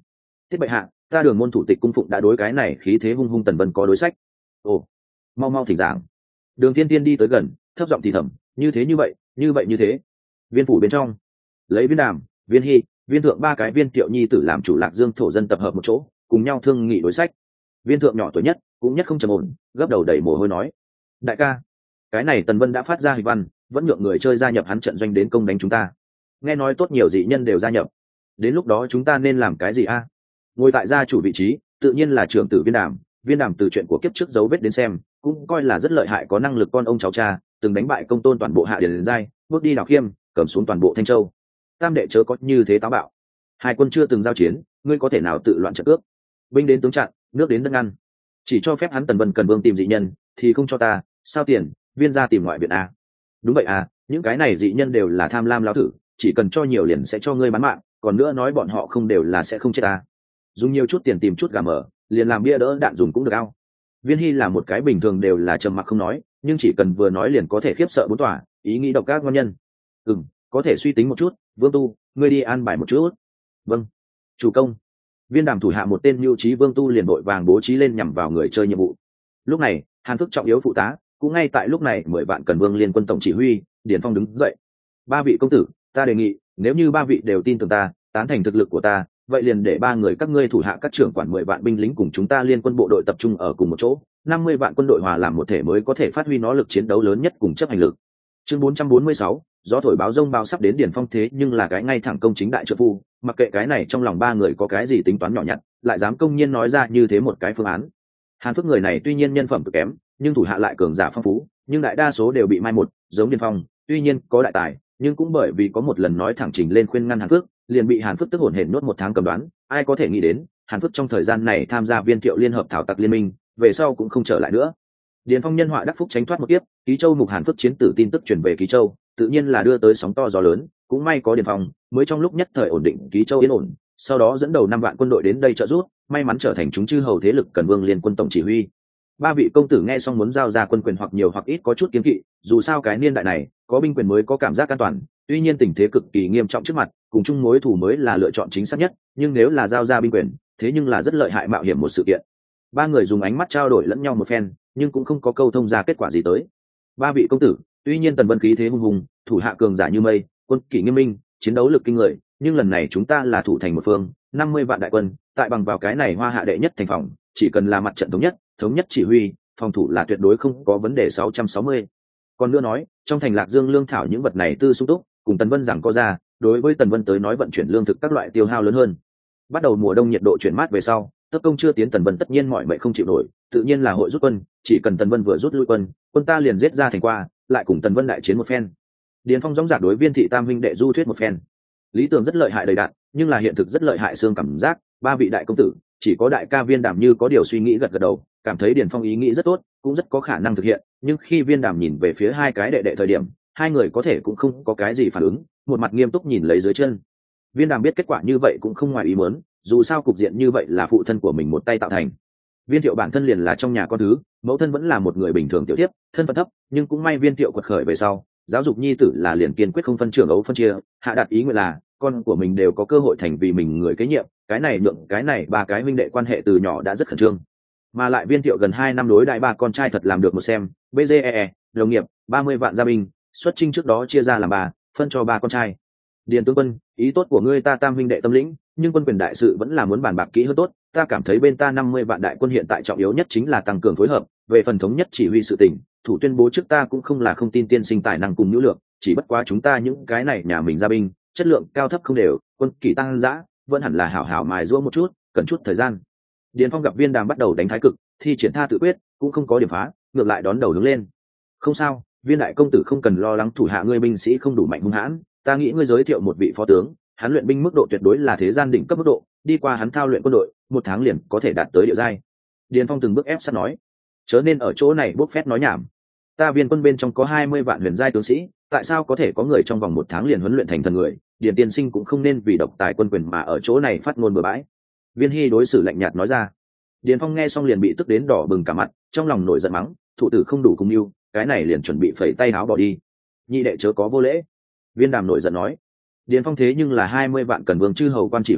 Tiết bệ hạ, ta Đường môn thủ tịch cung phụng đã đối cái này khí thế hung hung Tần Vân có đối sách. Ồ, mau mau thỉnh giảng. Đường Thiên Tiên đi tới gần, thấp giọng thì thầm, như thế như vậy, như vậy như thế. Viên phủ bên trong, lấy Viên Đàm, Viên Hy, Viên Thượng ba cái Viên Tiệu nhi tử làm chủ Lạc Dương thổ dân tập hợp một chỗ, cùng nhau thương nghị đối sách. Viên Thượng nhỏ tuổi nhất, cũng nhất không trầm ổn, gấp đầu đầy mồ hôi nói: đại ca, cái này Tần Vân đã phát ra hình văn, vẫn nhượng người chơi gia nhập hắn trận doanh đến công đánh chúng ta. Nghe nói tốt nhiều dị nhân đều gia nhập, đến lúc đó chúng ta nên làm cái gì a? Ngồi tại gia chủ vị trí, tự nhiên là trưởng tử Viên Đàm. Viên Đàm từ chuyện của kiếp trước dấu vết đến xem, cũng coi là rất lợi hại, có năng lực con ông cháu cha, từng đánh bại công tôn toàn bộ hạ điền giai, bước đi đào khiêm, cầm xuống toàn bộ Thanh Châu. Tam đệ chớ có như thế táo bạo, hai quân chưa từng giao chiến, ngươi có thể nào tự loạn trận ước? Binh đến tướng chặn, nước đến đất ngăn, chỉ cho phép hắn Tần Vân cần vương tìm dị nhân, thì không cho ta, sao tiền, Viên gia tìm ngoại viện a? Đúng vậy à, những cái này dị nhân đều là tham lam lão thử, chỉ cần cho nhiều liền sẽ cho ngươi bán mạng, còn nữa nói bọn họ không đều là sẽ không chết à. Dùng nhiều chút tiền tìm chút gà mở, liền làm bia đỡ đạn dùng cũng được ao. Viên Hy là một cái bình thường đều là trầm mặc không nói, nhưng chỉ cần vừa nói liền có thể khiếp sợ bốn tòa, ý nghĩ độc ác ngon nhân. Ừm, có thể suy tính một chút, Vương Tu, ngươi đi an bài một chút. Vâng, chủ công. Viên Đàm thủ hạ một tên mưu trí Vương Tu liền đội vàng bố trí lên nhằm vào người chơi nhiệm vụ. Lúc này, Hàn Phước trọng yếu phụ tá, cũng ngay tại lúc này mười vạn cần vương liên quân tổng chỉ huy, Điển Phong đứng dậy. Ba vị công tử, ta đề nghị, nếu như ba vị đều tin tưởng ta, tán thành thực lực của ta, vậy liền để ba người các ngươi thủ hạ các trưởng quản mười vạn binh lính cùng chúng ta liên quân bộ đội tập trung ở cùng một chỗ, năm mươi vạn quân đội hòa làm một thể mới có thể phát huy nó lực chiến đấu lớn nhất cùng chấp hành lực. Chương bốn trăm bốn mươi sáu, gió thổi báo rông bao sắp đến Điển Phong thế nhưng là cái ngay thẳng công chính đại trợ phu, mặc kệ cái này trong lòng ba người có cái gì tính toán nhỏ nhặt, lại dám công nhiên nói ra như thế một cái phương án. Hàn Phước người này tuy nhiên nhân phẩm cực kém, nhưng thủ hạ lại cường giả phong phú, nhưng đại đa số đều bị mai một, giống Điển Phong, tuy nhiên có đại tài, nhưng cũng bởi vì có một lần nói thẳng trình lên khuyên ngăn Hàn Phước, liền bị Hàn Phước tức hổn hển nuốt một tháng cầm đoán. Ai có thể nghĩ đến, Hàn Phước trong thời gian này tham gia Viên Thiệu liên hợp thảo tặc liên minh, về sau cũng không trở lại nữa. Điền Phong nhân họa đắc phúc tránh thoát một kiếp, Ký Châu mục Hàn Phước chiến tử tin tức truyền về Ký Châu, tự nhiên là đưa tới sóng to gió lớn, cũng may có Điền Phong, mới trong lúc nhất thời ổn định Ký Châu yên ổn, sau đó dẫn đầu năm vạn quân đội đến đây trợ giúp, may mắn trở thành chúng chư hầu thế lực cần vương liên quân tổng chỉ huy. Ba vị công tử nghe xong muốn giao ra quân quyền hoặc nhiều hoặc ít có chút kiêng kỵ, dù sao cái niên đại này, có binh quyền mới có cảm giác an toàn, tuy nhiên tình thế cực kỳ nghiêm trọng trước mặt, cùng chung mối thù mới là lựa chọn chính xác nhất, nhưng nếu là giao ra binh quyền, thế nhưng là rất lợi hại mạo hiểm một sự kiện. Ba người dùng ánh mắt trao đổi lẫn nhau một phen, nhưng cũng không có câu thông ra kết quả gì tới. Ba vị công tử, tuy nhiên Tần Vân khí thế hung hùng, thủ hạ cường giả như mây, quân kỷ nghiêm minh, chiến đấu lực kinh người, nhưng lần này chúng ta là thủ thành một phương, năm mươi vạn đại quân, tại bằng vào cái này hoa hạ đệ nhất thành phòng, chỉ cần là mặt trận thống nhất, thống nhất chỉ huy, phòng thủ là tuyệt đối không có vấn đề sáu trăm sáu mươi. Còn nữa nói, trong thành Lạc Dương lương thảo những vật này tư sung túc, cùng Tần Vân rằng có ra, đối với Tần Vân tới nói vận chuyển lương thực các loại tiêu hao lớn hơn. Bắt đầu mùa đông nhiệt độ chuyển mát về sau, tất công chưa tiến Tần Vân tất nhiên mọi mệnh không chịu nổi, tự nhiên là hội rút quân, chỉ cần Tần Vân vừa rút lui quân, quân ta liền giết ra thành qua, lại cùng Tần Vân đại chiến một phen. Điền Phong dõng dạc đối Viên thị tam huynh đệ du thuyết một phen. Lý tưởng rất lợi hại đầy đặn, nhưng là hiện thực rất lợi hại xương cảm giác, ba vị đại công tử, chỉ có đại ca Viên Đàm như có điều suy nghĩ gật gật đầu, cảm thấy Điền Phong ý nghĩ rất tốt, cũng rất có khả năng thực hiện, nhưng khi Viên Đàm nhìn về phía hai cái đệ đệ thời điểm, hai người có thể cũng không có cái gì phản ứng, một mặt nghiêm túc nhìn lấy dưới chân. Viên Đàm biết kết quả như vậy cũng không ngoài ý muốn, dù sao cục diện như vậy là phụ thân của mình một tay tạo thành. Viên Thiệu bản thân liền là trong nhà con thứ, mẫu thân vẫn là một người bình thường tiểu tiếp, thân phận thấp, nhưng cũng may Viên Thiệu quật khởi về sau, giáo dục nhi tử là liền kiên quyết không phân trưởng ấu phân chia, hạ đặt ý nguyện là con của mình đều có cơ hội thành vì mình người kế nhiệm, cái này nhượng cái này ba cái huynh đệ quan hệ từ nhỏ đã rất khẩn trương. Mà lại Viên Thiệu gần hai năm đối đại ba con trai thật làm được một xem, bê giê e e, đồng nghiệp, ba mươi vạn gia binh, xuất chinh trước đó chia ra làm ba, phân cho ba con trai. Điền tướng quân, ý tốt của ngươi ta tam huynh đệ tâm lĩnh, nhưng quân quyền đại sự vẫn là muốn bàn bạc kỹ hơn tốt, ta cảm thấy bên ta năm mươi vạn đại quân hiện tại trọng yếu nhất chính là tăng cường phối hợp, về phần thống nhất chỉ huy sự tình, thủ tuyên bố trước ta cũng không là không tin tiên sinh tài năng cùng nhu lượng, chỉ bất quá chúng ta những cái này nhà mình gia binh, chất lượng cao thấp không đều, quân kỷ tăng dã, vẫn hẳn là hảo hảo mài giũa một chút, cần chút thời gian. Điền Phong gặp Viên Đàm bắt đầu đánh thái cực, thì triển tha tự quyết, cũng không có điểm phá, ngược lại đón đầu hướng lên. Không sao, Viên đại công tử không cần lo lắng thủ hạ ngươi binh sĩ không đủ mạnh hung hãn, ta nghĩ ngươi giới thiệu một vị phó tướng, hắn luyện binh mức độ tuyệt đối là thế gian đỉnh cấp mức độ, đi qua hắn thao luyện quân đội, một tháng liền có thể đạt tới địa giai. Điền Phong từng bước ép sát nói, chớ nên ở chỗ này bốc phét nói nhảm. Ta Viên quân bên trong có hai mươi vạn huyền giai tướng sĩ, tại sao có thể có người trong vòng một tháng liền huấn luyện thành thần người? Điền tiên sinh cũng không nên vì độc tài quân quyền mà ở chỗ này phát ngôn bừa bãi. Viên Hy đối xử lạnh nhạt nói ra. Điền Phong nghe xong liền bị tức đến đỏ bừng cả mặt, trong lòng nổi giận mắng, thủ tử không đủ cùng yêu, cái này liền chuẩn bị phẩy tay áo bỏ đi. Nhị đệ chớ có vô lễ. Viên Đàm nổi giận nói. Điền Phong thế nhưng là hai mươi vạn cần vương chư hầu quan chỉ huy,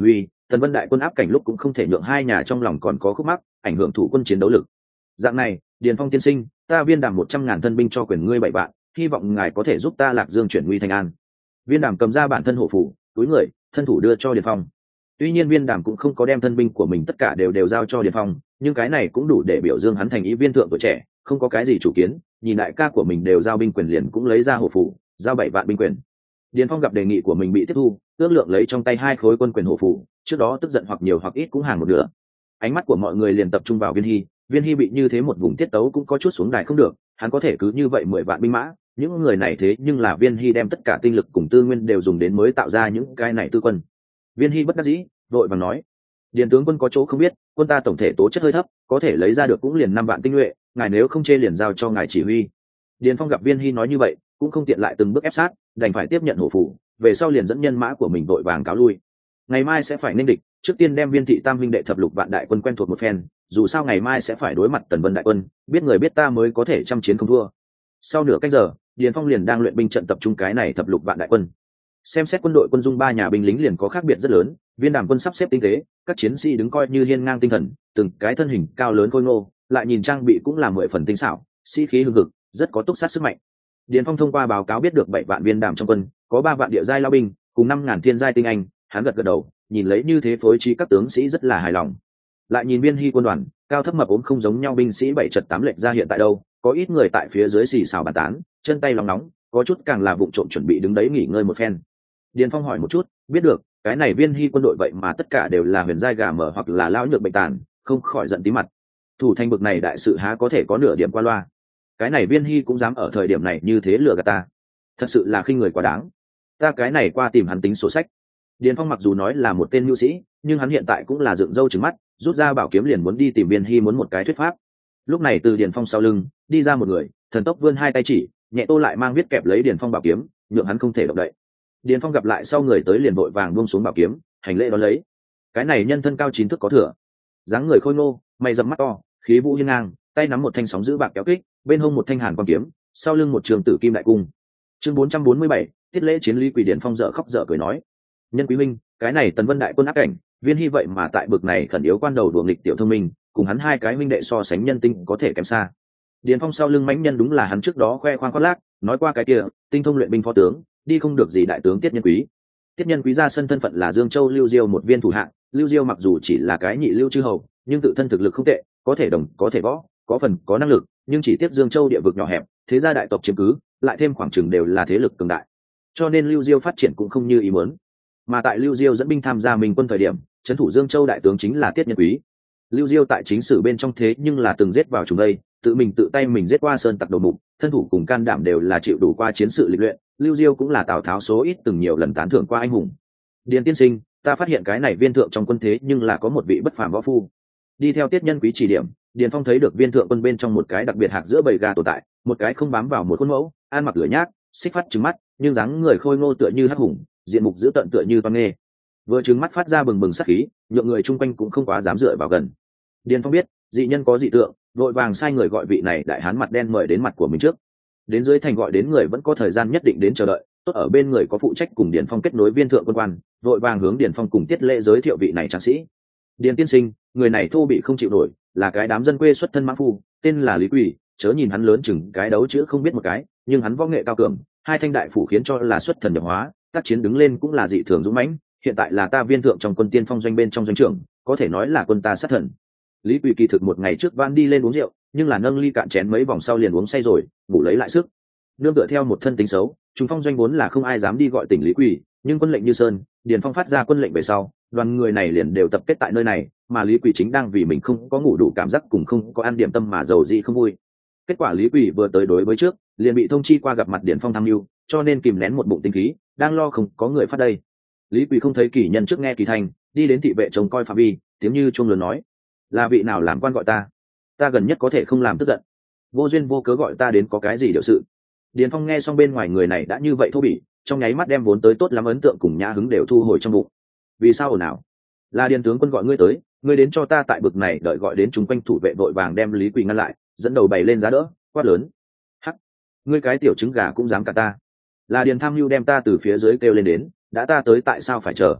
Tần Vân đại quân áp cảnh lúc cũng không thể nhượng hai nhà trong lòng còn có khúc mắc, ảnh hưởng thủ quân chiến đấu lực. Dạng này, Điền Phong tiên sinh, ta Viên Đàm một trăm ngàn thân binh cho quyền ngươi bảy vạn, hy vọng ngài có thể giúp ta Lạc Dương chuyển nguy thành an. Viên Đàm cầm ra bản thân hộ phủ, túi người, thân thủ đưa cho Điền Phong. Tuy nhiên Viên Đàm cũng không có đem thân binh của mình tất cả đều đều giao cho Điền Phong, nhưng cái này cũng đủ để biểu dương hắn thành ý viên thượng tuổi trẻ, không có cái gì chủ kiến, nhìn đại ca của mình đều giao binh quyền liền cũng lấy ra hộ phủ, giao bảy vạn binh quyền. Điền Phong gặp đề nghị của mình bị tiếp thu, ước lượng lấy trong tay hai khối quân quyền hộ phủ, trước đó tức giận hoặc nhiều hoặc ít cũng hàng một nửa. Ánh mắt của mọi người liền tập trung vào Viên Hy, Viên Hy bị như thế một vùng tiết tấu cũng có chút xuống đài không được, hắn có thể cứ như vậy mười vạn binh mã, những người này thế nhưng là Viên Hy đem tất cả tinh lực cùng tư nguyên đều dùng đến mới tạo ra những cái này tư quân. Viên Hy bất đắc dĩ, vội vàng nói: Điền tướng quân có chỗ không biết, quân ta tổng thể tố chất hơi thấp, có thể lấy ra được cũng liền năm vạn tinh nhuệ, ngài nếu không chê liền giao cho ngài chỉ huy. Điền Phong gặp Viên Hy nói như vậy, cũng không tiện lại từng bước ép sát, đành phải tiếp nhận hổ phủ, về sau liền dẫn nhân mã của mình vội vàng cáo lui. Ngày mai sẽ phải nên địch, trước tiên đem Viên thị tam huynh đệ thập lục vạn đại quân quen thuộc một phen, dù sao ngày mai sẽ phải đối mặt Tần Vân đại quân, biết người biết ta mới có thể trăm chiến không thua. Sau nửa canh giờ, Điền Phong liền đang luyện binh trận tập trung cái này thập lục vạn đại quân. Xem xét quân đội quân dung ba nhà binh lính liền có khác biệt rất lớn, Viên Đàm quân sắp xếp tinh tế, các chiến sĩ đứng coi như hiên ngang tinh thần, từng cái thân hình cao lớn khôi ngô, lại nhìn trang bị cũng là mười phần tinh xảo, sĩ khí hưng hực, rất có túc sát sức mạnh. Điền Phong thông qua báo cáo biết được bảy vạn viên đàm trong quân, có ba vạn địa giai lao binh, cùng năm ngàn thiên giai tinh anh, hắn gật gật đầu, nhìn lấy như thế phối trí các tướng sĩ rất là hài lòng. Lại nhìn Viên Hy quân đoàn, cao thấp mập ốm không giống nhau binh sĩ bảy trật tám lệch ra hiện tại đâu, có ít người tại phía dưới xì xào bàn tán, chân tay lòng nóng, có chút càng là vụng trộm chuẩn bị đứng đấy nghỉ ngơi một phen. Điền Phong hỏi một chút, biết được cái này Viên Hy quân đội vậy mà tất cả đều là huyền giai gà mở hoặc là lão nhược bệnh tàn, không khỏi giận tí mặt. Thủ thành bực này đại sự há có thể có nửa điểm qua loa. Cái này Viên Hy cũng dám ở thời điểm này như thế lừa gạt ta, thật sự là khinh người quá đáng. Ta cái này qua tìm hắn tính sổ sách. Điền Phong mặc dù nói là một tên nhu sĩ, nhưng hắn hiện tại cũng là dựng râu trừng mắt, rút ra bảo kiếm liền muốn đi tìm Viên Hy muốn một cái thuyết pháp. Lúc này từ Điền Phong sau lưng đi ra một người, thần tốc vươn hai tay chỉ, nhẹ tô lại mang viết kẹp lấy Điền Phong bảo kiếm, nhượng hắn không thể động đậy. Điền Phong gặp lại sau người tới liền vội vàng buông xuống bảo kiếm, hành lễ đón lấy. Cái này nhân thân cao chín thước có thừa, dáng người khôi ngô, mày rậm mắt to, khí vũ hiên ngang, tay nắm một thanh sóng giữ bạc kéo kích, bên hông một thanh hàn quang kiếm, sau lưng một trường tử kim đại cung. Chương bốn trăm bốn mươi bảy, tiết lễ chiến lý. Quỷ Điền Phong dở khóc dở cười nói: nhân quý minh, cái này Tần Vân đại quân áp cảnh, Viên Hy vậy mà tại bực này khẩn yếu quan đầu đùa nghịch tiểu thông minh, cùng hắn hai cái minh đệ so sánh nhân tinh có thể kém xa. Điền Phong sau lưng mãnh nhân đúng là hắn trước đó khoe khoang khoác lác, nói qua cái kia tinh thông luyện binh phó tướng, đi không được gì đại tướng Tiết Nhân Quý. Tiết Nhân Quý ra sân thân phận là Dương Châu Lưu Diêu một viên thủ hạng, Lưu Diêu mặc dù chỉ là cái nhị lưu chư hầu, nhưng tự thân thực lực không tệ, có thể đồng, có thể võ, có phần có năng lực, nhưng chỉ tiếp Dương Châu địa vực nhỏ hẹp, thế gia đại tộc chiếm cứ, lại thêm khoảng chừng đều là thế lực cường đại, cho nên Lưu Diêu phát triển cũng không như ý muốn. Mà tại Lưu Diêu dẫn binh tham gia Minh quân thời điểm, trấn thủ Dương Châu đại tướng chính là Tiết Nhân Quý. Lưu Diêu tại chính sử bên trong thế nhưng là từng giết vào trùng đây, tự mình tự tay mình giết qua sơn tặc đầu mục, thân thủ cùng can đảm đều là chịu đủ qua chiến sự lịch luyện. Lưu Diêu cũng là Tào Tháo số ít từng nhiều lần tán thưởng qua anh hùng. Điền tiên sinh, ta phát hiện cái này viên thượng trong quân thế nhưng là có một vị bất phàm võ phu. Đi theo Tiết Nhân Quý chỉ điểm, Điền Phong thấy được viên thượng quân bên trong một cái đặc biệt hạc giữa bầy gà tồn tại, một cái không bám vào một khuôn mẫu, ăn mặc lửa nhác, xích phát trừng mắt, nhưng dáng người khôi ngô tựa như hắc hùng, diện mục dữ tợn tựa như toan nghê. Vừa trừng mắt phát ra bừng bừng sát khí, nhượng người chung quanh cũng không quá dám dựa vào gần. Điền Phong biết dị nhân có dị tượng, vội vàng sai người gọi vị này đại hán mặt đen mời đến mặt của mình trước. Đến dưới thành gọi đến người vẫn có thời gian nhất định đến chờ đợi, tốt ở bên người có phụ trách cùng Điền Phong kết nối viên thượng quân quan, vội vàng hướng Điền Phong cùng Tiết Lễ giới thiệu vị này tráng sĩ. Điền tiên sinh, người này thô bị không chịu nổi, là cái đám dân quê xuất thân mãng phu, tên là Lý Quỷ, chớ nhìn hắn lớn chừng cái đấu chữ không biết một cái, nhưng hắn võ nghệ cao cường, hai thanh đại phủ khiến cho là xuất thần nhập hóa, tác chiến đứng lên cũng là dị thường dũng mãnh, hiện tại là ta viên thượng trong quân tiên phong doanh bên trong doanh trưởng, có thể nói là quân ta sát thần. Lý Quỷ kỳ thực một ngày trước van đi lên uống rượu, nhưng là nâng ly cạn chén mấy vòng sau liền uống say rồi, ngủ lấy lại sức. Nương tựa theo một thân tính xấu, chúng phong doanh vốn là không ai dám đi gọi tỉnh Lý Quỷ, nhưng quân lệnh như sơn, Điền Phong phát ra quân lệnh về sau, đoàn người này liền đều tập kết tại nơi này, mà Lý Quỷ chính đang vì mình không có ngủ đủ cảm giác cùng không có ăn điểm tâm mà giàu dị không vui. Kết quả Lý Quỷ vừa tới đối với trước, liền bị thông chi qua gặp mặt Điền Phong tham mưu, cho nên kìm nén một bụng tinh khí, đang lo không có người phát đây. Lý Quỷ không thấy kỳ nhân trước nghe kỳ thành, đi đến thị vệ trông coi phạm vi, tiếng như chuông lớn nói: là vị nào làm quan gọi ta? Ta gần nhất có thể không làm tức giận, vô duyên vô cớ gọi ta đến có cái gì điều sự? Điền Phong nghe xong bên ngoài người này đã như vậy thô bỉ, trong nháy mắt đem vốn tới tốt lắm ấn tượng cùng nhã hứng đều thu hồi trong bụng. Vì sao ồn ào? Là Điền tướng quân gọi ngươi tới, ngươi đến cho ta tại bực này đợi gọi đến chúng quanh thủ vệ vội vàng đem Lý Quỳ ngăn lại, dẫn đầu bày lên giá đỡ, quát lớn: hắc, ngươi cái tiểu trứng gà cũng dám cả ta? Là Điền tham mưu đem ta từ phía dưới kêu lên đến, đã ta tới tại sao phải chờ?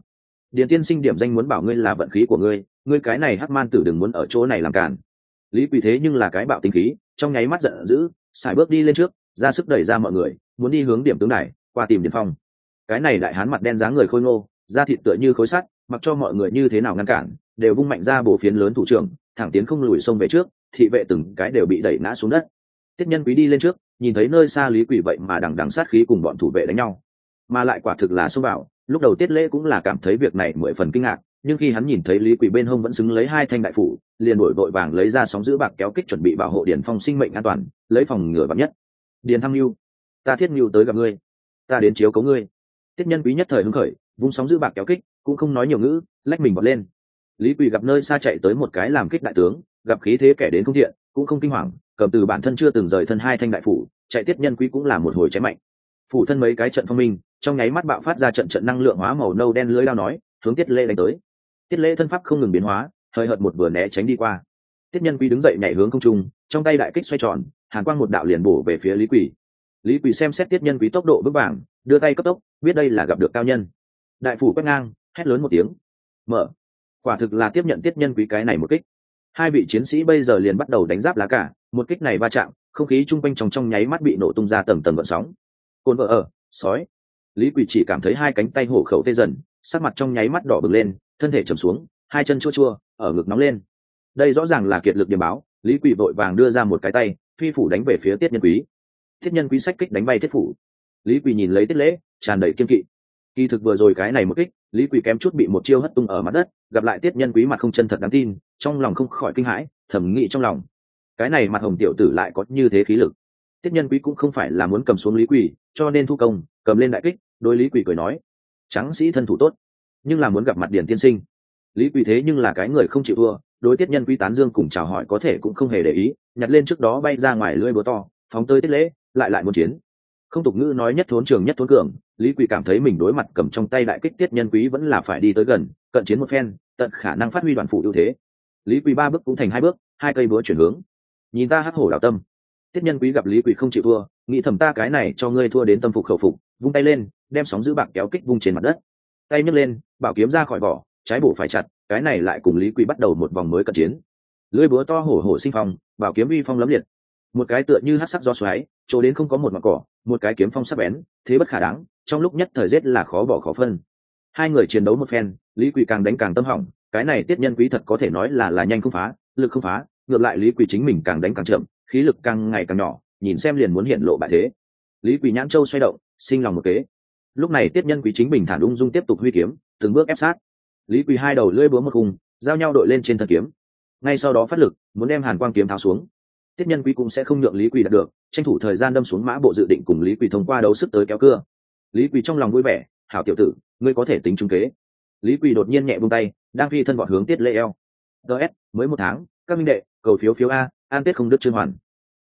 Điền tiên sinh điểm danh muốn bảo ngươi là vận khí của ngươi, ngươi cái này hắc man tử đừng muốn ở chỗ này làm cản. Lý Quỳ thế nhưng là cái bạo tính khí, trong nháy mắt giận dữ, xài bước đi lên trước, ra sức đẩy ra mọi người, muốn đi hướng điểm tướng đài, qua tìm Điền Phong. Cái này đại hán mặt đen dáng người khôi ngô, da thịt tựa như khối sắt, mặc cho mọi người như thế nào ngăn cản, đều vung mạnh ra bổ phiến lớn thủ trưởng, thẳng tiến không lùi xông về trước, thị vệ từng cái đều bị đẩy ngã xuống đất. Tiết Nhân Quý đi lên trước, nhìn thấy nơi xa Lý Quỳ vậy mà đằng đằng sát khí cùng bọn thủ vệ đánh nhau, mà lại quả thực là xông vào. Lúc đầu Tiết Lễ cũng là cảm thấy việc này mười phần kinh ngạc, nhưng khi hắn nhìn thấy Lý Quỳ bên hông vẫn xứng lấy hai thanh đại phủ, liền đổi vội vàng lấy ra sóng giữ bạc kéo kích chuẩn bị bảo hộ Điền Phong sinh mệnh an toàn, lấy phòng ngừa vạn nhất. Điền Thăng Nưu, ta Thiết Nưu tới gặp ngươi, ta đến chiếu cố ngươi. Tiết Nhân Quý nhất thời hứng khởi, vung sóng giữ bạc kéo kích, cũng không nói nhiều ngữ, lách mình vọt lên. Lý Quỳ gặp nơi xa chạy tới một cái làm kích đại tướng, gặp khí thế kẻ đến không thiện, cũng không kinh hoàng, cầm từ bản thân chưa từng rời thân hai thanh đại phủ, chạy Tiết Nhân Quý cũng là một hồi chém mạnh. Phủ thân mấy cái trận phong minh, trong nháy mắt bạo phát ra trận trận năng lượng hóa màu nâu đen lưới đao nói, hướng Tiết Lễ đánh tới. Tiết Lễ thân pháp không ngừng biến hóa, hơi hợt một vừa né tránh đi qua. Tiết Nhân Quý đứng dậy nhảy hướng không trung, trong tay đại kích xoay tròn, hàn quang một đạo liền bổ về phía Lý Quỳ. Lý Quỳ xem xét Tiết Nhân Quý tốc độ vững vàng, đưa tay cấp tốc, biết đây là gặp được cao nhân. Đại phủ quét ngang, hét lớn một tiếng, mở. Quả thực là tiếp nhận Tiết Nhân Quý cái này một kích. Hai vị chiến sĩ bây giờ liền bắt đầu đánh giáp lá cả, một kích này va chạm, không khí trung quanh trong trong nháy mắt bị nổ tung ra tầng tầng gợn sóng. Côn vợ ở, sói. Lý Quỳ chỉ cảm thấy hai cánh tay hổ khẩu tê dần, sắc mặt trong nháy mắt đỏ bừng lên, thân thể trầm xuống, hai chân chua chua, ở ngực nóng lên. Đây rõ ràng là kiệt lực điểm báo. Lý Quỳ vội vàng đưa ra một cái tay, phi phủ đánh về phía Tiết Nhân Quý. Tiết Nhân Quý sách kích đánh bay thiết phủ. Lý Quỳ nhìn lấy Tiết Lễ, tràn đầy kiên kỵ. Kỳ thực vừa rồi cái này một kích, Lý Quỳ kém chút bị một chiêu hất tung ở mặt đất, gặp lại Tiết Nhân Quý mặt không chân thật đáng tin, trong lòng không khỏi kinh hãi, thầm nghĩ trong lòng, cái này mặt hồng tiểu tử lại có như thế khí lực. Tiết Nhân Quý cũng không phải là muốn cầm xuống Lý Quỳ, cho nên thu công, cầm lên đại kích, đối Lý Quỳ cười nói, tráng sĩ thân thủ tốt, nhưng là muốn gặp mặt Điền tiên sinh. Lý Quỳ thế nhưng là cái người không chịu thua, đối Tiết Nhân Quý tán dương cùng chào hỏi có thể cũng không hề để ý, nhặt lên trước đó bay ra ngoài lưỡi búa to, phóng tới Tiết Lễ, lại lại muốn chiến. Không tục ngữ nói nhất thốn trường nhất thốn cường, Lý Quỳ cảm thấy mình đối mặt cầm trong tay đại kích Tiết Nhân Quý vẫn là phải đi tới gần, cận chiến một phen, tận khả năng phát huy đoàn phủ ưu thế. Lý Quỳ ba bước cũng thành hai bước, hai cây búa chuyển hướng. Nhìn ta hắc hổ đào tâm. Tiết Nhân Quý gặp Lý Quỳ không chịu thua, nghĩ thầm ta cái này cho ngươi thua đến tâm phục khẩu phục, vung tay lên, đem sóng giữ bạc kéo kích vung trên mặt đất. Tay nhấc lên, bảo kiếm ra khỏi vỏ, trái bổ phải chặt, cái này lại cùng Lý Quỳ bắt đầu một vòng mới cận chiến. Lưỡi búa to hổ hổ sinh phong, bảo kiếm uy phong lấm liệt. Một cái tựa như hắc sắc gió xoáy, chỗ đến không có một ngọn cỏ, một cái kiếm phong sắc bén, thế bất khả đắng, trong lúc nhất thời giết là khó bỏ khó phân. Hai người chiến đấu một phen, Lý Quỳ càng đánh càng tâm hỏng, cái này Tiết Nhân Quý thật có thể nói là là nhanh không phá, lực không phá, ngược lại Lý Quỳ chính mình càng đánh càng chậm, khí lực càng ngày càng nhỏ, nhìn xem liền muốn hiện lộ bại thế. Lý Quỳ nhãn châu xoay động, sinh lòng một kế. Lúc này Tiết Nhân Quý chính bình thản ung dung tiếp tục huy kiếm, từng bước ép sát. Lý Quỳ hai đầu lưỡi búa một khung, giao nhau đội lên trên thân kiếm. Ngay sau đó phát lực, muốn đem Hàn Quang kiếm tháo xuống. Tiết Nhân Quý cũng sẽ không nhượng Lý Quỳ đạt được, tranh thủ thời gian đâm xuống mã bộ dự định cùng Lý Quỳ thông qua đấu sức tới kéo cưa. Lý Quỳ trong lòng vui vẻ, hảo tiểu tử, ngươi có thể tính trung kế. Lý Quỳ đột nhiên nhẹ buông tay, đang phi thân vọt hướng Tiết Lễ eo. ds mới một tháng, các minh đệ, cầu phiếu phiếu a, an tết không đứt chương hoàn.